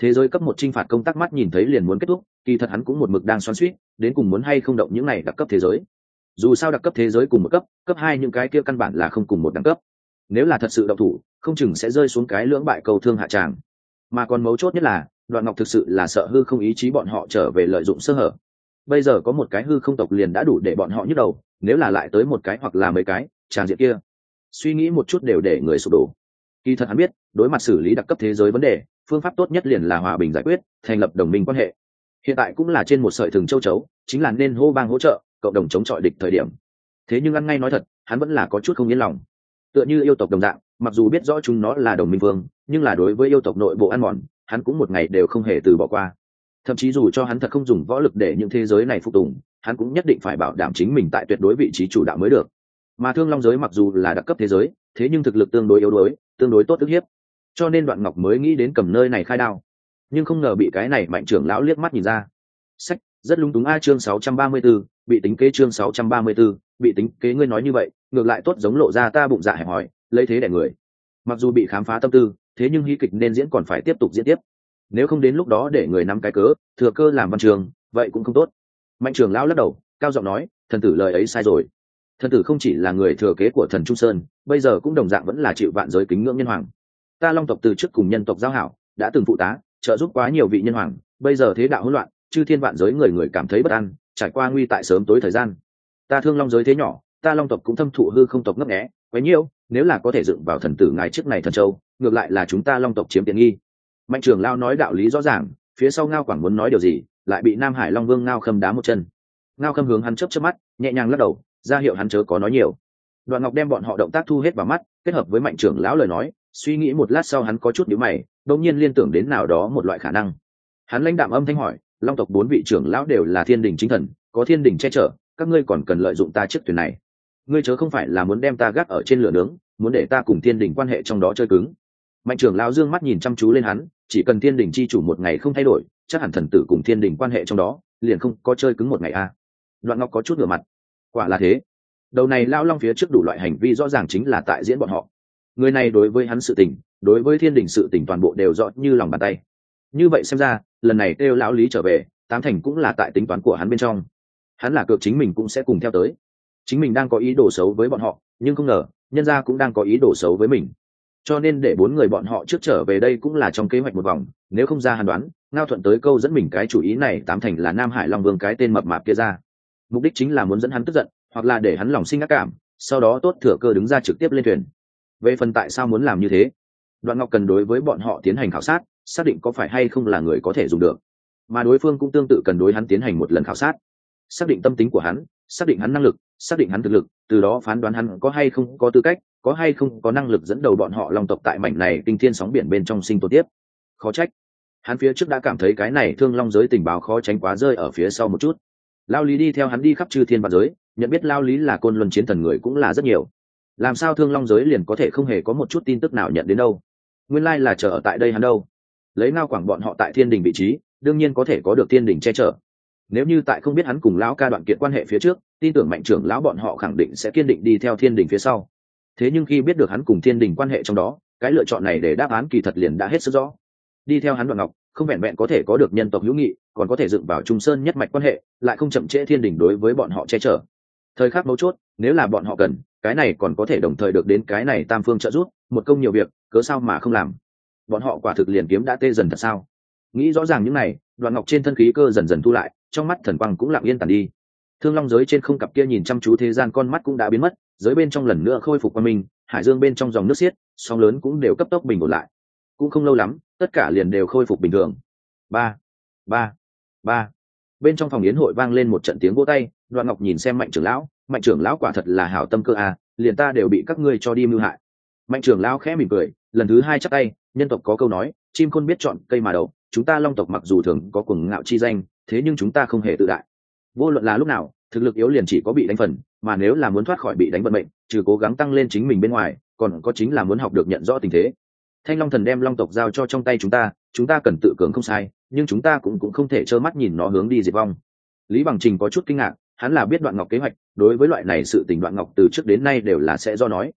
thế giới cấp một chinh phạt công tác mắt nhìn thấy liền muốn kết thúc, kỳ thật hắn cũng một mực đang xoắn xuýt đến cùng muốn hay không động những này đặc cấp thế giới. Dù sao đặc cấp thế giới cùng một cấp, cấp hai những cái kia căn bản là không cùng một đẳng cấp, nếu là thật sự động thủ không chừng sẽ rơi xuống cái lưỡng bại cầu thương hạ tràng. Mà còn mấu chốt nhất là Đoạn Ngọc thực sự là sợ hư không ý chí bọn họ trở về lợi dụng sơ hở. Bây giờ có một cái hư không tộc liền đã đủ để bọn họ nhức đầu, nếu là lại tới một cái hoặc là mấy cái tràng diện kia, suy nghĩ một chút đều để người sụp đổ. Kỳ thật hắn biết đối mặt xử lý đặc cấp thế giới vấn đề, phương pháp tốt nhất liền là hòa bình giải quyết, thành lập đồng minh quan hệ. Hiện tại cũng là trên một sợi thừng châu chấu, chính là nên hô bang hỗ trợ cộng đồng chống chọi địch thời điểm. Thế nhưng ăn ngay nói thật, hắn vẫn là có chút không yên lòng. Tựa như yêu tộc đồng dạng, mặc dù biết rõ chúng nó là đồng minh vương, nhưng là đối với yêu tộc nội bộ ăn mòn, hắn cũng một ngày đều không hề từ bỏ qua. Thậm chí dù cho hắn thật không dùng võ lực để những thế giới này phục tùng, hắn cũng nhất định phải bảo đảm chính mình tại tuyệt đối vị trí chủ đạo mới được. Mà Thương Long giới mặc dù là đặc cấp thế giới, thế nhưng thực lực tương đối yếu đuối, tương đối tốt ức hiếp, cho nên Đoạn Ngọc mới nghĩ đến cầm nơi này khai đao. Nhưng không ngờ bị cái này Mạnh trưởng lão liếc mắt nhìn ra. Sách, rất lung túng a. Chương 634, bị tính kế. Chương 634, bị tính kế. Ngươi nói như vậy ngược lại tốt giống lộ ra ta bụng dạ hẹp hòi, lấy thế đẻ người. Mặc dù bị khám phá tâm tư, thế nhưng hí kịch nên diễn còn phải tiếp tục diễn tiếp, nếu không đến lúc đó để người nắm cái cớ thừa cơ làm văn trường, vậy cũng không tốt. Mạnh trưởng lão lắc đầu cao giọng nói, thần tử lời ấy sai rồi. Thần tử không chỉ là người thừa kế của thần Trung Sơn, bây giờ cũng đồng dạng vẫn là chịu vạn giới kính ngưỡng nhân hoàng. Ta Long tộc từ trước cùng nhân tộc giao hảo, đã từng phụ tá trợ giúp quá nhiều vị nhân hoàng, bây giờ thế đạo hỗn loạn, chư thiên vạn giới người người cảm thấy bất an, trải qua nguy tại sớm tối thời gian. Ta Thương Long giới thế nhỏ, ta Long tộc cũng thâm thụ hư không tộc ngấp nghé quấy nhiêu, nếu là có thể dựng vào thần tử ngài trước này thần châu, ngược lại là chúng ta Long tộc chiếm tiện nghi. Mạnh trưởng lão nói đạo lý rõ ràng, phía sau Ngao Quảng muốn nói điều gì, lại bị Nam Hải Long Vương Ngao Khâm đá một chân. Ngao Khâm hướng hắn chớp chớp mắt, nhẹ nhàng lắc đầu, ra hiệu hắn chớ có nói nhiều. Đoạn Ngọc đem bọn họ động tác thu hết vào mắt, kết hợp với Mạnh trưởng lão lời nói, suy nghĩ một lát sau hắn có chút nhíu mày, đột nhiên liên tưởng đến nào đó một loại khả năng. Hắn lãnh đạm âm thanh hỏi, Long tộc 4 vị trưởng lão đều là thiên đình chính thần, có thiên đình che chở, các ngươi còn cần lợi dụng ta chiếc thuyền này. Ngươi chớ không phải là muốn đem ta gác ở trên lửa nướng, muốn để ta cùng thiên đình quan hệ trong đó chơi cứng. Mạnh trưởng lão dương mắt nhìn chăm chú lên hắn, chỉ cần thiên đình chi chủ một ngày không thay đổi, chắc hẳn thần tử cùng thiên đình quan hệ trong đó liền không có chơi cứng một ngày a. Đoạn Ngọc có chút ngửa mặt, quả là thế. Đầu này lão long phía trước đủ loại hành vi rõ ràng chính là tại diễn bọn họ. Người này đối với hắn sự tình, đối với thiên đình sự tình toàn bộ đều rõ như lòng bàn tay. Như vậy xem ra, lần này kêu lão lý trở về, tám thành cũng là tại tính toán của hắn bên trong. Hắn là cược chính mình cũng sẽ cùng theo tới. Chính mình đang có ý đồ xấu với bọn họ, nhưng không ngờ nhân gia cũng đang có ý đồ xấu với mình. Cho nên để 4 người bọn họ trước trở về đây cũng là trong kế hoạch một vòng, nếu không ra hàn đoán, Ngao Thuận tới câu dẫn mình cái chủ ý này tám thành là Nam Hải Long Vương cái tên mập mạp kia ra. Mục đích chính là muốn dẫn hắn tức giận, hoặc là để hắn lòng sinh ác cảm, sau đó tốt thừa cơ đứng ra trực tiếp lên thuyền. Về phần tại sao muốn làm như thế, Đoạn Ngọc cần đối với bọn họ tiến hành khảo sát, xác định có phải hay không là người có thể dùng được, mà đối phương cũng tương tự cần đối hắn tiến hành một lần khảo sát, xác định tâm tính của hắn, xác định hắn năng lực, xác định hắn thực lực, từ đó phán đoán hắn có hay không có tư cách, có hay không có năng lực dẫn đầu bọn họ Long tộc tại mảnh này kinh thiên sóng biển bên trong sinh tồn tiếp. Khó trách hắn phía trước đã cảm thấy cái này Thương Long giới tình báo khó tránh quá rơi ở phía sau một chút. Lao lý đi theo hắn đi khắp chư thiên vạn giới, nhận biết Lao lý là Côn Luân chiến thần người cũng là rất nhiều, làm sao Thương Long giới liền có thể không hề có một chút tin tức nào nhận đến đâu. Nguyên lai là chờ ở tại đây hắn đâu. Lấy Ngao Quảng bọn họ tại thiên đình vị trí, đương nhiên có thể có được thiên đình che chở. Nếu như tại không biết hắn cùng lão ca đoạn kiện quan hệ phía trước, tin tưởng Mạnh trưởng lão bọn họ khẳng định sẽ kiên định đi theo thiên đình phía sau. Thế nhưng khi biết được hắn cùng thiên đình quan hệ trong đó, cái lựa chọn này để đáp án kỳ thật liền đã hết sức rõ. Đi theo hắn Đoạn Ngọc, không vẹn vẹn có thể có được nhân tộc hữu nghị, còn có thể dựng vào Trung Sơn nhất mạch quan hệ, lại không chậm trễ thiên đình đối với bọn họ che chở. Thời khắc mấu chốt, nếu là bọn họ cần, cái này còn có thể đồng thời được đến cái này tam phương trợ giúp, một công nhiều việc, cớ sao mà không làm. Bọn họ quả thực liền kiếm đã tê dần thật sao? Nghĩ rõ ràng những này, Đoạn Ngọc trên thân khí cơ dần dần thu lại, trong mắt thần quang cũng lặng yên tàn đi. Thương Long giới trên không cặp kia nhìn chăm chú thế gian con mắt cũng đã biến mất, giới bên trong lần nữa khôi phục quang minh, hải dương bên trong dòng nước xiết, sóng lớn cũng đều cấp tốc bình ổn lại. Cũng không lâu lắm, tất cả liền đều khôi phục bình thường. Ba, ba, ba. Bên trong phòng yến hội vang lên một trận tiếng vỗ tay, Đoạn Ngọc nhìn xem Mạnh trưởng lão quả thật là hảo tâm cơ à, liền ta đều bị các ngươi cho đi mưu hại. Mạnh trưởng lão khẽ mỉm cười, lần thứ 2 chắp tay, nhân tộc có câu nói, chim khôn biết chọn cây mà đậu, chúng ta Long tộc mặc dù thường có cuồng ngạo chi danh, thế nhưng chúng ta không hề tự đại. Vô luận là lúc nào, thực lực yếu liền chỉ có bị đánh phần, mà nếu là muốn thoát khỏi bị đánh vận mệnh, trừ cố gắng tăng lên chính mình bên ngoài, còn có chính là muốn học được nhận rõ tình thế. Thanh Long thần đem Long tộc giao cho trong tay chúng ta cần tự cường không sai, nhưng chúng ta cũng không thể trơ mắt nhìn nó hướng đi diệt vong. Lý Bằng Trình có chút kinh ngạc, hắn là biết Đoạn Ngọc kế hoạch, đối với loại này sự tình Đoạn Ngọc từ trước đến nay đều là sẽ do nói.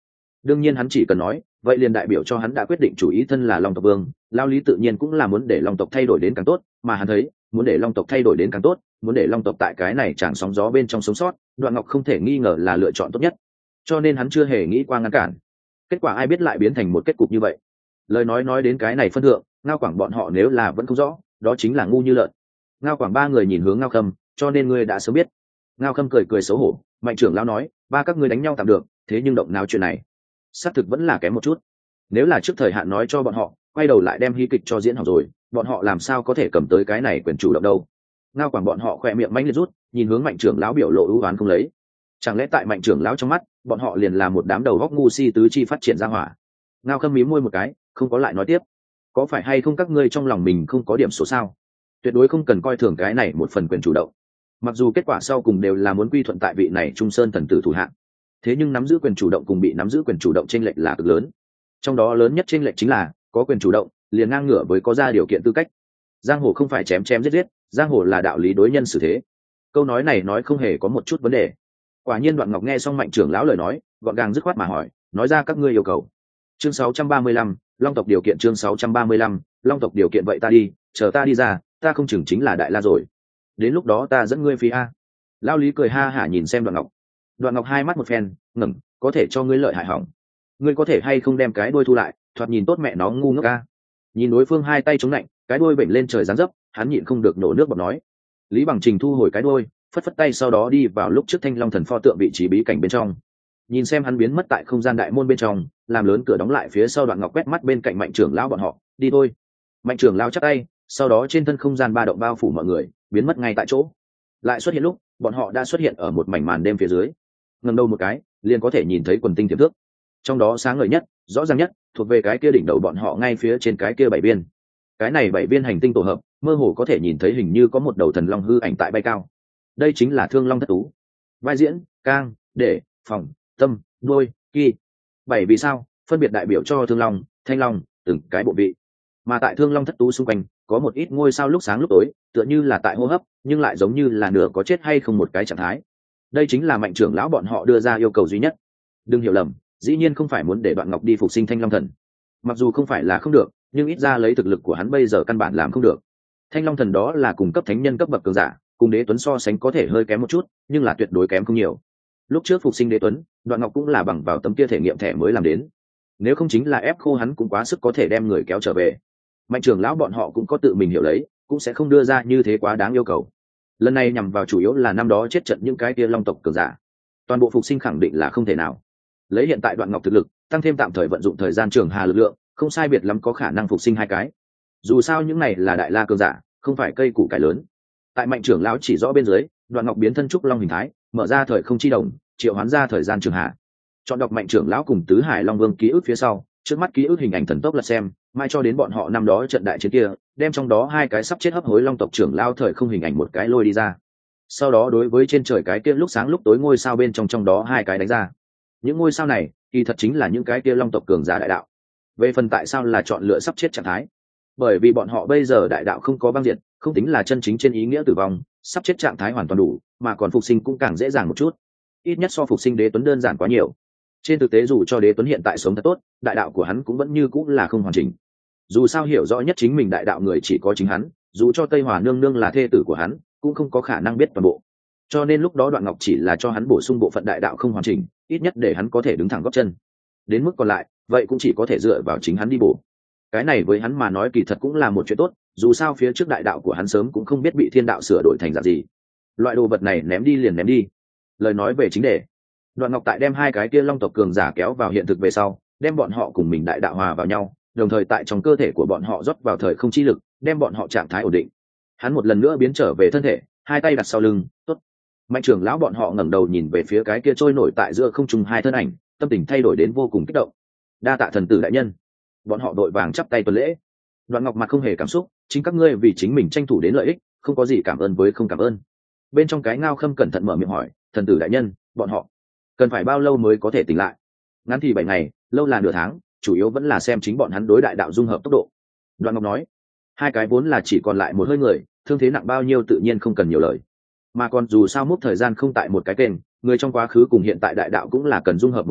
đương nhiên hắn chỉ cần nói vậy liền đại biểu cho hắn đã quyết định chủ ý, thân là long tộc vương, lao lý tự nhiên cũng là muốn để long tộc thay đổi đến càng tốt, mà hắn thấy muốn để long tộc thay đổi đến càng tốt, muốn để long tộc tại cái này chẳng sóng gió bên trong sống sót, Đoạn Ngọc không thể nghi ngờ là lựa chọn tốt nhất, cho nên hắn chưa hề nghĩ qua ngăn cản. Kết quả ai biết lại biến thành một kết cục như vậy. Lời nói đến cái này phân thượng, Ngao Quảng bọn họ nếu là vẫn không rõ, đó chính là ngu như lợn. Ngao Quảng ba người nhìn hướng Ngao Khâm, cho nên ngươi đã sớm biết. Ngao Khâm cười cười xấu hổ, Mạnh trưởng lão nói, ba các ngươi đánh nhau tạm được, thế nhưng động nào chuyện này xác thực vẫn là kém một chút. Nếu là trước thời hạn nói cho bọn họ, quay đầu lại đem hí kịch cho diễn hỏng rồi, bọn họ làm sao có thể cầm tới cái này quyền chủ động đâu. Ngao Quảng bọn họ khỏe miệng mánh liệt rút, nhìn hướng Mạnh trưởng lão biểu lộ ưu oán không lấy. Chẳng lẽ tại Mạnh trưởng lão trong mắt, bọn họ liền là một đám đầu góc ngu si tứ chi phát triển ra hỏa. Ngao Khâm mím môi một cái, không có lại nói tiếp. Có phải hay không các ngươi trong lòng mình không có điểm số sao? Tuyệt đối không cần coi thường cái này một phần quyền chủ động. Mặc dù kết quả sau cùng đều là muốn quy thuận tại vị này Trung Sơn thần tử thủ hạng, thế nhưng nắm giữ quyền chủ động cùng bị nắm giữ quyền chủ động chênh lệch là cực lớn. Trong đó lớn nhất chênh lệch chính là có quyền chủ động liền ngang ngửa với có ra điều kiện tư cách. Giang hồ không phải chém chém giết giết, giang hồ là đạo lý đối nhân xử thế. Câu nói này nói không hề có một chút vấn đề. Quả nhiên Đoạn Ngọc nghe xong Mạnh trưởng lão lời nói, gọn gàng dứt khoát mà hỏi, nói ra các ngươi yêu cầu. Chương 635, Long tộc điều kiện. Chương 635, Long tộc điều kiện. Vậy ta đi, chờ ta đi ra, ta không chừng chính là đại la rồi. Đến lúc đó ta dẫn ngươi phi a. Lao Lý cười ha hả nhìn xem Đoạn Ngọc. Đoạn Ngọc hai mắt một phen, ngẩng, có thể cho ngươi lợi hại hỏng. Ngươi có thể hay không đem cái đuôi thu lại, thoạt nhìn tốt mẹ nó ngu ngốc a. Nhìn đối phương hai tay chống lạnh, cái đuôi bệnh lên trời giáng dấp, hắn nhịn không được nổ nước bọt nói. Lý Bằng Trình thu hồi cái đuôi, phất phất tay sau đó đi vào lúc trước Thanh Long thần pho tượng vị trí bí cảnh bên trong. Nhìn xem hắn biến mất tại không gian đại môn bên trong, làm lớn cửa đóng lại phía sau, Đoạn Ngọc quét mắt bên cạnh Mạnh trưởng lão bọn họ, đi thôi. Mạnh trưởng lão chắp tay, sau đó trên thân không gian ba động bao phủ mọi người, biến mất ngay tại chỗ. Lại xuất hiện lúc, bọn họ đã xuất hiện ở một mảnh màn đêm phía dưới. Ngẩng đầu một cái, liền có thể nhìn thấy quần tinh tiềm thước. Trong đó sáng ngời nhất, rõ ràng nhất, thuộc về cái kia đỉnh đầu bọn họ ngay phía trên cái kia bảy viên. Cái này bảy viên hành tinh tổ hợp, mơ hồ có thể nhìn thấy hình như có một đầu thần long hư ảnh tại bay cao. Đây chính là Thương Long thất tú. Vai diễn, cang, để, phòng, tâm, đuôi, kỳ. Bảy vì sao, phân biệt đại biểu cho Thương Long, Thanh Long, từng cái bộ vị. Mà tại Thương Long thất tú xung quanh, có một ít ngôi sao lúc sáng lúc tối, tựa như là tại hô hấp, nhưng lại giống như là nửa có chết hay không một cái trạng thái. Đây chính là Mạnh trưởng lão bọn họ đưa ra yêu cầu duy nhất. Đừng hiểu lầm, dĩ nhiên không phải muốn để Đoạn Ngọc đi phục sinh Thanh Long thần. Mặc dù không phải là không được, nhưng ít ra lấy thực lực của hắn bây giờ căn bản làm không được. Thanh Long thần đó là cùng cấp thánh nhân cấp bậc cường giả, cùng Đế Tuấn so sánh có thể hơi kém một chút, nhưng là tuyệt đối kém không nhiều. Lúc trước phục sinh Đế Tuấn, Đoạn Ngọc cũng là bằng vào tấm kia thể nghiệm thẻ mới làm đến. Nếu không chính là ép khô hắn cũng quá sức có thể đem người kéo trở về. Mạnh trưởng lão bọn họ cũng có tự mình hiểu lấy, cũng sẽ không đưa ra như thế quá đáng yêu cầu. Lần này nhằm vào chủ yếu là năm đó chết trận những cái kia Long tộc cường giả. Toàn bộ phục sinh khẳng định là không thể nào. Lấy hiện tại Đoạn Ngọc thực lực, tăng thêm tạm thời vận dụng thời gian trường hà lực lượng, không sai biệt lắm có khả năng phục sinh hai cái. Dù sao những này là đại la cường giả, không phải cây củ cải lớn. Tại Mạnh trưởng lão chỉ rõ bên dưới, Đoạn Ngọc biến thân trúc long hình thái, mở ra thời không chi đồng, triệu hoán ra thời gian trường hà. Chọn đọc Mạnh trưởng lão cùng Tứ Hải Long Vương ký ức phía sau, trước mắt ký ức hình ảnh thần tốc lật xem, mai cho đến bọn họ năm đó trận đại chiến kia, đem trong đó hai cái sắp chết hấp hối Long tộc trưởng lão thời không hình ảnh một cái lôi đi ra. Sau đó đối với trên trời cái kia lúc sáng lúc tối ngôi sao bên trong đó hai cái đánh ra. Những ngôi sao này, kỳ thật chính là những cái kia Long tộc cường giả đại đạo. Về phần tại sao là chọn lựa sắp chết trạng thái, bởi vì bọn họ bây giờ đại đạo không có băng diệt, không tính là chân chính trên ý nghĩa tử vong, sắp chết trạng thái hoàn toàn đủ, mà còn phục sinh cũng càng dễ dàng một chút, ít nhất so phục sinh Đế Tuấn đơn giản quá nhiều. Trên thực tế dù cho Đế Tuấn hiện tại sống thật tốt, đại đạo của hắn cũng vẫn như cũng là không hoàn chỉnh. Dù sao hiểu rõ nhất chính mình đại đạo người chỉ có chính hắn, dù cho Tây Hòa nương nương là thê tử của hắn, cũng không có khả năng biết toàn bộ. Cho nên lúc đó Đoạn Ngọc chỉ là cho hắn bổ sung bộ phận đại đạo không hoàn chỉnh, ít nhất để hắn có thể đứng thẳng gót chân. Đến mức còn lại, vậy cũng chỉ có thể dựa vào chính hắn đi bổ. Cái này với hắn mà nói kỳ thật cũng là một chuyện tốt, dù sao phía trước đại đạo của hắn sớm cũng không biết bị thiên đạo sửa đổi thành dạng gì. Loại đồ vật này ném đi liền ném đi. Lời nói về chính đề, Đoạn Ngọc tại đem hai cái kia Long tộc cường giả kéo vào hiện thực về sau, đem bọn họ cùng mình đại đạo hòa vào nhau, đồng thời tại trong cơ thể của bọn họ rót vào thời không chi lực, đem bọn họ trạng thái ổn định. Hắn một lần nữa biến trở về thân thể, hai tay đặt sau lưng, tốt. Mạnh trưởng lão bọn họ ngẩng đầu nhìn về phía cái kia trôi nổi tại giữa không trung hai thân ảnh, tâm tình thay đổi đến vô cùng kích động. Đa tạ thần tử đại nhân. Bọn họ đội vàng chắp tay tuần lễ. Đoạn Ngọc mặt không hề cảm xúc, chính các ngươi vì chính mình tranh thủ đến lợi ích, không có gì cảm ơn với không cảm ơn. Bên trong cái Ngao Khâm cẩn thận mở miệng hỏi, thần tử đại nhân, bọn họ cần phải bao lâu mới có thể tỉnh lại? Ngắn thì 7 ngày, lâu là nửa tháng, chủ yếu vẫn là xem chính bọn hắn đối đại đạo dung hợp tốc độ. Đoạn Ngọc nói, hai cái vốn là chỉ còn lại một hơi người, thương thế nặng bao nhiêu tự nhiên không cần nhiều lời. Mà còn dù sao mốc thời gian không tại một cái kênh, người trong quá khứ cùng hiện tại đại đạo cũng là cần dung hợp một cái,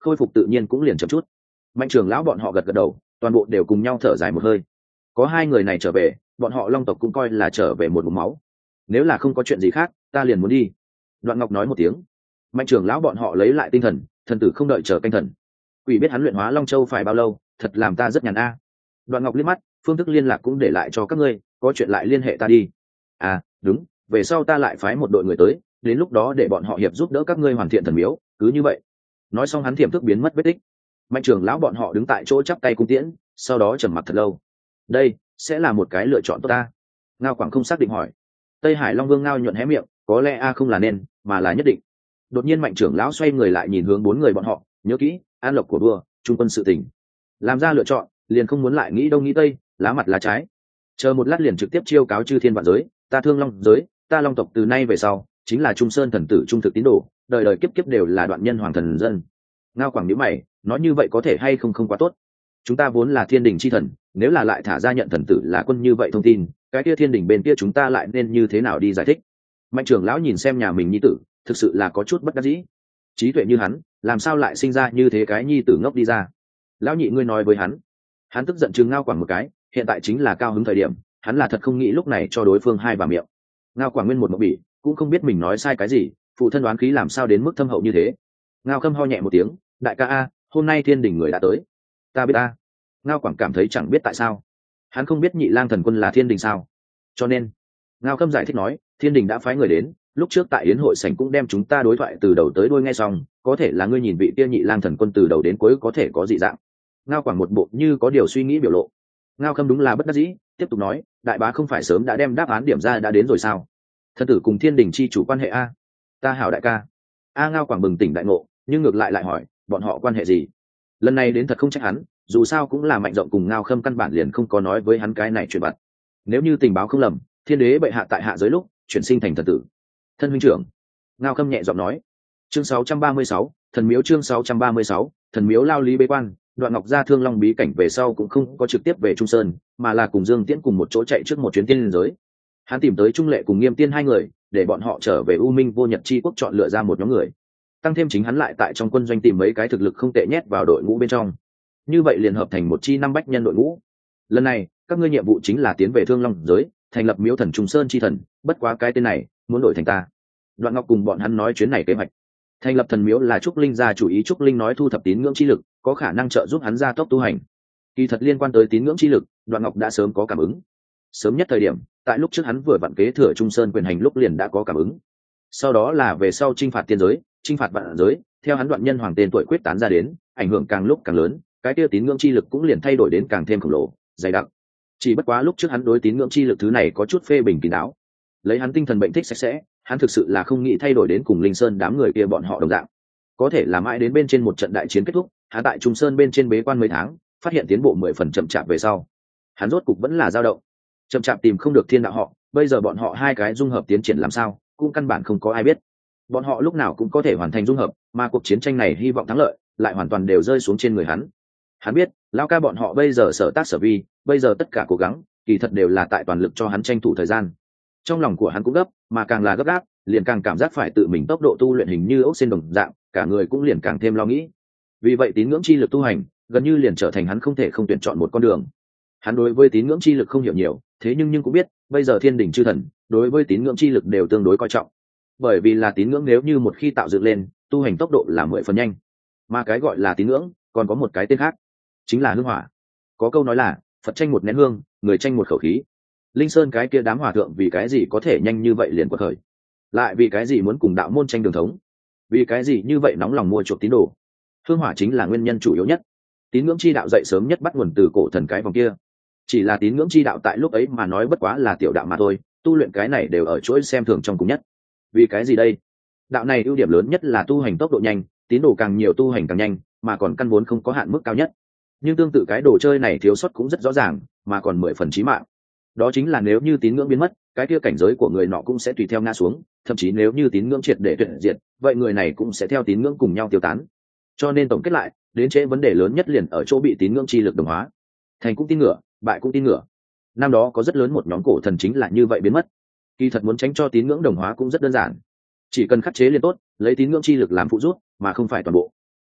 khôi phục tự nhiên cũng liền chậm chút. Mạnh trưởng lão bọn họ gật gật đầu, toàn bộ đều cùng nhau thở dài một hơi. Có hai người này trở về, bọn họ Long tộc cũng coi là trở về một ngụm máu. Nếu là không có chuyện gì khác, ta liền muốn đi. Đoạn Ngọc nói một tiếng. Mạnh trưởng lão bọn họ lấy lại tinh thần, thần tử không đợi chờ canh thần. Quỷ biết hắn luyện hóa Long Châu phải bao lâu, thật làm ta rất nhàn a. Đoạn Ngọc liếc mắt, phương thức liên lạc cũng để lại cho các ngươi, có chuyện lại liên hệ ta đi. À, đúng, về sau ta lại phái một đội người tới, đến lúc đó để bọn họ hiệp giúp đỡ các ngươi hoàn thiện thần miếu, cứ như vậy. Nói xong hắn tiềm thức biến mất vết tích. Mạnh trưởng lão bọn họ đứng tại chỗ chắp tay cung tiễn, sau đó trầm mặc thật lâu. Đây sẽ là một cái lựa chọn tốt ta. Ngao Quảng không xác định hỏi. Tây Hải Long Vương Ngao nhuận hé miệng, có lẽ a không là nên, mà là nhất định. Đột nhiên Mạnh trưởng lão xoay người lại nhìn hướng bốn người bọn họ, nhớ kỹ, an lộc của đua, trung quân sự tình. Làm ra lựa chọn, liền không muốn lại nghĩ đông nghĩ tây, lá mặt lá trái. Chờ một lát liền trực tiếp chiêu cáo chư thiên vạn giới, ta Thương Long giới, ta Long tộc từ nay về sau chính là Trung Sơn thần tử trung thực tín đồ, đời đời kiếp kiếp đều là đoạn nhân hoàng thần dân. Ngao Quảng nhíu mày, nói như vậy có thể hay không không quá tốt. Chúng ta vốn là thiên đình chi thần, nếu là lại thả ra nhận thần tử là quân như vậy thông tin, cái kia thiên đình bên kia chúng ta lại nên như thế nào đi giải thích? Mạnh trưởng lão nhìn xem nhà mình nhi tử, thực sự là có chút bất đắc dĩ. Trí tuệ như hắn, làm sao lại sinh ra như thế cái nhi tử ngốc đi ra? Lão nhị ngươi nói với hắn tức giận chừng Ngao Quảng một cái, hiện tại chính là cao hứng thời điểm, hắn là thật không nghĩ lúc này cho đối phương hai bà miệng. Ngao Quảng nguyên một mộng bỉ, cũng không biết mình nói sai cái gì, phụ thân đoán khí làm sao đến mức thâm hậu như thế. Ngao Khâm ho nhẹ một tiếng, đại ca a, hôm nay thiên đình người đã tới. Ta biết a. Ngao Quảng cảm thấy chẳng biết tại sao, hắn không biết Nhị Lang thần quân là thiên đình sao, cho nên Ngao Khâm giải thích nói, thiên đình đã phái người đến, lúc trước tại yến hội sảnh cũng đem chúng ta đối thoại từ đầu tới đuôi nghe xong, có thể là ngươi nhìn vị kia Nhị Lang thần quân từ đầu đến cuối có thể có dị dạng. Ngao Quảng một bộ như có điều suy nghĩ biểu lộ. Ngao Khâm đúng là bất đắc dĩ, tiếp tục nói, đại bá không phải sớm đã đem đáp án điểm ra đã đến rồi sao? Thần tử cùng thiên đình chi chủ quan hệ a. Ta hảo đại ca. Ngao Quảng bừng tỉnh đại ngộ, nhưng ngược lại hỏi, bọn họ quan hệ gì? Lần này đến thật không trách hắn, dù sao cũng là Mạnh Rộng cùng Ngao Khâm căn bản liền không có nói với hắn cái này chuyện vặt. Nếu như tình báo không lầm, thiên đế bệ hạ tại hạ giới lúc chuyển sinh thành thần tử. Thân huynh trưởng. Ngao Khâm nhẹ giọng nói. Chương 636, thần miếu chương 636, thần miếu lao lý bế quan. Đoạn Ngọc ra Thương Long bí cảnh về sau cũng không có trực tiếp về Trung Sơn, mà là cùng Dương Tiễn cùng một chỗ chạy trước một chuyến tiên liên giới. Hắn tìm tới Trung Lệ cùng Nghiêm Tiên hai người, để bọn họ trở về U Minh Vô Nhật Chi quốc chọn lựa ra một nhóm người. Tăng thêm chính hắn lại tại trong quân doanh tìm mấy cái thực lực không tệ nhét vào đội ngũ bên trong. Như vậy liền hợp thành một chi 5 bách nhân đội ngũ. Lần này, các ngươi nhiệm vụ chính là tiến về Thương Long giới, thành lập miếu thần Trung Sơn chi thần, bất quá cái tên này muốn đổi thành ta. Đoạn Ngọc cùng bọn hắn nói chuyến này kế hoạch. Thành lập thần miếu là Trúc Linh gia chủ ý, Trúc Linh nói thu thập tín ngưỡng chi lực, có khả năng trợ giúp hắn gia tốc tu hành. Kỳ thật liên quan tới tín ngưỡng chi lực, Đoạn Ngọc đã sớm có cảm ứng. Sớm nhất thời điểm, tại lúc trước hắn vừa vặn kế thừa Trung Sơn quyền hành lúc liền đã có cảm ứng. Sau đó là về sau chinh phạt tiên giới, chinh phạt vạn giới, theo hắn Đoạn nhân hoàng tên tuổi quyết tán ra đến, ảnh hưởng càng lúc càng lớn, cái kia tín ngưỡng chi lực cũng liền thay đổi đến càng thêm khổng lồ, dày đặc. Chỉ bất quá lúc trước hắn đối tín ngưỡng chi lực thứ này có chút phê bình kín đáo. Lấy hắn tinh thần bệnh thích sạch sẽ, hắn thực sự là không nghĩ thay đổi đến cùng Linh Sơn đám người kia bọn họ đồng dạng. Có thể là mãi đến bên trên một trận đại chiến kết thúc, hắn tại Trung Sơn bên trên bế quan mấy tháng, phát hiện tiến bộ 10% chậm chạp về sau, hắn rốt cục vẫn là dao động, chậm chạp tìm không được thiên đạo họ. Bây giờ bọn họ hai cái dung hợp tiến triển làm sao, cũng căn bản không có ai biết. Bọn họ lúc nào cũng có thể hoàn thành dung hợp, mà cuộc chiến tranh này hy vọng thắng lợi lại hoàn toàn đều rơi xuống trên người hắn. Hắn biết, lão ca bọn họ bây giờ sở tác sở vi, bây giờ tất cả cố gắng, kỳ thật đều là tại toàn lực cho hắn tranh thủ thời gian. Trong lòng của hắn cũng gấp, mà càng là gấp gáp, liền càng cảm giác phải tự mình tốc độ tu luyện hình như ốc sen đồng dạng, cả người cũng liền càng thêm lo nghĩ. Vì vậy tín ngưỡng chi lực tu hành, gần như liền trở thành hắn không thể không tuyển chọn một con đường. Hắn đối với tín ngưỡng chi lực không hiểu nhiều, thế nhưng cũng biết, bây giờ thiên đình chư thần đối với tín ngưỡng chi lực đều tương đối coi trọng. Bởi vì là tín ngưỡng nếu như một khi tạo dựng lên, tu hành tốc độ là 10 phần nhanh. Mà cái gọi là tín ngưỡng, còn có một cái tên khác, chính là hương hỏa. Có câu nói là, Phật tranh một nén hương, người tranh một khẩu khí. Linh Sơn cái kia đám hòa thượng vì cái gì có thể nhanh như vậy liền quật khởi? Lại vì cái gì muốn cùng đạo môn tranh đường thống? Vì cái gì như vậy nóng lòng mua chuộc tín đồ? Hương hỏa chính là nguyên nhân chủ yếu nhất. Tín ngưỡng chi đạo dậy sớm nhất bắt nguồn từ cổ thần cái vòng kia. Chỉ là tín ngưỡng chi đạo tại lúc ấy mà nói bất quá là tiểu đạo mà thôi, tu luyện cái này đều ở chỗ xem thường trong cùng nhất. Vì cái gì đây? Đạo này ưu điểm lớn nhất là tu hành tốc độ nhanh, tín đồ càng nhiều tu hành càng nhanh, mà còn căn vốn không có hạn mức cao nhất. Nhưng tương tự cái đồ chơi này thiếu sót cũng rất rõ ràng, mà còn 10 phần chí mạng. Đó chính là nếu như tín ngưỡng biến mất, cái kia cảnh giới của người nọ cũng sẽ tùy theo ngã xuống, thậm chí nếu như tín ngưỡng triệt để tuyệt diệt, vậy người này cũng sẽ theo tín ngưỡng cùng nhau tiêu tán. Cho nên tổng kết lại, đến trễ vấn đề lớn nhất liền ở chỗ bị tín ngưỡng chi lực đồng hóa. Thành cũng tin ngửa, bại cũng tin ngửa. Năm đó có rất lớn một nhóm cổ thần chính là như vậy biến mất. Kỳ thật muốn tránh cho tín ngưỡng đồng hóa cũng rất đơn giản, chỉ cần khắc chế liền tốt, lấy tín ngưỡng chi lực làm phụ giúp, mà không phải toàn bộ.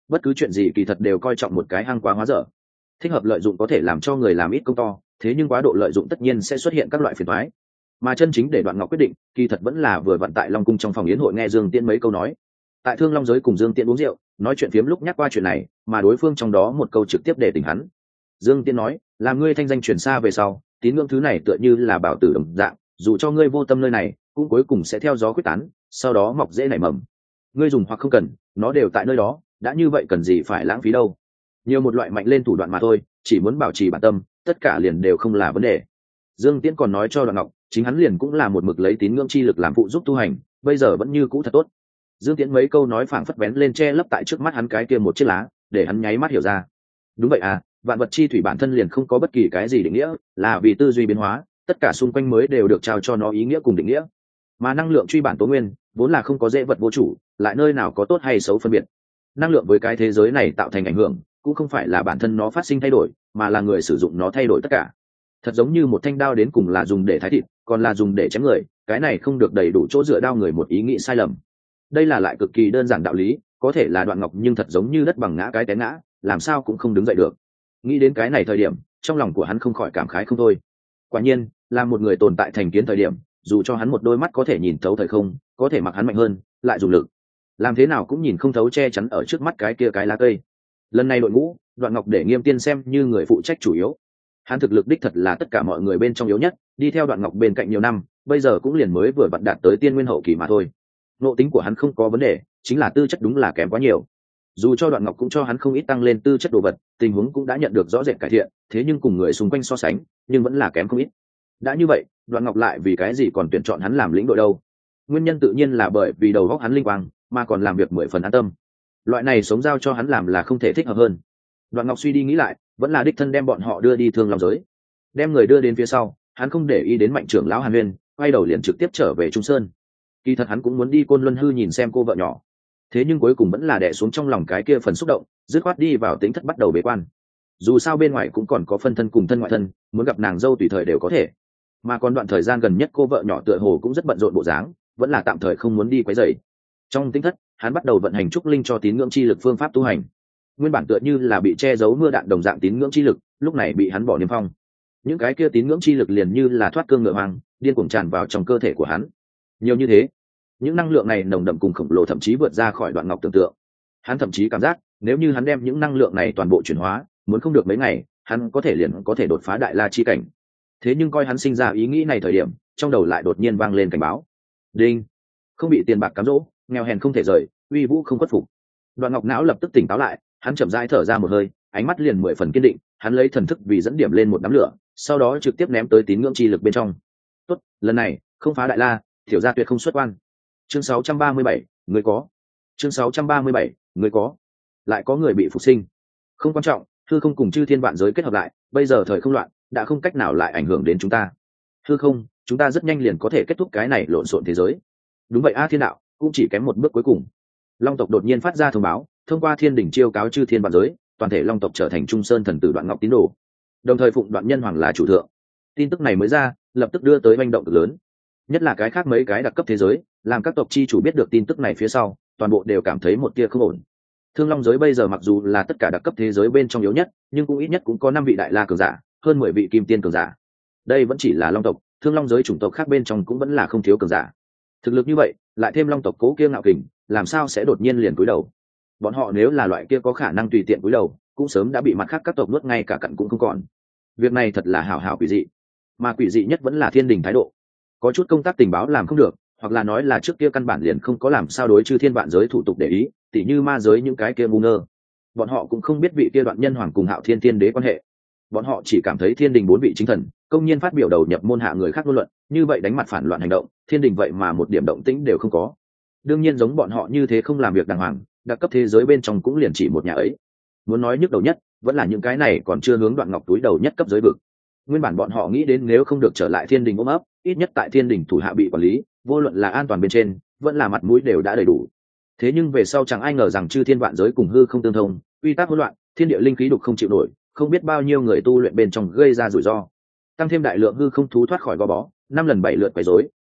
bất cứ chuyện gì kỳ thật đều coi trọng một cái hăng quá hóa dở. Thích hợp lợi dụng có thể làm cho người làm ít công to, thế nhưng quá độ lợi dụng tất nhiên sẽ xuất hiện các loại phiền toái. Mà chân chính để Đoạn Ngọc quyết định, kỳ thật vẫn là vừa vặn tại Long cung trong phòng yến hội nghe Dương Tiễn mấy câu nói. Tại Thương Long giới cùng Dương Tiễn uống rượu, nói chuyện phiếm lúc nhắc qua chuyện này, mà đối phương trong đó một câu trực tiếp để tỉnh hắn. Dương Tiễn nói, làm ngươi thanh danh truyền xa về sau, tín ngưỡng thứ này tựa như là bảo tử đồng dạng, dù cho ngươi vô tâm nơi này, cũng cuối cùng sẽ theo gió quyết tán, sau đó mọc rễ nảy mầm. Ngươi dùng hoặc không cần, nó đều tại nơi đó, đã như vậy cần gì phải lãng phí đâu. Nhiều một loại mạnh lên thủ đoạn mà thôi, chỉ muốn bảo trì bản tâm, tất cả liền đều không là vấn đề. Dương Tiễn còn nói cho Đoạn Ngọc, chính hắn liền cũng là một mực lấy tín ngưỡng chi lực làm phụ giúp tu hành, bây giờ vẫn như cũ thật tốt. Dương Tiễn mấy câu nói phảng phất vén lên che lấp tại trước mắt hắn cái kia một chiếc lá, để hắn nháy mắt hiểu ra. Đúng vậy à, vạn vật chi thủy bản thân liền không có bất kỳ cái gì định nghĩa, là vì tư duy biến hóa, tất cả xung quanh mới đều được trao cho nó ý nghĩa cùng định nghĩa. Mà năng lượng truy bản tố nguyên, vốn là không có dễ vật vô chủ, lại nơi nào có tốt hay xấu phân biệt. Năng lượng với cái thế giới này tạo thành ảnh hưởng, cũng không phải là bản thân nó phát sinh thay đổi, mà là người sử dụng nó thay đổi tất cả. Thật giống như một thanh đao đến cùng là dùng để thái thịt, còn là dùng để chém người, cái này không được đầy đủ chỗ dựa đao người một ý nghĩ sai lầm. Đây là lại cực kỳ đơn giản đạo lý, có thể là Đoạn Ngọc nhưng thật giống như đất bằng ngã cái té ngã, làm sao cũng không đứng dậy được. Nghĩ đến cái này thời điểm, trong lòng của hắn không khỏi cảm khái không thôi. Quả nhiên, là một người tồn tại thành kiến thời điểm, dù cho hắn một đôi mắt có thể nhìn thấu thời không, có thể mặc hắn mạnh hơn, lại dùng lực, làm thế nào cũng nhìn không thấu che chắn ở trước mắt cái kia cái lá cây. Lần này đội ngũ, Đoạn Ngọc để Nghiêm Tiên xem như người phụ trách chủ yếu. Hắn thực lực đích thật là tất cả mọi người bên trong yếu nhất, đi theo Đoạn Ngọc bên cạnh nhiều năm, bây giờ cũng liền mới vừa vặn đạt tới tiên nguyên hậu kỳ mà thôi. Nội tính của hắn không có vấn đề, chính là tư chất đúng là kém quá nhiều. Dù cho Đoạn Ngọc cũng cho hắn không ít tăng lên tư chất đồ vật, tình huống cũng đã nhận được rõ rệt cải thiện, thế nhưng cùng người xung quanh so sánh, nhưng vẫn là kém không ít. Đã như vậy, Đoạn Ngọc lại vì cái gì còn tuyển chọn hắn làm lĩnh đội đâu? Nguyên nhân tự nhiên là bởi vì đầu óc hắn linh quang, mà còn làm việc 10 phần an tâm. Loại này sống giao cho hắn làm là không thể thích hợp hơn. Đoạn Ngọc suy đi nghĩ lại, vẫn là đích thân đem bọn họ đưa đi Thương Long giới. Đem người đưa đến phía sau, hắn không để ý đến Mạnh trưởng lão Hàn Nguyên, quay đầu liền trực tiếp trở về Trung Sơn. Kỳ thật hắn cũng muốn đi Côn Luân Hư nhìn xem cô vợ nhỏ, thế nhưng cuối cùng vẫn là đè xuống trong lòng cái kia phần xúc động, dứt khoát đi vào tính thất bắt đầu bế quan. Dù sao bên ngoài cũng còn có phân thân cùng thân ngoại thân, muốn gặp nàng dâu tùy thời đều có thể. Mà còn đoạn thời gian gần nhất cô vợ nhỏ tựa hồ cũng rất bận rộn bộ dáng, vẫn là tạm thời không muốn đi quấy rầy. Trong tính thất, hắn bắt đầu vận hành trúc linh cho tín ngưỡng chi lực phương pháp tu hành. Nguyên bản tựa như là bị che giấu mưa đạn đồng dạng tín ngưỡng chi lực, lúc này bị hắn bỏ niêm phong. Những cái kia tín ngưỡng chi lực liền như là thoát cương ngựa hoang, điên cuồng tràn vào trong cơ thể của hắn. Nhiều như thế, những năng lượng này nồng đậm cùng khổng lồ, thậm chí vượt ra khỏi Đoạn Ngọc tưởng tượng. Hắn thậm chí cảm giác, nếu như hắn đem những năng lượng này toàn bộ chuyển hóa, muốn không được mấy ngày, hắn có thể liền có thể đột phá đại la chi cảnh. Thế nhưng coi hắn sinh ra ý nghĩ này thời điểm, trong đầu lại đột nhiên vang lên cảnh báo. Đinh! Không bị tiền bạc cám dỗ, nghèo hèn không thể rời, uy vũ không khuất phục. Đoạn Ngọc não lập tức tỉnh táo lại, hắn chậm rãi thở ra một hơi, ánh mắt liền 10 phần kiên định, hắn lấy thần thức vì dẫn điểm lên một đám lửa, sau đó trực tiếp ném tới tín ngưỡng chi lực bên trong. Tốt, lần này, không phá đại la, tiểu gia tuyệt không xuất quan. Chương 637, người có. Chương 637, người có. Lại có người bị phục sinh. Không quan trọng, hư không cùng chư thiên vạn giới kết hợp lại, bây giờ thời không loạn, đã không cách nào lại ảnh hưởng đến chúng ta. Hư không, chúng ta rất nhanh liền có thể kết thúc cái này lộn xộn thế giới. Đúng vậy a, thiên đạo cũng chỉ kém một bước cuối cùng. Long tộc đột nhiên phát ra thông báo, thông qua thiên đỉnh chiêu cáo chư thiên vạn giới, toàn thể Long tộc trở thành Trung Sơn thần tử Đoạn Ngọc tín đồ, đồng thời phụng Đoạn Nhân Hoàng là chủ thượng. Tin tức này mới ra, lập tức đưa tới manh động cực lớn. Nhất là cái khác mấy cái đặc cấp thế giới, làm các tộc chi chủ biết được tin tức này phía sau, toàn bộ đều cảm thấy một tia không ổn. Thương Long giới bây giờ mặc dù là tất cả đặc cấp thế giới bên trong yếu nhất, nhưng cũng ít nhất cũng có 5 vị đại la cường giả, hơn 10 vị kim tiên cường giả. Đây vẫn chỉ là Long tộc, Thương Long giới chủng tộc khác bên trong cũng vẫn là không thiếu cường giả. Thực lực như vậy, lại thêm Long tộc cố kia ngạo kình, làm sao sẽ đột nhiên liền cúi đầu? Bọn họ nếu là loại kia có khả năng tùy tiện cúi đầu, cũng sớm đã bị mặt khác các tộc nuốt ngay cả cặn cũng không còn. Việc này thật là hảo hảo quỷ dị, mà quỷ dị nhất vẫn là Thiên Đình thái độ. Có chút công tác tình báo làm không được, hoặc là nói là trước kia căn bản liền không có làm sao đối chư thiên vạn giới thủ tục để ý, tỉ như ma giới những cái kia ngu ngơ. Bọn họ cũng không biết vị kia Đoạn Nhân Hoàng cùng Hạo Thiên Tiên Đế quan hệ. Bọn họ chỉ cảm thấy Thiên Đình 4 vị chính thần công nhiên phát biểu đầu nhập môn hạ người khác ngôn luận, như vậy đánh mặt phản loạn hành động, Thiên Đình vậy mà một điểm động tĩnh đều không có. Đương nhiên giống bọn họ như thế không làm việc đàng hoàng, đặc cấp thế giới bên trong cũng liền chỉ một nhà ấy. Muốn nói nhức đầu nhất, vẫn là những cái này còn chưa hướng Đoạn Ngọc túi đầu nhất cấp giới vực. Nguyên bản bọn họ nghĩ đến nếu không được trở lại Thiên Đình ôm ấp, ít nhất tại Thiên Đình thủ hạ bị quản lý, vô luận là an toàn bên trên, vẫn là mặt mũi đều đã đầy đủ. Thế nhưng về sau chẳng ai ngờ rằng chư thiên vạn giới cùng hư không tương thông, quy tắc hỗn loạn, thiên địa linh khí đục không chịu nổi, không biết bao nhiêu người tu luyện bên trong gây ra rủi ro. Tăng thêm đại lượng hư không thú thoát khỏi gò bó, 5 lần 7 lượt quấy rối,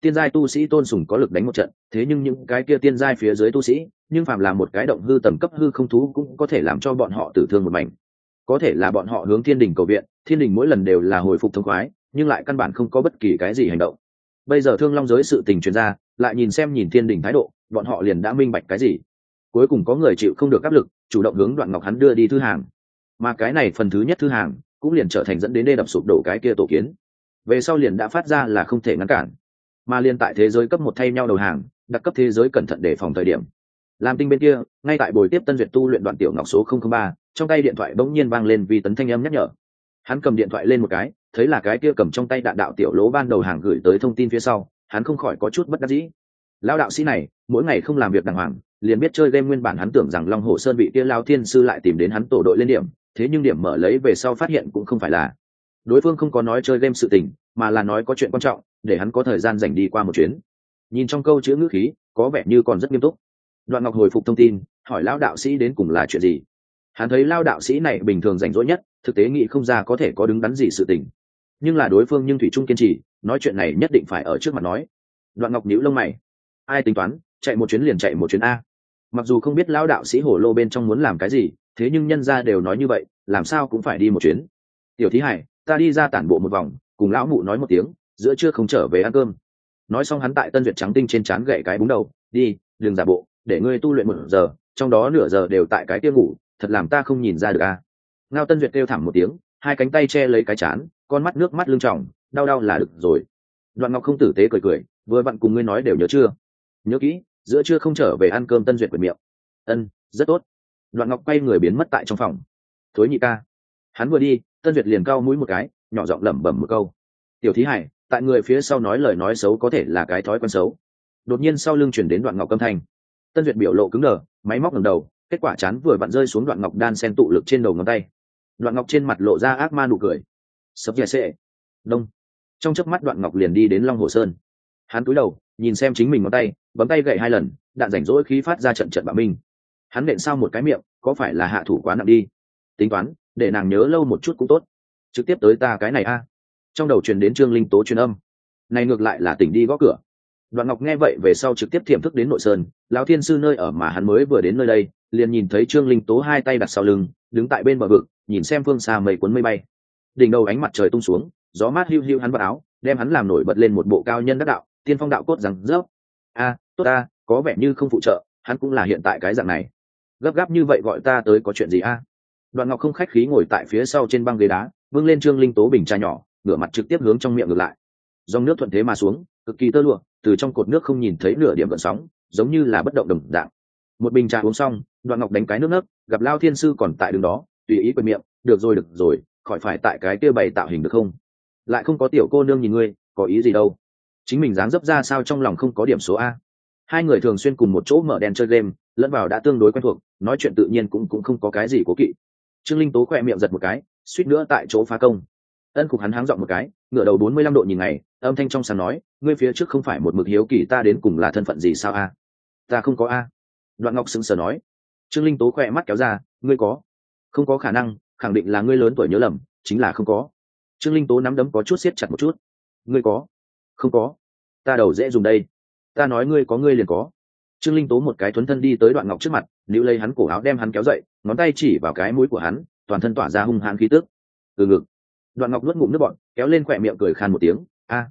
tiên giai tu sĩ tôn sùng có lực đánh một trận, thế nhưng những cái kia tiên giai phía dưới tu sĩ, nhưng phàm là một cái động hư tầm cấp hư không thú cũng có thể làm cho bọn họ tử thương một mảnh. Có thể là bọn họ hướng thiên đình cầu viện, thiên đình mỗi lần đều là hồi phục thông khoái, nhưng lại căn bản không có bất kỳ cái gì hành động. Bây giờ thương long giới sự tình truyền ra, lại nhìn thiên đình thái độ, bọn họ liền đã minh bạch cái gì. Cuối cùng có người chịu không được áp lực, chủ động hướng Đoạn Ngọc hắn đưa đi thư hàng, mà cái này phần thứ nhất thư hàng cũng liền trở thành dẫn đến đê đập sụp đổ cái kia tổ kiến. Về sau liền đã phát ra là không thể ngăn cản, mà liên tại thế giới cấp một thay nhau đầu hàng, đặc cấp thế giới cẩn thận đề phòng thời điểm, Lam Tinh bên kia ngay tại buổi tiếp Tân Duyệt tu luyện Đoạn Tiểu Ngọc số 003, trong tay điện thoại bỗng nhiên vang lên Vi Tấn thanh âm nhắc nhở. Hắn cầm điện thoại lên một cái, thấy là cái kia cầm trong tay đạn đạo tiểu lỗ ban đầu hàng gửi tới thông tin phía sau, hắn không khỏi có chút bất đắc dĩ. Lão đạo sĩ này mỗi ngày không làm việc đàng hoàng, liền biết chơi game. Nguyên bản hắn tưởng rằng Long Hồ Sơn vị kia Lão thiên sư lại tìm đến hắn tổ đội lên điểm, thế nhưng điểm mở lấy về sau phát hiện cũng không phải là. Đối phương không có nói chơi game sự tình, mà là nói có chuyện quan trọng, để hắn có thời gian dành đi qua một chuyến. Nhìn trong câu chữ ngữ khí, có vẻ như còn rất nghiêm túc. Đoạn Ngọc hồi phục thông tin, hỏi lão đạo sĩ đến cùng là chuyện gì. Hắn thấy lão đạo sĩ này bình thường rảnh rỗi nhất, thực tế nghĩ không ra có thể có đứng đắn gì sự tình, nhưng là đối phương nhưng thủy chung kiên trì, nói chuyện này nhất định phải ở trước mặt nói. Đoạn Ngọc nhíu lông mày, ai tính toán chạy một chuyến liền chạy một chuyến a? Mặc dù không biết lão đạo sĩ hổ lô bên trong muốn làm cái gì, thế nhưng nhân gia đều nói như vậy, làm sao cũng phải đi một chuyến. Tiểu Thí Hải, ta đi ra tản bộ một vòng, cùng lão mụ nói một tiếng, giữa trưa không trở về ăn cơm. Nói xong hắn tại Tân Duyệt trắng tinh trên trán gậy cái búng đầu, đi, đừng giả bộ, để ngươi tu luyện 1 giờ, trong đó nửa giờ đều tại cái kia ngủ, thật làm ta không nhìn ra được a. Ngao Tân Duyệt kêu thảm một tiếng, hai cánh tay che lấy cái trán, con mắt nước mắt lưng tròng, đau là được rồi. Đoạn Ngọc không tử tế cười cười, vừa vặn cùng ngươi nói đều nhớ chưa? Nhớ kỹ, giữa trưa không trở về ăn cơm. Tân Duyệt quyệt miệng, ân, rất tốt. Đoạn Ngọc quay người biến mất tại trong phòng. Thối nhị ca. Hắn vừa đi, Tân Duyệt liền cau mũi một cái, nhỏ giọng lẩm bẩm một câu. Tiểu Thí Hải, tại người phía sau nói lời nói xấu có thể là cái thói quen xấu. Đột nhiên sau lưng chuyển đến Đoạn Ngọc âm thanh. Tân Duyệt biểu lộ cứng đờ, máy móc ngẩng đầu, kết quả chán vừa vặn rơi xuống Đoạn Ngọc đan sen tụ lực trên đầu ngón tay. Đoạn Ngọc trên mặt lộ ra ác ma nụ cười. Sập dẻ sệ. Đông. Trong chớp mắt Đoạn Ngọc liền đi đến Long Hồ Sơn. Hắn cúi đầu, nhìn xem chính mình ngón tay, bấm tay gậy 2 lần, đạn rảnh rỗi khí phát ra trận trận bạo minh. Hắn nện sao một cái miệng, có phải là hạ thủ quá nặng đi? Tính toán, để nàng nhớ lâu một chút cũng tốt. Trực tiếp tới ta cái này a. Trong đầu truyền đến Trương Linh Tố truyền âm. Này ngược lại là tỉnh đi gõ cửa. Đoạn Ngọc nghe vậy về sau trực tiếp tiềm thức đến nội sơn, lão thiên sư nơi ở mà hắn mới vừa đến nơi đây, liền nhìn thấy Trương Linh Tố hai tay đặt sau lưng, đứng tại bên bờ vực, nhìn xem phương xa mây cuốn mây bay. Đỉnh đầu ánh mặt trời tung xuống, gió mát hiu hiu hắn vào áo, đem hắn làm nổi bật lên một bộ cao nhân đắc đạo, tiên phong đạo cốt rằng rớp. A, tốt a, có vẻ như không phụ trợ, hắn cũng là hiện tại cái dạng này. Gấp gáp như vậy gọi ta tới có chuyện gì a? Đoạn Ngọc không khách khí ngồi tại phía sau trên băng ghế đá, vươn lên Trương Linh Tố bình trà nhỏ, ngửa mặt trực tiếp hướng trong miệng ngược lại. Dòng nước thuận thế mà xuống, cực kỳ tơ lụa, từ trong cột nước không nhìn thấy nửa điểm gợn sóng, giống như là bất động đồng dạng. Một bình trà uống xong, Đoạn Ngọc đánh cái nước nấc, gặp Lao Thiên sư còn tại đứng đó, tùy ý quệt miệng, được rồi, khỏi phải tại cái kia bày tạo hình được không? Lại không có tiểu cô nương nhìn ngươi, có ý gì đâu? Chính mình dáng dấp ra sao trong lòng không có điểm số a? Hai người thường xuyên cùng một chỗ mở đèn chơi game, lẫn vào đã tương đối quen thuộc, nói chuyện tự nhiên cũng không có cái gì cố kỵ. Trương Linh Tố khỏe miệng giật một cái, suýt nữa tại chỗ phá công. Ân Cục hắn háng giọng một cái, ngửa đầu 45 độ nhìn ngày, âm thanh trong sáng nói, ngươi phía trước không phải một mực hiếu kỳ ta đến cùng là thân phận gì sao a? Ta không có a. Đoạn Ngọc sững sờ nói. Trương Linh Tố khỏe mắt kéo ra, ngươi có? Không có khả năng, khẳng định là ngươi lớn tuổi nhớ lầm, chính là không có. Trương Linh Tố nắm đấm có chút siết chặt một chút. Ngươi có? Không có. Ta đầu dễ dùng đây. Ta nói ngươi có ngươi liền có. Trương Linh Tố một cái thuấn thân đi tới Đoạn Ngọc trước mặt, níu lấy hắn cổ áo đem hắn kéo dậy, ngón tay chỉ vào cái mũi của hắn, toàn thân tỏa ra hung hãn khí tức. Từ ngực. Đoạn Ngọc nuốt ngụm nước bọt, kéo lên khỏe miệng cười khan một tiếng. A,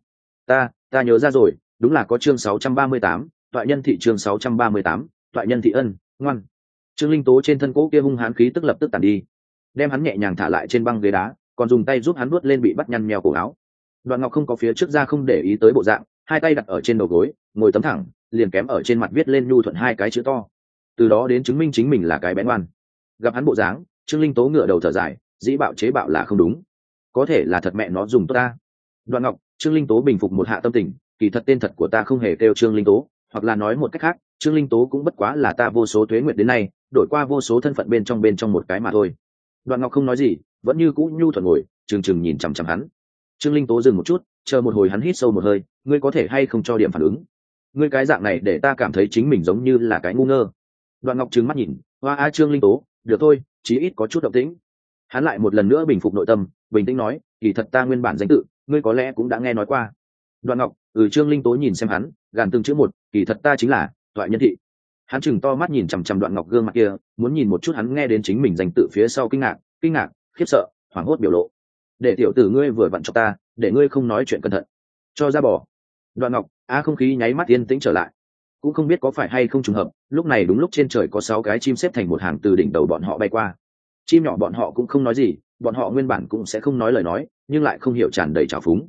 ta nhớ ra rồi, đúng là có chương 638, toại nhân thị chương 638, toại nhân thị ân, ngoan. Trương Linh Tố trên thân cố kia hung hãn khí tức lập tức tàn đi, đem hắn nhẹ nhàng thả lại trên băng ghế đá, còn dùng tay giúp hắn nuốt lên bị bắt nhăn nheo cổ áo. Đoạn Ngọc không có phía trước ra không để ý tới bộ dạng, hai tay đặt ở trên đầu gối, ngồi tấm thẳng, liền kém ở trên mặt viết lên nhu thuận 2 cái chữ to. Từ đó đến chứng minh chính mình là cái bén ngoan. Gặp hắn bộ dáng, Trương Linh Tố ngửa đầu thở dài, dĩ bạo chế bạo là không đúng, có thể là thật mẹ nó dùng tốt ta. Đoạn Ngọc, Trương Linh Tố bình phục một hạ tâm tình, kỳ thật tên thật của ta không hề kêu Trương Linh Tố, hoặc là nói một cách khác, Trương Linh Tố cũng bất quá là ta vô số tuế nguyệt đến nay đổi qua vô số thân phận bên trong một cái mà thôi. Đoạn Ngọc không nói gì, vẫn như cũ nhu thuận ngồi, chừng nhìn chằm chằm hắn. Trương Linh Tố dừng một chút, chờ một hồi hắn hít sâu một hơi, ngươi có thể hay không cho điểm phản ứng? Ngươi cái dạng này để ta cảm thấy chính mình giống như là cái ngu ngơ. Đoạn Ngọc trừng mắt nhìn, hoa Trương Linh Tố, được thôi, chí ít có chút động tĩnh. Hắn lại một lần nữa bình phục nội tâm, bình tĩnh nói, kỳ thật ta nguyên bản danh tự ngươi có lẽ cũng đã nghe nói qua. Đoạn Ngọc, Trương Linh Tố nhìn xem hắn, gàn từng chữ một, kỳ thật ta chính là Thoại Nhân Thị. Hắn chừng to mắt nhìn chằm chằm Đoạn Ngọc gương mặt kia, muốn nhìn một chút hắn nghe đến chính mình danh tự phía sau kinh ngạc, khiếp sợ, hoảng hốt biểu lộ. Để tiểu tử ngươi vừa vặn cho ta, để ngươi không nói chuyện cẩn thận, cho ra bỏ. Đoạn Ngọc, không khí nháy mắt yên tĩnh trở lại. Cũng không biết có phải hay không trùng hợp, lúc này đúng lúc trên trời có 6 cái chim xếp thành một hàng từ đỉnh đầu bọn họ bay qua. Chim nhỏ bọn họ cũng không nói gì, bọn họ nguyên bản cũng sẽ không nói lời nói, nhưng lại không hiểu tràn đầy trào phúng.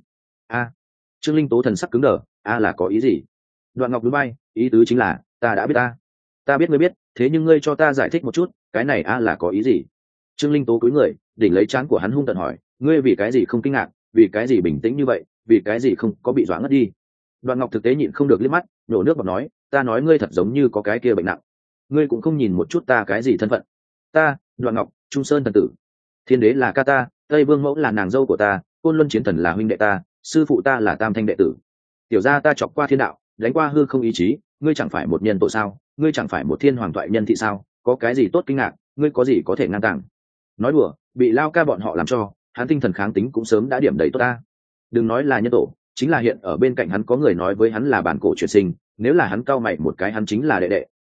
Trương Linh Tố thần sắc cứng đờ, là có ý gì? Đoạn Ngọc núi bay, ý tứ chính là ta đã biết ta biết ngươi biết, thế nhưng ngươi cho ta giải thích một chút, cái này là có ý gì? Trương Linh Tố cúi người, đỉnh lấy trán của hắn hung tợn hỏi, ngươi vì cái gì không kinh ngạc, vì cái gì bình tĩnh như vậy, vì cái gì không có bị dọa ngất đi? Đoạn Ngọc thực tế nhịn không được liếc mắt, nhổ nước bọt nói, ta nói ngươi thật giống như có cái kia bệnh nặng, ngươi cũng không nhìn một chút ta cái gì thân phận. Ta, Đoạn Ngọc, Trung Sơn thần tử, Thiên Đế là ca ta, Tây Vương mẫu là nàng dâu của ta, Côn Luân Chiến Thần là huynh đệ ta, sư phụ ta là Tam Thanh đệ tử. Tiểu gia ta chọc qua thiên đạo, đánh qua hư không ý chí, ngươi chẳng phải một nhân tội sao? Ngươi chẳng phải một thiên hoàng thoại nhân thị sao? Có cái gì tốt kinh ngạc, ngươi có gì có thể ngăn cản? Nói đùa, bị lao ca bọn họ làm cho, hắn tinh thần kháng tính cũng sớm đã điểm đầy tốt ta. Đừng nói là nhân tổ, chính là hiện ở bên cạnh hắn có người nói với hắn là bản cổ chuyển sinh, nếu là hắn cau mày một cái hắn chính là đệ đệ.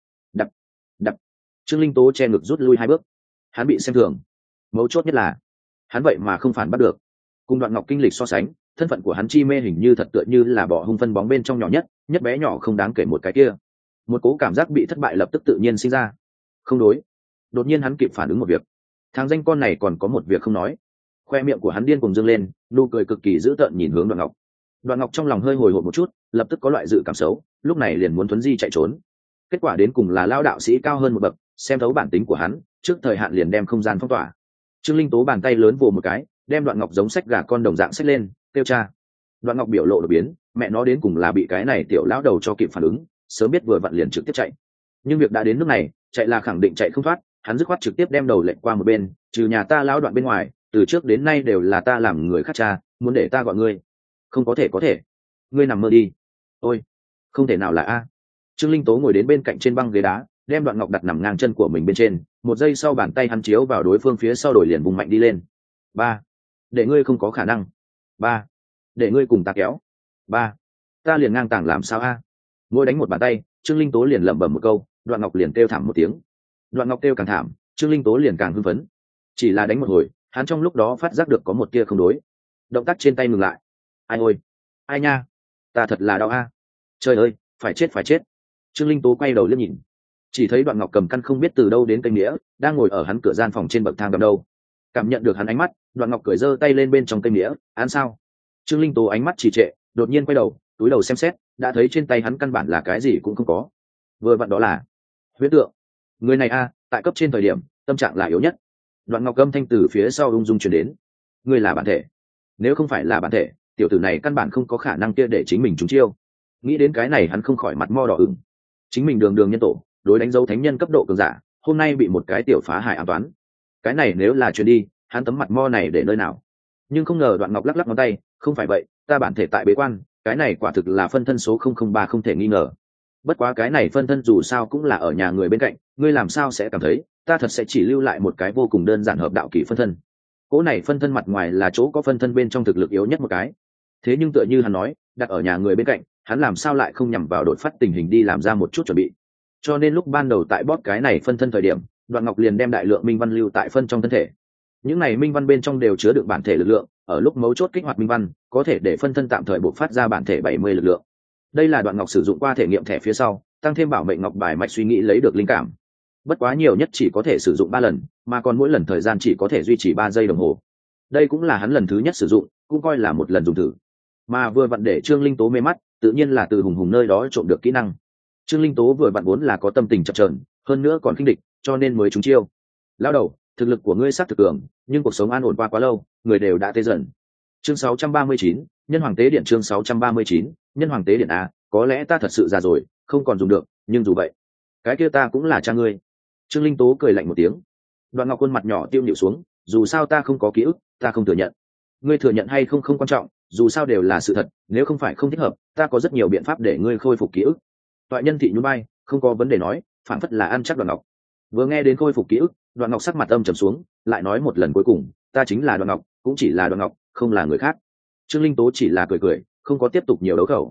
Đập. Trương Linh Tố che ngực rút lui 2 bước. Hắn bị xem thường. Mấu chốt nhất là, hắn vậy mà không phản bắt được. Cùng Đoạn Ngọc kinh lịch so sánh, thân phận của hắn chi mê hình như thật tựa như là bọ hung phân bóng bên trong nhỏ nhất bé nhỏ không đáng kể một cái kia. Một cố cảm giác bị thất bại lập tức tự nhiên sinh ra. Không đối. Đột nhiên hắn kịp phản ứng một việc. Thằng danh con này còn có một việc không nói. Khoe miệng của hắn điên cuồng dương lên, nụ cười cực kỳ dữ tợn nhìn hướng Đoạn Ngọc. Đoạn Ngọc trong lòng hơi hồi hộp một chút, lập tức có loại dự cảm xấu, lúc này liền muốn thuấn di chạy trốn. Kết quả đến cùng là lao đạo sĩ cao hơn một bậc, xem thấu bản tính của hắn, trước thời hạn liền đem không gian phong tỏa. Trương Linh Tố bàn tay lớn vồ một cái, đem Đoạn Ngọc giống sách gà con đồng dạng xách lên, kêu cha. Đoạn Ngọc biểu lộ đột biến, mẹ nó đến cùng là bị cái này tiểu lão đầu cho kịp phản ứng, sớm biết vừa vặn liền trực tiếp chạy. Nhưng việc đã đến nước này, chạy là khẳng định chạy không thoát, hắn dứt khoát trực tiếp đem đầu lệnh qua một bên, trừ nhà ta lão Đoạn bên ngoài, từ trước đến nay đều là ta làm người khác cha, muốn để ta gọi ngươi. Không có thể, ngươi nằm mơ đi. Ôi, không thể nào là Trương Linh Tố ngồi đến bên cạnh trên băng ghế đá, đem Đoạn Ngọc đặt nằm ngang chân của mình bên trên, một giây sau bàn tay hắn chiếu vào đối phương phía sau đổi liền vùng mạnh đi lên. 3. Để ngươi không có khả năng. 3. Để ngươi cùng ta kéo. 3. Ta liền ngang tàng làm sao Mỗi đánh một bàn tay, Trương Linh Tố liền lẩm bẩm một câu, Đoạn Ngọc liền kêu thảm một tiếng. Đoạn Ngọc kêu càng thảm, Trương Linh Tố liền càng hưng phấn. Chỉ là đánh một hồi, hắn trong lúc đó phát giác được có một tia không đối. Động tác trên tay ngừng lại. Ai ôi, ai nha, ta thật là đau Trời ơi, phải chết. Trương Linh Tố quay đầu liếc nhìn, chỉ thấy Đoạn Ngọc cầm căn không biết từ đâu đến cây nghĩa, đang ngồi ở hắn cửa gian phòng trên bậc thang cầm đâu. Cảm nhận được hắn ánh mắt, Đoạn Ngọc cười giơ tay lên bên trong cây nghĩa, án sao? Trương Linh Tố ánh mắt trì trệ, đột nhiên quay đầu, túi đầu xem xét, đã thấy trên tay hắn căn bản là cái gì cũng không có. Vừa vặn đó là huyễn tượng. Người này tại cấp trên thời điểm, tâm trạng là yếu nhất. Đoạn Ngọc âm thanh từ phía sau ung dung truyền đến. Ngươi là bản thể. Nếu không phải là bản thể, tiểu tử này căn bản không có khả năng kia để chính mình trúng chiêu. Nghĩ đến cái này hắn không khỏi mặt mo đỏ ửng. Chính mình đường nhân tổ, đối đánh dấu thánh nhân cấp độ cường giả, hôm nay bị một cái tiểu phá hại ám toán. Cái này nếu là truyền đi, hắn tấm mặt mo này để nơi nào? Nhưng không ngờ Đoạn Ngọc lắc ngón tay, không phải vậy, ta bản thể tại bế quan, cái này quả thực là phân thân số 003 không thể nghi ngờ. Bất quá cái này phân thân dù sao cũng là ở nhà người bên cạnh, ngươi làm sao sẽ cảm thấy ta thật sẽ chỉ lưu lại một cái vô cùng đơn giản hợp đạo kỳ phân thân? Cỗ này phân thân mặt ngoài là chỗ có phân thân bên trong thực lực yếu nhất một cái. Thế nhưng tựa như hắn nói, đặt ở nhà người bên cạnh, hắn làm sao lại không nhằm vào đột phát tình hình đi làm ra một chút chuẩn bị. Cho nên lúc ban đầu tại bóp cái này phân thân thời điểm, Đoạn Ngọc liền đem đại lượng minh văn lưu tại phân trong thân thể. Những này minh văn bên trong đều chứa đựng bản thể lực lượng, ở lúc mấu chốt kích hoạt minh văn, có thể để phân thân tạm thời bộc phát ra bản thể 70 lực lượng. Đây là Đoạn Ngọc sử dụng qua thể nghiệm thẻ phía sau, tăng thêm bảo mệnh ngọc bài mạch suy nghĩ lấy được linh cảm. Bất quá nhiều nhất chỉ có thể sử dụng 3 lần, mà còn mỗi lần thời gian chỉ có thể duy trì 3 giây đồng hồ. Đây cũng là hắn lần thứ nhất sử dụng, cũng coi là một lần dùng thử. Mà vừa vặn để Trương Linh Tố mê mắt, tự nhiên là từ Hùng Hùng nơi đó trộm được kỹ năng. Trương Linh Tố vừa vặn vốn là có tâm tình chập chờn, hơn nữa còn khinh địch, cho nên mới trúng chiêu. Lao đầu, thực lực của ngươi xác thực cường, nhưng cuộc sống an ổn qua quá lâu, người đều đã tê dần. Chương 639, Nhân Hoàng Tế Điện. Chương 639, Nhân Hoàng Tế Điện có lẽ ta thật sự già rồi, không còn dùng được, nhưng dù vậy, cái kia ta cũng là cha ngươi. Trương Linh Tố cười lạnh một tiếng. Đoạn Ngọc khuôn mặt nhỏ tiêu nhịu xuống, dù sao ta không có ký ức, ta không thừa nhận. Ngươi thừa nhận hay không không quan trọng, dù sao đều là sự thật, nếu không phải không thích hợp, ta có rất nhiều biện pháp để ngươi khôi phục ký ức. Toại Nhân Thị nhún vai, không có vấn đề nói, phản phất là ăn chắc Đoạn Ngọc. Vừa nghe đến khôi phục ký ức, Đoạn Ngọc sắc mặt âm trầm xuống, lại nói một lần cuối cùng, ta chính là Đoạn Ngọc, cũng chỉ là Đoạn Ngọc, không là người khác. Trương Linh Tố chỉ là cười, không có tiếp tục nhiều đấu khẩu.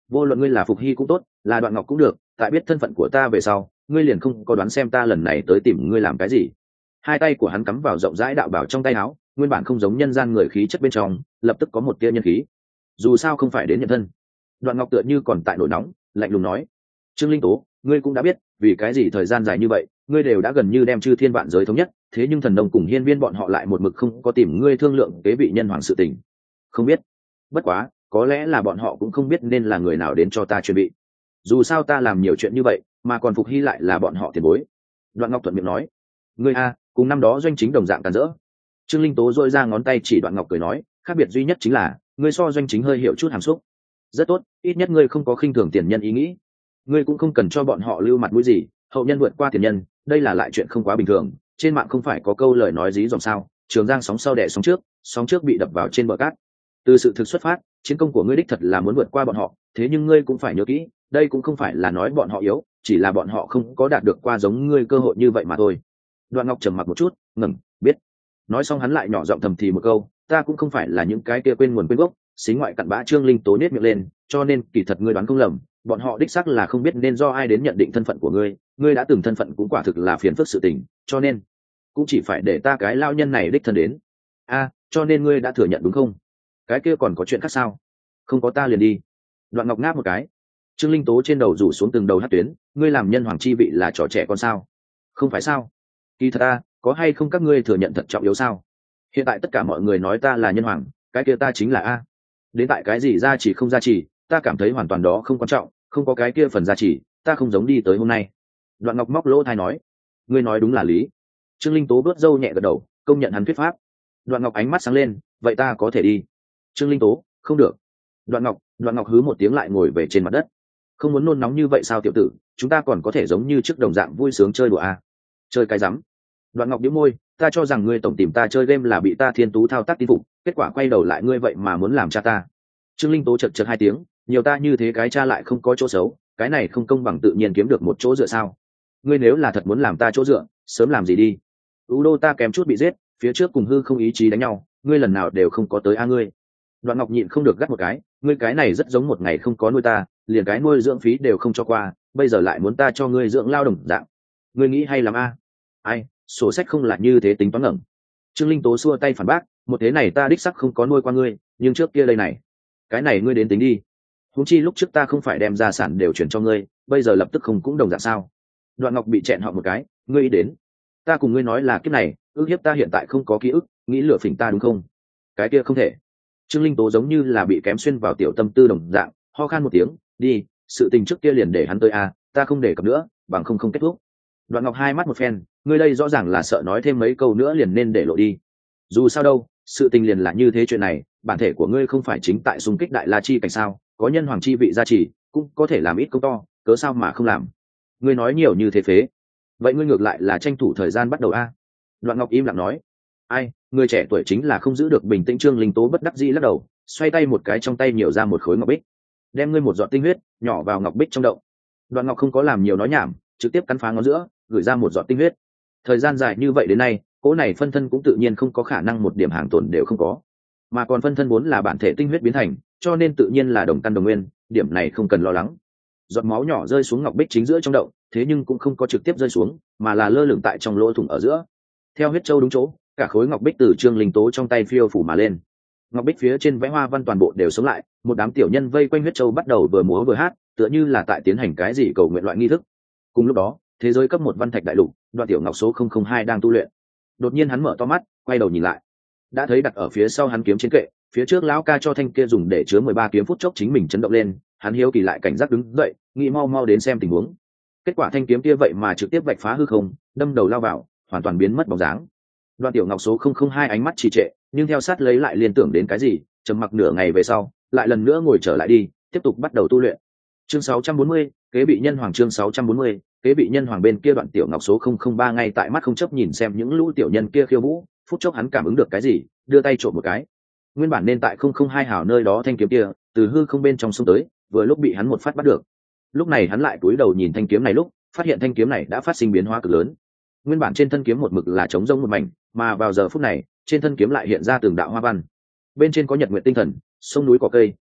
vô luận ngươi là Phục Hy cũng tốt, là Đoạn Ngọc cũng được, tại biết thân phận của ta về sau, ngươi liền không có đoán xem ta lần này tới tìm ngươi làm cái gì. Hai tay của hắn cắm vào rộng rãi đạo bảo trong tay áo, nguyên bản không giống nhân gian người khí chất bên trong, lập tức có một tia nhân khí. Dù sao không phải đến nhận thân. Đoạn Ngọc tựa như còn tại nổi nóng, lạnh lùng nói: Trương Linh Tố, ngươi cũng đã biết, vì cái gì thời gian dài như vậy, ngươi đều đã gần như đem chư thiên vạn giới thống nhất, thế nhưng Thần Nông cùng Hiên Viên bọn họ lại một mực không có tìm ngươi thương lượng kế vị nhân hoàng sự tình. Không biết. Bất quá, có lẽ là bọn họ cũng không biết nên là người nào đến cho ta chuẩn bị. Dù sao ta làm nhiều chuyện như vậy, mà còn Phục Hy lại là bọn họ tiền bối. Đoạn Ngọc thuận miệng nói: Ngươi a, cùng năm đó doanh chính đồng dạng càn rỡ. Trương Linh Tố dội ra ngón tay chỉ Đoạn Ngọc cười nói: khác biệt duy nhất chính là, ngươi so doanh chính hơi hiểu chút hàm xúc. Rất tốt, ít nhất ngươi không có khinh thường tiền nhân ý nghĩ. Ngươi cũng không cần cho bọn họ lưu mặt mũi gì, hậu nhân vượt qua tiền nhân, đây là lại chuyện không quá bình thường. Trên mạng không phải có câu lời nói dí dòm sao: Trường Giang sóng sau đẻ sóng trước bị đập vào trên bờ cát. Từ sự thực xuất phát, chiến công của ngươi đích thật là muốn vượt qua bọn họ, thế nhưng ngươi cũng phải nhớ kỹ, đây cũng không phải là nói bọn họ yếu, chỉ là bọn họ không có đạt được qua giống ngươi cơ hội như vậy mà thôi. Đoạn Ngọc trầm mặc một chút, ngẩng, biết. Nói xong hắn lại nhỏ giọng thầm thì một câu: ta cũng không phải là những cái kia quên nguồn quên gốc, xính ngoại cặn bã. Trương Linh Tố nết miệng lên, cho nên kỳ thật ngươi đoán không lầm, bọn họ đích xác là không biết nên do ai đến nhận định thân phận của ngươi, ngươi đã từng thân phận cũng quả thực là phiền phức sự tình, cho nên cũng chỉ phải để ta cái lao nhân này đích thân đến. Cho nên ngươi đã thừa nhận đúng không? Cái kia còn có chuyện khác sao? Không có ta liền đi. Đoạn Ngọc ngáp một cái. Trương Linh Tố trên đầu rủ xuống từng đầu hát tuyến: ngươi làm nhân hoàng chi vị là trò trẻ con sao? Không phải sao? Kỳ thật có hay không các ngươi thừa nhận thật trọng yếu sao? Hiện tại tất cả mọi người nói ta là nhân hoàng, cái kia ta chính là đến tại cái gì gia chỉ không gia chỉ, ta cảm thấy hoàn toàn đó không quan trọng, không có cái kia phần gia chỉ, ta không giống đi tới hôm nay. Đoạn Ngọc móc lỗ tai nói: ngươi nói đúng là lý. Trương Linh Tố bước râu nhẹ gật đầu, công nhận hắn thuyết pháp. Đoạn Ngọc ánh mắt sáng lên: vậy ta có thể đi? Trương Linh Tố: không được. Đoạn Ngọc hứ một tiếng lại ngồi về trên mặt đất. Không muốn nôn nóng như vậy sao tiểu tử, chúng ta còn có thể giống như trước đồng dạng vui sướng chơi đùa chơi cái rắm. Đoạn Ngọc nhíu môi: ta cho rằng ngươi tổng tìm ta chơi game là bị ta thiên tú thao tác tin phục, kết quả quay đầu lại ngươi vậy mà muốn làm cha ta. Trương Linh Tố chật chật hai tiếng: nhiều ta như thế cái cha lại không có chỗ xấu, cái này không công bằng, tự nhiên kiếm được một chỗ dựa sao? Ngươi nếu là thật muốn làm ta chỗ dựa, sớm làm gì đi. U đô ta kém chút bị giết, phía trước cùng hư không ý chí đánh nhau, ngươi lần nào đều không có tới ngươi. Đoạn Ngọc nhịn không được gắt một cái: ngươi cái này rất giống một ngày không có nuôi ta, liền cái nuôi dưỡng phí đều không cho qua, bây giờ lại muốn ta cho ngươi dưỡng lao động dạng. Ngươi nghĩ hay lắm ai, sổ sách không là như thế tính toán ngẩng. Trương Linh Tố xua tay phản bác: một thế này ta đích sắc không có nuôi qua ngươi, nhưng trước kia đây này, cái này ngươi đến tính đi. Huống chi lúc trước ta không phải đem gia sản đều chuyển cho ngươi, bây giờ lập tức không cũng đồng dạng sao? Đoạn Ngọc bị chẹn họ một cái: ngươi ý đến, ta cùng ngươi nói là kiếp này, ước hiếp ta hiện tại không có ký ức, nghĩ lừa phỉnh ta đúng không? Cái kia không thể. Trương Linh Tố giống như là bị kém xuyên vào tiểu tâm tư đồng dạng, ho khan một tiếng: đi, sự tình trước kia liền để hắn tới ta không để cập nữa, bằng không kết thúc. Đoạn Ngọc hai mắt một phen: ngươi đây rõ ràng là sợ nói thêm mấy câu nữa liền nên để lộ đi. Dù sao đâu, sự tình liền là như thế, chuyện này, bản thể của ngươi không phải chính tại xung kích đại la chi cảnh sao, có nhân hoàng chi vị gia trì, cũng có thể làm ít công to, cớ sao mà không làm? Ngươi nói nhiều như thế phế. Vậy ngươi ngược lại là tranh thủ thời gian bắt đầu Đoạn Ngọc im lặng nói: người trẻ tuổi chính là không giữ được bình tĩnh. Trương Linh Tố bất đắc dĩ lắc đầu, xoay tay một cái, trong tay nhiều ra một khối ngọc bích. Đem ngươi một giọt tinh huyết nhỏ vào ngọc bích trong động. Đoạn Ngọc không có làm nhiều nói nhảm, trực tiếp cắn phá ngón giữa, gửi ra một giọt tinh huyết. Thời gian dài như vậy đến nay, cỗ này phân thân cũng tự nhiên không có khả năng một điểm hàng tồn đều không có, mà còn phân thân vốn là bản thể tinh huyết biến thành, cho nên tự nhiên là đồng căn đồng nguyên, điểm này không cần lo lắng. Giọt máu nhỏ rơi xuống ngọc bích chính giữa trong động, thế nhưng cũng không có trực tiếp rơi xuống, mà là lơ lửng tại trong lỗ thủng ở giữa. Theo huyết châu đúng chỗ, cả khối ngọc bích từ Trương Linh Tố trong tay phiêu phủ mà lên. Ngọc bích phía trên vẽ hoa văn toàn bộ đều sống lại, một đám tiểu nhân vây quanh huyết châu bắt đầu vừa múa vừa hát, tựa như là tại tiến hành cái gì cầu nguyện loại nghi thức. Cùng lúc đó, thế giới cấp 1 văn thạch đại lục, Đoạn Tiểu Ngọc số 002 đang tu luyện. Đột nhiên hắn mở to mắt, quay đầu nhìn lại, đã thấy đặt ở phía sau hắn kiếm trên kệ, phía trước lão ca cho thanh kia dùng để chứa 13 kiếm phút chốc chính mình chấn động lên, hắn hiếu kỳ lại cảnh giác đứng dậy, nghĩ mau mau đến xem tình huống. Kết quả thanh kiếm kia vậy mà trực tiếp vạch phá hư không, đâm đầu lao vào, hoàn toàn biến mất bóng dáng. Đoạn Tiểu Ngọc số 002 ánh mắt trì trệ, nhưng theo sát lấy lại liên tưởng đến cái gì, trầm mặc nửa ngày về sau, lại lần nữa ngồi trở lại đi, tiếp tục bắt đầu tu luyện. Chương 640, kế bị nhân hoàng. Chương 640, kế bị nhân hoàng. Bên kia Đoạn Tiểu Ngọc số 003 ngay tại mắt không chấp nhìn xem những lũ tiểu nhân kia khiêu vũ, phút chốc hắn cảm ứng được cái gì, đưa tay trộm một cái. Nguyên bản nên tại 002 hào nơi đó thanh kiếm kia, từ hư không bên trong xông tới, vừa lúc bị hắn một phát bắt được. Lúc này hắn lại cúi đầu nhìn thanh kiếm này lúc, phát hiện thanh kiếm này đã phát sinh biến hóa cực lớn. Nguyên bản trên thân kiếm một mực là trống rỗng một mảnh, mà vào giờ phút này, trên thân kiếm lại hiện ra từng đạo hoa văn. Bên trên có nhật nguyệt tinh thần, sông núi cỏ cây,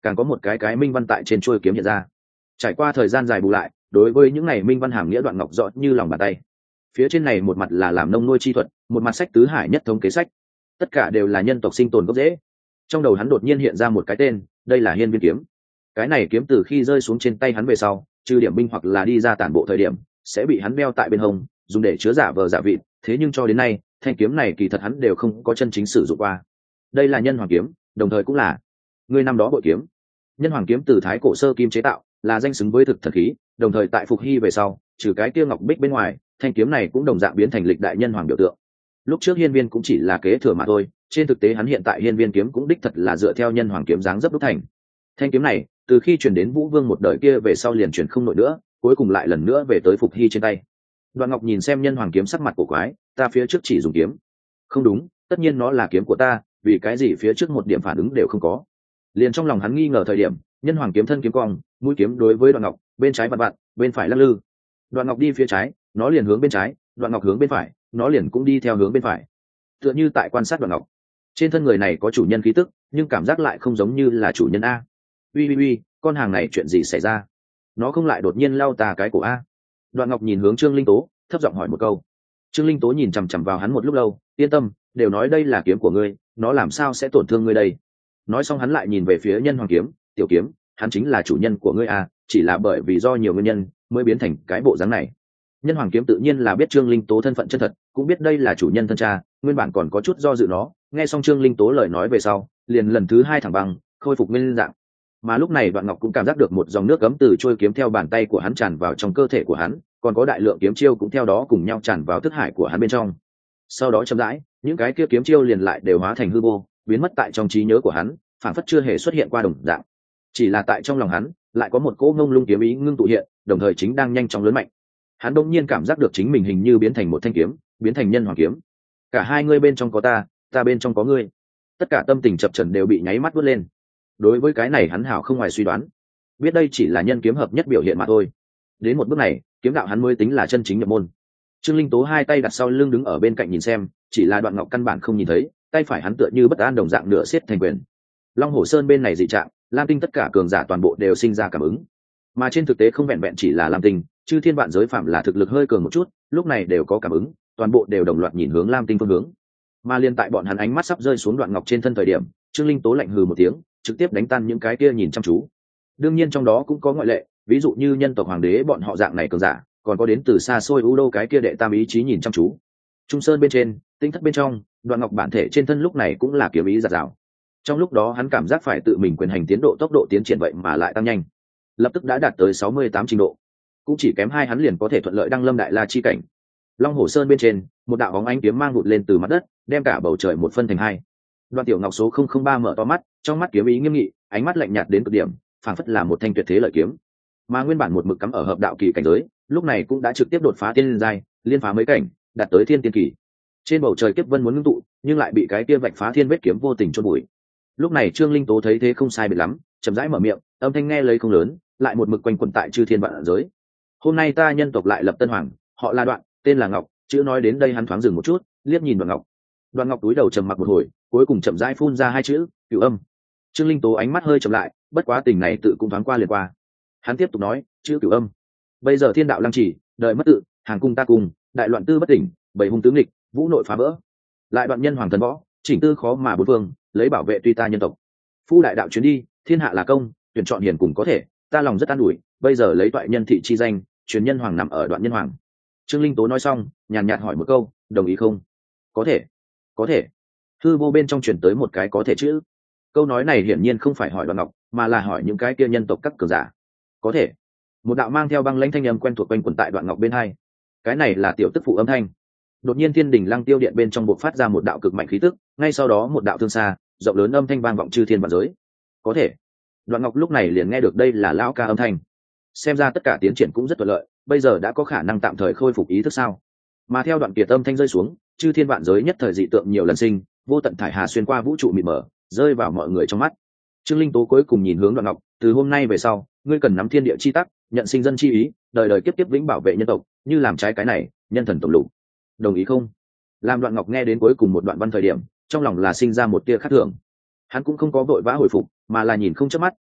càng có một cái minh văn tại trên chuôi kiếm hiện ra. Trải qua thời gian dài bù lại, đối với những này minh văn hàm nghĩa đoạn ngọc rõ như lòng bàn tay. Phía trên này một mặt là làm nông nuôi chi thuật, một mặt sách tứ hải nhất thống kế sách, tất cả đều là nhân tộc sinh tồn gốc rễ. Trong đầu hắn đột nhiên hiện ra một cái tên, đây là Hiên Viên kiếm. Cái này kiếm từ khi rơi xuống trên tay hắn về sau, trừ điểm binh hoặc là đi ra tản bộ thời điểm, sẽ bị hắn đeo tại bên hông, dùng để chứa giả vờ giả vịt. Thế nhưng cho đến nay, thanh kiếm này kỳ thật hắn đều không có chân chính sử dụng qua. Đây là Nhân Hoàng kiếm, đồng thời cũng là người năm đó bội kiếm. Nhân Hoàng kiếm từ thái cổ sơ kim chế tạo, là danh xứng với thực thần khí, đồng thời tại phục hy về sau, trừ cái kia ngọc bích bên ngoài, thanh kiếm này cũng đồng dạng biến thành lịch đại nhân hoàng biểu tượng. Lúc trước Hiên Viên cũng chỉ là kế thừa mà thôi, trên thực tế hắn hiện tại Hiên Viên kiếm cũng đích thật là dựa theo nhân hoàng kiếm dáng dấp đúc thành. Thanh kiếm này, từ khi truyền đến Vũ Vương một đời kia về sau liền truyền không nổi nữa, cuối cùng lại lần nữa về tới Phục Hy trên tay. Đoạn Ngọc nhìn xem nhân hoàng kiếm sắc mặt cổ quái, ta phía trước chỉ dùng kiếm. Không đúng, tất nhiên nó là kiếm của ta, vì cái gì phía trước một điểm phản ứng đều không có. Liền trong lòng hắn nghi ngờ thời điểm, nhân hoàng kiếm thân kiếm cong, mũi kiếm đối với Đoạn Ngọc, bên trái vặn vặn, bên phải lắc lư. Đoạn Ngọc đi phía trái, nó liền hướng bên trái, Đoạn Ngọc hướng bên phải, nó liền cũng đi theo hướng bên phải. Tựa như tại quan sát Đoạn Ngọc. Trên thân người này có chủ nhân khí tức, nhưng cảm giác lại không giống như là chủ nhân a. Uy, con hàng này chuyện gì xảy ra? Nó không lại đột nhiên lao tà cái cổ a? Đoạn Ngọc nhìn hướng Trương Linh Tố, thấp giọng hỏi một câu. Trương Linh Tố nhìn chằm chằm vào hắn một lúc lâu, yên tâm, đều nói đây là kiếm của ngươi, nó làm sao sẽ tổn thương ngươi đây? Nói xong hắn lại nhìn về phía nhân hoàng kiếm, tiểu kiếm, hắn chính là chủ nhân của ngươi a, chỉ là bởi vì do nhiều nguyên nhân mới biến thành cái bộ dáng này. Nhân hoàng kiếm tự nhiên là biết Trương Linh Tố thân phận chân thật, cũng biết đây là chủ nhân thân cha, nguyên bản còn có chút do dự nó, nghe xong Trương Linh Tố lời nói về sau, liền lần thứ hai thẳng băng, khôi phục nguyên dạng. Mà lúc này Đoạn Ngọc cũng cảm giác được một dòng nước cấm từ trôi kiếm theo bàn tay của hắn tràn vào trong cơ thể của hắn, còn có đại lượng kiếm chiêu cũng theo đó cùng nhau tràn vào thức hải của hắn bên trong. Sau đó chậm rãi, những cái kia kiếm chiêu liền lại đều hóa thành hư vô, biến mất tại trong trí nhớ của hắn, phản phất chưa hề xuất hiện qua đồng dạng. Chỉ là tại trong lòng hắn, lại có một cỗ ngông lung kiếm ý ngưng tụ hiện, đồng thời chính đang nhanh chóng lớn mạnh. Hắn đột nhiên cảm giác được chính mình hình như biến thành một thanh kiếm, biến thành nhân hoàng kiếm. Cả hai ngươi bên trong có ta, ta bên trong có ngươi. Tất cả tâm tình chập chờn đều bị nháy mắt vút lên. Đối với cái này hắn hảo không ngoài suy đoán, biết đây chỉ là nhân kiếm hợp nhất biểu hiện mà thôi. Đến một bước này, kiếm đạo hắn mới tính là chân chính nhập môn. Trương Linh Tố hai tay đặt sau lưng đứng ở bên cạnh nhìn xem, chỉ là Đoạn Ngọc căn bản không nhìn thấy, tay phải hắn tựa như bất an đồng dạng nửa siết thành quyền. Long Hổ Sơn bên này dị trạng, Lam Tinh tất cả cường giả toàn bộ đều sinh ra cảm ứng. Mà trên thực tế không vẹn vẹn chỉ là Lam Tinh, chư thiên vạn giới phạm là thực lực hơi cường một chút, lúc này đều có cảm ứng, toàn bộ đều đồng loạt nhìn hướng Lam Tinh phương hướng. Mà liên tại bọn hắn ánh mắt sắp rơi xuống Đoạn Ngọc trên thân thời điểm, Trương Linh Tố lạnh hừ một tiếng, trực tiếp đánh tan những cái kia nhìn chăm chú. Đương nhiên trong đó cũng có ngoại lệ, ví dụ như nhân tộc hoàng đế bọn họ dạng này cường giả, còn có đến từ xa xôi U Đô cái kia đệ tam ý chí nhìn chăm chú. Trung Sơn bên trên, tinh thất bên trong, Đoạn Ngọc bản thể trên thân lúc này cũng là kiếm ý giạt rào. Trong lúc đó hắn cảm giác phải tự mình quyền hành tiến độ tốc độ tiến triển vậy mà lại tăng nhanh, lập tức đã đạt tới 68 trình độ, cũng chỉ kém hai hắn liền có thể thuận lợi đăng lâm đại la chi cảnh. Long Hổ Sơn bên trên, một đạo bóng ánh kiếm mang vụt lên từ mặt đất, đem cả bầu trời một phân thành hai. Đoạn Tiểu Ngọc số 003 mở to mắt, trong mắt kiếm ý nghiêm nghị, ánh mắt lạnh nhạt đến cực điểm, phảng phất là một thanh tuyệt thế lợi kiếm. Mà nguyên bản một mực cắm ở hợp đạo kỳ cảnh giới, lúc này cũng đã trực tiếp đột phá tiên giai, liên phá mấy cảnh, đạt tới thiên tiên kỳ. Trên bầu trời kiếp vân muốn ngưng tụ, nhưng lại bị cái kia vạch phá thiên vết kiếm vô tình chôn bụi. Lúc này Trương Linh Tố thấy thế không sai biệt lắm, chậm rãi mở miệng, âm thanh nghe lấy không lớn, lại một mực quanh quẩn tại chư thiên vạn giới. Hôm nay ta nhân tộc lại lập tân hoàng, họ là Đoạn, tên là Ngọc. Chữ nói đến đây hắn thoáng dừng một chút, liếc nhìn Đoạn Ngọc. Đoạn Ngọc túi đầu trầm mặc một hồi, cuối cùng chậm rãi phun ra hai chữ, Cửu Âm. Trương Linh Tố ánh mắt hơi chậm lại, bất quá tình này tự cũng thoáng qua liền qua. Hắn tiếp tục nói, chữ Cửu Âm. Bây giờ thiên đạo lăng trì, đời mất tự, hàng cung ta cùng, đại loạn tư bất tỉnh, bảy hung tướng nghịch, vũ nội phá vỡ. Lại đoạn nhân hoàng thần võ, chỉnh tư khó mà bốn phương, lấy bảo vệ tuy ta nhân tộc. Phu đại đạo chuyến đi, thiên hạ là công, tuyển chọn hiền cùng có thể, ta lòng rất an ủi, bây giờ lấy toại nhân thị chi danh, truyền nhân hoàng nằm ở đoạn nhân hoàng. Trương Linh Tố nói xong, nhàn nhạt hỏi một câu, đồng ý không? Có thể, có thể. Hư vô bên trong truyền tới một cái có thể chữ. Câu nói này hiển nhiên không phải hỏi Đoạn Ngọc, mà là hỏi những cái kia nhân tộc các cường giả. Có thể. Một đạo mang theo băng lãnh thanh âm quen thuộc quanh quẩn tại Đoạn Ngọc bên hai. Cái này là tiểu tức phụ âm thanh. Đột nhiên Thiên Đình Lăng Tiêu Điện bên trong bộc phát ra một đạo cực mạnh khí tức, ngay sau đó một đạo thương xa, rộng lớn âm thanh vang vọng chư thiên vạn giới. Có thể. Đoạn Ngọc lúc này liền nghe được đây là lão ca âm thanh. Xem ra tất cả tiến triển cũng rất thuận lợi, bây giờ đã có khả năng tạm thời khôi phục ý thức sao? Mà theo Đoạn Kiệt âm thanh rơi xuống, chư thiên vạn giới nhất thời dị tượng nhiều lần sinh, vô tận thải hà xuyên qua vũ trụ mịt mờ, rơi vào mọi người trong mắt. Trương Linh Tố cuối cùng nhìn hướng Đoạn Ngọc, từ hôm nay về sau, ngươi cần nắm thiên địa chi tắc, nhận sinh dân chi ý, đời đời kiếp kiếp vĩnh bảo vệ nhân tộc, như làm trái cái này, nhân thần tổng lục. Đồng ý không? Làm Đoạn Ngọc nghe đến cuối cùng một đoạn văn thời điểm, trong lòng là sinh ra một tia khác thường. Hắn cũng không có vội vã hồi phục, mà là nhìn không chớp mắt,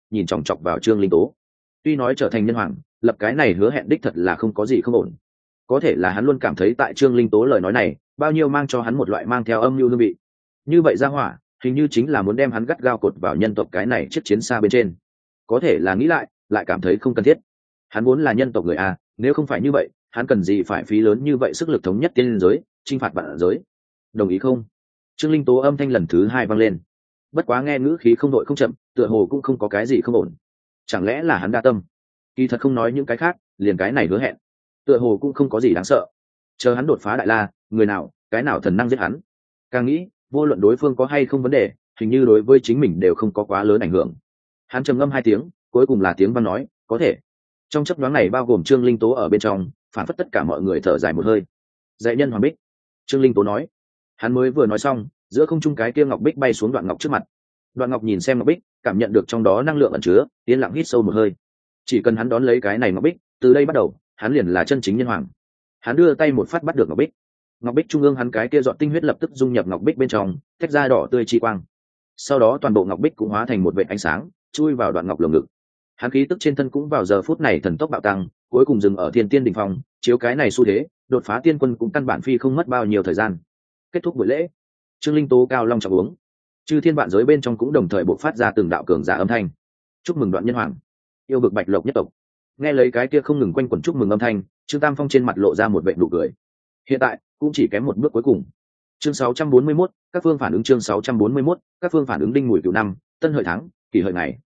nhìn chòng chọc vào Trương Linh Tố. Tuy nói trở thành nhân hoàng, lập cái này hứa hẹn đích thật là không có gì không ổn. Có thể là hắn luôn cảm thấy tại Trương Linh Tố lời nói này bao nhiêu mang cho hắn một loại mang theo âm mưu hương vị. Như vậy ra hỏa hình như chính là muốn đem hắn gắt gao cột vào nhân tộc cái này chiếc chiến xa bên trên. Có thể là nghĩ lại cảm thấy không cần thiết. Hắn vốn là nhân tộc người a, nếu không phải như vậy hắn cần gì phải phí lớn như vậy sức lực thống nhất tiên giới, chinh phạt vạn giới. Đồng ý không? Trương Linh Tố âm thanh lần thứ hai vang lên. Bất quá nghe ngữ khí không đội không chậm, tựa hồ cũng không có cái gì không ổn. Chẳng lẽ là hắn đa tâm? Kỳ thật không nói những cái khác, liền cái này hứa hẹn, tựa hồ cũng không có gì đáng sợ. Chờ hắn đột phá đại la, người nào cái nào thần năng giết hắn. Càng nghĩ vô luận đối phương có hay không vấn đề, hình như đối với chính mình đều không có quá lớn ảnh hưởng. Hắn trầm ngâm 2 tiếng, cuối cùng là tiếng văn nói, có thể. Trong chấp đoán này bao gồm Trương Linh Tố ở bên trong, phản phất tất cả mọi người thở dài một hơi. Dạy nhân hoàng bích. Trương Linh Tố nói. Hắn mới vừa nói xong, giữa không trung cái kia ngọc bích bay xuống Đoạn Ngọc trước mặt. Đoạn Ngọc nhìn xem ngọc bích, cảm nhận được trong đó năng lượng ẩn chứa, yên lặng hít sâu một hơi. Chỉ cần hắn đón lấy cái này ngọc bích, từ đây bắt đầu hắn liền là chân chính nhân hoàng. Hắn đưa tay một phát bắt được ngọc bích. Ngọc bích trung ương hắn cái kia giọt tinh huyết lập tức dung nhập ngọc bích bên trong, tách ra đỏ tươi chi quang. Sau đó toàn bộ ngọc bích cũng hóa thành một vệt ánh sáng, chui vào Đoạn Ngọc lồng ngực. Hắn khí tức trên thân cũng vào giờ phút này thần tốc bạo tăng, cuối cùng dừng ở thiên tiên đỉnh phong, chiếu cái này xu thế, đột phá tiên quân cũng căn bản phi không mất bao nhiêu thời gian. Kết thúc buổi lễ, Trương Linh Tố cao long trọng uống, chư thiên vạn giới bên trong cũng đồng thời bộc phát ra từng đạo cường giả âm thanh. Chúc mừng Đoạn nhân hoàng, yêu vực Bạch Lộc nhất tộc. Nghe lấy cái kia không ngừng quanh quẩn chúc mừng âm thanh, Trương Tam Phong trên mặt lộ ra một vệt nụ cười. Hiện tại cũng chỉ kém một bước cuối cùng. Chương 641, các phương phản ứng. Chương 641, các phương phản ứng. Đinh Mùi Cửu năm, Tân Hợi tháng, Kỷ Hợi ngày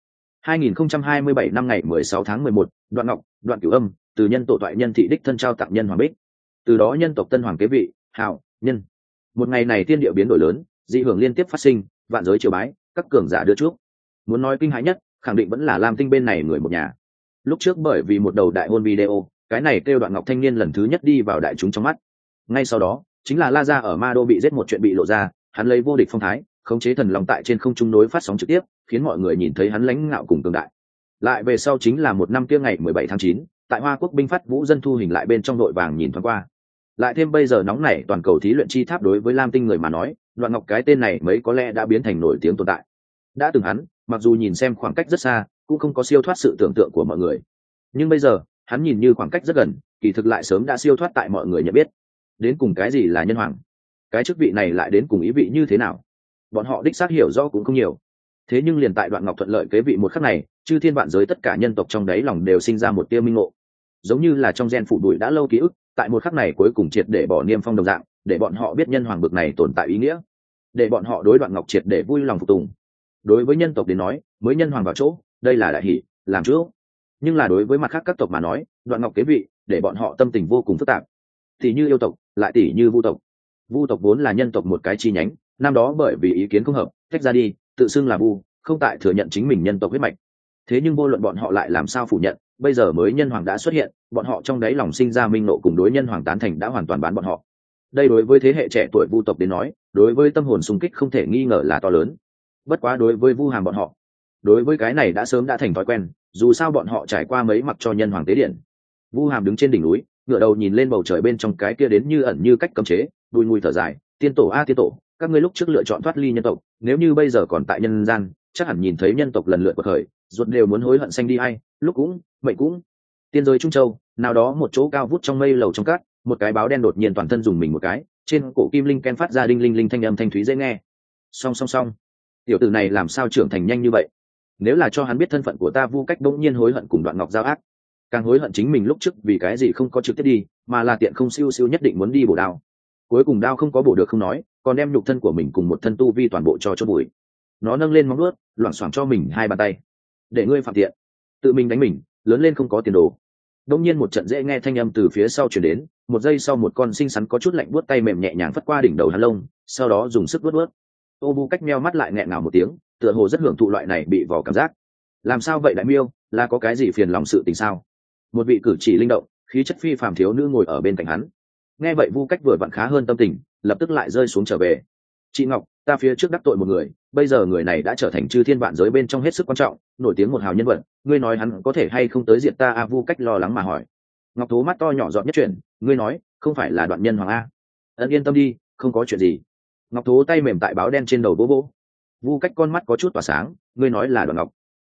2027 năm ngày 16 tháng 11, Đoạn Ngọc, Đoạn Cửu Âm từ nhân tổ toại nhân thị đích thân trao tặng nhân hoàng bích. Từ đó nhân tộc tân hoàng kế vị, hào nhân. Một ngày này thiên địa biến đổi lớn, dị hưởng liên tiếp phát sinh, vạn giới triều bái, các cường giả đưa trước. Muốn nói kinh hãi nhất, khẳng định vẫn là Lam Tinh bên này người một nhà. Lúc trước bởi vì một đầu đại hôn video, cái này kêu Đoạn Ngọc thanh niên lần thứ nhất đi vào đại chúng trong mắt. Ngay sau đó chính là La Gia ở Ma Đô bị giết một chuyện bị lộ ra, hắn lấy vô địch phong thái khống chế thần long tại trên không trung nối phát sóng trực tiếp, khiến mọi người nhìn thấy hắn lãnh ngạo cùng cường đại. Lại về sau chính là một năm kia ngày 17 tháng 9, tại Hoa Quốc binh phát vũ dân thu hình lại bên trong đội vàng nhìn thoáng qua. Lại thêm bây giờ nóng nảy toàn cầu thí luyện chi tháp, đối với Lam Tinh người mà nói, Đoạn Ngọc cái tên này mấy có lẽ đã biến thành nổi tiếng tồn tại. Đã từng hắn, mặc dù nhìn xem khoảng cách rất xa, cũng không có siêu thoát sự tưởng tượng của mọi người. Nhưng bây giờ, hắn nhìn như khoảng cách rất gần, kỳ thực lại sớm đã siêu thoát tại mọi người nhận biết. Đến cùng cái gì là nhân hoàng? Cái chức vị này lại đến cùng ý vị như thế nào? Bọn họ đích xác hiểu rõ cũng không nhiều. Thế nhưng liền tại Đoạn Ngọc thuận lợi kế vị một khắc này, chư thiên vạn giới tất cả nhân tộc trong đáy lòng đều sinh ra một tia minh ngộ. Giống như là trong gen phủ đuổi đã lâu ký ức, tại một khắc này cuối cùng triệt để bỏ niêm phong đồng dạng, để bọn họ biết nhân hoàng bực này tồn tại ý nghĩa, để bọn họ đối Đoạn Ngọc triệt để vui lòng phục tùng. Đối với nhân tộc đến nói, mới nhân hoàng vào chỗ, đây là đại hỷ, làm trước. Nhưng là đối với mặt khác các tộc mà nói, Đoạn Ngọc kế vị, để bọn họ tâm tình vô cùng phức tạp. Tỷ như yêu tộc, lại tỷ như vu tộc. Vu tộc vốn là nhân tộc một cái chi nhánh, năm đó bởi vì ý kiến không hợp, tách ra đi, tự xưng là vu, không tại thừa nhận chính mình nhân tộc huyết mạch. Thế nhưng vô luận bọn họ lại làm sao phủ nhận, bây giờ mới nhân hoàng đã xuất hiện, bọn họ trong đáy lòng sinh ra minh nộ cùng đối nhân hoàng tán thành đã hoàn toàn bán bọn họ. Đây đối với thế hệ trẻ tuổi vu tộc đến nói, đối với tâm hồn xung kích không thể nghi ngờ là to lớn. Bất quá đối với vu hàm bọn họ, đối với cái này đã sớm đã thành thói quen, dù sao bọn họ trải qua mấy mặc cho nhân hoàng tế điện. Vu hàm đứng trên đỉnh núi, ngửa đầu nhìn lên bầu trời bên trong cái kia đến như ẩn như cách cấm chế, đùi ngùi thở dài, tiên tổ a tiên tổ, các ngươi lúc trước lựa chọn thoát ly nhân tộc, nếu như bây giờ còn tại nhân gian, chắc hẳn nhìn thấy nhân tộc lần lượt quật khởi, ruột đều muốn hối hận xanh đi hay, lúc cũng, mệnh cũng. Tiên giới Trung Châu, nào đó một chỗ cao vút trong mây lầu trong cát, một cái báo đen đột nhiên toàn thân dùng mình một cái, trên cổ kim linh ken phát ra đinh linh linh thanh âm thanh thúy dễ nghe. Song song song, tiểu tử này làm sao trưởng thành nhanh như vậy? Nếu là cho hắn biết thân phận của ta, Vu Cách bỗng nhiên hối hận cùng Đoạn Ngọc giao ác, càng hối hận chính mình lúc trước vì cái gì không có trực tiếp đi, mà là tiện không siêu siêu nhất định muốn đi bổ đao. Cuối cùng đao không có bổ được không nói, còn đem nhục thân của mình cùng một thân tu vi toàn bộ cho chôn bụi. Nó nâng lên móng vuốt, loảng xoảng cho mình 2 bàn tay. Để ngươi phạm tiện, tự mình đánh mình, lớn lên không có tiền đồ. Đông nhiên một trận dễ nghe thanh âm từ phía sau truyền đến, một giây sau một con xinh xắn có chút lạnh buốt tay mềm nhẹ nhàng phất qua đỉnh đầu hắn lông, sau đó dùng sức vuốt vuốt. Ô Vu Cách meo mắt lại nghẹn ngào một tiếng, tựa hồ rất hưởng thụ loại này bị vò cảm giác. Làm sao vậy đại miêu, là có cái gì phiền lòng sự tình sao? Một vị cử chỉ linh động, khí chất phi phàm thiếu nữ ngồi ở bên cạnh hắn. Nghe vậy Vu Cách vừa vặn khá hơn tâm tình, lập tức lại rơi xuống trở về. Chị Ngọc, ta phía trước đắc tội một người, bây giờ người này đã trở thành chư thiên vạn giới bên trong hết sức quan trọng, nổi tiếng một hào nhân vật, ngươi nói hắn có thể hay không tới diệt ta? Vu Cách lo lắng mà hỏi. Ngọc Thố mắt to nhỏ giọt nhất chuyện, ngươi nói không phải là Đoạn nhân hoàng a? Yên tâm đi, không có chuyện gì. Ngọc Thố tay mềm tại báo đen trên đầu vỗ vỗ. Vu Cách con mắt có chút tỏa sáng, ngươi nói là Đoạn Ngọc.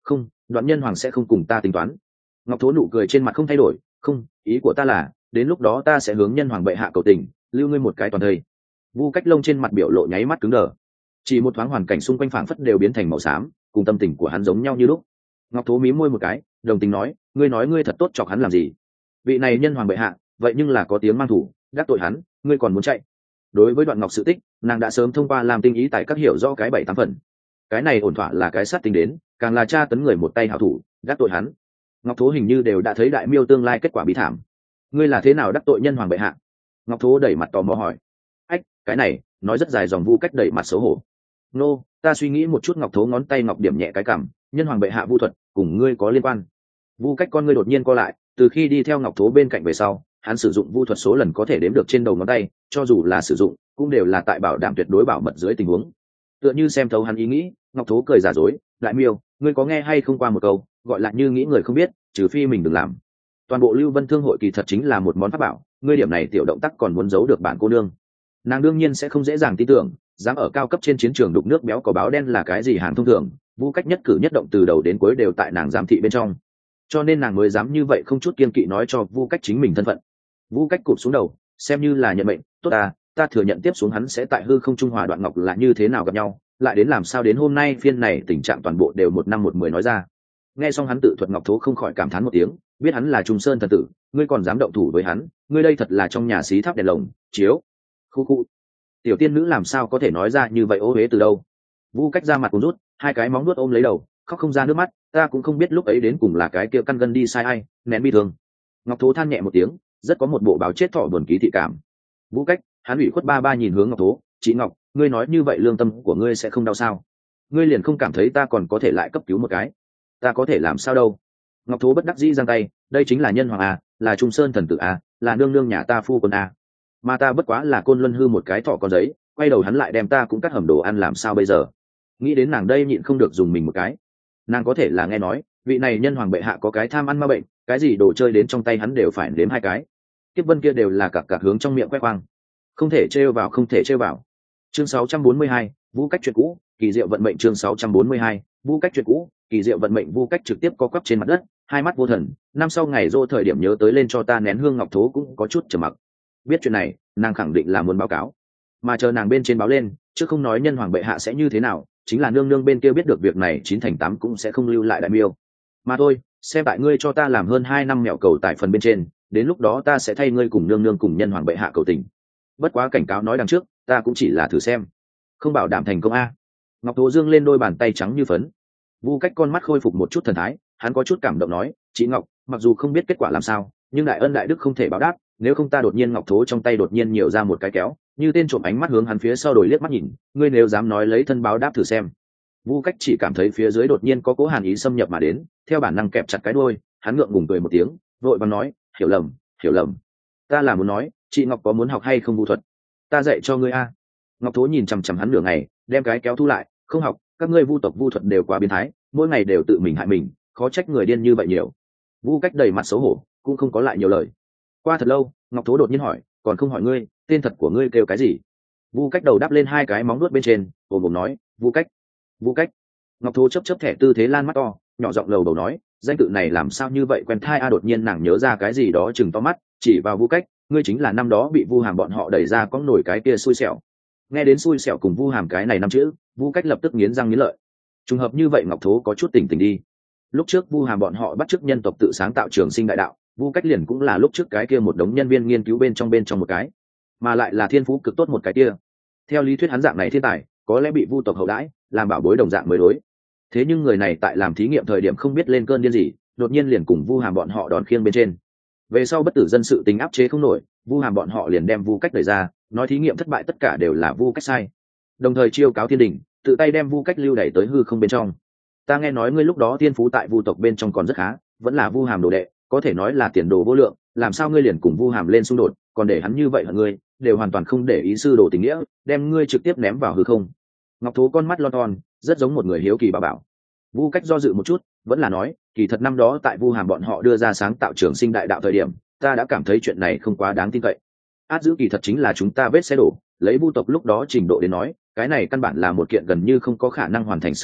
Không, Đoạn Nhân Hoàng sẽ không cùng ta tính toán. Ngọc Thố nụ cười trên mặt không thay đổi. Không, ý của ta là đến lúc đó ta sẽ hướng Nhân Hoàng bệ hạ cầu tình, lưu ngươi một cái toàn thây. Vu Cách Lông trên mặt biểu lộ nháy mắt cứng đờ. Chỉ một thoáng hoàn cảnh xung quanh phảng phất đều biến thành màu xám, cùng tâm tình của hắn giống nhau như lúc. Ngọc Thố mím môi một cái, đồng tình nói ngươi thật tốt chọc hắn làm gì? Vị này Nhân Hoàng bệ hạ vậy nhưng là có tiếng mang thủ, đắc tội hắn ngươi còn muốn chạy? Đối với Đoạn Ngọc sự tích, nàng đã sớm thông qua làm tinh ý tại các hiểu rõ cái 7-8 phần. Cái này ổn thỏa là cái sát tính đến, càng là tra tấn người một tay hảo thủ, đắc tội hắn. Ngọc Thố hình như đều đã thấy đại miêu tương lai kết quả bí thảm. Ngươi là thế nào đắc tội Nhân Hoàng bệ hạ? Ngọc Thố đẩy mặt tò mò hỏi. Ách, cái này nói rất dài dòng. Vu Cách đẩy mặt xấu hổ. Nô, ta suy nghĩ một chút. Ngọc Thố ngón tay ngọc điểm nhẹ cái cằm. Nhân Hoàng bệ hạ vu thuật cùng ngươi có liên quan? Vu Cách con ngươi đột nhiên co lại, từ khi đi theo Ngọc Thố bên cạnh về sau, hắn sử dụng vu thuật số lần có thể đếm được trên đầu ngón tay, cho dù là sử dụng cũng đều là tại bảo đảm tuyệt đối bảo mật dưới tình huống. Tựa như xem thấu hắn ý nghĩ, Ngọc Thố cười giả dối. Đại miêu, ngươi có nghe hay không qua một câu gọi là như nghĩ người không biết, trừ phi mình đừng làm. Toàn bộ Lưu Vân Thương hội kỳ thật chính là một món pháp bảo, ngươi điểm này tiểu động tác còn muốn giấu được bản cô nương. Nàng đương nhiên sẽ không dễ dàng tin tưởng, dám ở cao cấp trên chiến trường đục nước béo có báo đen là cái gì hàng thông thường. Vu Cách nhất cử nhất động từ đầu đến cuối đều tại nàng giám thị bên trong, cho nên nàng mới dám như vậy không chút kiên kỵ nói cho Vu Cách chính mình thân phận. Vu Cách cụp xuống đầu, xem như là nhận mệnh. Tốt ta thừa nhận tiếp xuống hắn sẽ tại hư không trung hòa Đoạn Ngọc là như thế nào gặp nhau, lại đến làm sao đến hôm nay phiên này tình trạng toàn bộ đều 1/10 nói ra. Nghe xong hắn tự thuật, Ngọc Thố không khỏi cảm thán một tiếng, biết hắn là Trung Sơn thần tử, ngươi còn dám động thủ với hắn, ngươi đây thật là trong nhà xí tháp đèn lồng chiếu. Khu tiểu tiên nữ làm sao có thể nói ra như vậy, ô huế từ đâu? Vu Cách ra mặt cuốn rút, hai cái móng nuốt ôm lấy đầu, khóc không ra nước mắt. Ta cũng không biết lúc ấy đến cùng là cái kia căn gân đi sai ai, nén bi thương. Ngọc Thố than nhẹ một tiếng, rất có một bộ báo chết thọ buồn ký thị cảm. Vu Cách, hắn ủy khuất ba nhìn hướng Ngọc Thố. Chị Ngọc, ngươi nói như vậy lương tâm của ngươi sẽ không đau sao? Ngươi liền không cảm thấy ta còn có thể lại cấp cứu một cái? Ta có thể làm sao đâu? Ngọc Thố bất đắc dĩ giang tay, đây chính là Nhân Hoàng à, là Trung Sơn thần tử à, là nương nương nhà ta phu quân à. Mà ta bất quá là Côn Luân hư một cái thọ con giấy, quay đầu hắn lại đem ta cũng cắt hầm đồ ăn, làm sao bây giờ? Nghĩ đến nàng đây nhịn không được dùng mình một cái. Nàng có thể là nghe nói vị này Nhân Hoàng bệ hạ có cái tham ăn ma bệnh, cái gì đồ chơi đến trong tay hắn đều phải nếm 2 cái. Kiếp Vân kia đều là cặc hướng trong miệng quét khoang, không thể trêu vào, không thể trêu vào. Chương 642, Vu Cách chuyện cũ, kỳ diệu vận mệnh. Chương 642, Vu Cách chuyện cũ, kỳ diệu vận mệnh. Vu Cách trực tiếp co quắp trên mặt đất, hai mắt vô thần. Năm sau ngày rỗ thời điểm nhớ tới lên cho ta nén hương. Ngọc Thố cũng có chút trầm mặc. Biết chuyện này, nàng khẳng định là muốn báo cáo, mà chờ nàng bên trên báo lên, chứ không nói Nhân Hoàng bệ hạ sẽ như thế nào, chính là nương nương bên kia biết được việc này 9/8 cũng sẽ không lưu lại đại miêu. Mà thôi, xem tại ngươi cho ta làm hơn 2 năm mẹo cầu tại phần bên trên, đến lúc đó ta sẽ thay ngươi cùng nương nương cùng Nhân Hoàng bệ hạ cầu tình. Bất quá cảnh cáo nói đằng trước, ta cũng chỉ là thử xem, không bảo đảm thành công a. Ngọc Thố dương lên đôi bàn tay trắng như phấn. Vu Cách con mắt khôi phục một chút thần thái, hắn có chút cảm động nói, chị Ngọc, mặc dù không biết kết quả làm sao, nhưng đại ân đại đức không thể báo đáp, nếu không ta đột nhiên. Ngọc Thố trong tay đột nhiên nhiều ra một cái kéo, như tên trộm ánh mắt hướng hắn phía sau đổi liếc mắt nhìn, ngươi nếu dám nói lấy thân báo đáp thử xem. Vu Cách chỉ cảm thấy phía dưới đột nhiên có cố hàn ý xâm nhập mà đến, theo bản năng kẹp chặt cái đuôi, hắn ngượng ngùng cười một tiếng, vội vàng nói, hiểu lầm, ta là muốn nói, chị Ngọc có muốn học hay không vu thuật, ta dạy cho ngươi a. Ngọc Thố nhìn chằm chằm hắn nửa ngày, đem cái kéo thu lại, không học, các ngươi vu tộc vu thuật đều quá biến thái, mỗi ngày đều tự mình hại mình, khó trách người điên như vậy nhiều. Vu Cách đầy mặt xấu hổ, cũng không có lại nhiều lời. Qua thật lâu, Ngọc Thố đột nhiên hỏi, còn không hỏi ngươi, tên thật của ngươi kêu cái gì? Vu Cách đầu đắp lên hai cái móng nuốt bên trên, ồm nói, Vu Cách. Ngọc Thố chớp thẻ tư thế lan mắt to, nhỏ giọng lầu đầu nói, danh tự này làm sao như vậy quen thai a. Đột nhiên nàng nhớ ra cái gì đó, chừng to mắt, chỉ vào Vu Cách, ngươi chính là năm đó bị Vu Hàm bọn họ đẩy ra có nổi cái kia xui xẻo. Nghe đến xui xẻo cùng Vu Hàm cái này năm chữ, Vu Cách lập tức nghiến răng nghiến lợi. Trùng hợp như vậy Ngọc Thố có chút tỉnh đi. Lúc trước Vu Hàm bọn họ bắt chước nhân tộc tự sáng tạo trường sinh đại đạo, Vu Cách liền cũng là lúc trước cái kia một đống nhân viên nghiên cứu bên trong một cái, mà lại là thiên phú cực tốt một cái kia. Theo lý thuyết hắn dạng này thiên tài, có lẽ bị Vu tộc hậu đãi, làm bảo bối đồng dạng mới đối. Thế nhưng người này tại làm thí nghiệm thời điểm không biết lên cơn điên gì, đột nhiên liền cùng Vu Hàm bọn họ đòn khiêng bên trên. Về sau bất tử dân sự tình áp chế không nổi, Vu Hàm bọn họ liền đem Vu Cách đẩy ra, nói thí nghiệm thất bại tất cả đều là Vu Cách sai, đồng thời chiêu cáo thiên đình, tự tay đem Vu Cách lưu đẩy tới hư không bên trong. Ta nghe nói ngươi lúc đó thiên phú tại Vu tộc bên trong còn rất khá, vẫn là Vu Hàm đồ đệ, có thể nói là tiền đồ vô lượng, làm sao ngươi liền cùng Vu Hàm lên xung đột, còn để hắn như vậy hận ngươi, đều hoàn toàn không để ý sư đồ tình nghĩa, đem ngươi trực tiếp ném vào hư không. Ngọc Thố con mắt lon ton, rất giống một người hiếu kỳ bảo. Vu Cách do dự một chút, vẫn là nói, kỳ thật năm đó tại Vu Hàm bọn họ đưa ra sáng tạo trường sinh đại đạo thời điểm, ta đã cảm thấy chuyện này không quá đáng tin cậy. Át giữ kỳ thật chính là chúng ta vết xe đổ, lấy Vu tộc lúc đó trình độ đến nói, cái này căn bản là một kiện gần như không có khả năng hoàn thành sự tình,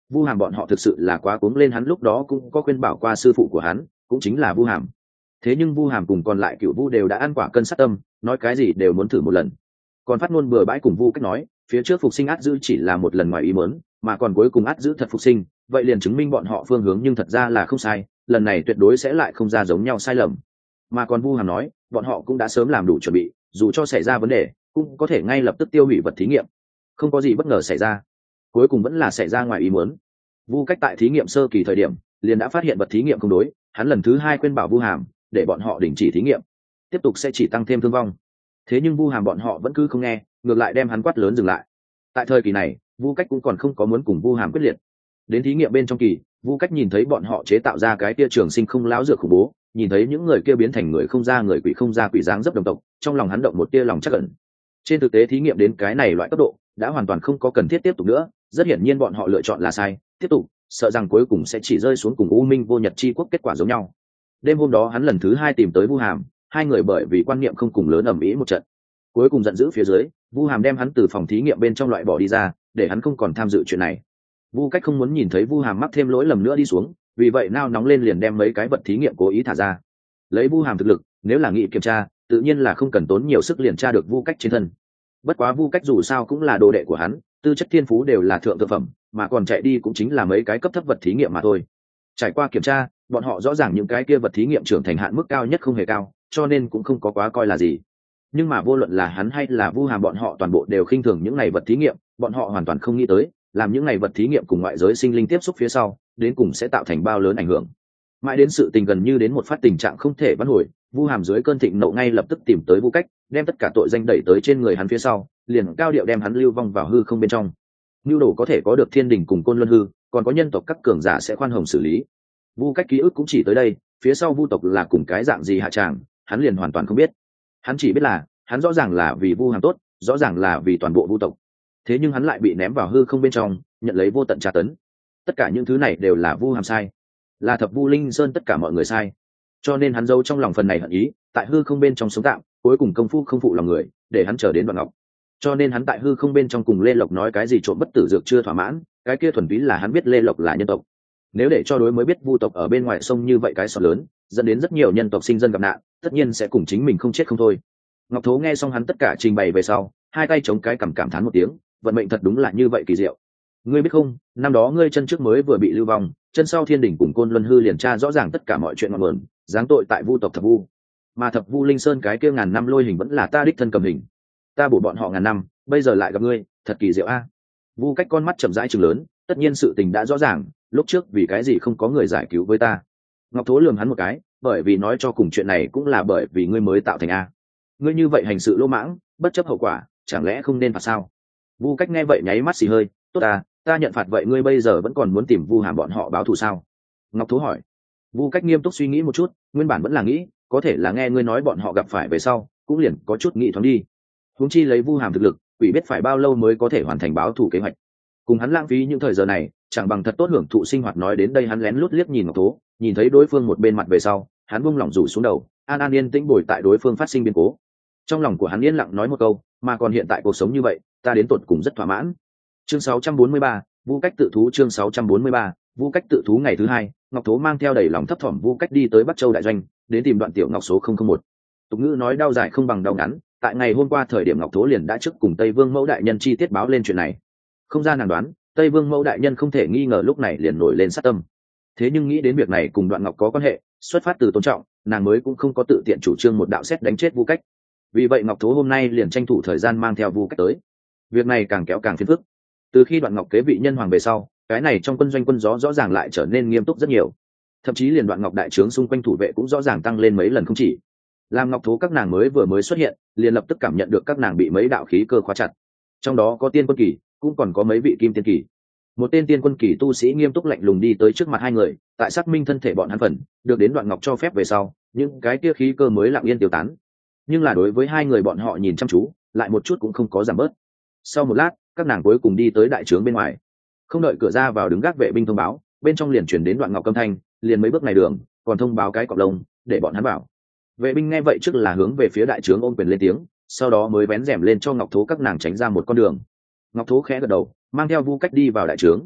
Vu Hàm bọn họ thực sự là quá cuống lên, hắn lúc đó cũng có khuyên bảo qua sư phụ của hắn, cũng chính là Vu Hàm. Thế nhưng Vu Hàm cùng còn lại cựu Vu đều đã ăn quả cân sát tâm, nói cái gì đều muốn thử một lần. Còn phát ngôn bừa bãi cùng Vu Cách nói, phía trước phục sinh át giữ chỉ là một lần ngoài ý muốn, mà còn cuối cùng át giữ thật phục sinh, vậy liền chứng minh bọn họ phương hướng nhưng thật ra là không sai, lần này tuyệt đối sẽ lại không ra giống nhau sai lầm. Mà còn Vu Hàm nói, bọn họ cũng đã sớm làm đủ chuẩn bị, dù cho xảy ra vấn đề, cũng có thể ngay lập tức tiêu hủy vật thí nghiệm. Không có gì bất ngờ xảy ra, cuối cùng vẫn là xảy ra ngoài ý muốn. Vu Cách tại thí nghiệm sơ kỳ thời điểm, liền đã phát hiện vật thí nghiệm không đối, hắn lần thứ hai khuyên bảo Vu Hàm, để bọn họ đình chỉ thí nghiệm, tiếp tục sẽ chỉ tăng thêm thương vong. Thế nhưng Vu Hàm bọn họ vẫn cứ không nghe, ngược lại đem hắn quát lớn dừng lại. Tại thời kỳ này, Vu Cách cũng còn không có muốn cùng Vu Hàm quyết liệt. Đến thí nghiệm bên trong kỳ, Vu Cách nhìn thấy bọn họ chế tạo ra cái kia trường sinh không lão dược khủng bố, nhìn thấy những người kia biến thành người không ra người, quỷ không ra quỷ, dáng dấp đồng tộc, trong lòng hắn động một tia lòng chắc ẩn. Trên thực tế thí nghiệm đến cái này loại cấp độ, đã hoàn toàn không có cần thiết tiếp tục nữa, rất hiển nhiên bọn họ lựa chọn là sai, tiếp tục, sợ rằng cuối cùng sẽ chỉ rơi xuống cùng U Minh vô nhật chi quốc kết quả giống nhau. Đêm hôm đó hắn lần thứ hai tìm tới Vu Hàm, hai người bởi vì quan niệm không cùng lớn ầm ĩ một trận. Cuối cùng giận dữ phía dưới, Vu Hàm đem hắn từ phòng thí nghiệm bên trong loại bỏ đi ra, để hắn không còn tham dự chuyện này. Vu Cách không muốn nhìn thấy Vu Hàm mắc thêm lỗi lầm nữa đi xuống, vì vậy nao nóng lên liền đem mấy cái vật thí nghiệm cố ý thả ra. Lấy Vu Hàm thực lực, nếu là nghị kiểm tra, tự nhiên là không cần tốn nhiều sức liền tra được Vu Cách trên thân. Bất quá Vu Cách dù sao cũng là đồ đệ của hắn, tư chất thiên phú đều là thượng thượng phẩm, mà còn chạy đi cũng chính là mấy cái cấp thấp vật thí nghiệm mà thôi. Trải qua kiểm tra, bọn họ rõ ràng những cái kia vật thí nghiệm trưởng thành hạn mức cao nhất không hề cao, cho nên cũng không có quá coi là gì. Nhưng mà vô luận là hắn hay là Vu Hàm bọn họ toàn bộ đều khinh thường những này vật thí nghiệm, bọn họ hoàn toàn không nghĩ tới, làm những này vật thí nghiệm cùng ngoại giới sinh linh tiếp xúc phía sau, đến cùng sẽ tạo thành bao lớn ảnh hưởng. Mãi đến sự tình gần như đến một phát tình trạng không thể vãn hồi, Vu Hàm dưới cơn thịnh nộ ngay lập tức tìm tới Vu Cách, đem tất cả tội danh đẩy tới trên người hắn phía sau, liền cao điệu đem hắn lưu vong vào hư không bên trong. Nưu đồ có thể có được thiên đình cùng côn luân hư, còn có nhân tộc các cường giả sẽ khoan hồng xử lý. Vu Cách ký ức cũng chỉ tới đây, phía sau Vu tộc là cùng cái dạng gì hạ tràng, hắn liền hoàn toàn không biết. Hắn chỉ biết là, hắn rõ ràng là vì Vu Hàm tốt, rõ ràng là vì toàn bộ Vu tộc. Thế nhưng hắn lại bị ném vào hư không bên trong, nhận lấy vô tận tra tấn. Tất cả những thứ này đều là Vu Hàm sai, là Thập Vu Linh Sơn tất cả mọi người sai. Cho nên hắn giấu trong lòng phần này hận ý, tại hư không bên trong sống tạm, cuối cùng công phu không phụ lòng người, để hắn trở đến Đoạn Ngọc. Cho nên hắn tại hư không bên trong cùng Lê Lộc nói cái gì trộm bất tử dược chưa thỏa mãn, cái kia thuần túy là hắn biết Lê Lộc là nhân tộc. Nếu để cho đối mới biết Vu tộc ở bên ngoài sông như vậy cái sọt lớn, dẫn đến rất nhiều nhân tộc sinh dân gặp nạn, tất nhiên sẽ cùng chính mình không chết không thôi. Ngọc Thố nghe xong hắn tất cả trình bày về sau, hai tay chống cái cảm thán một tiếng, vận mệnh thật đúng là như vậy kỳ diệu. Ngươi biết không, năm đó ngươi chân trước mới vừa bị lưu vong, chân sau thiên đỉnh cùng côn luân hư liền tra rõ ràng tất cả mọi chuyện ngọn nguồn, giáng tội tại Vu tộc Thập Vu. Mà Thập Vu Linh Sơn cái kia ngàn năm lôi hình vẫn là ta đích thân cầm hình, ta bổ bọn họ ngàn năm, bây giờ lại gặp ngươi, thật kỳ diệu a. Vu Cách con mắt chậm rãi trừng lớn, tất nhiên sự tình đã rõ ràng, lúc trước vì cái gì không có người giải cứu với ta. Ngọc Thố lườm hắn một cái, bởi vì nói cho cùng chuyện này cũng là bởi vì ngươi mới tạo thành a. Ngươi như vậy hành sự lỗ mãng, bất chấp hậu quả, chẳng lẽ không nên phạt sao? Vu Cách nghe vậy nháy mắt xì hơi, tốt ta nhận phạt, vậy ngươi bây giờ vẫn còn muốn tìm Vu Hàm bọn họ báo thù sao? Ngọc Thố hỏi. Vu Cách nghiêm túc suy nghĩ một chút, nguyên bản vẫn là nghĩ, có thể là nghe ngươi nói bọn họ gặp phải về sau, cũng liền có chút nghĩ thoáng đi. Huống chi lấy Vu Hàm thực lực, quỷ biết phải bao lâu mới có thể hoàn thành báo thù kế hoạch. Cùng hắn lãng phí những thời giờ này, chẳng bằng thật tốt hưởng thụ sinh hoạt. Nói đến đây hắn lén lút liếc nhìn Ngọc Thố, nhìn thấy đối phương một bên mặt về sau, hắn buông lỏng rủ xuống đầu, an an yên tĩnh bồi tại đối phương phát sinh biến cố. Trong lòng của hắn yên lặng nói một câu, mà còn hiện tại cuộc sống như vậy, ta đến tột cùng rất thỏa mãn. Chương 643, Vu Cách tự thú. Chương 643, Vu Cách tự thú. Ngày thứ hai, Ngọc Thố mang theo đầy lòng thấp thỏm Vu Cách đi tới Bắc Châu đại doanh, đến tìm Đoạn Tiểu Ngọc số 001. Tục ngữ nói đau dài không bằng đau ngắn, tại ngày hôm qua thời điểm Ngọc Thố liền đã trước cùng Tây Vương Mẫu đại nhân chi tiết báo lên chuyện này. Không ra nàng đoán, Tây Vương Mẫu đại nhân không thể nghi ngờ lúc này liền nổi lên sát tâm. Thế nhưng nghĩ đến việc này cùng Đoạn Ngọc có quan hệ, xuất phát từ tôn trọng, nàng mới cũng không có tự tiện chủ trương một đạo xét đánh chết Vu Cách. Vì vậy Ngọc Thố hôm nay liền tranh thủ thời gian mang theo Vu Cách tới. Việc này càng kéo càng phiền phức. Từ khi Đoạn Ngọc kế vị nhân hoàng về sau, cái này trong quân doanh quân gió rõ ràng lại trở nên nghiêm túc rất nhiều. Thậm chí liền Đoạn Ngọc đại trướng xung quanh thủ vệ cũng rõ ràng tăng lên mấy lần không chỉ. Làm Ngọc Thố các nàng mới xuất hiện, liền lập tức cảm nhận được các nàng bị mấy đạo khí cơ khóa chặt. Trong đó có tiên quân kỳ, cũng còn có mấy vị kim tiên kỳ. Một tên tiên quân kỳ tu sĩ nghiêm túc lạnh lùng đi tới trước mặt hai người, tại xác minh thân thể bọn hắn phần, được đến Đoạn Ngọc cho phép về sau, những cái kia khí cơ mới lặng yên tiêu tán. Nhưng là đối với hai người bọn họ nhìn chăm chú, lại một chút cũng không có giảm bớt. Sau một lát, các nàng cuối cùng đi tới đại trướng bên ngoài. Không đợi cửa ra vào đứng gác vệ binh thông báo, bên trong liền chuyển đến Đoạn Ngọc âm thanh, liền mấy bước này đường, còn thông báo cái cọp lông, để bọn hắn vào. Vệ binh nghe vậy trước là hướng về phía đại trướng ôm quyền lên tiếng, sau đó mới vén rèm lên cho Ngọc Thố các nàng tránh ra một con đường. Ngọc Thố khẽ gật đầu, mang theo Vu Cách đi vào đại trướng.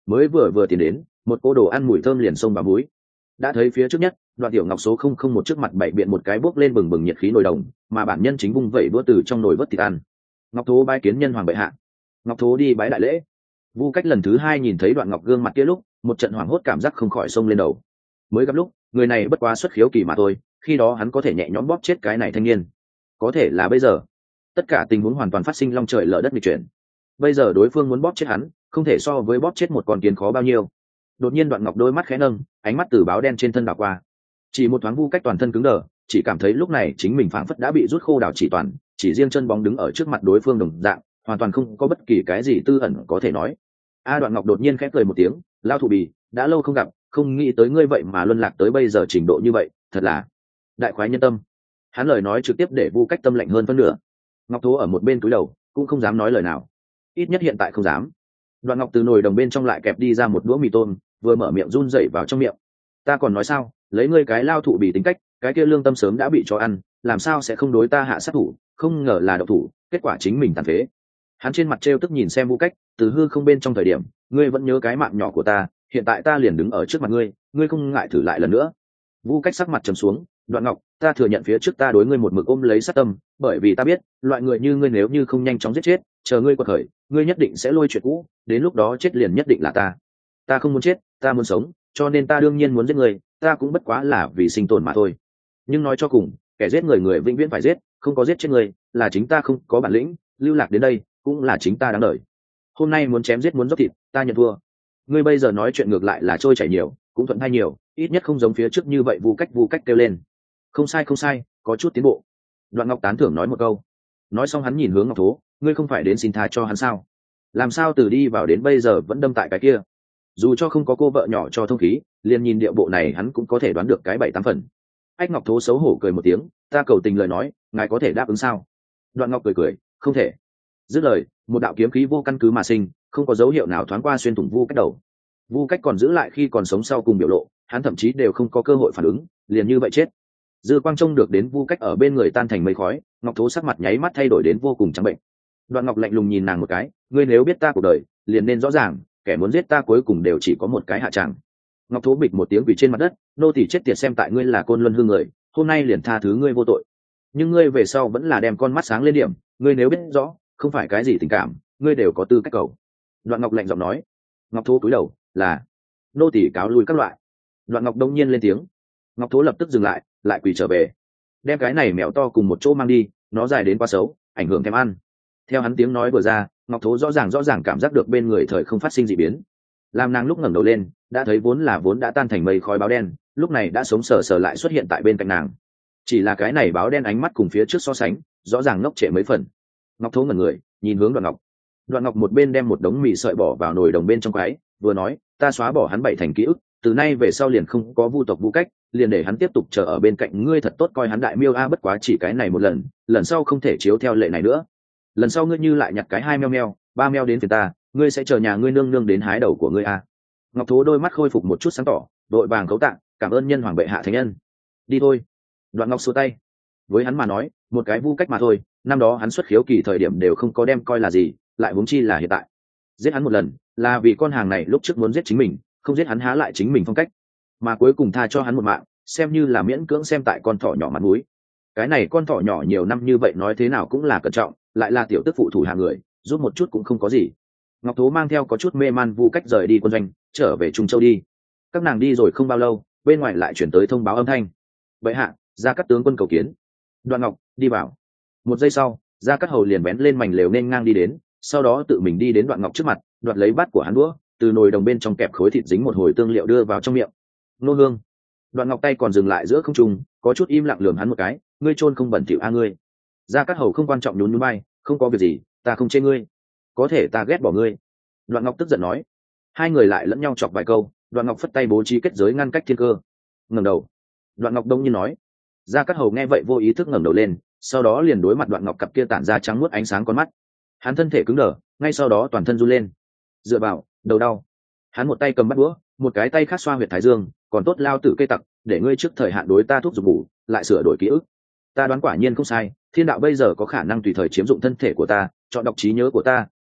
mới vừa tiến đến, một cô đồ ăn mùi thơm liền xông vào mũi. Đã thấy phía trước nhất, Đoạn Tiểu Ngọc số 001 trước mặt bảy biện một cái bốc lên bừng bừng nhiệt khí nồi đồng, mà bản nhân chính vung vẩy đũa từ trong nồi vớt thịt ăn. Ngọc Thố bái kiến nhân hoàng bệ hạ. Ngọc Thố đi bái đại lễ. Vu Cách lần thứ hai nhìn thấy Đoạn Ngọc gương mặt kia lúc, một trận hoảng hốt cảm giác không khỏi xông lên đầu. Mới gặp lúc, người này bất quá xuất khiếu kỳ mà thôi, khi đó hắn có thể nhẹ nhõm bóp chết cái này thanh niên. Có thể là bây giờ, tất cả tình huống hoàn toàn phát sinh long trời lở đất nghịch chuyển. Bây giờ đối phương muốn bóp chết hắn, không thể so với bóp chết một con kiến khó bao nhiêu. Đột nhiên Đoạn Ngọc đôi mắt khẽ nâng, ánh mắt từ báo đen trên thân đảo qua. Chỉ một thoáng Vu Cách toàn thân cứng đờ, chỉ cảm thấy lúc này chính mình phảng phất đã bị rút khô đảo chỉ toàn, chỉ riêng chân bóng đứng ở trước mặt đối phương đồng dạng, hoàn toàn không có bất kỳ cái gì tư ẩn có thể nói. Đoạn Ngọc đột nhiên khẽ cười một tiếng, lao thủ bì, đã lâu không gặp, không nghĩ tới ngươi vậy mà luân lạc tới bây giờ trình độ như vậy, thật là đại khoái nhân tâm. Hắn lời nói trực tiếp để Vu Cách tâm lạnh hơn phân nửa. Ngọc Thố ở một bên cúi đầu, cũng không dám nói lời nào, ít nhất hiện tại không dám. Đoạn Ngọc từ nồi đồng bên trong lại kẹp đi ra một đũa mì tôm, vừa mở miệng run rẩy vào trong miệng. Ta còn nói sao, lấy ngươi cái lao thụ bì tính cách, cái kia lương tâm sớm đã bị cho ăn, làm sao sẽ không đối ta hạ sát thủ, không ngờ là độc thủ, kết quả chính mình tàn phế. Hắn trên mặt trêu tức nhìn xem Vu Cách, từ hư không bên trong thời điểm, ngươi vẫn nhớ cái mạng nhỏ của ta, hiện tại ta liền đứng ở trước mặt ngươi, ngươi không ngại thử lại lần nữa. Vu Cách sắc mặt trầm xuống, Đoạn Ngọc, ta thừa nhận phía trước ta đối ngươi một mực ôm lấy sát tâm, bởi vì ta biết, loại người như ngươi nếu như không nhanh chóng giết chết, chờ ngươi quật khởi, ngươi nhất định sẽ lôi chuyện cũ, đến lúc đó chết liền nhất định là ta. Ta không muốn chết, ta muốn sống, cho nên ta đương nhiên muốn giết ngươi, ta cũng bất quá là vì sinh tồn mà thôi. Nhưng nói cho cùng, kẻ giết người người vĩnh viễn phải giết, không có giết chết người, là chính ta không có bản lĩnh, lưu lạc đến đây, cũng là chính ta đáng đợi. Hôm nay muốn chém giết muốn dốc thịt, ta nhận thua. Ngươi bây giờ nói chuyện ngược lại là trôi chảy nhiều, cũng thuận hay nhiều, ít nhất không giống phía trước như vậy Vu Cách kêu lên. Không sai không sai, có chút tiến bộ. Đoạn Ngọc tán thưởng nói một câu. Nói xong hắn nhìn hướng Ngọc Thố, ngươi không phải đến xin tha cho hắn sao? Làm sao từ đi vào đến bây giờ vẫn đâm tại cái kia? Dù cho không có cô vợ nhỏ cho thông khí, liền nhìn điệu bộ này hắn cũng có thể đoán được cái 7-8 phần. Ách Ngọc Thố xấu hổ cười một tiếng, ta cầu tình lời nói, ngài có thể đáp ứng sao? Đoạn Ngọc cười, không thể. Dứt lời, một đạo kiếm khí vô căn cứ mà sinh, không có dấu hiệu nào thoáng qua xuyên thủng Vu Cách đầu. Vu Cách còn giữ lại khi còn sống sau cùng biểu lộ, hắn thậm chí đều không có cơ hội phản ứng, liền như vậy chết. Dư quang trông được đến Vu Cách ở bên người tan thành mây khói, Ngọc Thố sắc mặt nháy mắt thay đổi đến vô cùng trắng bệnh. Đoạn Ngọc lạnh lùng nhìn nàng một cái, ngươi nếu biết ta cuộc đời, liền nên rõ ràng, kẻ muốn giết ta cuối cùng đều chỉ có một cái hạ tràng. Ngọc Thố bịch một tiếng quỳ trên mặt đất, nô tỳ chết tiệt xem tại ngươi là Côn Luân hương người, hôm nay liền tha thứ ngươi vô tội. Nhưng ngươi về sau vẫn là đem con mắt sáng lên điểm, ngươi nếu biết rõ, không phải cái gì tình cảm, ngươi đều có tư cách cầu. Đoạn Ngọc lạnh giọng nói. Ngọc Thố cúi đầu, là nô tỳ cáo lui các loại. Đoạn Ngọc đông nhiên lên tiếng. Ngọc Thố lập tức dừng lại, lại quỳ trở về, đem cái này mèo to cùng một chỗ mang đi, nó dài đến quá xấu, ảnh hưởng thèm ăn. Theo hắn tiếng nói vừa ra, Ngọc Thố rõ ràng cảm giác được bên người thời không phát sinh dị biến. Làm nàng lúc ngẩng đầu lên, đã thấy vốn đã tan thành mây khói báo đen, lúc này đã sống sờ sờ lại xuất hiện tại bên cạnh nàng. Chỉ là cái này báo đen ánh mắt cùng phía trước so sánh, rõ ràng ngốc trệ mấy phần. Ngọc Thố ngẩn người, nhìn hướng Đoạn Ngọc. Đoạn Ngọc một bên đem một đống mì sợi bỏ vào nồi đồng bên trong quái, vừa nói, ta xóa bỏ hắn 7 thành ký ức, từ nay về sau liền không có Vu tộc Vu Cách, liền để hắn tiếp tục chờ ở bên cạnh ngươi, thật tốt coi hắn đại miêu a, bất quá chỉ cái này một lần, lần sau không thể chiếu theo lệ này nữa. Lần sau ngươi như lại nhặt cái 2 meo, 3 meo đến phiền ta, ngươi sẽ chờ nhà ngươi nương nương đến hái đầu của ngươi a. Ngọc Thố đôi mắt khôi phục một chút sáng tỏ, đội vàng cấu tạng, cảm ơn nhân hoàng bệ hạ thánh nhân. Đi thôi. Đoạn Ngọc xua tay. Với hắn mà nói, một cái Vu Cách mà thôi, năm đó hắn xuất khiếu kỳ thời điểm đều không có đem coi là gì, lại huống chi là hiện tại. Giết hắn một lần, là vì con hàng này lúc trước muốn giết chính mình, không giết hắn há lại chính mình phong cách, mà cuối cùng tha cho hắn một mạng, xem như là miễn cưỡng xem tại con thỏ nhỏ mặt mũi. Cái này con thỏ nhỏ nhiều năm như vậy nói thế nào cũng là cẩn trọng, lại là tiểu tức phụ thủ hạ người, giúp một chút cũng không có gì. Ngọc Thố mang theo có chút mê man Vu Cách rời đi quân doanh, trở về Trung Châu đi. Các nàng đi rồi không bao lâu, bên ngoài lại chuyển tới thông báo âm thanh. Bệ hạ, Gia Cát tướng quân cầu kiến. Đoạn Ngọc, đi vào. Một giây sau, Gia Cát hầu liền bén lên mảnh lều nên ngang đi đến, sau đó tự mình đi đến Đoạn Ngọc trước mặt, đoạt lấy bát của hắn đũa, từ nồi đồng bên trong kẹp khối thịt dính một hồi tương liệu đưa vào trong miệng. Nô hương. Đoạn Ngọc tay còn dừng lại giữa không trung, có chút im lặng lườm hắn một cái, ngươi chôn không bẩn thỉu a ngươi. Gia Cát hầu không quan trọng nhún nhún bay, không có việc gì, ta không chê ngươi, có thể ta ghét bỏ ngươi. Đoạn Ngọc tức giận nói. Hai người lại lẫn nhau chọc vài câu, Đoạn Ngọc phất tay bố trí kết giới ngăn cách thiên cơ. Ngẩng đầu. Đoạn Ngọc đông nhiên nói. Gia Cát hầu nghe vậy vô ý thức ngẩng đầu lên, sau đó liền đối mặt Đoạn Ngọc cặp kia tản ra trắng muốt ánh sáng con mắt. Hắn thân thể cứng đờ, ngay sau đó toàn thân run lên. Dựa vào, đầu đau. Hắn một tay cầm bắt đũa, một cái tay khác xoa huyệt thái dương, còn tốt lao tử cây tặc, để ngươi trước thời hạn đối ta thuốc giục ngủ, lại sửa đổi ký ức. Ta đoán quả nhiên không sai, thiên đạo bây giờ có khả năng tùy thời chiếm dụng thân thể của ta, chọn đọc trí nhớ của ta,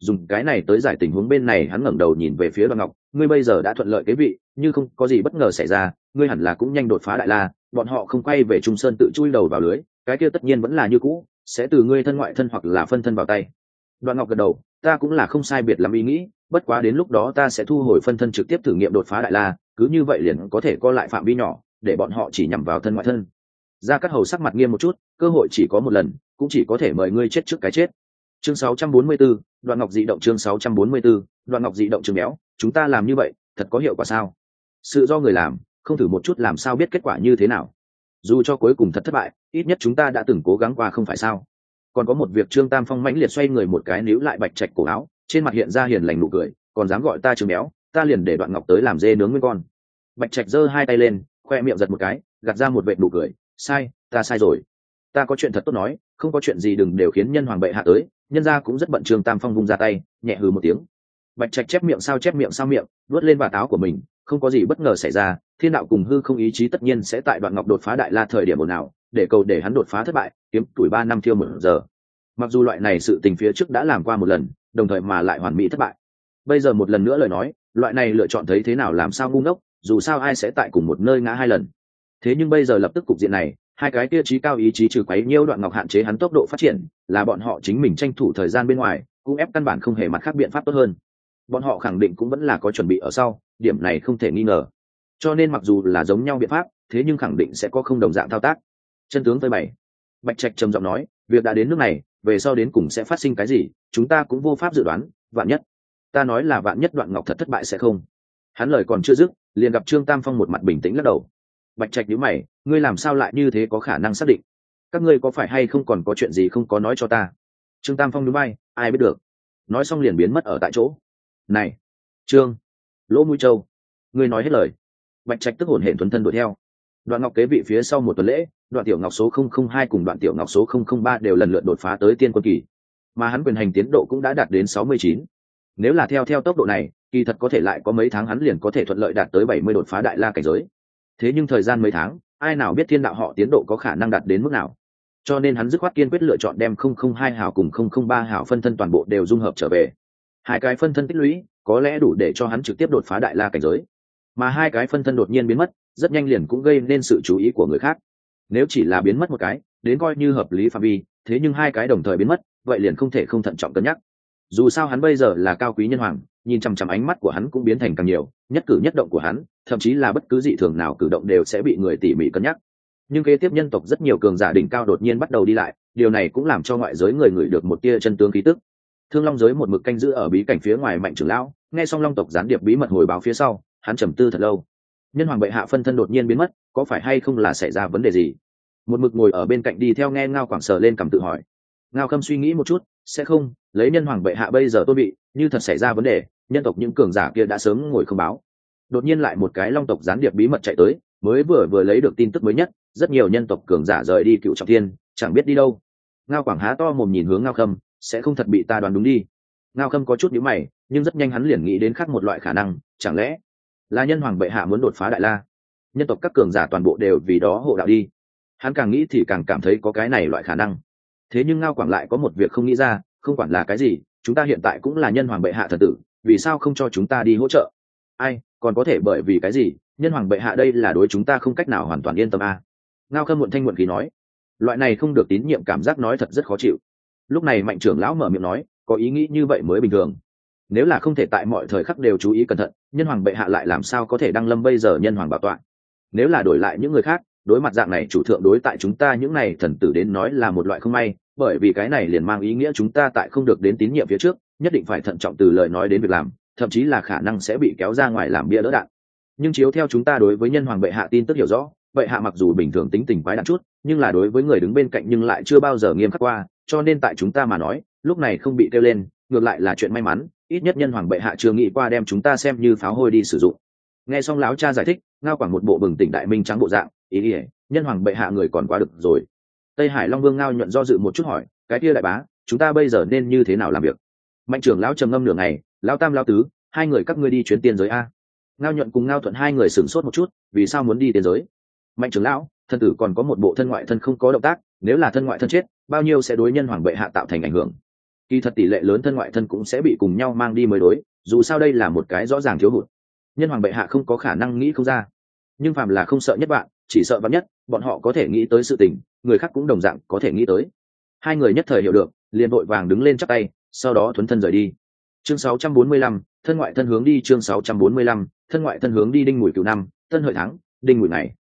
dùng cái này tới giải tình huống bên này. Hắn ngẩng đầu nhìn về phía Đoạn Ngọc, ngươi bây giờ đã thuận lợi kế vị, như không có gì bất ngờ xảy ra, ngươi hẳn là cũng nhanh đột phá đại la, bọn họ không quay về Trung Sơn tự chui đầu vào lưới, cái kia tất nhiên vẫn là như cũ, sẽ từ ngươi thân ngoại thân hoặc là phân thân vào tay. Đoạn Ngọc gật đầu, ta cũng là không sai biệt lắm ý nghĩ, bất quá đến lúc đó ta sẽ thu hồi phân thân trực tiếp thử nghiệm đột phá đại la, cứ như vậy liền có thể co lại phạm vi nhỏ, để bọn họ chỉ nhằm vào thân ngoại thân. Gia Cát Hầu sắc mặt nghiêm một chút, cơ hội chỉ có một lần, cũng chỉ có thể mời ngươi chết trước cái chết. Chương 644, Đoạn Ngọc dị động. Chương 644, Đoạn Ngọc dị động. Trường béo, chúng ta làm như vậy thật có hiệu quả sao? Sự do người làm, không thử một chút làm sao biết kết quả như thế nào. Dù cho cuối cùng thật thất bại, ít nhất chúng ta đã từng cố gắng qua không phải sao? Còn có một việc. Trương Tam Phong mãnh liệt xoay người một cái níu lại Bạch Trạch cổ áo, trên mặt hiện ra hiền lành nụ cười, còn dám gọi ta Trường béo, ta liền để Đoạn Ngọc tới làm dê nướng nguyên con. Bạch Trạch giơ hai tay lên, khoe miệng giật một cái, gạt ra một vệt nụ cười, sai, ta sai rồi, ta có chuyện thật tốt nói, không có chuyện gì đừng đều khiến nhân hoàng bệ hạ tới, nhân gia cũng rất bận. Trương Tam Phong vung ra tay, nhẹ hừ một tiếng. Bạch Trạch chép miệng sao miệng, vuốt lên vạt áo của mình, không có gì bất ngờ xảy ra, thiên đạo cùng hư không ý chí tất nhiên sẽ tại Đoạn Ngọc đột phá đại la thời điểm ồn ào, để cầu để hắn đột phá thất bại, kiếm tuổi 3 năm thiêu 1 giờ. Mặc dù loại này sự tình phía trước đã làm qua một lần, đồng thời mà lại hoàn mỹ thất bại, bây giờ một lần nữa lời nói, loại này lựa chọn thấy thế nào làm sao ngu ngốc, dù sao ai sẽ tại cùng một nơi ngã hai lần. Thế nhưng bây giờ lập tức cục diện này, hai cái kia trí cao ý chí trừ quấy nhiêu Đoạn Ngọc hạn chế hắn tốc độ phát triển, là bọn họ chính mình tranh thủ thời gian bên ngoài, cũng ép căn bản không hề mặt khác biện pháp tốt hơn. Bọn họ khẳng định cũng vẫn là có chuẩn bị ở sau, điểm này không thể nghi ngờ. Cho nên mặc dù là giống nhau biện pháp, thế nhưng khẳng định sẽ có không đồng dạng thao tác. Chân tướng phơi bày. Bạch Trạch trầm giọng nói, việc đã đến nước này, về sau đến cùng sẽ phát sinh cái gì, chúng ta cũng vô pháp dự đoán, vạn nhất. Ta nói là vạn nhất Đoạn Ngọc thật thất bại sẽ không. Hắn lời còn chưa dứt, liền gặp Trương Tam Phong một mặt bình tĩnh lắc đầu. Bạch Trạch nhíu mày, ngươi làm sao lại như thế có khả năng xác định? Các ngươi có phải hay không còn có chuyện gì không có nói cho ta? Trương Tam Phong nhún vai, ai biết được. Nói xong liền biến mất ở tại chỗ. Này, Trương, Lỗ Mũi Châu, ngươi nói hết lời. Bạch Trạch tức hổn hển tuấn thân đuổi theo. Đoạn Ngọc kế vị phía sau một tuần lễ, Đoạn Tiểu Ngọc số 002 cùng Đoạn Tiểu Ngọc số 003 đều lần lượt đột phá tới tiên quân kỳ, mà hắn quyền hành tiến độ cũng đã đạt đến 69. Nếu là theo tốc độ này, kỳ thật có thể lại có mấy tháng hắn liền có thể thuận lợi đạt tới 70 đột phá đại la cảnh giới. Thế nhưng thời gian mấy tháng, ai nào biết thiên đạo họ tiến độ có khả năng đạt đến mức nào. Cho nên hắn dứt khoát kiên quyết lựa chọn đem 002 hảo cùng 003 hảo phân thân toàn bộ đều dung hợp trở về. Hai cái phân thân tích lũy có lẽ đủ để cho hắn trực tiếp đột phá đại la cảnh giới, mà hai cái phân thân đột nhiên biến mất, rất nhanh liền cũng gây nên sự chú ý của người khác. Nếu chỉ là biến mất một cái, đến coi như hợp lý phạm vi, thế nhưng hai cái đồng thời biến mất, vậy liền không thể không thận trọng cân nhắc. Dù sao hắn bây giờ là cao quý nhân hoàng, nhìn chằm chằm ánh mắt của hắn cũng biến thành càng nhiều, nhất cử nhất động của hắn, thậm chí là bất cứ dị thường nào cử động đều sẽ bị người tỉ mỉ cân nhắc. Nhưng kế tiếp nhân tộc rất nhiều cường giả đỉnh cao đột nhiên bắt đầu đi lại, điều này cũng làm cho ngoại giới người ngửi được một tia chân tướng khí tức. Thương Long giới một mực canh giữ ở bí cảnh phía ngoài Mạnh trưởng lão, nghe xong Long tộc gián điệp bí mật hồi báo phía sau, hắn trầm tư thật lâu. Nhân hoàng bệ hạ phân thân đột nhiên biến mất, có phải hay không là xảy ra vấn đề gì? Một mực ngồi ở bên cạnh đi theo nghe Ngao Quảng sờ lên cằm tự hỏi. Ngao Khâm suy nghĩ một chút, sẽ không, lấy nhân hoàng bệ hạ bây giờ tôn bị, như thật xảy ra vấn đề, nhân tộc những cường giả kia đã sớm ngồi không báo. Đột nhiên lại một cái Long tộc gián điệp bí mật chạy tới, mới vừa lấy được tin tức mới nhất, rất nhiều nhân tộc cường giả rời đi Cựu Trọng Thiên, chẳng biết đi đâu. Ngao Quảng há to mồm nhìn hướng Ngao Khâm, sẽ không thật bị ta đoán đúng đi. Ngao Khâm có chút nhíu mày, nhưng rất nhanh hắn liền nghĩ đến khác một loại khả năng, chẳng lẽ là nhân hoàng bệ hạ muốn đột phá đại la, nhân tộc các cường giả toàn bộ đều vì đó hộ đạo đi. Hắn càng nghĩ thì càng cảm thấy có cái này loại khả năng. Thế nhưng Ngao Quảng lại có một việc không nghĩ ra, không quản là cái gì, chúng ta hiện tại cũng là nhân hoàng bệ hạ thần tử, vì sao không cho chúng ta đi hỗ trợ? Ai, còn có thể bởi vì cái gì? Nhân hoàng bệ hạ đây là đối chúng ta không cách nào hoàn toàn yên tâm à? Ngao Khâm muộn thanh muộn khí nói, loại này không được tín nhiệm cảm giác nói thật rất khó chịu. Lúc này Mạnh trưởng lão mở miệng nói, có ý nghĩ như vậy mới bình thường. Nếu là không thể tại mọi thời khắc đều chú ý cẩn thận, nhân hoàng bệ hạ lại làm sao có thể đăng lâm bây giờ nhân hoàng bảo tọa? Nếu là đổi lại những người khác, đối mặt dạng này chủ thượng đối tại chúng ta những này thần tử đến nói là một loại không may, bởi vì cái này liền mang ý nghĩa chúng ta tại không được đến tín nhiệm phía trước, nhất định phải thận trọng từ lời nói đến việc làm, thậm chí là khả năng sẽ bị kéo ra ngoài làm bia đỡ đạn. Nhưng chiếu theo chúng ta đối với nhân hoàng bệ hạ tin tức hiểu rõ, bệ hạ mặc dù bình thường tính tình quái đản chút, nhưng là đối với người đứng bên cạnh nhưng lại chưa bao giờ nghiêm khắc qua, cho nên tại chúng ta mà nói, lúc này không bị kêu lên, ngược lại là chuyện may mắn, ít nhất nhân hoàng bệ hạ chưa nghĩ qua đem chúng ta xem như pháo hôi đi sử dụng. Nghe xong lão cha giải thích, Ngao Quảng một bộ bừng tỉnh đại minh trắng bộ dạng, ý ỉa, nhân hoàng bệ hạ người còn quá được rồi. Tây Hải Long Vương Ngao nhuận do dự một chút hỏi, cái kia đại bá, chúng ta bây giờ nên như thế nào làm việc? Mạnh trưởng lão trầm ngâm nửa ngày, lão tam lão tứ, hai người các ngươi đi chuyến tiên giới a. Ngao nhuận cùng Ngao thuận hai người sửng sốt một chút, vì sao muốn đi tiên giới? Mạnh trưởng lão, thân tử còn có một bộ thân ngoại thân không có động tác, nếu là thân ngoại thân chết, bao nhiêu sẽ đối nhân hoàng bệ hạ tạo thành ảnh hưởng. Kỳ thật tỷ lệ lớn thân ngoại thân cũng sẽ bị cùng nhau mang đi mới đối, dù sao đây là một cái rõ ràng thiếu hụt. Nhân hoàng bệ hạ không có khả năng nghĩ không ra, nhưng phàm là không sợ nhất bạn, chỉ sợ vạn nhất, bọn họ có thể nghĩ tới sự tình, người khác cũng đồng dạng có thể nghĩ tới. Hai người nhất thời hiểu được, liền vội vàng đứng lên chắp tay, sau đó thuấn thân rời đi. Chương 645, thân ngoại thân hướng đi. Chương 645, thân ngoại thân hướng đi. Đinh Mùi Cửu năm, Tân Hợi tháng, Đinh Mùi ngày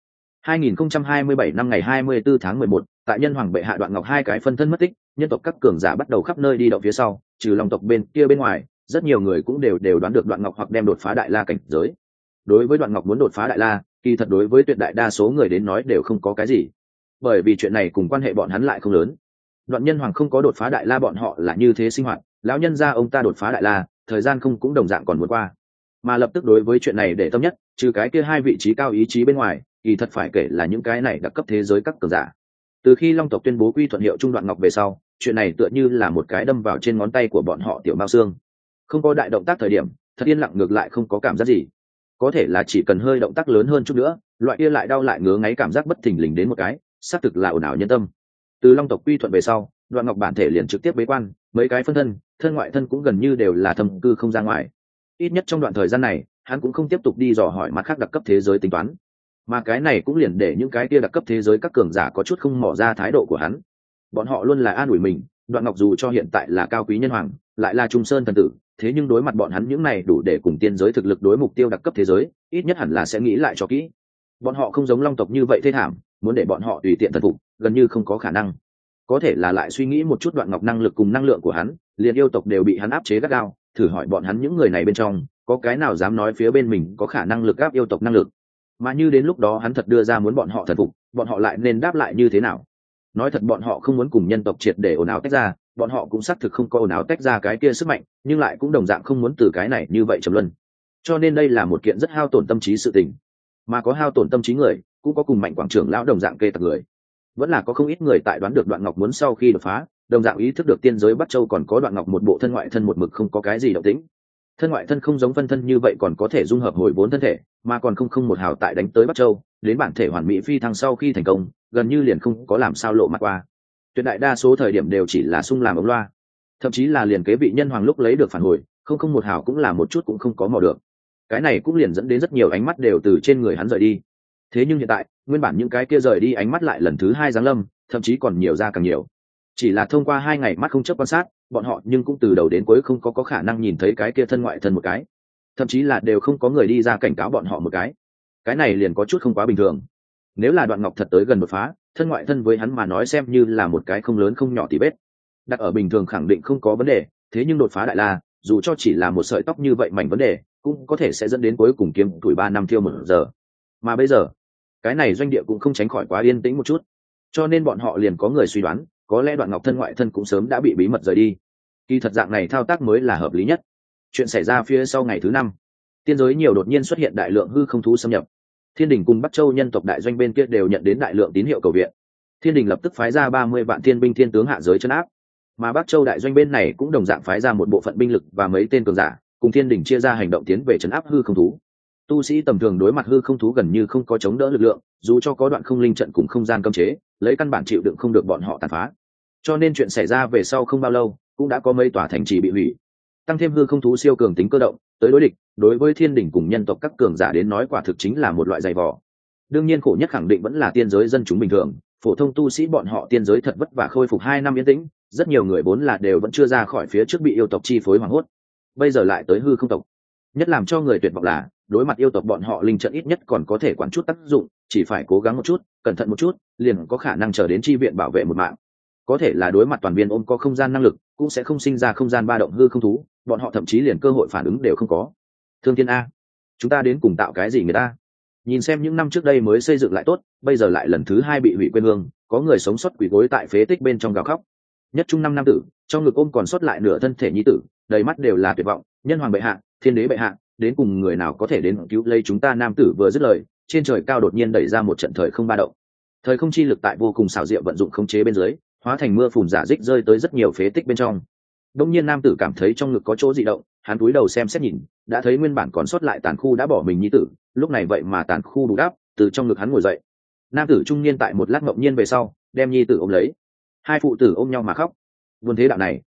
2027 năm ngày 24 tháng 11, tại nhân hoàng bệ hạ Đoạn Ngọc hai cái phân thân mất tích, nhân tộc các cường giả bắt đầu khắp nơi đi động phía sau, trừ Long tộc bên kia bên ngoài, rất nhiều người cũng đều đoán được Đoạn Ngọc hoặc đem đột phá Đại La cảnh giới. Đối với Đoạn Ngọc muốn đột phá Đại La, kỳ thật đối với tuyệt đại đa số người đến nói đều không có cái gì, bởi vì chuyện này cùng quan hệ bọn hắn lại không lớn. Đoạn nhân hoàng không có đột phá Đại La bọn họ là như thế sinh hoạt, lão nhân gia ông ta đột phá Đại La, thời gian không cũng đồng dạng còn muốn qua, mà lập tức đối với chuyện này để tâm nhất, trừ cái kia hai vị trí cao ý chí bên ngoài, kỳ thật phải kể là những cái này đặc cấp thế giới các cường giả. Từ khi Long tộc tuyên bố quy thuận hiệu Trung Đoạn Ngọc về sau, chuyện này tựa như là một cái đâm vào trên ngón tay của bọn họ tiểu mao xương. Không có đại động tác thời điểm, thật yên lặng ngược lại không có cảm giác gì. Có thể là chỉ cần hơi động tác lớn hơn chút nữa, loại kia lại đau lại ngứa ngáy cảm giác bất thình lình đến một cái, xác thực là ồn ào nhân tâm. Từ Long tộc quy thuận về sau, Đoạn Ngọc bản thể liền trực tiếp bế quan, mấy cái phân thân, thân ngoại thân cũng gần như đều là thâm cư không ra ngoài. Ít nhất trong đoạn thời gian này, hắn cũng không tiếp tục đi dò hỏi mặt khác đặc cấp thế giới tính toán, mà cái này cũng liền để những cái kia đặc cấp thế giới các cường giả có chút không mò ra thái độ của hắn. Bọn họ luôn là an ủi mình, Đoạn Ngọc dù cho hiện tại là cao quý nhân hoàng, lại là trung sơn thần tử, thế nhưng đối mặt bọn hắn những này đủ để cùng tiên giới thực lực đối mục tiêu đặc cấp thế giới, ít nhất hẳn là sẽ nghĩ lại cho kỹ. Bọn họ không giống Long tộc như vậy thê thảm, muốn để bọn họ tùy tiện thần phục, gần như không có khả năng. Có thể là lại suy nghĩ một chút Đoạn Ngọc năng lực cùng năng lượng của hắn, liền yêu tộc đều bị hắn áp chế gắt gao, thử hỏi bọn hắn những người này bên trong, có cái nào dám nói phía bên mình có khả năng lực áp yêu tộc năng lực. Mà như đến lúc đó hắn thật đưa ra muốn bọn họ thần phục, bọn họ lại nên đáp lại như thế nào? Nói thật bọn họ không muốn cùng nhân tộc triệt để ồn ào tách ra, bọn họ cũng xác thực không có ồn ào tách ra cái kia sức mạnh, nhưng lại cũng đồng dạng không muốn từ cái này như vậy trầm luân. Cho nên đây là một kiện rất hao tổn tâm trí sự tình. Mà có hao tổn tâm trí người, cũng có cùng Mạnh quảng trưởng lão đồng dạng kê tặc người. Vẫn là có không ít người tại đoán được Đoạn Ngọc muốn sau khi đột phá, đồng dạng ý thức được tiên giới Bắc Châu còn có Đoạn Ngọc một bộ thân ngoại thân một mực không có cái gì động tĩnh. Thân ngoại thân không giống phân thân như vậy còn có thể dung hợp hồi vốn thân thể, mà còn không một hào tại đánh tới Bắc Châu, đến bản thể hoàn mỹ phi thăng sau khi thành công, gần như liền không có làm sao lộ mặt qua. Tuyệt đại đa số thời điểm đều chỉ là sung làm ống loa, thậm chí là liền kế vị nhân hoàng lúc lấy được phản hồi, không một hào cũng là một chút cũng không có mò được. Cái này cũng liền dẫn đến rất nhiều ánh mắt đều từ trên người hắn rời đi. Thế nhưng hiện tại, nguyên bản những cái kia rời đi ánh mắt lại lần thứ hai giáng lâm, thậm chí còn nhiều ra càng nhiều. Chỉ là thông qua 2 ngày mắt không chớp quan sát, bọn họ nhưng cũng từ đầu đến cuối không có khả năng nhìn thấy cái kia thân ngoại thân một cái, thậm chí là đều không có người đi ra cảnh cáo bọn họ một cái này liền có chút không quá bình thường. Nếu là Đoạn Ngọc thật tới gần đột phá, thân ngoại thân với hắn mà nói xem như là một cái không lớn không nhỏ tỉ vết, đặt ở bình thường khẳng định không có vấn đề, thế nhưng đột phá Đại La, dù cho chỉ là một sợi tóc như vậy mảnh vấn đề, cũng có thể sẽ dẫn đến cuối cùng kiếm tuổi 3 năm thiêu 1 giờ. Mà bây giờ, cái này doanh địa cũng không tránh khỏi quá yên tĩnh một chút, cho nên bọn họ liền có người suy đoán, có lẽ Đoạn Ngọc thân ngoại thân cũng sớm đã bị bí mật rời đi. Kỳ thật dạng này thao tác mới là hợp lý nhất. Chuyện xảy ra phía sau ngày thứ 5, tiên giới nhiều đột nhiên xuất hiện đại lượng hư không thú xâm nhập. Thiên Đình cùng Bắc Châu nhân tộc đại doanh bên kia đều nhận đến đại lượng tín hiệu cầu viện. Thiên Đình lập tức phái ra 30 vạn thiên binh thiên tướng hạ giới trấn áp, mà Bắc Châu đại doanh bên này cũng đồng dạng phái ra một bộ phận binh lực và mấy tên cường giả, cùng Thiên Đình chia ra hành động tiến về trấn áp hư không thú. Tu sĩ tầm thường đối mặt hư không thú gần như không có chống đỡ lực lượng, dù cho có đoạn không linh trận cùng không gian cấm chế, lấy căn bản chịu đựng không được bọn họ tàn phá. Cho nên chuyện xảy ra về sau không bao lâu, cũng đã có mấy tòa thành trì bị hủy. Tăng thêm hư không thú siêu cường tính cơ động, tới đối địch, đối với Thiên Đình cùng nhân tộc các cường giả đến nói quả thực chính là một loại dày vò. Đương nhiên khổ nhất khẳng định vẫn là tiên giới dân chúng bình thường, phổ thông tu sĩ bọn họ tiên giới thật vất vả khôi phục 2 năm yên tĩnh, rất nhiều người vốn là đều vẫn chưa ra khỏi phía trước bị yêu tộc chi phối hoảng hốt, bây giờ lại tới hư không tộc. Nhất làm cho người tuyệt vọng là, đối mặt yêu tộc bọn họ linh trận ít nhất còn có thể quản chút tác dụng, chỉ phải cố gắng một chút, cẩn thận một chút, liền có khả năng chờ đến chi viện bảo vệ một mạng. Có thể là đối mặt toàn viên ôm có không gian năng lực, cũng sẽ không sinh ra không gian ba động hư không thú, bọn họ thậm chí liền cơ hội phản ứng đều không có. Thương Thiên A, chúng ta đến cùng tạo cái gì người ta? Nhìn xem những năm trước đây mới xây dựng lại tốt, bây giờ lại lần thứ 2 bị hủy quê hương, có người sống sót quỳ gối tại phế tích bên trong gào khóc. Nhất trung 5 nam tử, trong ngực ôm còn sót lại nửa thân thể nhi tử, đầy mắt đều là tuyệt vọng. Nhân hoàng bệ hạ, thiên đế bệ hạ, đến cùng người nào có thể đến cứu lấy chúng ta? Nam tử vừa dứt lời, trên trời cao đột nhiên đẩy ra một trận thời không ba động. Thời không chi lực tại vô cùng xảo diệu vận dụng khống chế bên dưới, hóa thành mưa phùn giả dích rơi tới rất nhiều phế tích bên trong. Đông nhiên nam tử cảm thấy trong ngực có chỗ dị động, hắn cúi đầu xem xét nhìn, đã thấy nguyên bản còn sót lại tàn khu đã bỏ mình nhi tử, lúc này vậy mà tàn khu bù đắp, từ trong ngực hắn ngồi dậy. Nam tử trung niên tại một lát ngẫu nhiên về sau, đem nhi tử ôm lấy, hai phụ tử ôm nhau mà khóc. Vốn thế đạo này,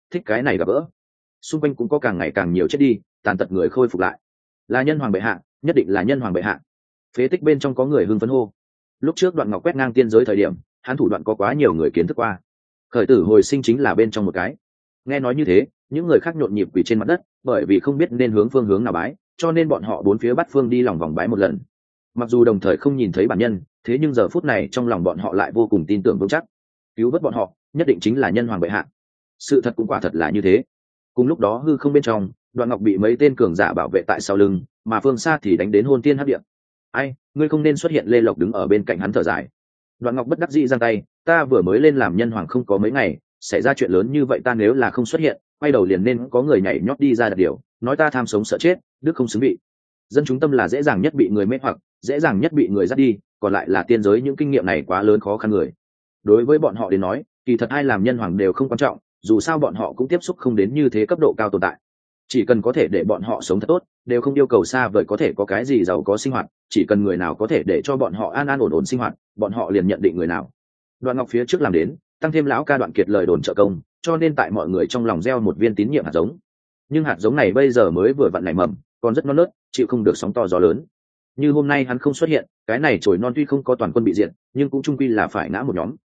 thích cái này gặp gỡ. Xung quanh cũng có càng ngày càng nhiều chết đi tàn tật người khôi phục lại. Là nhân hoàng bệ hạ, nhất định là nhân hoàng bệ hạ. Phế tích bên trong có người hưng phấn hô. Lúc trước Đoạn Ngọc quét ngang tiên giới thời điểm, hắn thủ đoạn có quá nhiều người kiến thức qua. Khởi tử hồi sinh chính là bên trong một cái. Nghe nói như thế, những người khác nhộn nhịp quỳ trên mặt đất, bởi vì không biết nên hướng phương hướng nào bái, cho nên bọn họ bốn phía bắt phương đi lòng vòng bái một lần. Mặc dù đồng thời không nhìn thấy bản nhân, thế nhưng giờ phút này trong lòng bọn họ lại vô cùng tin tưởng vững chắc. Cứu vớt bọn họ, nhất định chính là nhân hoàng bệ hạ. Sự thật cũng quả thật là như thế. Cùng lúc đó hư không bên trong, Đoạn Ngọc bị mấy tên cường giả bảo vệ tại sau lưng, mà phương xa thì đánh đến hôn tiên hấp điện. Ai, ngươi không nên xuất hiện. Lê Lộc đứng ở bên cạnh hắn thở dài. Đoạn Ngọc bất đắc dĩ giang tay, ta vừa mới lên làm nhân hoàng không có mấy ngày, xảy ra chuyện lớn như vậy ta nếu là không xuất hiện, quay đầu liền nên có người nhảy nhót đi ra đặt điều, nói ta tham sống sợ chết, đức không xứng vị. Dân chúng tâm là dễ dàng nhất bị người mê hoặc, dễ dàng nhất bị người dắt đi, còn lại là tiên giới những kinh nghiệm này quá lớn khó khăn người. Đối với bọn họ đến nói, kỳ thật ai làm nhân hoàng đều không quan trọng, dù sao bọn họ cũng tiếp xúc không đến như thế cấp độ cao tồn tại. Chỉ cần có thể để bọn họ sống thật tốt, đều không yêu cầu xa vời có thể có cái gì giàu có sinh hoạt, chỉ cần người nào có thể để cho bọn họ an an ổn ổn sinh hoạt, bọn họ liền nhận định người nào. Đoạn Ngọc phía trước làm đến, tăng thêm lão ca Đoạn Kiệt lời đồn trợ công, cho nên tại mọi người trong lòng gieo một viên tín nhiệm hạt giống. Nhưng hạt giống này bây giờ mới vừa vặn nảy mầm, còn rất non nớt, chịu không được sóng to gió lớn. Như hôm nay hắn không xuất hiện, cái này chồi non tuy không có toàn quân bị diệt, nhưng cũng chung quy là phải ngã một nhóm.